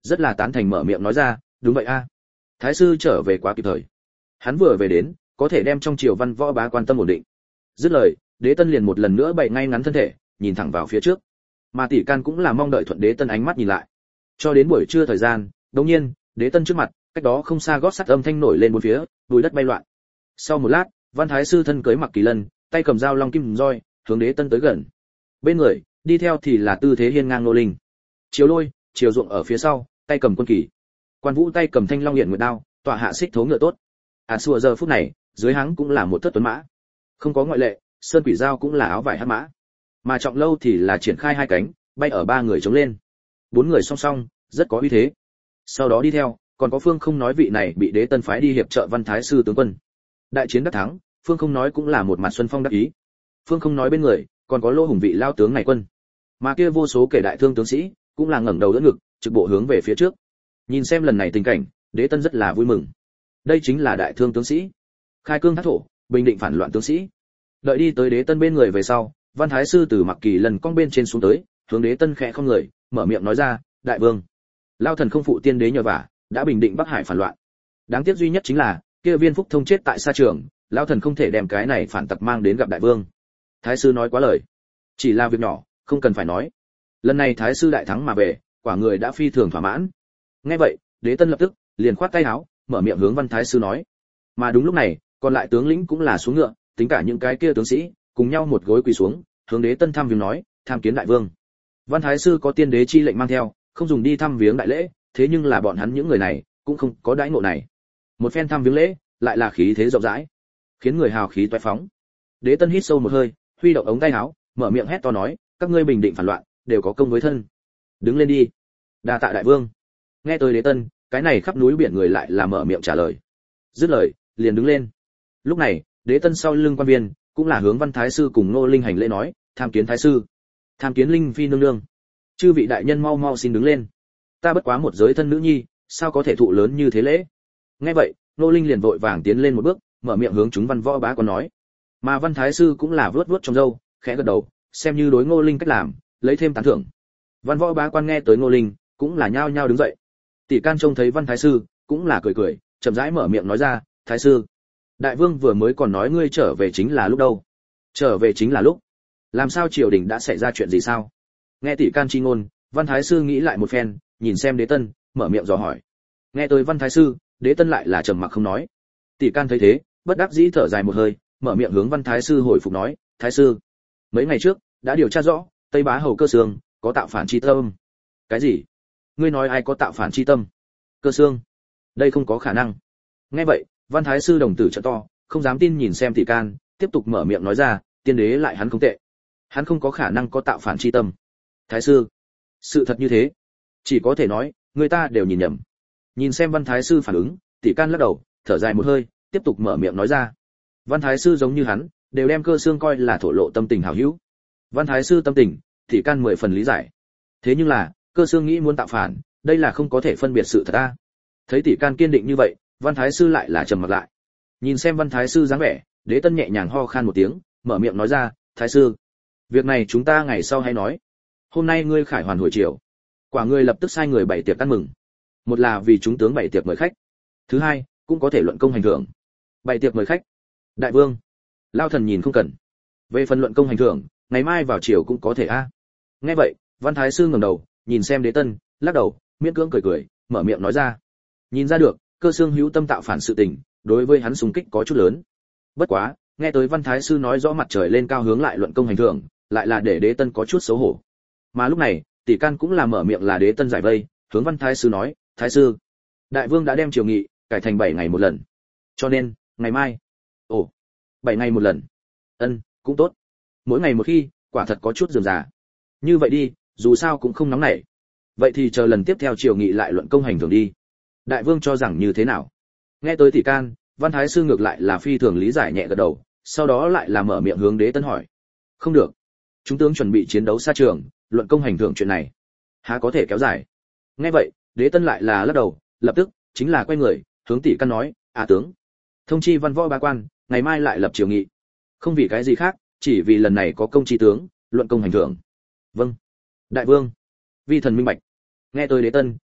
rất là tán thành mở miệng nói ra, đúng vậy a. Thái sư trở về quá kịp thời. Hắn vừa về đến, có thể đem trong triều văn võ bá quan tâm ổn định. Dứt lời, Đế Tân liền một lần nữa bày ngay ngắn thân thể, nhìn thẳng vào phía trước. Mà Tỷ Can cũng là mong đợi thuận Đế Tân ánh mắt nhìn lại. Cho đến buổi trưa thời gian, đột nhiên, Đế Tân trước mặt, cách đó không xa gót sắt âm thanh nổi lên bốn phía, bụi đất bay loạn. Sau một lát, Văn Thái sư thân cưới mặc kỳ lân, tay cầm dao long kim roi, hướng Đế Tân tới gần. Bên người, đi theo thì là tư thế hiên ngang Nô Linh. Chiếu Lôi, Chiều Ruộng ở phía sau, tay cầm quân kỳ. Quan Vũ tay cầm thanh long hiện nguyệt đao, tọa hạ xích thố ngựa tốt. Xua giờ phút này, dưới hắn cũng là một thất tuấn mã. Không có ngoại lệ, Sơn Quỷ Dao cũng là áo vải hắc mã. Mà Trọng Lâu thì là triển khai hai cánh, bay ở ba người chống lên. Bốn người song song, rất có uy thế. Sau đó đi theo, còn có Phương Không nói vị này bị Đế Tân phái đi hiệp trợ Văn Thái sư tướng quân. Đại chiến đắc thắng, Phương Không nói cũng là một mặt xuân phong đắc ý. Phương Không nói bên người, còn có Lô Hùng vị lao tướng này quân. Mà kia vô số kẻ đại thương tướng sĩ, cũng là ngẩng đầu đỡ ngực, trực bộ hướng về phía trước. Nhìn xem lần này tình cảnh, Đế Tân rất là vui mừng. Đây chính là đại thương tướng sĩ, khai cương thác thổ, bình định phản loạn tướng sĩ. Đợi đi tới Đế Tân bên người về sau, Văn Thái sư từ mặc kỳ lần cong bên trên xuống tới, hướng Đế Tân khẽ không người, mở miệng nói ra, đại vương, lao thần không phụ tiên đế nhờ vả, đã bình định Bắc Hải phản loạn. Đáng tiếc duy nhất chính là, kia Viên Phúc Thông chết tại sa trường, lao thần không thể đem cái này phản tặc mang đến gặp đại vương. Thái sư nói quá lời, chỉ là việc nhỏ, không cần phải nói. Lần này Thái sư đại thắng mà về, quả người đã phi thường thỏa mãn. Nghe vậy, Đế Tân lập tức liền khoát tay áo, mở miệng hướng Văn Thái sư nói. Mà đúng lúc này, còn lại tướng lĩnh cũng là xuống ngựa, tính cả những cái kia tướng sĩ, cùng nhau một gối quỳ xuống, hướng Đế Tân thăm viếng nói, tham kiến đại vương. Văn Thái sư có tiên đế chi lệnh mang theo, không dùng đi thăm viếng đại lễ, thế nhưng là bọn hắn những người này cũng không có đãi ngộ này. Một phen thăm viếng lễ, lại là khí thế rộng rãi, khiến người hào khí toái phóng. Đế Tân hít sâu một hơi, huy động ống tay áo, mở miệng hét to nói, các ngươi bình định phản loạn, đều có công với thân. Đứng lên đi. Đa tạ đại vương. Nghe tới Đế Tân, cái này khắp núi biển người lại là mở miệng trả lời. Dứt lời, liền đứng lên. Lúc này, Đế Tân sau lưng quan viên, cũng là hướng Văn Thái sư cùng Nô Linh hành lễ nói, tham kiến thái sư, tham kiến Linh phi nương nương. Chư vị đại nhân mau mau xin đứng lên. Ta bất quá một giới thân nữ nhi, sao có thể thụ lớn như thế lễ. Nghe vậy, Nô Linh liền vội vàng tiến lên một bước, mở miệng hướng chúng văn võ bá quan nói. Mà Văn Thái sư cũng là vuốt vuốt trong râu, khẽ gật đầu, xem như đối Ngô Linh cách làm, lấy thêm tán thưởng. Văn võ bá quan nghe tới Ngô Linh, cũng là nhao nhao đứng dậy. Tỷ Can trông thấy Văn Thái sư, cũng là cười cười, chậm rãi mở miệng nói ra, thái sư, đại vương vừa mới còn nói ngươi trở về chính là lúc đâu? Trở về chính là lúc? Làm sao triều đình đã xảy ra chuyện gì sao? Nghe Tỷ Can chi ngôn, Văn Thái sư nghĩ lại một phen, nhìn xem Đế Tân, mở miệng dò hỏi. Nghe tới Văn Thái sư, Đế Tân lại là trầm mặc không nói. Tỷ Can thấy thế, bất đắc dĩ thở dài một hơi, mở miệng hướng Văn Thái sư hồi phục nói, thái sư, mấy ngày trước đã điều tra rõ, Tây Bá hầu Cơ Xương có tạo phản chi tâm. Cái gì? Ngươi nói ai có tạo phản chi tâm? Cơ Xương? Đây không có khả năng. Nghe vậy, Văn Thái sư đồng tử trợn to, không dám tin nhìn xem Tỷ Can, tiếp tục mở miệng nói ra, tiên đế lại hắn không tệ, hắn không có khả năng có tạo phản chi tâm. Thái sư, sự thật như thế, chỉ có thể nói, người ta đều nhìn nhầm. Nhìn xem Văn Thái sư phản ứng, Tỷ Can lắc đầu, thở dài một hơi, tiếp tục mở miệng nói ra. Văn Thái sư giống như hắn, đều đem Cơ Xương coi là thổ lộ tâm tình hảo hữu. Văn Thái sư tâm tình, Tỷ Can 10 phần lý giải. Thế nhưng là, Cơ Xương nghĩ muốn tạo phản, đây là không có thể phân biệt sự thật a. Thấy Tỷ Can kiên định như vậy, Văn Thái sư lại là trầm mặc lại. Nhìn xem Văn Thái sư dáng vẻ, Đế Tân nhẹ nhàng ho khan một tiếng, mở miệng nói ra, thái sư, việc này chúng ta ngày sau hay nói. Hôm nay ngươi khải hoàn hồi chiều, quả ngươi lập tức sai người bày tiệc ăn mừng. Một là vì chúng tướng bày tiệc mời khách, thứ hai, cũng có thể luận công hành thưởng. Bày tiệc mời khách, đại vương, lao thần nhìn không cần. Về phần luận công hành thưởng, ngày mai vào chiều cũng có thể a. Nghe vậy, Văn Thái sư ngẩng đầu, nhìn xem Đế Tân, lắc đầu, miễn cưỡng cười cười, mở miệng nói ra. Nhìn ra được, Cơ Xương hữu tâm tạo phản sự tình, đối với hắn xung kích có chút lớn. Bất quá, nghe tới Văn Thái sư nói rõ mặt trời lên cao hướng lại luận công hành thưởng, lại là để Đế Tân có chút xấu hổ. Mà lúc này, Tỷ Can cũng là mở miệng là Đế Tân giải vây, hướng Văn Thái sư nói, thái sư, đại vương đã đem triều nghị cải thành 7 ngày một lần, cho nên ngày mai. Ồ, 7 ngày một lần. Ân, cũng tốt. Mỗi ngày một khi, quả thật có chút rườm rà. Như vậy đi, dù sao cũng không nóng nảy. Vậy thì chờ lần tiếp theo triều nghị lại luận công hành thưởng đi. Đại vương cho rằng như thế nào? Nghe tới Tỷ Can, Văn Thái sư ngược lại là phi thường lý giải nhẹ gật đầu, sau đó lại là mở miệng hướng Đế Tân hỏi. Không được, chúng tướng chuẩn bị chiến đấu xa trường, luận công hành thưởng chuyện này há có thể kéo dài. Nghe vậy, Đế Tân lại là lắc đầu, lập tức chính là quay người hướng Tỷ Can nói, tướng, thông chi văn võ bá quan, ngày mai lại lập triều nghị. Không vì cái gì khác, chỉ vì lần này có công chi tướng, luận công hành thưởng. Vâng, đại vương, vi thần minh bạch. Nghe tới Đế Tân,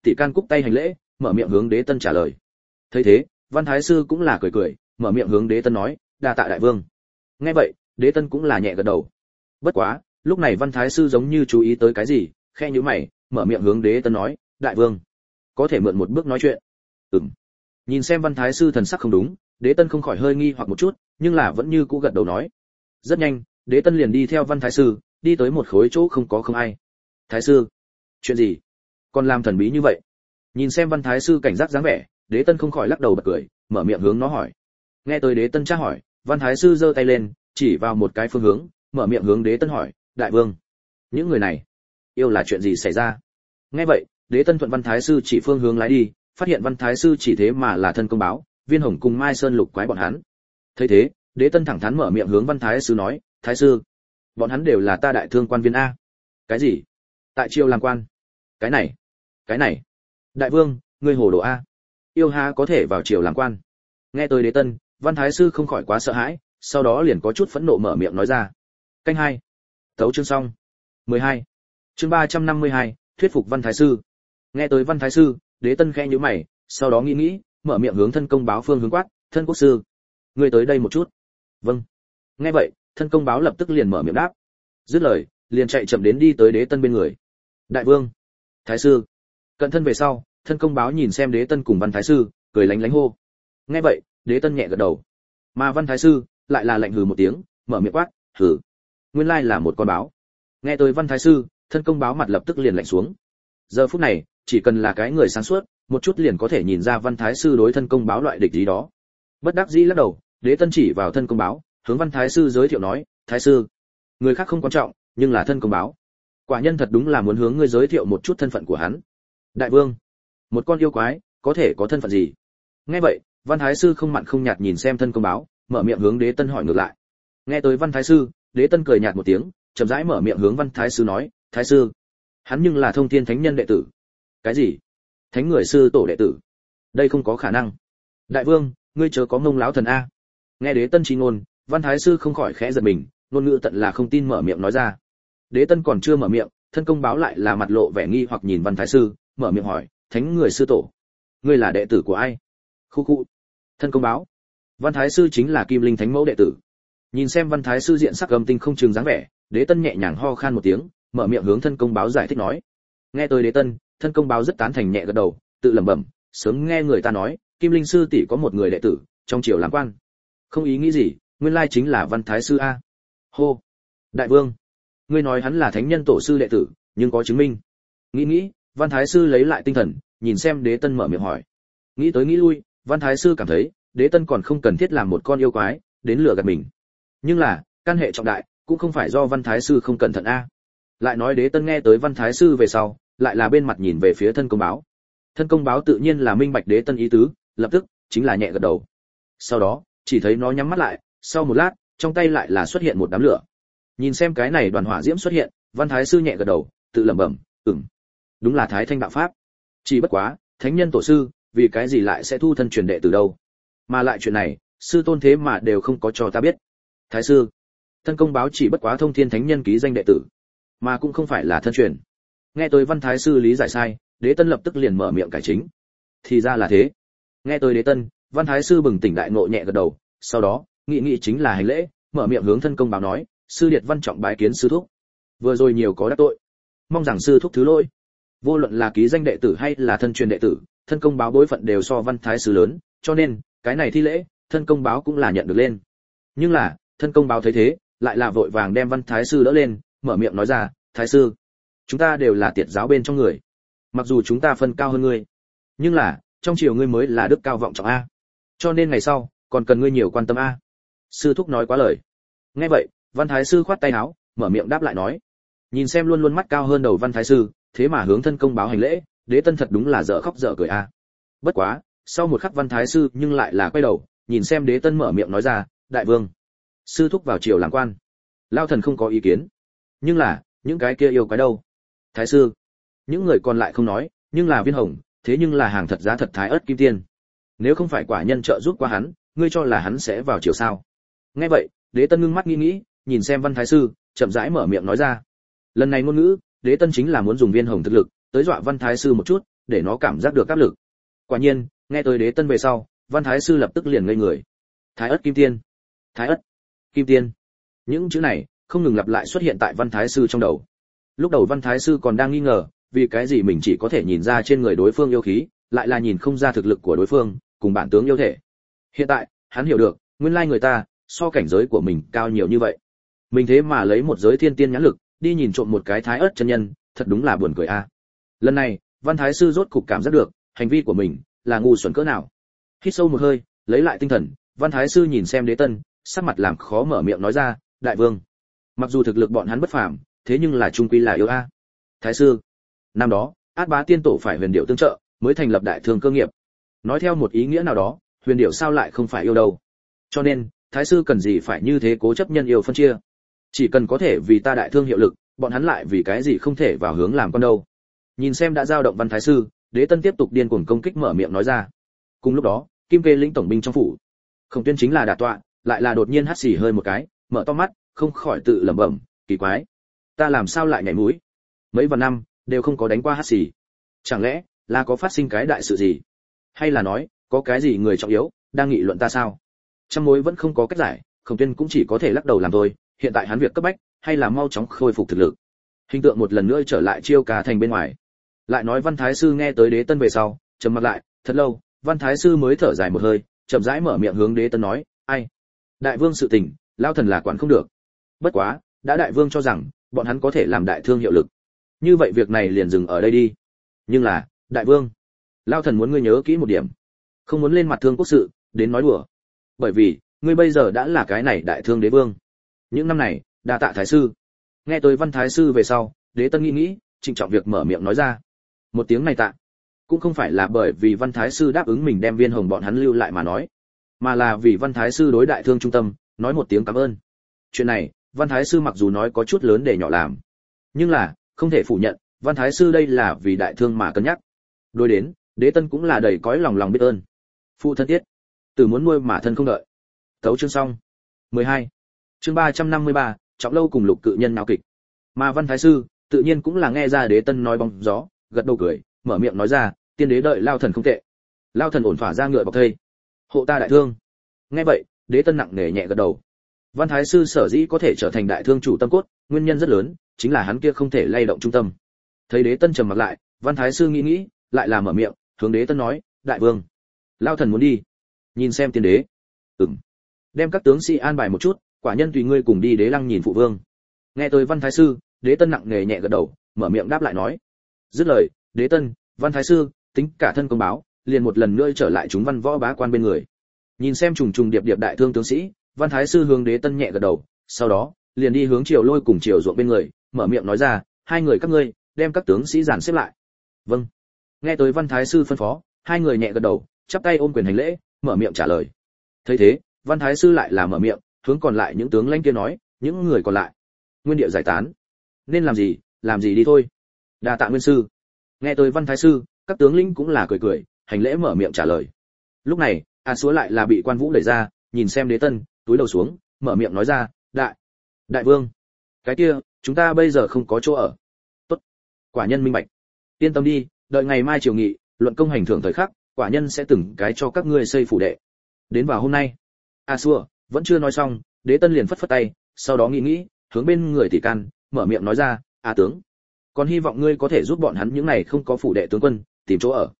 tỷ can cúc tay hành lễ, mở miệng hướng Đế Tân trả lời. Thấy thế, Văn Thái sư cũng là cười cười, mở miệng hướng Đế Tân nói, đa tạ đại vương. Nghe vậy, Đế Tân cũng là nhẹ gật đầu. Bất quá, lúc này Văn Thái sư giống như chú ý tới cái gì, khẽ nhíu mày, mở miệng hướng Đế Tân nói, đại vương, có thể mượn một bước nói chuyện. Nhìn xem Văn Thái sư thần sắc không đúng, Đế Tân không khỏi hơi nghi hoặc một chút, nhưng là vẫn như cũ gật đầu nói. Rất nhanh, Đế Tân liền đi theo Văn Thái sư, đi tới một khối chỗ không có không ai. Thái sư, chuyện gì? Còn làm thần bí như vậy? Nhìn xem Văn Thái sư cảnh giác dáng vẻ, Đế Tân không khỏi lắc đầu bật cười, mở miệng hướng nó hỏi. Nghe tới Đế Tân tra hỏi, Văn Thái sư giơ tay lên, chỉ vào một cái phương hướng, mở miệng hướng Đế Tân hỏi, đại vương, những người này yêu là chuyện gì xảy ra? Nghe vậy, Đế Tân thuận Văn Thái sư chỉ phương hướng lái đi, phát hiện Văn Thái sư chỉ thế mà là thân công báo, Viên Hồng cùng Mai Sơn Lục quái bọn hắn. Thấy thế, Đế Tân thẳng thắn mở miệng hướng Văn Thái sư nói, Thái sư, bọn hắn đều là ta đại thương quan viên a. Cái gì? Tại triều làm quan? Cái này. Đại vương, ngươi hồ đồ a. Yêu há có thể vào triều làm quan? Nghe tới Đế Tân, Văn Thái sư không khỏi quá sợ hãi, sau đó liền có chút phẫn nộ mở miệng nói ra. Canh 2. Tấu chương xong. 12. Chương 352, thuyết phục Văn Thái sư. Nghe tới Văn Thái sư, Đế Tân khẽ nhíu mày, sau đó nghĩ, mở miệng hướng thân công báo phương hướng quát, thân quốc sư, ngươi tới đây một chút. Vâng. Nghe vậy, thân công báo lập tức liền mở miệng đáp. Dứt lời, liền chạy chậm đến đi tới Đế Tân bên người. Đại vương, Thái sư. Cận thân về sau, thân công báo nhìn xem Đế Tân cùng Văn Thái sư, cười lánh lánh hô. Nghe vậy, Đế Tân nhẹ gật đầu. Mà Văn Thái sư lại là lạnh hừ một tiếng, mở miệng quát, hừ. Nguyên lai là một con báo. Nghe tới Văn Thái sư, thân công báo mặt lập tức liền lạnh xuống. Giờ phút này, chỉ cần là cái người sáng suốt, một chút liền có thể nhìn ra Văn Thái sư đối thân công báo loại địch ý đó. Bất đắc dĩ lắc đầu, Đế Tân chỉ vào thân công báo, hướng Văn Thái sư giới thiệu nói, Thái sư, người khác không quan trọng, nhưng là thân công báo, quả nhân thật đúng là muốn hướng ngươi giới thiệu một chút thân phận của hắn. Đại vương, một con yêu quái có thể có thân phận gì? Nghe vậy, Văn Thái sư không mặn không nhạt nhìn xem thân công báo, mở miệng hướng Đế Tân hỏi ngược lại. Nghe tới Văn Thái sư, Đế Tân cười nhạt một tiếng, chậm rãi mở miệng hướng Văn Thái sư nói, Thái sư, hắn nhưng là Thông Thiên Thánh Nhân đệ tử. Cái gì? Thánh người sư tổ đệ tử? Đây không có khả năng. Đại vương, ngươi chớ có ngông láo thần a. Nghe Đế Tân chi ngôn, Văn Thái sư không khỏi khẽ giật mình, ngôn ngữ tận là không tin mở miệng nói ra. Đế Tân còn chưa mở miệng, thân công báo lại là mặt lộ vẻ nghi hoặc nhìn Văn Thái sư, mở miệng hỏi, thánh người sư tổ, ngươi là đệ tử của ai? Khu khu. Thân công báo, Văn Thái sư chính là Kim Linh Thánh Mẫu đệ tử. Nhìn xem Văn Thái sư diện sắc gầm tinh không chừng dáng vẻ, Đế Tân nhẹ nhàng ho khan một tiếng, mở miệng hướng thân công báo giải thích nói. Nghe tới Đế Tân, thân công báo rất tán thành nhẹ gật đầu, tự lẩm bẩm, sớm nghe người ta nói, Kim Linh sư tỷ có một người đệ tử, trong triều làm quan. Không ý nghĩ gì, nguyên lai chính là Văn Thái sư a. Hô. Đại vương, ngươi nói hắn là thánh nhân tổ sư đệ tử, nhưng có chứng minh? Nghĩ, Văn Thái sư lấy lại tinh thần, nhìn xem Đế Tân mở miệng hỏi. Nghĩ tới nghĩ lui, Văn Thái sư cảm thấy, Đế Tân còn không cần thiết làm một con yêu quái đến lừa gạt mình. Nhưng là, căn hệ trọng đại, cũng không phải do Văn Thái sư không cẩn thận a. Lại nói Đế Tân nghe tới Văn Thái sư về sau, lại là bên mặt nhìn về phía thân công báo. Thân công báo tự nhiên là minh bạch Đế Tân ý tứ, lập tức chính là nhẹ gật đầu. Sau đó, chỉ thấy nó nhắm mắt lại, sau một lát, trong tay lại là xuất hiện một đám lửa. Nhìn xem cái này đoàn hỏa diễm xuất hiện, Văn Thái sư nhẹ gật đầu, tự lẩm bẩm, đúng là Thái Thanh đạo pháp. Chỉ bất quá, thánh nhân tổ sư, vì cái gì lại sẽ thu thân truyền đệ từ đâu? Mà lại chuyện này, sư tôn thế mà đều không có cho ta biết. Thái sư, thân công báo chỉ bất quá Thông Thiên Thánh Nhân ký danh đệ tử, mà cũng không phải là thân truyền. Nghe tới Văn Thái sư lý giải sai, Đế Tân lập tức liền mở miệng cải chính. Thì ra là thế. Nghe tới Đế Tân, Văn Thái sư bừng tỉnh đại ngộ nhẹ gật đầu, sau đó, nghị chính là hành lễ, mở miệng hướng thân công báo nói, sư điệt văn trọng bái kiến sư thúc. Vừa rồi nhiều có đắc tội, mong rằng sư thúc thứ lỗi. Vô luận là ký danh đệ tử hay là thân truyền đệ tử, thân công báo bối phận đều so Văn Thái sư lớn, cho nên, cái này thi lễ, thân công báo cũng là nhận được lên. Nhưng là, thân công báo thấy thế, lại là vội vàng đem Văn Thái sư đỡ lên, mở miệng nói ra, Thái sư, chúng ta đều là tiệt giáo bên trong người, mặc dù chúng ta phân cao hơn ngươi, nhưng là trong triều ngươi mới là đức cao vọng trọng a, cho nên ngày sau còn cần ngươi nhiều quan tâm a. Sư thúc nói quá lời. Nghe vậy, Văn Thái sư khoát tay áo, mở miệng đáp lại nói. Nhìn xem luôn luôn mắt cao hơn đầu Văn Thái sư, thế mà hướng thân công báo hành lễ, Đế Tân thật đúng là dở khóc dở cười a. Bất quá, sau một khắc Văn Thái sư nhưng lại là quay đầu, nhìn xem Đế Tân mở miệng nói ra, đại vương, sư thúc vào triều làm quan, lao thần không có ý kiến, nhưng là những cái kia yêu quái đâu? Thái sư, những người còn lại không nói, nhưng là Viên Hồng, thế nhưng là hàng thật giá thật Thái Ức Kim Tiên, nếu không phải quả nhân trợ giúp qua hắn, ngươi cho là hắn sẽ vào triều sao? Nghe vậy, Đế Tân ngưng mắt nghĩ, nhìn xem Văn Thái sư, chậm rãi mở miệng nói ra. Lần này ngôn ngữ, Đế Tân chính là muốn dùng Viên Hồng thực lực tới dọa Văn Thái sư một chút, để nó cảm giác được áp lực. Quả nhiên, nghe tới đế tân về sau, Văn Thái sư lập tức liền ngây người. Thái ất kim tiên, Thái ất kim tiên, những chữ này không ngừng lặp lại xuất hiện tại Văn Thái sư trong đầu. Lúc đầu Văn Thái sư còn đang nghi ngờ, vì cái gì mình chỉ có thể nhìn ra trên người đối phương yêu khí, lại là nhìn không ra thực lực của đối phương cùng bản tướng yêu thể. Hiện tại, hắn hiểu được, nguyên lai người ta so cảnh giới của mình cao nhiều như vậy. Mình thế mà lấy một giới thiên tiên nhãn lực đi nhìn trộm một cái Thái ất chân nhân, thật đúng là buồn cười a. Lần này, Văn Thái sư rốt cục cảm giác được, hành vi của mình là ngu xuẩn cỡ nào. Hít sâu một hơi, lấy lại tinh thần, Văn Thái sư nhìn xem đế tân, sắc mặt làm khó mở miệng nói ra, đại vương, mặc dù thực lực bọn hắn bất phàm, thế nhưng là trung quy là yêu a. Thái sư, năm đó, Át Bá tiên tổ phải huyền điệu tương trợ, mới thành lập đại thương cơ nghiệp. Nói theo một ý nghĩa nào đó, huyền điệu sao lại không phải yêu đâu. Cho nên, thái sư cần gì phải như thế cố chấp nhân yêu phân chia. Chỉ cần có thể vì ta đại thương hiệu lực, bọn hắn lại vì cái gì không thể vào hướng làm con đâu. Nhìn xem đã dao động Văn Thái sư, đế tân tiếp tục điên cuồng công kích mở miệng nói ra. Cùng lúc đó, Kim Kê lĩnh tổng binh trong phủ, Khổng Tuyên chính là đả tọa, lại là đột nhiên hắt xì hơi một cái, mở to mắt, không khỏi tự lẩm bẩm, kỳ quái, ta làm sao lại nhảy mũi? Mấy vạn năm đều không có đánh qua hắt xì, chẳng lẽ là có phát sinh cái đại sự gì? Hay là nói, có cái gì người trọng yếu đang nghị luận ta sao? Trăm mối vẫn không có cách giải, Khổng Tuyên cũng chỉ có thể lắc đầu làm thôi, hiện tại hắn việc cấp bách, hay là mau chóng khôi phục thực lực. Hình tượng một lần nữa trở lại Chiêu Ca thành bên ngoài. Lại nói Văn Thái sư nghe tới đế tân về sau, trầm mặt lại, thật lâu, Văn Thái sư mới thở dài một hơi, chậm rãi mở miệng hướng đế tân nói, ai, đại vương sự tình, lao thần là quản không được. Bất quá, đã đại vương cho rằng bọn hắn có thể làm đại thương hiệu lực, như vậy việc này liền dừng ở đây đi. Nhưng là, đại vương, lao thần muốn ngươi nhớ kỹ một điểm, không muốn lên mặt thương quốc sự đến nói đùa, bởi vì ngươi bây giờ đã là cái này đại thương đế vương. Những năm này, đa tạ thái sư. Nghe tới Văn Thái sư về sau, đế tân nghĩ, trịnh trọng việc mở miệng nói ra. Một tiếng này tạ, cũng không phải là bởi vì Văn Thái sư đáp ứng mình đem viên hồng bọn hắn lưu lại mà nói, mà là vì Văn Thái sư đối đại thương trung tâm nói một tiếng cảm ơn. Chuyện này, Văn Thái sư mặc dù nói có chút lớn để nhỏ làm, nhưng là không thể phủ nhận, Văn Thái sư đây là vì đại thương mà cân nhắc. Đối đến, đế tân cũng là đầy cõi lòng biết ơn. Phụ thân tiết, từ muốn nuôi mà thân không đợi. Tấu chương xong. 12. Chương 353, Trọng Lâu cùng Lục Cự Nhân náo kịch. Mà Văn Thái sư, tự nhiên cũng là nghe ra đế tân nói bóng gió, gật đầu cười, mở miệng nói ra, tiên đế đợi lao thần không tệ. Lao thần ổn thỏa ra ngựa bọc thây, hộ ta đại thương. Nghe vậy, đế tân nặng nề nhẹ gật đầu. Văn Thái sư sở dĩ có thể trở thành đại thương chủ tâm cốt, nguyên nhân rất lớn, chính là hắn kia không thể lay động trung tâm. Thấy đế tân trầm mặt lại, Văn Thái sư nghĩ, lại là mở miệng, hướng đế tân nói, đại vương, lao thần muốn đi, nhìn xem tiên đế. Đem các tướng sĩ an bài một chút, quả nhân tùy ngươi cùng đi đế lăng nhìn phụ vương. Nghe tới Văn Thái sư, đế tân nặng nề nhẹ gật đầu, mở miệng đáp lại nói. Dứt lời, đế tân, Văn Thái sư, tính cả thân công báo, liền một lần nữa trở lại chúng văn võ bá quan bên người. Nhìn xem trùng trùng điệp điệp đại thương tướng sĩ, Văn Thái sư hướng đế tân nhẹ gật đầu, sau đó liền đi hướng Triều Lôi cùng Triều Ruộng bên người, mở miệng nói ra, hai người các ngươi đem các tướng sĩ dàn xếp lại. Vâng. Nghe tới Văn Thái sư phân phó, hai người nhẹ gật đầu, chắp tay ôm quyền hành lễ, mở miệng trả lời. Thấy thế, Văn Thái sư lại là mở miệng, hướng còn lại những tướng lãnh kia nói, những người còn lại, nguyên địa giải tán, nên làm gì đi thôi. Đa tạ nguyên sư. Nghe tới Văn Thái sư, các tướng lĩnh cũng là cười, hành lễ mở miệng trả lời. Lúc này, A Súa lại là bị Quan Vũ đẩy ra, nhìn xem đế tân, túi đầu xuống, mở miệng nói ra, đại vương, cái kia, chúng ta bây giờ không có chỗ ở. Tốt, quả nhân minh bạch. Yên tâm đi, đợi ngày mai triều nghị, luận công hành thưởng thời khắc, quả nhân sẽ từng cái cho các ngươi xây phủ đệ. Đến vào hôm nay, A Súa vẫn chưa nói xong, đế tân liền phất phất tay, sau đó nghĩ, hướng bên người Tỷ Can, mở miệng nói ra, A tướng, còn hy vọng ngươi có thể giúp bọn hắn những này không có phủ đệ tướng quân tìm chỗ ở.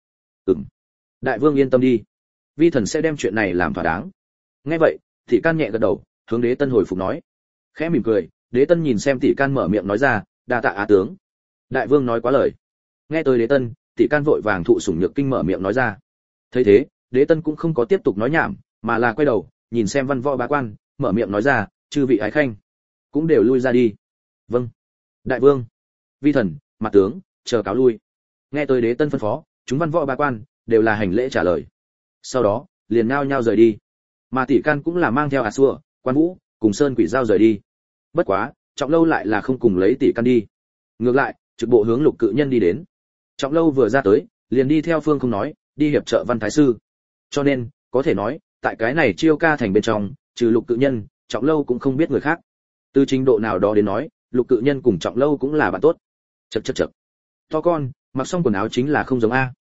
Đại vương yên tâm đi, vi thần sẽ đem chuyện này làm thỏa đáng. Nghe vậy, Tỷ Can nhẹ gật đầu, hướng đế tân hồi phục nói. Khẽ mỉm cười, đế tân nhìn xem Tỷ Can mở miệng nói ra, đa tạ Á tướng. Đại vương nói quá lời. Nghe tới đế tân, Tỷ Can vội vàng thụ sủng nhược kinh mở miệng nói ra. Thấy thế, đế tân cũng không có tiếp tục nói nhảm, mà là quay đầu, nhìn xem văn võ bá quan, mở miệng nói ra, chư vị ái khanh, cũng đều lui ra đi. Vâng. Đại vương, vi thần, mặt tướng, chờ cáo lui. Nghe tới đế tân phân phó, chúng văn võ bá quan đều là hành lễ trả lời. Sau đó, liền nhao nhao rời đi. Mà Tỷ Can cũng là mang theo A Súa, Quan Vũ, cùng Sơn Quỷ Giao rời đi. Bất quá, Trọng Lâu lại là không cùng lấy Tỷ Can đi. Ngược lại, trực bộ hướng Lục Cự Nhân đi đến. Trọng Lâu vừa ra tới, liền đi theo Phương Không nói, đi hiệp trợ Văn Thái sư. Cho nên, có thể nói, tại cái này Chiêu Ca thành bên trong, trừ Lục Cự Nhân, Trọng Lâu cũng không biết người khác. Từ trình độ nào đó đến nói, Lục Cự Nhân cùng Trọng Lâu cũng là bạn tốt. Chậc. To con, mặc xong quần áo chính là không giống a.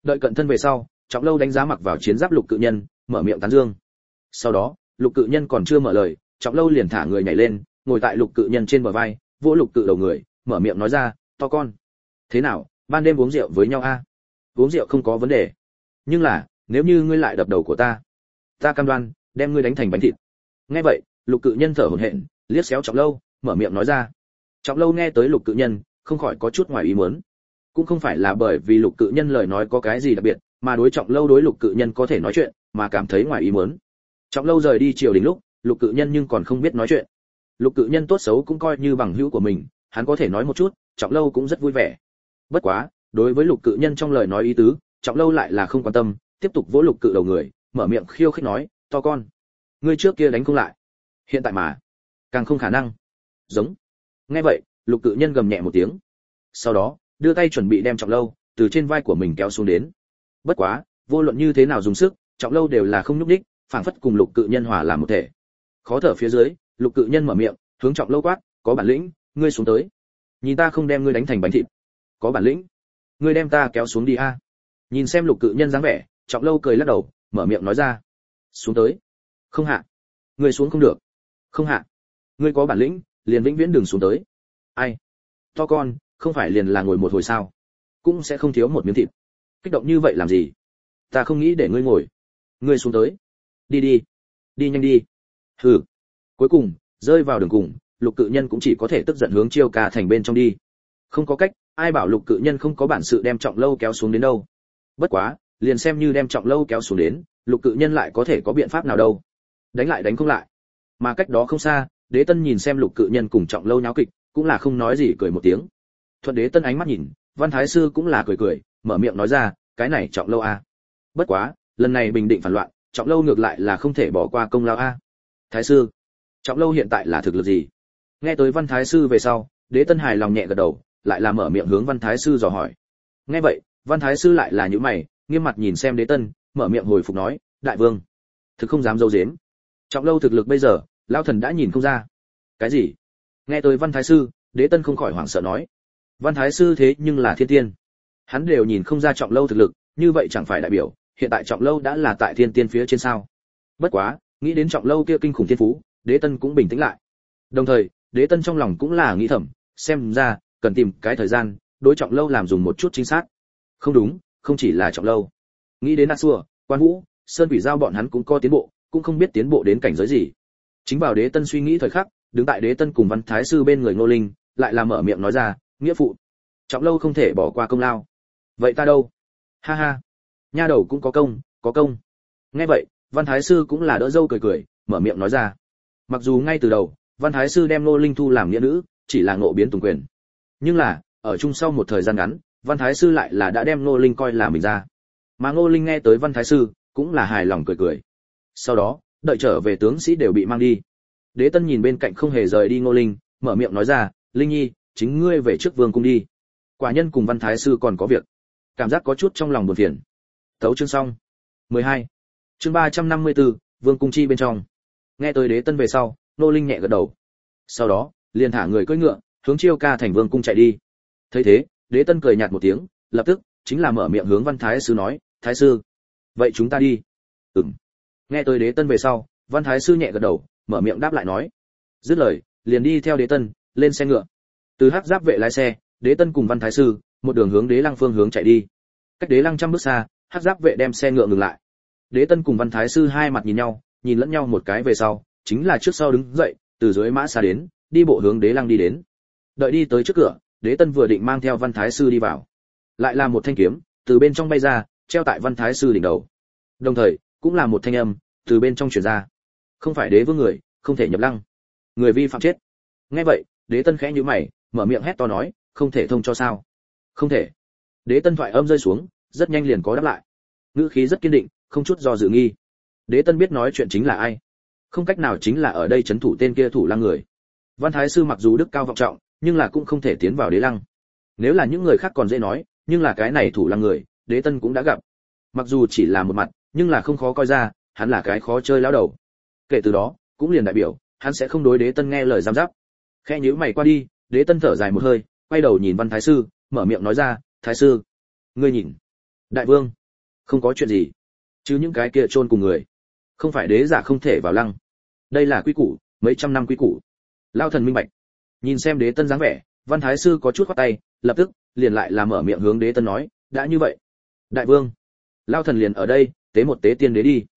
Đợi cận thân về sau, Trọng Lâu đánh giá mặc vào chiến giáp Lục Cự Nhân, mở miệng tán dương. Sau đó, Lục Cự Nhân còn chưa mở lời, Trọng Lâu liền thả người nhảy lên, ngồi tại Lục Cự Nhân trên bờ vai, vỗ Lục Cự đầu người, mở miệng nói ra, to con, thế nào, ban đêm uống rượu với nhau a? Uống rượu không có vấn đề, nhưng là, nếu như ngươi lại đập đầu của ta cam đoan đem ngươi đánh thành bánh thịt. Nghe vậy, Lục Cự Nhân thở hổn hển, liếc xéo Trọng Lâu, mở miệng nói ra. Trọng Lâu nghe tới Lục Cự Nhân, không khỏi có chút ngoài ý muốn. Cũng không phải là bởi vì Lục Cự Nhân lời nói có cái gì đặc biệt, mà đối Trọng Lâu đối Lục Cự Nhân có thể nói chuyện, mà cảm thấy ngoài ý muốn. Trọng Lâu rời đi triều đình lúc, Lục Cự Nhân nhưng còn không biết nói chuyện. Lục Cự Nhân tốt xấu cũng coi như bằng hữu của mình, hắn có thể nói một chút, Trọng Lâu cũng rất vui vẻ. Bất quá, đối với Lục Cự Nhân trong lời nói ý tứ, Trọng Lâu lại là không quan tâm, tiếp tục vỗ Lục Cự đầu người, mở miệng khiêu khích nói, to con, ngươi trước kia đánh không lại, hiện tại mà càng không khả năng. Giống. Nghe vậy, Lục Cự Nhân gầm nhẹ một tiếng, sau đó đưa tay chuẩn bị đem Trọng Lâu từ trên vai của mình kéo xuống đến. Bất quá, vô luận như thế nào dùng sức, Trọng Lâu đều là không nhúc nhích, phảng phất cùng Lục Cự Nhân hòa làm một thể. Khó thở phía dưới, Lục Cự Nhân mở miệng, hướng Trọng Lâu quát, có bản lĩnh, ngươi xuống tới, nhìn ta không đem ngươi đánh thành bánh thịt. Có bản lĩnh, ngươi đem ta kéo xuống đi a. Nhìn xem Lục Cự Nhân dáng vẻ, Trọng Lâu cười lắc đầu, mở miệng nói ra, xuống tới. Không hạ, ngươi xuống không được. Không hạ, ngươi có bản lĩnh, liền vĩnh viễn đừng xuống tới. Ai? To con, không phải liền là ngồi một hồi sao? Cũng sẽ không thiếu một miếng thịt. Kích động như vậy làm gì? Ta không nghĩ để ngươi ngồi. Ngươi xuống tới. Đi đi, đi nhanh đi. Hừ. Cuối cùng, rơi vào đường cùng, Lục Cự Nhân cũng chỉ có thể tức giận hướng Chiêu Ca thành bên trong đi. Không có cách, ai bảo Lục Cự Nhân không có bản sự đem Trọng Lâu kéo xuống đến đâu. Bất quá, liền xem như đem Trọng Lâu kéo xuống đến, Lục Cự Nhân lại có thể có biện pháp nào đâu? Đánh lại đánh không lại. Mà cách đó không xa, Đế Tân nhìn xem Lục Cự Nhân cùng Trọng Lâu nháo kịch, cũng là không nói gì cười một tiếng. Thuận Đế Tân ánh mắt nhìn, Văn Thái sư cũng là cười cười, mở miệng nói ra, cái này Trọng Lâu a. Bất quá, lần này bình định phản loạn, Trọng Lâu ngược lại là không thể bỏ qua công lao a. Thái sư, Trọng Lâu hiện tại là thực lực gì? Nghe tới Văn Thái sư về sau, Đế Tân hài lòng nhẹ gật đầu, lại là mở miệng hướng Văn Thái sư dò hỏi. Nghe vậy, Văn Thái sư lại là nhíu mày, nghiêm mặt nhìn xem Đế Tân, mở miệng hồi phục nói, đại vương, thực không dám giấu giếm. Trọng Lâu thực lực bây giờ, lão thần đã nhìn không ra. Cái gì? Nghe tới Văn Thái sư, Đế Tân không khỏi hoảng sợ nói, Văn Thái sư thế nhưng là thiên tiên, hắn đều nhìn không ra Trọng Lâu thực lực, như vậy chẳng phải đại biểu hiện tại Trọng Lâu đã là tại thiên tiên phía trên sao? Bất quá, nghĩ đến Trọng Lâu kia kinh khủng thiên phú, Đế Tân cũng bình tĩnh lại. Đồng thời, Đế Tân trong lòng cũng là nghĩ thầm, xem ra cần tìm cái thời gian đối Trọng Lâu làm dùng một chút chính xác. Không đúng, không chỉ là Trọng Lâu, nghĩ đến A Xua, Quan Vũ, Sơn Quỷ Giao bọn hắn cũng có tiến bộ, cũng không biết tiến bộ đến cảnh giới gì. Chính vào Đế Tân suy nghĩ thời khắc, đứng tại Đế Tân cùng Văn Thái sư bên người Ngô Linh, lại là mở miệng nói ra, nghĩa phụ, Trọng Lâu không thể bỏ qua công lao. Vậy ta đâu? Ha ha, nha đầu cũng có công, có công. Nghe vậy, Văn Thái sư cũng là đỡ dâu cười cười, mở miệng nói ra. Mặc dù ngay từ đầu, Văn Thái sư đem Ngô Linh thu làm nghĩa nữ, chỉ là ngộ biến tùng quyền. Nhưng là, ở chung sau một thời gian ngắn, Văn Thái sư lại là đã đem Ngô Linh coi là mình ra. Mà Ngô Linh nghe tới Văn Thái sư, cũng là hài lòng cười cười. Sau đó, đợi trở về tướng sĩ đều bị mang đi. Đế Tân nhìn bên cạnh không hề rời đi Ngô Linh, mở miệng nói ra, Linh Nhi, chính ngươi về trước vương cung đi. Quả nhân cùng Văn Thái sư còn có việc. Cảm giác có chút trong lòng buồn phiền. Tấu chương xong. 12. Chương 354, vương cung chi bên trong. Nghe tới Đế Tân về sau, Ngô Linh nhẹ gật đầu. Sau đó, liền thả người cưỡi ngựa, hướng Chiêu Ca thành vương cung chạy đi. Thấy thế, Đế Tân cười nhạt một tiếng, lập tức chính là mở miệng hướng Văn Thái sư nói, Thái sư, vậy chúng ta đi. Nghe tới Đế Tân về sau, Văn Thái sư nhẹ gật đầu, mở miệng đáp lại nói. Dứt lời, liền đi theo Đế Tân lên xe ngựa. Từ Hắc Giáp vệ lái xe, Đế Tân cùng Văn Thái sư một đường hướng Đế Lăng phương hướng chạy đi. Cách Đế Lăng trăm bước xa, Hắc Giáp vệ đem xe ngựa ngừng lại. Đế Tân cùng Văn Thái sư hai mặt nhìn nhau, nhìn lẫn nhau một cái về sau, chính là trước sau đứng dậy, từ dưới mã xa đến, đi bộ hướng Đế Lăng đi đến. Đợi đi tới trước cửa, Đế Tân vừa định mang theo Văn Thái sư đi vào, lại là một thanh kiếm từ bên trong bay ra, treo tại Văn Thái sư đỉnh đầu. Đồng thời, cũng là một thanh âm từ bên trong truyền ra, không phải đế vương người, không thể nhập lăng, người vi phạm chết. Nghe vậy, Đế Tân khẽ nhíu mày, mở miệng hét to nói, không thể thông cho sao? Không thể. Đế Tân thoại âm rơi xuống, rất nhanh liền có đáp lại, ngữ khí rất kiên định, không chút do dự nghi. Đế Tân biết nói chuyện chính là ai, không cách nào chính là ở đây trấn thủ tên kia thủ lăng người. Văn Thái sư mặc dù đức cao vọng trọng, nhưng là cũng không thể tiến vào Đế Lăng. Nếu là những người khác còn dễ nói, nhưng là cái này thủ lăng người, Đế Tân cũng đã gặp. Mặc dù chỉ là một mặt, nhưng là không khó coi ra, hắn là cái khó chơi lão đầu. Kể từ đó, cũng liền đại biểu, hắn sẽ không đối Đế Tân nghe lời giám giáp. Khẽ nhíu mày qua đi, Đế Tân thở dài một hơi, quay đầu nhìn Văn Thái sư, mở miệng nói ra, Thái sư, ngươi nhìn. Đại vương, không có chuyện gì, chứ những cái kia chôn cùng người, không phải đế giả không thể vào lăng. Đây là quy củ, mấy trăm năm quy củ. Lao thần minh bạch. Nhìn xem Đế Tân dáng vẻ, Văn Thái sư có chút khoát tay, lập tức liền lại là mở miệng hướng Đế Tân nói, đã như vậy, đại vương, Lao thần liền ở đây, tế một tế tiên đế đi.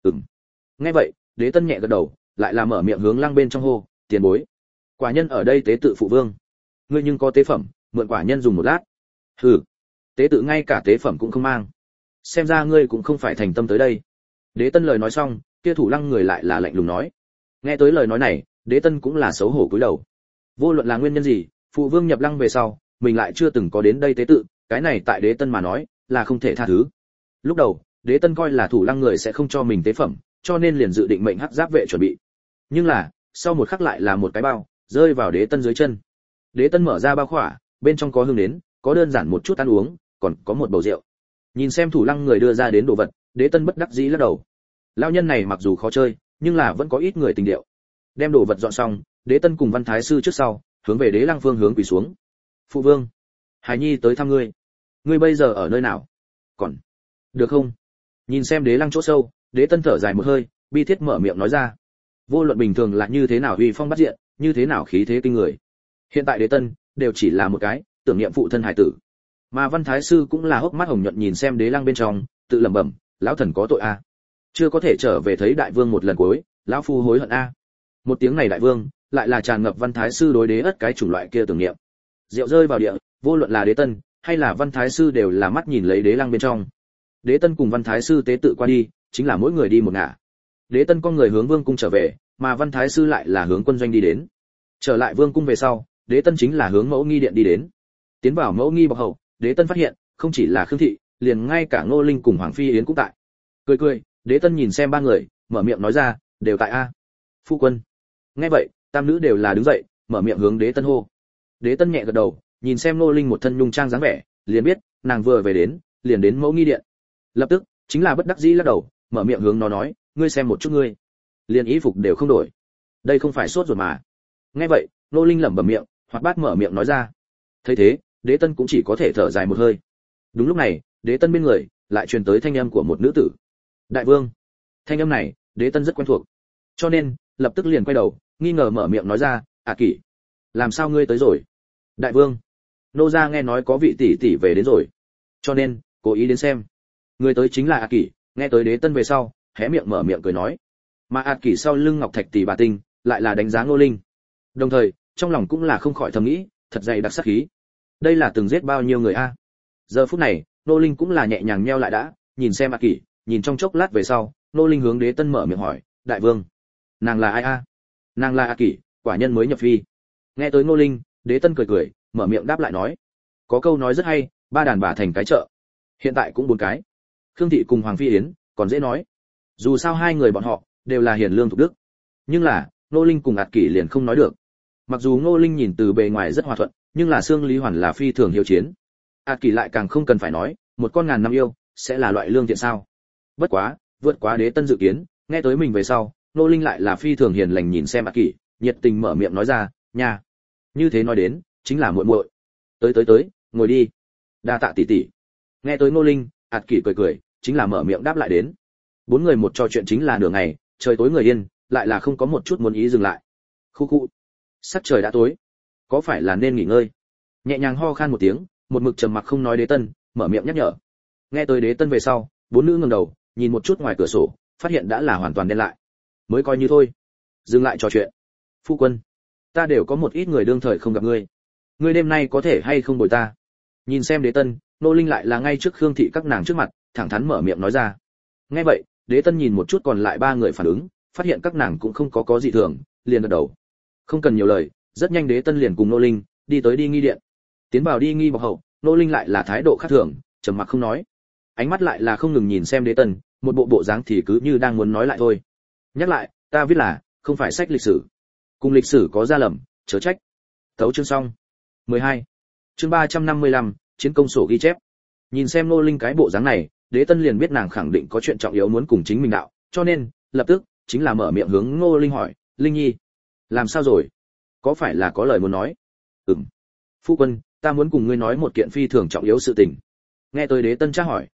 Nghe vậy, Đế Tân nhẹ gật đầu, lại là mở miệng hướng lăng bên trong hô, tiền bối, quả nhân ở đây tế tự phụ vương, ngươi nhưng có tế phẩm, mượn quả nhân dùng một lát. Hừ, tế tự ngay cả tế phẩm cũng không mang, xem ra ngươi cũng không phải thành tâm tới đây. Đế Tân lời nói xong, kia thủ lăng người lại là lạnh lùng nói. Nghe tới lời nói này, Đế Tân cũng là xấu hổ cúi đầu. Vô luận là nguyên nhân gì, phụ vương nhập lăng về sau, mình lại chưa từng có đến đây tế tự, cái này tại Đế Tân mà nói, là không thể tha thứ. Lúc đầu, Đế Tân coi là thủ lăng người sẽ không cho mình tế phẩm, cho nên liền dự định mệnh hắc giáp vệ chuẩn bị. Nhưng là, sau một khắc lại là một cái bao rơi vào Đế Tân dưới chân. Đế Tân mở ra bao khỏa, bên trong có hương nến, có đơn giản một chút ăn uống, còn có một bầu rượu. Nhìn xem thủ lăng người đưa ra đến đồ vật, Đế Tân bất đắc dĩ lắc đầu. Lão nhân này mặc dù khó chơi, nhưng là vẫn có ít người tình điệu. Đem đồ vật dọn xong, Đế Tân cùng Văn Thái sư trước sau, hướng về Đế Lăng phương hướng quỳ xuống. Phụ vương, Hải Nhi tới thăm ngươi. Ngươi bây giờ ở nơi nào? Còn được không? Nhìn xem Đế Lăng chỗ sâu, Đế Tân thở dài một hơi, bi thiết mở miệng nói ra. Vô luận bình thường là như thế nào uy phong bắt diện, như thế nào khí thế kinh người. Hiện tại Đế Tân đều chỉ là một cái tưởng niệm phụ thân hải tử. Mà Văn Thái sư cũng là hốc mắt hồng nhuận nhìn xem Đế Lăng bên trong, tự lẩm bẩm, lão thần có tội a. Chưa có thể trở về thấy đại vương một lần cuối, lão phu hối hận a. Một tiếng này đại vương, lại là tràn ngập Văn Thái sư đối Đế ất cái chủng loại kia tưởng niệm. Rượu rơi vào địa, vô luận là Đế Tân hay là Văn Thái sư đều là mắt nhìn lấy Đế Lăng bên trong. Đế Tân cùng Văn Thái sư tế tự qua đi, chính là mỗi người đi một ngả. Đế Tân con người hướng vương cung trở về, mà Văn Thái sư lại là hướng quân doanh đi đến. Trở lại vương cung về sau, Đế Tân chính là hướng mẫu nghi điện đi đến. Tiến vào mẫu nghi bọc hậu, Đế Tân phát hiện, không chỉ là Khương thị, liền ngay cả Ngô Linh cùng Hoàng phi Yến cũng tại. Cười cười, Đế Tân nhìn xem ba người, mở miệng nói ra, đều tại a. Phu quân. Nghe vậy, tam nữ đều là đứng dậy, mở miệng hướng Đế Tân hô. Đế Tân nhẹ gật đầu, nhìn xem Ngô Linh một thân nhung trang dáng vẻ, liền biết, nàng vừa về đến, liền đến mẫu nghi điện. Lập tức, chính là bất đắc dĩ lắc đầu, mở miệng hướng nó nói, ngươi xem một chút ngươi, liền y phục đều không đổi, đây không phải sốt ruột mà. Nghe vậy, Ngô Linh lẩm bẩm miệng, hoạt bát mở miệng nói ra. Thấy thế, Đế Tân cũng chỉ có thể thở dài một hơi. Đúng lúc này, Đế Tân bên người lại truyền tới thanh âm của một nữ tử. Đại vương. Thanh âm này, Đế Tân rất quen thuộc, cho nên lập tức liền quay đầu, nghi ngờ mở miệng nói ra, Kỷ, làm sao ngươi tới rồi? Đại vương, nô gia nghe nói có vị tỷ tỷ về đến rồi, cho nên cố ý đến xem. Người tới chính là Kỷ. Nghe tới Đế Tân về sau, hé miệng mở miệng cười nói. Mà Kỷ sau lưng Ngọc Thạch tỷ bà tinh, lại là đánh giá Ngô Linh. Đồng thời, trong lòng cũng là không khỏi thầm nghĩ, thật dày đặc sát khí. Đây là từng giết bao nhiêu người a? Giờ phút này, Ngô Linh cũng là nhẹ nhàng nheo lại đã, nhìn xem Kỷ, nhìn trong chốc lát về sau, Ngô Linh hướng Đế Tân mở miệng hỏi, đại vương, nàng là ai a? Nàng là Kỷ, quả nhân mới nhập phi. Nghe tới Ngô Linh, Đế Tân cười cười, mở miệng đáp lại nói, có câu nói rất hay, ba đàn bà thành cái chợ. Hiện tại cũng bốn cái. Khương thị cùng Hoàng phi Yến, còn dễ nói. Dù sao hai người bọn họ đều là hiền lương thục đức. Nhưng là, Ngô Linh cùng Kỷ liền không nói được. Mặc dù Ngô Linh nhìn từ bề ngoài rất hòa thuận, nhưng là xương lý hoàn là phi thường hiếu chiến. Kỷ lại càng không cần phải nói, một con ngàn năm yêu sẽ là loại lương thiện sao? Bất quá, vượt quá Đế Tân dự kiến, nghe tới mình về sau, Ngô Linh lại là phi thường hiền lành nhìn xem Kỷ, nhiệt tình mở miệng nói ra, nha. Như thế nói đến, chính là muội muội. Tới, ngồi đi. Đa tạ tỷ tỷ. Nghe tới Ngô Linh, Kỷ cười cười, chính là mở miệng đáp lại đến. Bốn người một trò chuyện chính là nửa ngày, trời tối người yên, lại là không có một chút muốn ý dừng lại. Khu khu. Sắc trời đã tối, có phải là nên nghỉ ngơi? Nhẹ nhàng ho khan một tiếng, một mực trầm mặc không nói Đế Tân, mở miệng nhắc nhở. Nghe tới Đế Tân về sau, bốn nữ ngẩng đầu, nhìn một chút ngoài cửa sổ, phát hiện đã là hoàn toàn đen lại. Mới coi như thôi. Dừng lại trò chuyện. Phu quân, ta đều có một ít người đương thời không gặp ngươi. Ngươi đêm nay có thể hay không bồi ta? Nhìn xem Đế Tân, Nô Linh lại là ngay trước Khương thị các nàng trước mặt, thẳng thắn mở miệng nói ra. Nghe vậy, Đế Tân nhìn một chút còn lại ba người phản ứng, phát hiện các nàng cũng không có gì thường, liền gật đầu. Không cần nhiều lời, rất nhanh Đế Tân liền cùng Nô Linh đi tới đi nghi điện. Tiến vào đi nghi bọc hậu, Nô Linh lại là thái độ khác thường, trầm mặc không nói. Ánh mắt lại là không ngừng nhìn xem Đế Tân, một bộ dáng thì cứ như đang muốn nói lại thôi. Nhắc lại, ta viết là, không phải sách lịch sử. Cùng lịch sử có ra lầm, chớ trách. Tấu chương xong. 12. Chương 355, chiến công sổ ghi chép. Nhìn xem Nô Linh cái bộ dáng này, Đế Tân liền biết nàng khẳng định có chuyện trọng yếu muốn cùng chính mình đạo, cho nên, lập tức chính là mở miệng hướng Nô Linh hỏi, "Linh Nhi, làm sao rồi? Có phải là có lời muốn nói?" "Ừm. Phu quân, ta muốn cùng ngươi nói một kiện phi thường trọng yếu sự tình." Nghe tới Đế Tân tra hỏi,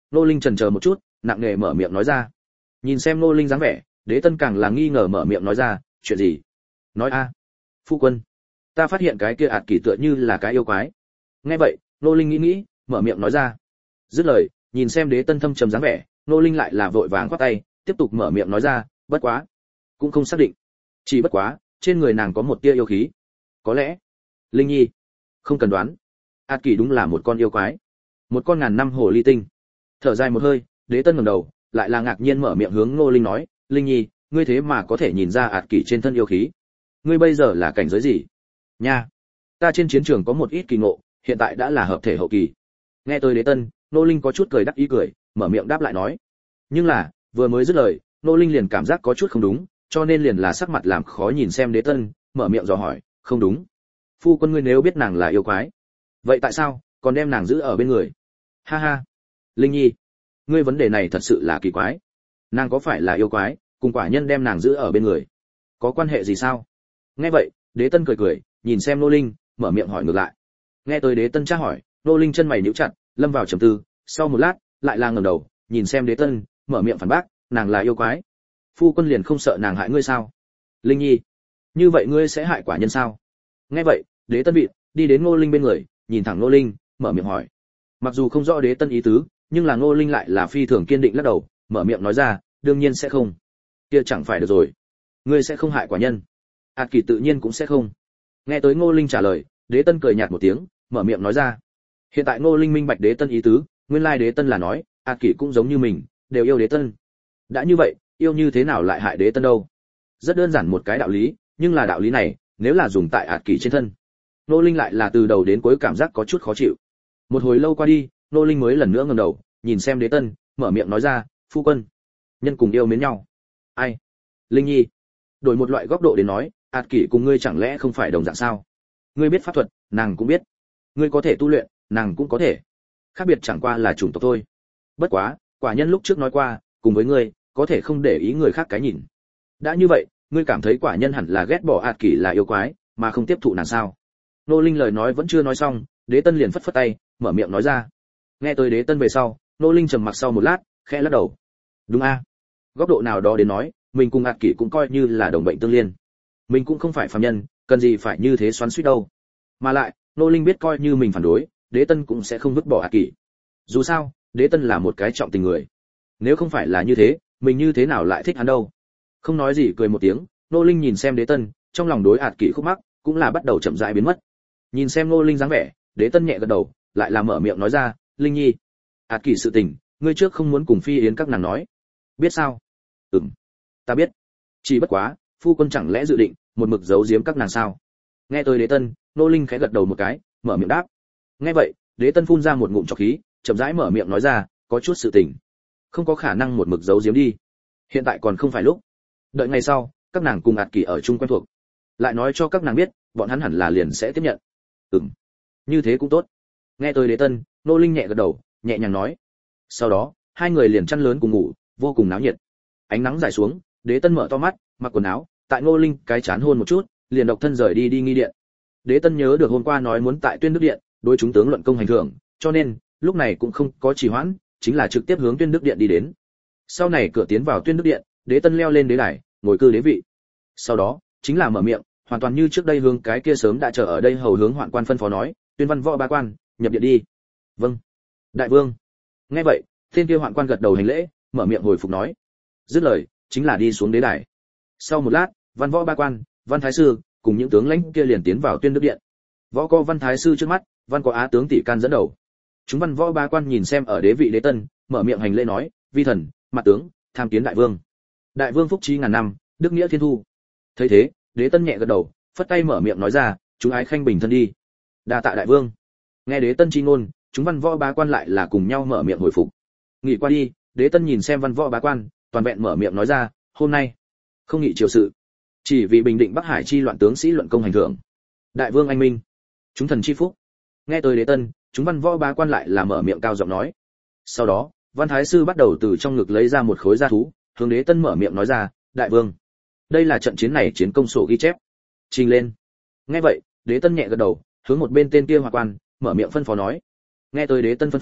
Nô Linh chần chờ một chút, nặng nề mở miệng nói ra. Nhìn xem Nô Linh dáng vẻ, Đế Tân càng là nghi ngờ mở miệng nói ra, chuyện gì? Nói a. Phu quân, ta phát hiện cái kia ạt kỷ tựa như là cái yêu quái. Nghe vậy, Nô Linh nghĩ, mở miệng nói ra. Dứt lời, nhìn xem Đế Tân thâm trầm dáng vẻ, Nô Linh lại là vội vàng quát tay, tiếp tục mở miệng nói ra, bất quá, cũng không xác định. Chỉ bất quá, trên người nàng có một tia yêu khí. Có lẽ, Linh Nhi, không cần đoán, ạt kỷ đúng là một con yêu quái, một con ngàn năm hồ ly tinh. Thở dài một hơi, Đế Tân ngẩng đầu, lại là ngạc nhiên mở miệng hướng Nô Linh nói, Linh Nhi, ngươi thế mà có thể nhìn ra ạt kỷ trên thân yêu khí. Ngươi bây giờ là cảnh giới gì? Nha, ta trên chiến trường có một ít kỳ ngộ, hiện tại đã là hợp thể hậu kỳ. Nghe tới Đế Tân, Nô Linh có chút cười đắc ý cười, mở miệng đáp lại nói. Nhưng là, vừa mới dứt lời, Nô Linh liền cảm giác có chút không đúng, cho nên liền là sắc mặt làm khó nhìn xem Đế Tân, mở miệng dò hỏi, không đúng. Phu quân ngươi nếu biết nàng là yêu quái, vậy tại sao còn đem nàng giữ ở bên người? Ha ha, Linh Nhi, ngươi vấn đề này thật sự là kỳ quái. Nàng có phải là yêu quái, cùng quả nhân đem nàng giữ ở bên người, có quan hệ gì sao? Nghe vậy, Đế Tân cười cười, nhìn xem Nô Linh, mở miệng hỏi ngược lại. Nghe tới Đế Tân tra hỏi, Nô Linh chân mày nhíu chặt, lâm vào trầm tư, sau một lát, lại là ngẩng đầu, nhìn xem Đế Tân, mở miệng phản bác, nàng là yêu quái. Phu quân liền không sợ nàng hại ngươi sao? Linh Nhi, như vậy ngươi sẽ hại quả nhân sao? Nghe vậy, Đế Tân vịn, đi đến Ngô Linh bên người, nhìn thẳng Ngô Linh, mở miệng hỏi. Mặc dù không rõ Đế Tân ý tứ, nhưng là Ngô Linh lại là phi thường kiên định lắc đầu, mở miệng nói ra, đương nhiên sẽ không. Kia chẳng phải được rồi, ngươi sẽ không hại quả nhân. Ạt Kỷ tự nhiên cũng sẽ không. Nghe tới Ngô Linh trả lời, Đế Tân cười nhạt một tiếng, mở miệng nói ra. Hiện tại Ngô Linh minh bạch Đế Tân ý tứ, nguyên lai Đế Tân là nói, Ạt Kỷ cũng giống như mình, đều yêu Đế Tân. Đã như vậy, yêu như thế nào lại hại Đế Tân đâu? Rất đơn giản một cái đạo lý, nhưng là đạo lý này, nếu là dùng tại Ạt Kỷ trên thân, Ngô Linh lại là từ đầu đến cuối cảm giác có chút khó chịu. Một hồi lâu qua đi, Ngô Linh mới lần nữa ngẩng đầu, nhìn xem Đế Tân, mở miệng nói ra, phu quân, nhân cùng yêu mến nhau. Ai? Linh Nhi, đổi một loại góc độ đến nói, Ạt Kỷ cùng ngươi chẳng lẽ không phải đồng dạng sao? Ngươi biết pháp thuật, nàng cũng biết. Ngươi có thể tu luyện, nàng cũng có thể. Khác biệt chẳng qua là chủng tộc thôi. Bất quá, quả nhân lúc trước nói qua, cùng với ngươi, có thể không để ý người khác cái nhìn. Đã như vậy, ngươi cảm thấy quả nhân hẳn là ghét bỏ Ạt Kỷ là yêu quái, mà không tiếp thụ nàng sao? Nô Linh lời nói vẫn chưa nói xong, Đế Tân liền phất phất tay, mở miệng nói ra. Nghe tới Đế Tân về sau, Nô Linh trầm mặc sau một lát, khẽ lắc đầu. Đúng a, góc độ nào đó đến nói, mình cùng Ạt Kỷ cũng coi như là đồng bệnh tương liên. Mình cũng không phải phàm nhân, cần gì phải như thế xoắn xuýt đâu. Mà lại, Nô Linh biết coi như mình phản đối, Đế Tân cũng sẽ không vứt bỏ Ạt Kỷ. Dù sao, Đế Tân là một cái trọng tình người. Nếu không phải là như thế, mình như thế nào lại thích hắn đâu? Không nói gì cười một tiếng, Nô Linh nhìn xem Đế Tân, trong lòng đối Ạt Kỷ khúc mắc cũng là bắt đầu chậm rãi biến mất. Nhìn xem Nô Linh dáng vẻ, Đế Tân nhẹ gật đầu, lại là mở miệng nói ra, Linh Nhi, Ạt Kỷ sự tình, ngươi trước không muốn cùng Phi Yến các nàng nói, biết sao? Ta biết. Chỉ bất quá, phu quân chẳng lẽ dự định một mực giấu giếm các nàng sao? Nghe tới Đế Tân, Nô Linh khẽ gật đầu một cái, mở miệng đáp. Nghe vậy, Đế Tân phun ra một ngụm trọc khí, chậm rãi mở miệng nói ra, có chút sự tình, không có khả năng một mực giấu giếm đi. Hiện tại còn không phải lúc. Đợi ngày sau, các nàng cùng Ạt Kỷ ở chung quen thuộc, lại nói cho các nàng biết, bọn hắn hẳn là liền sẽ tiếp nhận. Như thế cũng tốt. Nghe tới Đế Tân, Nô Linh nhẹ gật đầu, nhẹ nhàng nói. Sau đó, hai người liền chăn lớn cùng ngủ, vô cùng náo nhiệt. Ánh nắng rải xuống, Đế Tân mở to mắt, mặc quần áo, tại Ngô Linh cái chán hôn một chút, liền độc thân rời đi nghi điện. Đế Tân nhớ được hôm qua nói muốn tại Tuyên Đức điện đối chúng tướng luận công hành thưởng, cho nên lúc này cũng không có trì hoãn, chính là trực tiếp hướng Tuyên Đức điện đi đến. Sau này cửa tiến vào Tuyên Đức điện, Đế Tân leo lên đế đài, ngồi cư đế vị. Sau đó, chính là mở miệng, hoàn toàn như trước đây hướng cái kia sớm đã chờ ở đây hầu hướng hoạn quan phân phó nói, Tuyên Văn Võ ba quan, nhập điện đi. Vâng. Đại vương. Nghe vậy, tên kia hoạn quan gật đầu hành lễ, mở miệng hồi phục nói. Dứt lời, chính là đi xuống đế đài. Sau một lát, Văn Võ ba quan, Văn Thái sư cùng những tướng lãnh kia liền tiến vào Tuyên Đức điện. Võ có Văn Thái sư trước mắt, Văn có Á tướng Tỷ Can dẫn đầu. Chúng Văn Võ ba quan nhìn xem ở đế vị Đế Tân, mở miệng hành lễ nói, vi thần, mặt tướng, tham kiến đại vương. Đại vương phúc trí ngàn năm, đức nghĩa thiên thu. Thấy thế, Đế Tân nhẹ gật đầu, phất tay mở miệng nói ra, chúng ái khanh bình thân đi. Đa tạ đại vương. Nghe Đế Tân chi ngôn, chúng Văn Võ ba quan lại là cùng nhau mở miệng hồi phục. Nghỉ qua đi, Đế Tân nhìn xem Văn Võ bá quan, toàn vẹn mở miệng nói ra, hôm nay không nghị triều sự, chỉ vì bình định Bắc Hải chi loạn tướng sĩ luận công hành thưởng. Đại vương anh minh, chúng thần chi phúc. Nghe tới Đế Tân, chúng Văn Võ bá quan lại là mở miệng cao giọng nói. Sau đó, Văn Thái sư bắt đầu từ trong ngực lấy ra một khối da thú, hướng Đế Tân mở miệng nói ra, đại vương, đây là trận chiến này chiến công sổ ghi chép, trình lên. Nghe vậy, Đế Tân nhẹ gật đầu, hướng một bên tên kia hòa quan, mở miệng phân phó nói. Nghe tới Đế Tân phân phó,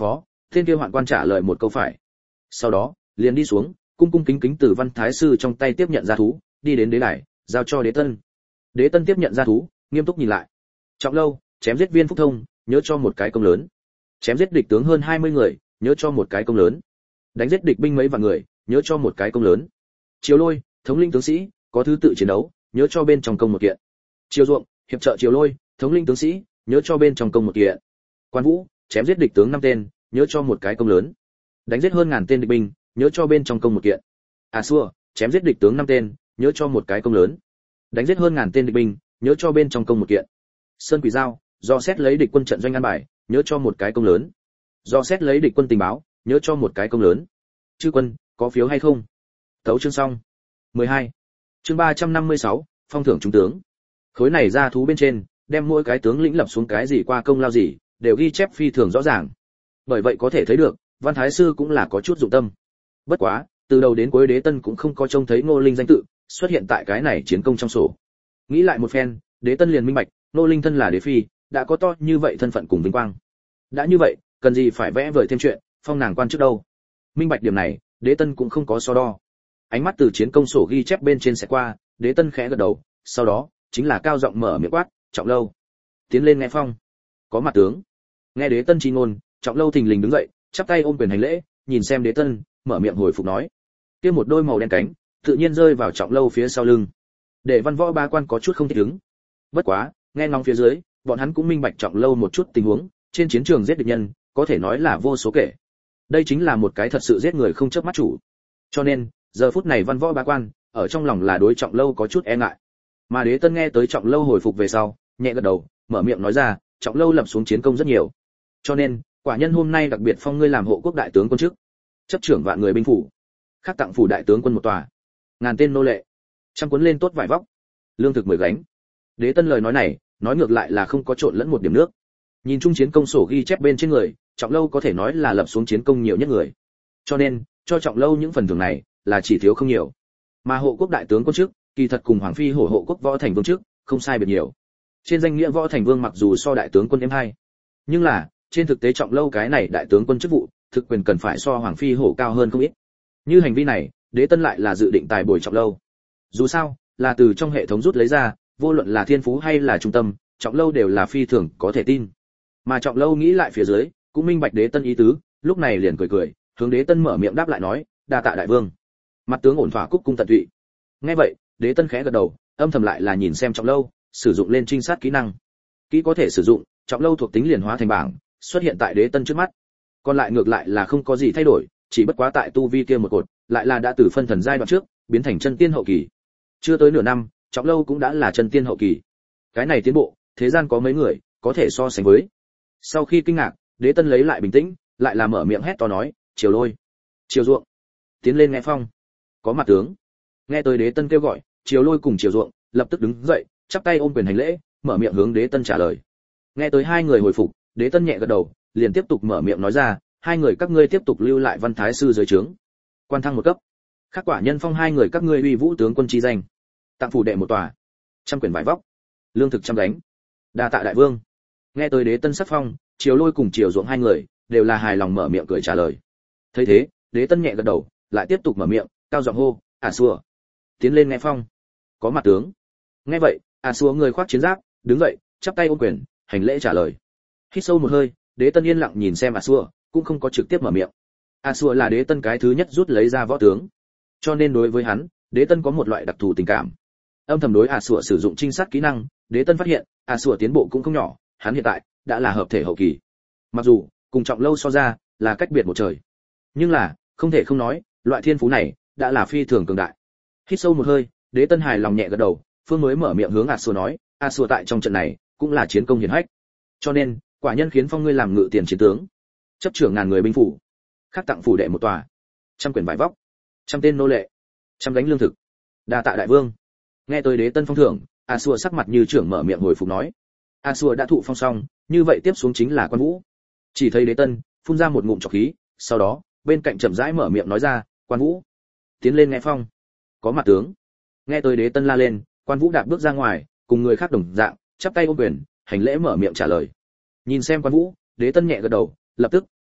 Tên kia hoạn quan trả lời một câu phải. Sau đó liền đi xuống, cung cung kính kính từ Văn Thái sư trong tay tiếp nhận gia thú, đi đến đế đài, giao cho Đế Tân. Đế Tân tiếp nhận gia thú, nghiêm túc nhìn lại. Trọng Lâu, chém giết Viên Phúc Thông, nhớ cho một cái công lớn. Chém giết địch tướng hơn 20 người, nhớ cho một cái công lớn. Đánh giết địch binh mấy vạn người, nhớ cho một cái công lớn. Triều Lôi, thống lĩnh tướng sĩ, có thứ tự chiến đấu, nhớ cho bên trong công một kiện. Triều Ruộng, hiệp trợ Triều Lôi, thống lĩnh tướng sĩ, nhớ cho bên trong công một kiện. Quan Vũ, chém giết địch tướng 5 tên, nhớ cho một cái công lớn. Đánh giết hơn ngàn tên địch binh, nhớ cho bên trong công một kiện. Xua, chém giết địch tướng 5 tên, nhớ cho một cái công lớn. Đánh giết hơn ngàn tên địch binh, nhớ cho bên trong công một kiện. Sơn Quỷ Giao, do xét lấy địch quân trận doanh an bài, nhớ cho một cái công lớn. Do xét lấy địch quân tình báo, nhớ cho một cái công lớn. Chư quân, có phiếu hay không? Tấu chương xong. 12. Chương 356, phong thưởng trung tướng. Khối này ra thú bên trên, đem mỗi cái tướng lĩnh lập xuống cái gì qua công lao gì, đều ghi chép phi thường rõ ràng. Bởi vậy có thể thấy được, Văn Thái sư cũng là có chút dụng tâm. Bất quá, từ đầu đến cuối Đế Tân cũng không có trông thấy Ngô Linh danh tự xuất hiện tại cái này chiến công trong sổ. Nghĩ lại một phen, Đế Tân liền minh bạch, Ngô Linh thân là đế phi, đã có to như vậy thân phận cùng vinh quang. Đã như vậy, cần gì phải vẽ vời thêm chuyện, phong nàng quan trước đâu. Minh bạch điểm này, Đế Tân cũng không có so đo. Ánh mắt từ chiến công sổ ghi chép bên trên sẽ qua, Đế Tân khẽ gật đầu, sau đó chính là cao giọng mở miệng quát, Trọng Lâu, tiến lên nghe phong. Có mặt tướng. Nghe Đế Tân chi ngôn, Trọng Lâu thình lình đứng dậy, chắp tay ôm quyền hành lễ, nhìn xem Đế Tân, mở miệng hồi phục nói. Kia một đôi màu đen cánh, tự nhiên rơi vào Trọng Lâu phía sau lưng. Để văn võ ba quan có chút không thích ứng. Bất quá, nghe ngóng phía dưới, bọn hắn cũng minh bạch Trọng Lâu một chút tình huống, trên chiến trường giết địch nhân, có thể nói là vô số kể. Đây chính là một cái thật sự giết người không chớp mắt chủ. Cho nên, giờ phút này văn võ ba quan, ở trong lòng là đối Trọng Lâu có chút e ngại. Mà Đế Tân nghe tới Trọng Lâu hồi phục về sau, nhẹ gật đầu, mở miệng nói ra, Trọng Lâu lập xuống chiến công rất nhiều. Cho nên, quả nhân hôm nay đặc biệt phong ngươi làm hộ quốc đại tướng quân chức, chấp trưởng vạn người binh phủ, khác tặng phủ đại tướng quân một tòa, ngàn tên nô lệ, trăm cuốn lên tốt vải vóc, lương thực 10 gánh. Đế Tân lời nói này, nói ngược lại là không có trộn lẫn một điểm nước. Nhìn chung chiến công sổ ghi chép bên trên người, Trọng Lâu có thể nói là lập xuống chiến công nhiều nhất người. Cho nên, cho Trọng Lâu những phần thưởng này là chỉ thiếu không nhiều. Mà hộ quốc đại tướng quân chức, kỳ thật cùng hoàng phi hổ hộ quốc võ thành vương chức, không sai biệt nhiều. Trên danh nghĩa võ thành vương mặc dù so đại tướng quân em hay, nhưng là trên thực tế Trọng Lâu cái này đại tướng quân chức vụ, thực quyền cần phải so hoàng phi hổ cao hơn không ít. Như hành vi này, Đế Tân lại là dự định tài bồi Trọng Lâu. Dù sao, là từ trong hệ thống rút lấy ra, vô luận là thiên phú hay là trung tâm, Trọng Lâu đều là phi thường có thể tin. Mà Trọng Lâu nghĩ lại phía dưới, cũng minh bạch Đế Tân ý tứ, lúc này liền cười cười, hướng Đế Tân mở miệng đáp lại nói, đa tạ đại vương. Mặt tướng ổn thỏa cúc cung tận tụy. Nghe vậy, Đế Tân khẽ gật đầu, âm thầm lại là nhìn xem Trọng Lâu, sử dụng lên trinh sát kỹ năng. Kỹ có thể sử dụng, Trọng Lâu thuộc tính liền hóa thành bảng, xuất hiện tại Đế Tân trước mắt. Còn lại ngược lại là không có gì thay đổi, chỉ bất quá tại tu vi kia một cột, lại là đã từ phân thần giai đoạn trước, biến thành chân tiên hậu kỳ. Chưa tới nửa năm, Trọng Lâu cũng đã là chân tiên hậu kỳ. Cái này tiến bộ, thế gian có mấy người có thể so sánh với. Sau khi kinh ngạc, Đế Tân lấy lại bình tĩnh, lại là mở miệng hét to nói, Triều Lôi, Triều Ruộng, tiến lên nghe phong. Có mặt tướng. Nghe tới Đế Tân kêu gọi, Triều Lôi cùng Triều Ruộng lập tức đứng dậy, chắp tay ôm quyền hành lễ, mở miệng hướng Đế Tân trả lời. Nghe tới hai người hồi phục, Đế Tân nhẹ gật đầu, liền tiếp tục mở miệng nói ra, hai người các ngươi tiếp tục lưu lại Văn Thái sư dưới trướng, quan thăng một cấp. Khác quả nhân phong hai người các ngươi uy vũ tướng quân chi danh, tặng phủ đệ một tòa, trăm quyển vải vóc, lương thực trăm gánh. Đa tạ đại vương. Nghe tới Đế Tân sắc phong, Triều Lôi cùng Triều Ruộng hai người đều là hài lòng mở miệng cười trả lời. Thấy thế, Đế Tân nhẹ gật đầu, lại tiếp tục mở miệng, cao giọng hô, xua, tiến lên nghe phong. Có mặt tướng. Nghe vậy, xua người khoác chiến giáp, đứng dậy, chắp tay ôm quyền, hành lễ trả lời. Hít sâu một hơi, Đế Tân yên lặng nhìn xem xua, cũng không có trực tiếp mở miệng. xua là Đế Tân cái thứ nhất rút lấy ra võ tướng, cho nên đối với hắn, Đế Tân có một loại đặc thù tình cảm. Âm thầm đối xua sử dụng trinh sát kỹ năng, Đế Tân phát hiện, xua tiến bộ cũng không nhỏ, hắn hiện tại đã là hợp thể hậu kỳ. Mặc dù cùng Trọng Lâu so ra là cách biệt một trời, nhưng là không thể không nói, loại thiên phú này đã là phi thường cường đại. Hít sâu một hơi, Đế Tân hài lòng nhẹ gật đầu, phương mới mở miệng hướng xua nói, xua tại trong trận này cũng là chiến công hiển hách, cho nên quả nhân khiến phong ngươi làm ngự tiền chiến tướng, chấp trưởng ngàn người binh phủ, khác tặng phủ đệ một tòa, trăm quyển vải vóc, trăm tên nô lệ, trăm gánh lương thực. Đa tạ đại vương. Nghe tới Đế Tân phong thưởng, xua sắc mặt như trưởng mở miệng hồi phục nói. xua đã thụ phong xong, như vậy tiếp xuống chính là Quan Vũ. Chỉ thấy Đế Tân phun ra một ngụm trọc khí, sau đó bên cạnh chậm rãi mở miệng nói ra, Quan Vũ, tiến lên nghe phong. Có mặt tướng. Nghe tới Đế Tân la lên, Quan Vũ đạp bước ra ngoài, cùng người khác đồng dạng, chắp tay ôm quyền, hành lễ mở miệng trả lời. Nhìn xem Quan Vũ, Đế Tân nhẹ gật đầu, lập tức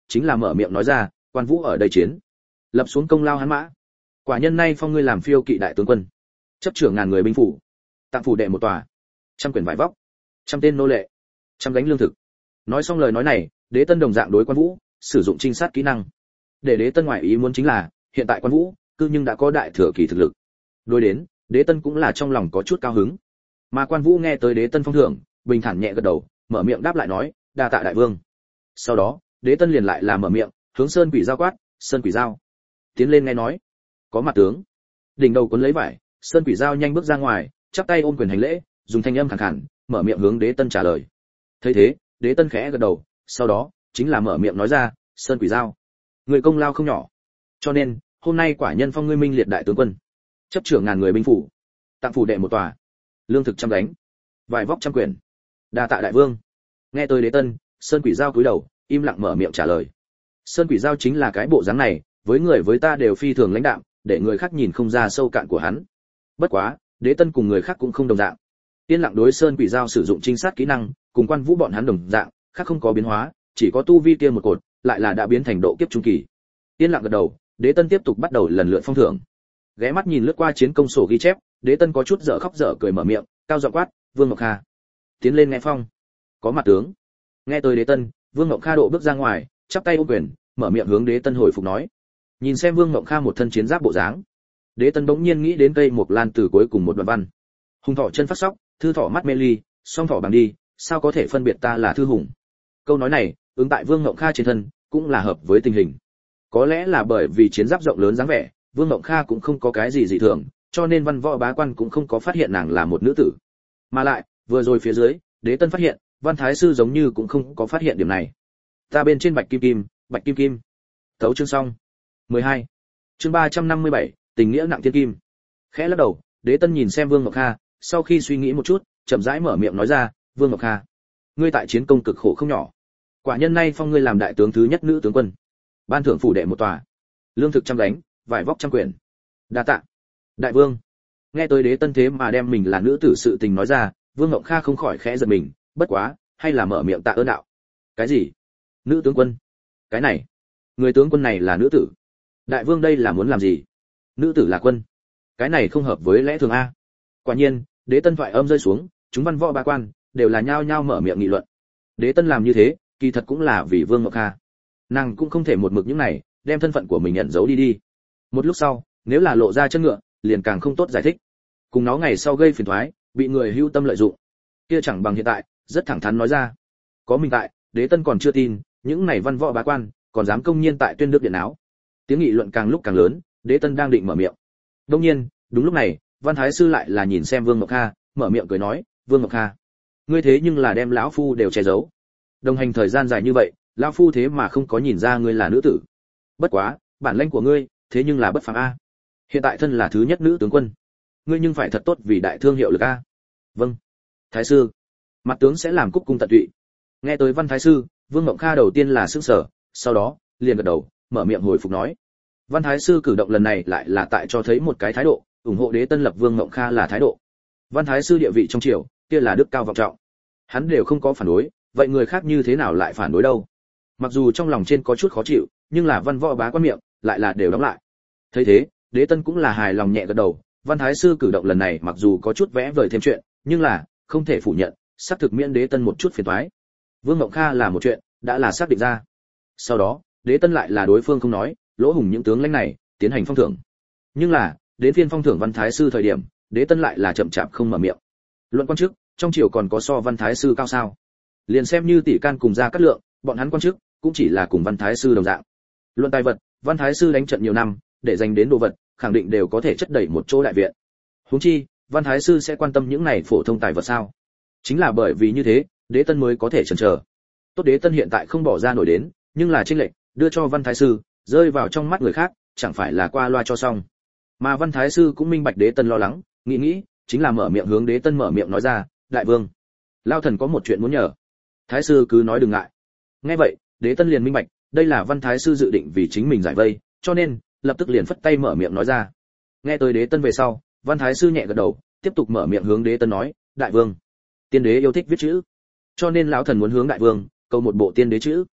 chính là mở miệng nói ra, quan vũ ở đây chiến, lập xuống công lao hắn mã. Quả nhân nay phong ngươi làm phiêu kỵ đại tướng quân, chấp trưởng ngàn người binh phủ, tặng phủ đệ một tòa, trăm quyển vải vóc, trăm tên nô lệ, trăm gánh lương thực. Nói xong lời nói này, Đế Tân đồng dạng đối quan vũ sử dụng trinh sát kỹ năng. Để Đế Tân ngoại ý muốn chính là, hiện tại quan vũ cư nhưng đã có đại thừa kỳ thực lực. Đối đến, Đế Tân cũng là trong lòng có chút cao hứng. Mà quan vũ nghe tới Đế Tân phong thưởng, bình thản nhẹ gật đầu, mở miệng đáp lại nói, đa tạ đại vương. Sau đó, Đế Tân liền lại là mở miệng, hướng Sơn Quỷ Giao quát, Sơn Quỷ Giao, tiến lên nghe nói. Có mặt tướng. Đỉnh đầu cuốn lấy vải, Sơn Quỷ Giao nhanh bước ra ngoài, chắp tay ôm quyền hành lễ, dùng thanh âm khàn khàn, mở miệng hướng Đế Tân trả lời. Thấy thế, Đế Tân khẽ gật đầu, sau đó chính là mở miệng nói ra, Sơn Quỷ Giao, người công lao không nhỏ, cho nên hôm nay quả nhân phong ngươi minh liệt đại tướng quân, chấp trưởng ngàn người binh phủ, tặng phủ đệ một tòa, lương thực trăm gánh, vải vóc trăm quyển. Đa tạ đại vương. Nghe tới Đế Tân, Sơn Quỷ Giao cúi đầu, im lặng mở miệng trả lời. Sơn Quỷ Giao chính là cái bộ dáng này, với người với ta đều phi thường lãnh đạm, để người khác nhìn không ra sâu cạn của hắn. Bất quá, Đế Tân cùng người khác cũng không đồng dạng. Tiên lặng đối Sơn Quỷ Giao sử dụng trinh sát kỹ năng, cùng quan vũ bọn hắn đồng dạng, khác không có biến hóa, chỉ có tu vi kia một cột, lại là đã biến thành độ kiếp trung kỳ. Tiên lặng gật đầu, Đế Tân tiếp tục bắt đầu lần lượt phong thưởng. Ghé mắt nhìn lướt qua chiến công sổ ghi chép, Đế Tân có chút dở khóc dở cười mở miệng, cao giọng quát, Vương Ngọc Kha, tiến lên nghe phong. Có mặt tướng. Nghe tới Đế Tân, Vương Ngọc Kha độ bước ra ngoài, chắp tay ôm quyền, mở miệng hướng Đế Tân hồi phục nói. Nhìn xem Vương Ngọc Kha một thân chiến giáp bộ dáng, Đế Tân bỗng nhiên nghĩ đến cây mộc lan từ cuối cùng một đoạn văn. Hùng thỏ chân phát sóc, thư thỏ mắt mê ly, song thỏ bằng đi, sao có thể phân biệt ta là thư hùng. Câu nói này, ứng tại Vương Ngọc Kha trên thân, cũng là hợp với tình hình. Có lẽ là bởi vì chiến giáp rộng lớn dáng vẻ, Vương Ngọc Kha cũng không có cái gì dị thường, cho nên văn võ bá quan cũng không có phát hiện nàng là một nữ tử. Mà lại, vừa rồi phía dưới, Đế Tân phát hiện, Văn Thái sư giống như cũng không có phát hiện điểm này. Ta bên trên bạch kim kim. Thấu chương xong. 12. Chương 357, tình nghĩa nặng thiên kim. Khẽ lắc đầu, Đế Tân nhìn xem Vương Ngọc Kha, sau khi suy nghĩ một chút, chậm rãi mở miệng nói ra, Vương Ngọc Kha, ngươi tại chiến công cực khổ không nhỏ. Quả nhân nay phong ngươi làm đại tướng thứ nhất nữ tướng quân, ban thưởng phủ đệ một tòa, lương thực trăm gánh, vải vóc trăm quyển. Đa tạ đại vương. Nghe tới Đế Tân thế mà đem mình là nữ tử sự tình nói ra, Vương Ngọc Kha không khỏi khẽ giật mình, bất quá, hay là mở miệng tạ ơn đạo. Cái gì? Nữ tướng quân? Cái này, người tướng quân này là nữ tử. Đại vương đây là muốn làm gì? Nữ tử là quân? Cái này không hợp với lẽ thường a. Quả nhiên, Đế Tân thoại âm rơi xuống, chúng văn võ ba quan đều là nhao nhao mở miệng nghị luận. Đế Tân làm như thế, kỳ thật cũng là vì Vương Ngọc Kha. Nàng cũng không thể một mực những này, đem thân phận của mình nhận giấu đi. Một lúc sau, nếu là lộ ra chân ngựa, liền càng không tốt giải thích. Cùng nó ngày sau gây phiền toái, bị người hưu tâm lợi dụng. Kia chẳng bằng hiện tại, rất thẳng thắn nói ra. Có mình tại, Đế Tân còn chưa tin, những này văn võ bá quan còn dám công nhiên tại Tuyên Đức điện áo. Tiếng nghị luận càng lúc càng lớn, Đế Tân đang định mở miệng. Đương nhiên, đúng lúc này, Văn Thái sư lại là nhìn xem Vương Ngọc Kha, mở miệng cười nói, Vương Ngọc Kha, ngươi thế nhưng là đem lão phu đều che giấu. Đồng hành thời gian dài như vậy, lão phu thế mà không có nhìn ra ngươi là nữ tử. Bất quá, bản lĩnh của ngươi, thế nhưng là bất phàm a. Hiện tại thân là thứ nhất nữ tướng quân, ngươi nhưng phải thật tốt vì đại thương hiệu lực a. Vâng, Thái sư. Mặt tướng sẽ làm cúc cung tận tụy. Nghe tới Văn Thái sư, Vương Ngọc Kha đầu tiên là sững sờ, sau đó liền gật đầu, mở miệng hồi phục nói. Văn Thái sư cử động lần này lại là tại cho thấy một cái thái độ, ủng hộ Đế Tân lập Vương Ngọc Kha là thái độ. Văn Thái sư địa vị trong triều, kia là đức cao vọng trọng. Hắn đều không có phản đối, vậy người khác như thế nào lại phản đối đâu? Mặc dù trong lòng trên có chút khó chịu, nhưng là văn võ bá quan miệng lại là đều đóng lại. Thấy thế, Đế Tân cũng là hài lòng nhẹ gật đầu, Văn Thái sư cử động lần này mặc dù có chút vẽ vời thêm chuyện, nhưng là không thể phủ nhận, xác thực miễn Đế Tân một chút phiền toái. Vương Ngọc Kha là một chuyện, đã là xác định ra. Sau đó, Đế Tân lại là đối phương không nói, lỗ hùng những tướng lãnh này tiến hành phong thưởng. Nhưng là, đến phiên phong thưởng Văn Thái sư thời điểm, Đế Tân lại là chậm chạp không mở miệng. Luận quan chức, trong triều còn có so Văn Thái sư cao sao? Liền xem như tỷ can cùng Gia Cát Lượng, bọn hắn quan chức cũng chỉ là cùng Văn Thái sư đồng dạng. Luận tài vật, Văn Thái sư đánh trận nhiều năm, để dành đến đồ vật, khẳng định đều có thể chất đầy một chỗ đại viện. Huống chi, Văn Thái sư sẽ quan tâm những này phổ thông tài vật sao? Chính là bởi vì như thế, Đế Tân mới có thể chần chờ. Tốt, Đế Tân hiện tại không bỏ ra nổi đến, nhưng là chênh lệch đưa cho Văn Thái sư, rơi vào trong mắt người khác, chẳng phải là qua loa cho xong. Mà Văn Thái sư cũng minh bạch Đế Tân lo lắng, nghĩ, chính là mở miệng hướng Đế Tân mở miệng nói ra, đại vương, lao thần có một chuyện muốn nhờ. Thái sư cứ nói đừng ngại. Nghe vậy, Đế Tân liền minh bạch, đây là Văn Thái sư dự định vì chính mình giải vây, cho nên lập tức liền phất tay mở miệng nói ra. Nghe tới Đế Tân về sau, Văn Thái sư nhẹ gật đầu, tiếp tục mở miệng hướng Đế Tân nói, đại vương, tiên đế yêu thích viết chữ, cho nên lão thần muốn hướng đại vương cầu một bộ tiên đế chữ.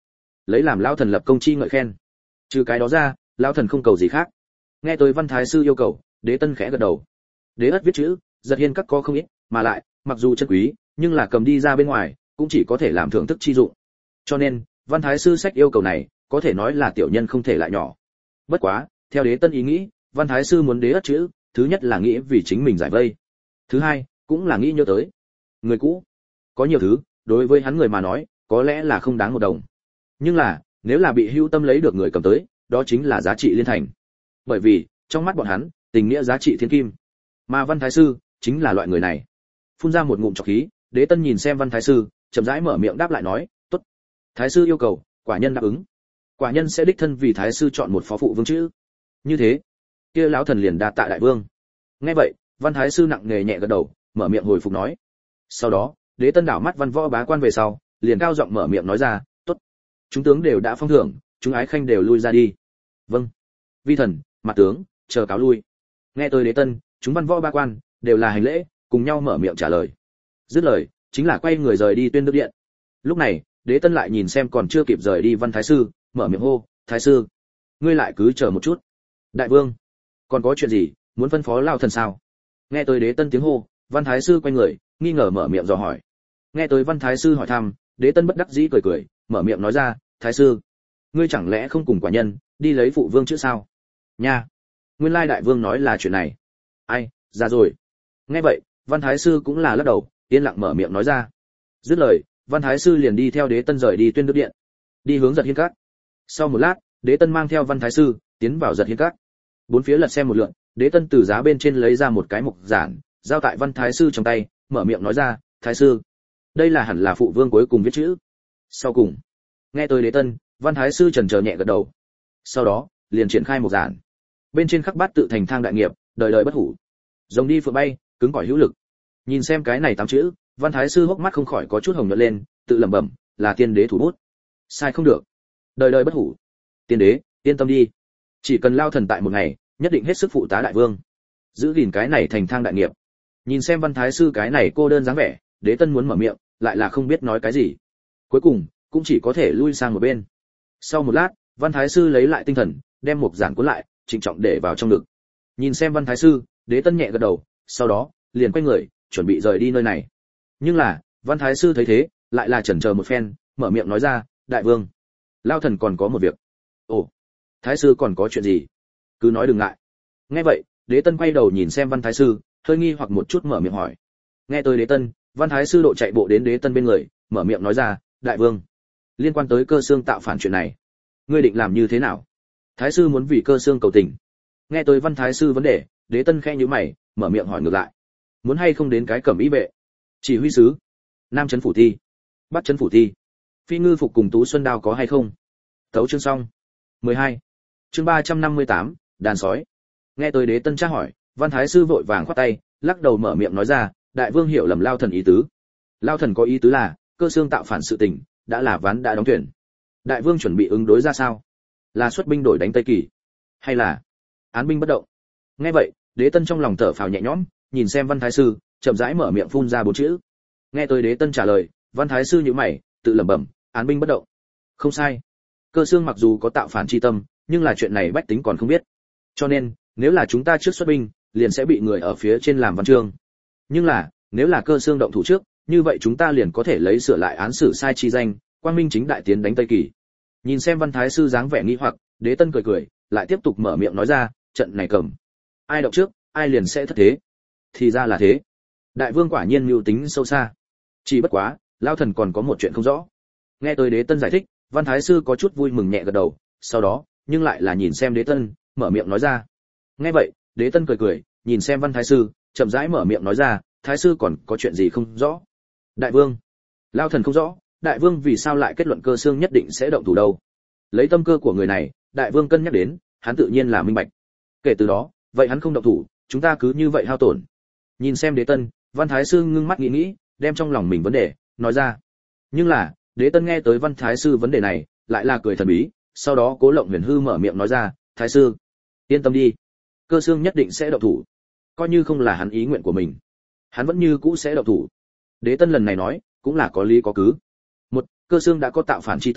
lấy làm lão thần lập công chi ngợi khen. Trừ cái đó ra, lão thần không cầu gì khác. Nghe tới văn thái sư yêu cầu, Đế Tân khẽ gật đầu. Đế ất viết chữ, giật hiên các có không ít, mà lại, mặc dù chân quý, nhưng là cầm đi ra bên ngoài, cũng chỉ có thể làm thưởng thức chi dụng. Cho nên, văn thái sư sách yêu cầu này, có thể nói là tiểu nhân không thể lại nhỏ. Bất quá, theo Đế Tân ý nghĩ, văn thái sư muốn đế ất chữ, thứ nhất là nghĩ vì chính mình giải vây. Thứ hai, cũng là nghĩ nhớ tới người cũ. Có nhiều thứ, đối với hắn người mà nói, có lẽ là không đáng một đồng. Nhưng là, nếu là bị hưu tâm lấy được người cầm tới, đó chính là giá trị liên thành. Bởi vì, trong mắt bọn hắn, tình nghĩa giá trị thiên kim. Mà văn thái sư, chính là loại người này. Phun ra một ngụm trọc khí, Đế Tân nhìn xem văn thái sư, chậm rãi mở miệng đáp lại nói, tốt. Thái sư yêu cầu, quả nhân đáp ứng. Quả nhân sẽ đích thân vì thái sư chọn một phó phụ vương chữ. Như thế, kia lão thần liền đa tạ đại vương. Nghe vậy, văn thái sư nặng nề nhẹ gật đầu, mở miệng hồi phục nói. Sau đó, Đế Tân đảo mắt văn võ bá quan về sau, liền cao giọng mở miệng nói ra, tốt. Chúng tướng đều đã phong thưởng, chúng ái khanh đều lui ra đi. Vâng. Vi thần, mặt tướng, chờ cáo lui. Nghe tới Đế Tân, chúng văn võ bá quan đều là hành lễ, cùng nhau mở miệng trả lời. Dứt lời, chính là quay người rời đi Tuyên Đức điện. Lúc này, Đế Tân lại nhìn xem còn chưa kịp rời đi văn thái sư, mở miệng hô, thái sư, ngươi lại cứ chờ một chút. Đại vương, còn có chuyện gì, muốn phân phó lao thần sao? Nghe tới Đế Tân tiếng hô, văn thái sư quay người, nghi ngờ mở miệng dò hỏi. Nghe tới văn thái sư hỏi thăm, Đế Tân bất đắc dĩ cười cười, mở miệng nói ra, thái sư, ngươi chẳng lẽ không cùng quả nhân đi lấy phụ vương chữ sao? Nha, nguyên lai đại vương nói là chuyện này. Ai, ra rồi. Nghe vậy, văn thái sư cũng là lắc đầu, yên lặng mở miệng nói ra. Dứt lời, văn thái sư liền đi theo Đế Tân rời đi Tuyên Đức điện, đi hướng Giật Hiên Các. Sau một lát, Đế Tân mang theo văn thái sư tiến vào Giật Hiên Các. Bốn phía lật xem một lượt, Đế Tân từ giá bên trên lấy ra một cái mục giản, giao tại văn thái sư trong tay, mở miệng nói ra, thái sư, đây là hẳn là phụ vương cuối cùng viết chữ. Sau cùng, nghe tới Đế Tân, văn thái sư chần chờ nhẹ gật đầu. Sau đó, liền triển khai mục giản. Bên trên khắc bát tự thành thang đại nghiệp, đời đời bất hủ. Rồng đi phượng bay, cứng cỏi hữu lực. Nhìn xem cái này tám chữ, văn thái sư hốc mắt không khỏi có chút hồng nhuận lên, tự lẩm bẩm, là tiên đế thủ bút. Sai không được. Đời đời bất hủ. Tiên đế, yên tâm đi. Chỉ cần lao thần tại một ngày, nhất định hết sức phụ tá đại vương. Giữ gìn cái này thành thang đại nghiệp. Nhìn xem văn thái sư cái này cô đơn dáng vẻ, Đế Tân muốn mở miệng, lại là không biết nói cái gì. Cuối cùng, cũng chỉ có thể lui sang một bên. Sau một lát, văn thái sư lấy lại tinh thần, đem mục giản cuốn lại, trịnh trọng để vào trong ngực. Nhìn xem văn thái sư, Đế Tân nhẹ gật đầu, sau đó, liền quay người, chuẩn bị rời đi nơi này. Nhưng là, văn thái sư thấy thế, lại là chần chờ một phen, mở miệng nói ra, đại vương, lao thần còn có một việc. Ồ, thái sư còn có chuyện gì? Cứ nói đừng ngại. Nghe vậy, Đế Tân quay đầu nhìn xem văn thái sư, hơi nghi hoặc một chút mở miệng hỏi. Nghe tới Đế Tân, văn thái sư độ chạy bộ đến Đế Tân bên người, mở miệng nói ra, đại vương, liên quan tới Cơ Xương tạo phản chuyện này, ngươi định làm như thế nào? Thái sư muốn vì Cơ Xương cầu tình. Nghe tới văn thái sư vấn đề, Đế Tân khẽ nhíu mày, mở miệng hỏi ngược lại, muốn hay không đến cái cẩm y vệ, chỉ huy sứ, nam trấn phủ thi, bắc trấn phủ thi, phi ngư phục cùng tú xuân đao có hay không? Tấu chương xong. 12. Chương 358, đàn sói. Nghe tới Đế Tân tra hỏi, văn thái sư vội vàng khoát tay, lắc đầu mở miệng nói ra, đại vương hiểu lầm lao thần ý tứ. Lao thần có ý tứ là, Cơ Xương tạo phản sự tình, đã là ván đã đóng thuyền. Đại vương chuẩn bị ứng đối ra sao? Là xuất binh đổi đánh Tây Kỳ, hay là án binh bất động? Nghe vậy, Đế Tân trong lòng thở phào nhẹ nhõm, nhìn xem văn thái sư, chậm rãi mở miệng phun ra bốn chữ. Nghe tới Đế Tân trả lời, văn thái sư nhíu mày, tự lẩm bẩm, án binh bất động. Không sai. Cơ Xương mặc dù có tạo phản chi tâm, nhưng là chuyện này bách tính còn không biết. Cho nên, nếu là chúng ta trước xuất binh, liền sẽ bị người ở phía trên làm văn chương. Nhưng là, nếu là Cơ Xương động thủ trước, như vậy chúng ta liền có thể lấy sửa lại án xử sai chi danh, quang minh chính đại tiến đánh Tây Kỳ. Nhìn xem văn thái sư dáng vẻ nghi hoặc, Đế Tân cười cười, lại tiếp tục mở miệng nói ra, trận này cầm, ai động trước, ai liền sẽ thất thế. Thì ra là thế. Đại vương quả nhiên mưu tính sâu xa. Chỉ bất quá, lao thần còn có một chuyện không rõ. Nghe tới Đế Tân giải thích, văn thái sư có chút vui mừng nhẹ gật đầu, sau đó, nhưng lại là nhìn xem Đế Tân, mở miệng nói ra. Nghe vậy, Đế Tân cười cười, nhìn xem văn thái sư, chậm rãi mở miệng nói ra, thái sư còn có chuyện gì không rõ? Đại vương, lao thần không rõ, đại vương vì sao lại kết luận Cơ Xương nhất định sẽ động thủ đâu? Lấy tâm cơ của người này, đại vương cân nhắc đến, hắn tự nhiên là minh bạch. Kể từ đó, vậy hắn không động thủ, chúng ta cứ như vậy hao tổn. Nhìn xem Đế Tân, văn thái sư ngưng mắt nghĩ nghĩ, đem trong lòng mình vấn đề nói ra. Nhưng là, Đế Tân nghe tới văn thái sư vấn đề này, lại là cười thần bí, sau đó Cố Lộng Huyền Hư mở miệng nói ra, thái sư, yên tâm đi, Cơ Xương nhất định sẽ động thủ. Coi như không là hắn ý nguyện của mình, hắn vẫn như cũ sẽ động thủ. Đế Tân lần này nói, cũng là có lý có cứ. Một, Cơ Xương đã có tạo phản chi tâm,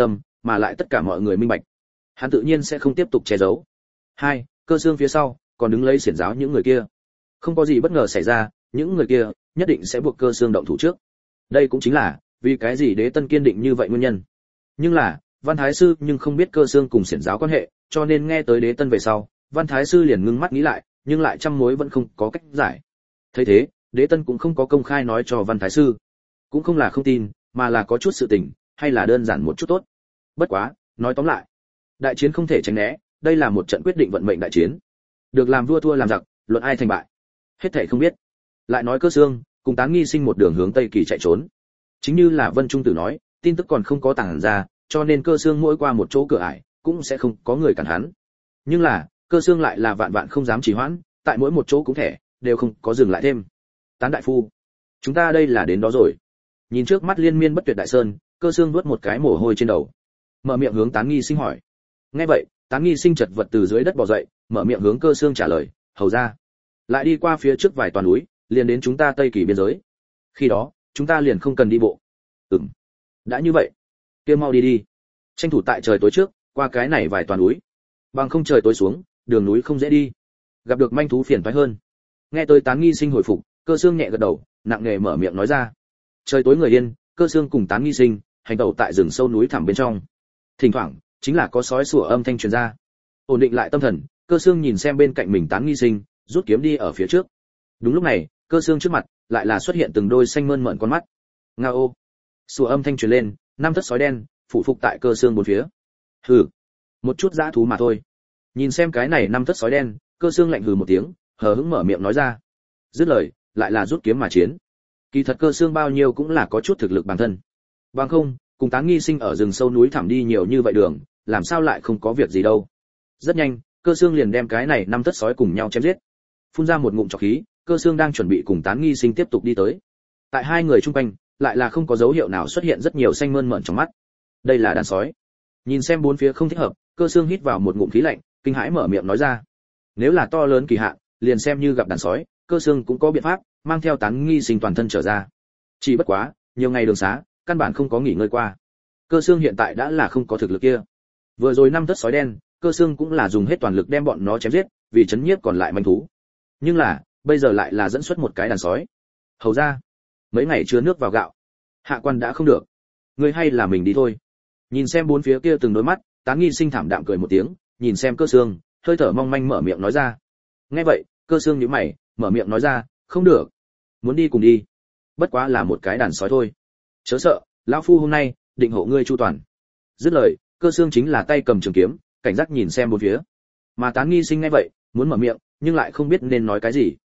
mà lại tất cả mọi người minh bạch, hắn tự nhiên sẽ không tiếp tục che giấu. Hai, Cơ Xương phía sau còn đứng lấy xiển giáo những người kia. Không có gì bất ngờ xảy ra, những người kia nhất định sẽ buộc Cơ Xương động thủ trước. Đây cũng chính là vì cái gì Đế Tân kiên định như vậy nguyên nhân. Nhưng là, Văn Thái sư nhưng không biết Cơ Xương cùng xiển giáo quan hệ, cho nên nghe tới Đế Tân về sau, Văn Thái sư liền ngưng mắt nghĩ lại, nhưng lại trăm mối vẫn không có cách giải. Thấy thế, Đế Tân cũng không có công khai nói cho Văn Thái sư, cũng không là không tin, mà là có chút sự tình, hay là đơn giản một chút tốt. Bất quá, nói tóm lại, đại chiến không thể tránh né, đây là một trận quyết định vận mệnh đại chiến. Được làm vua thua làm giặc, luận ai thành bại, hết thảy không biết. Lại nói Cơ Xương cùng Tán Nghi Sinh một đường hướng Tây Kỳ chạy trốn. Chính như là Vân Trung Tử nói, tin tức còn không có tản ra, cho nên Cơ Xương mỗi qua một chỗ cửa ải, cũng sẽ không có người cản hắn. Nhưng là, Cơ Xương lại là vạn vạn không dám trì hoãn, tại mỗi một chỗ cũng thể đều không có dừng lại thêm. Tán đại phu, chúng ta đây là đến đó rồi. Nhìn trước mắt liên miên bất tuyệt đại sơn, Cơ Xương vuốt một cái mồ hôi trên đầu, mở miệng hướng Tán Nghi Sinh hỏi. Nghe vậy, Tán Nghi Sinh chật vật từ dưới đất bò dậy, mở miệng hướng Cơ Xương trả lời, hầu ra, lại đi qua phía trước vài toàn núi, liền đến chúng ta Tây Kỳ biên giới. Khi đó, chúng ta liền không cần đi bộ. Đã như vậy, kia mau đi đi. Tranh thủ tại trời tối trước, qua cái này vài toàn núi. Bằng không trời tối xuống, đường núi không dễ đi. Gặp được manh thú phiền toái hơn. Nghe tôi Tán Nghi Sinh hồi phục, Cơ Xương nhẹ gật đầu, nặng nề mở miệng nói ra. Trời tối người yên, Cơ Xương cùng Tán Nghi Sinh hành tẩu tại rừng sâu núi thẳm bên trong. Thỉnh thoảng, chính là có sói sủa âm thanh truyền ra. Ổn định lại tâm thần, Cơ Xương nhìn xem bên cạnh mình Tán Nghi Sinh, rút kiếm đi ở phía trước. Đúng lúc này, Cơ Xương trước mặt lại là xuất hiện từng đôi xanh mơn mởn con mắt. Ngao! Sủa âm thanh truyền lên, năm thất sói đen phủ phục tại Cơ Xương bốn phía. Hừ, một chút dã thú mà thôi. Nhìn xem cái này năm thất sói đen, Cơ Xương lạnh hừ một tiếng, hờ hững mở miệng nói ra. Dứt lời, lại là rút kiếm mà chiến. Kỳ thật Cơ Xương bao nhiêu cũng là có chút thực lực bản thân. Bằng không, cùng Tán Nghi Sinh ở rừng sâu núi thẳm đi nhiều như vậy đường, làm sao lại không có việc gì đâu. Rất nhanh, Cơ Xương liền đem cái này năm thất sói cùng nhau chém giết. Phun ra một ngụm trọc khí, Cơ Xương đang chuẩn bị cùng Tán Nghi Sinh tiếp tục đi tới. Tại hai người chung quanh, lại là không có dấu hiệu nào xuất hiện rất nhiều xanh mơn mởn trong mắt. Đây là đàn sói. Nhìn xem bốn phía không thích hợp, Cơ Xương hít vào một ngụm khí lạnh, kinh hãi mở miệng nói ra. Nếu là to lớn kỳ hạn, liền xem như gặp đàn sói, Cơ Xương cũng có biện pháp mang theo Tán Nghi Sinh toàn thân trở ra. Chỉ bất quá, nhiều ngày đường xá, căn bản không có nghỉ ngơi qua. Cơ Xương hiện tại đã là không có thực lực kia. Vừa rồi năm thất sói đen, Cơ Xương cũng là dùng hết toàn lực đem bọn nó chém giết, vì chấn nhiếp còn lại manh thú. Nhưng là, bây giờ lại là dẫn xuất một cái đàn sói. Hầu ra, mấy ngày chứa nước vào gạo, hạ quan đã không được, ngươi hay là mình đi thôi. Nhìn xem bốn phía kia từng đôi mắt, Tán Nghi Sinh thảm đạm cười một tiếng, nhìn xem Cơ Xương, hơi thở mong manh mở miệng nói ra. Nghe vậy, Cơ Xương nhíu mày, mở miệng nói ra, không được, muốn đi cùng đi, bất quá là một cái đàn sói thôi. Chớ sợ, lão phu hôm nay định hộ ngươi chu toàn. Dứt lời, Cơ Xương chính là tay cầm trường kiếm, cảnh giác nhìn xem bốn phía. Mà Tán Nghi Sinh nghe vậy, muốn mở miệng, nhưng lại không biết nên nói cái gì.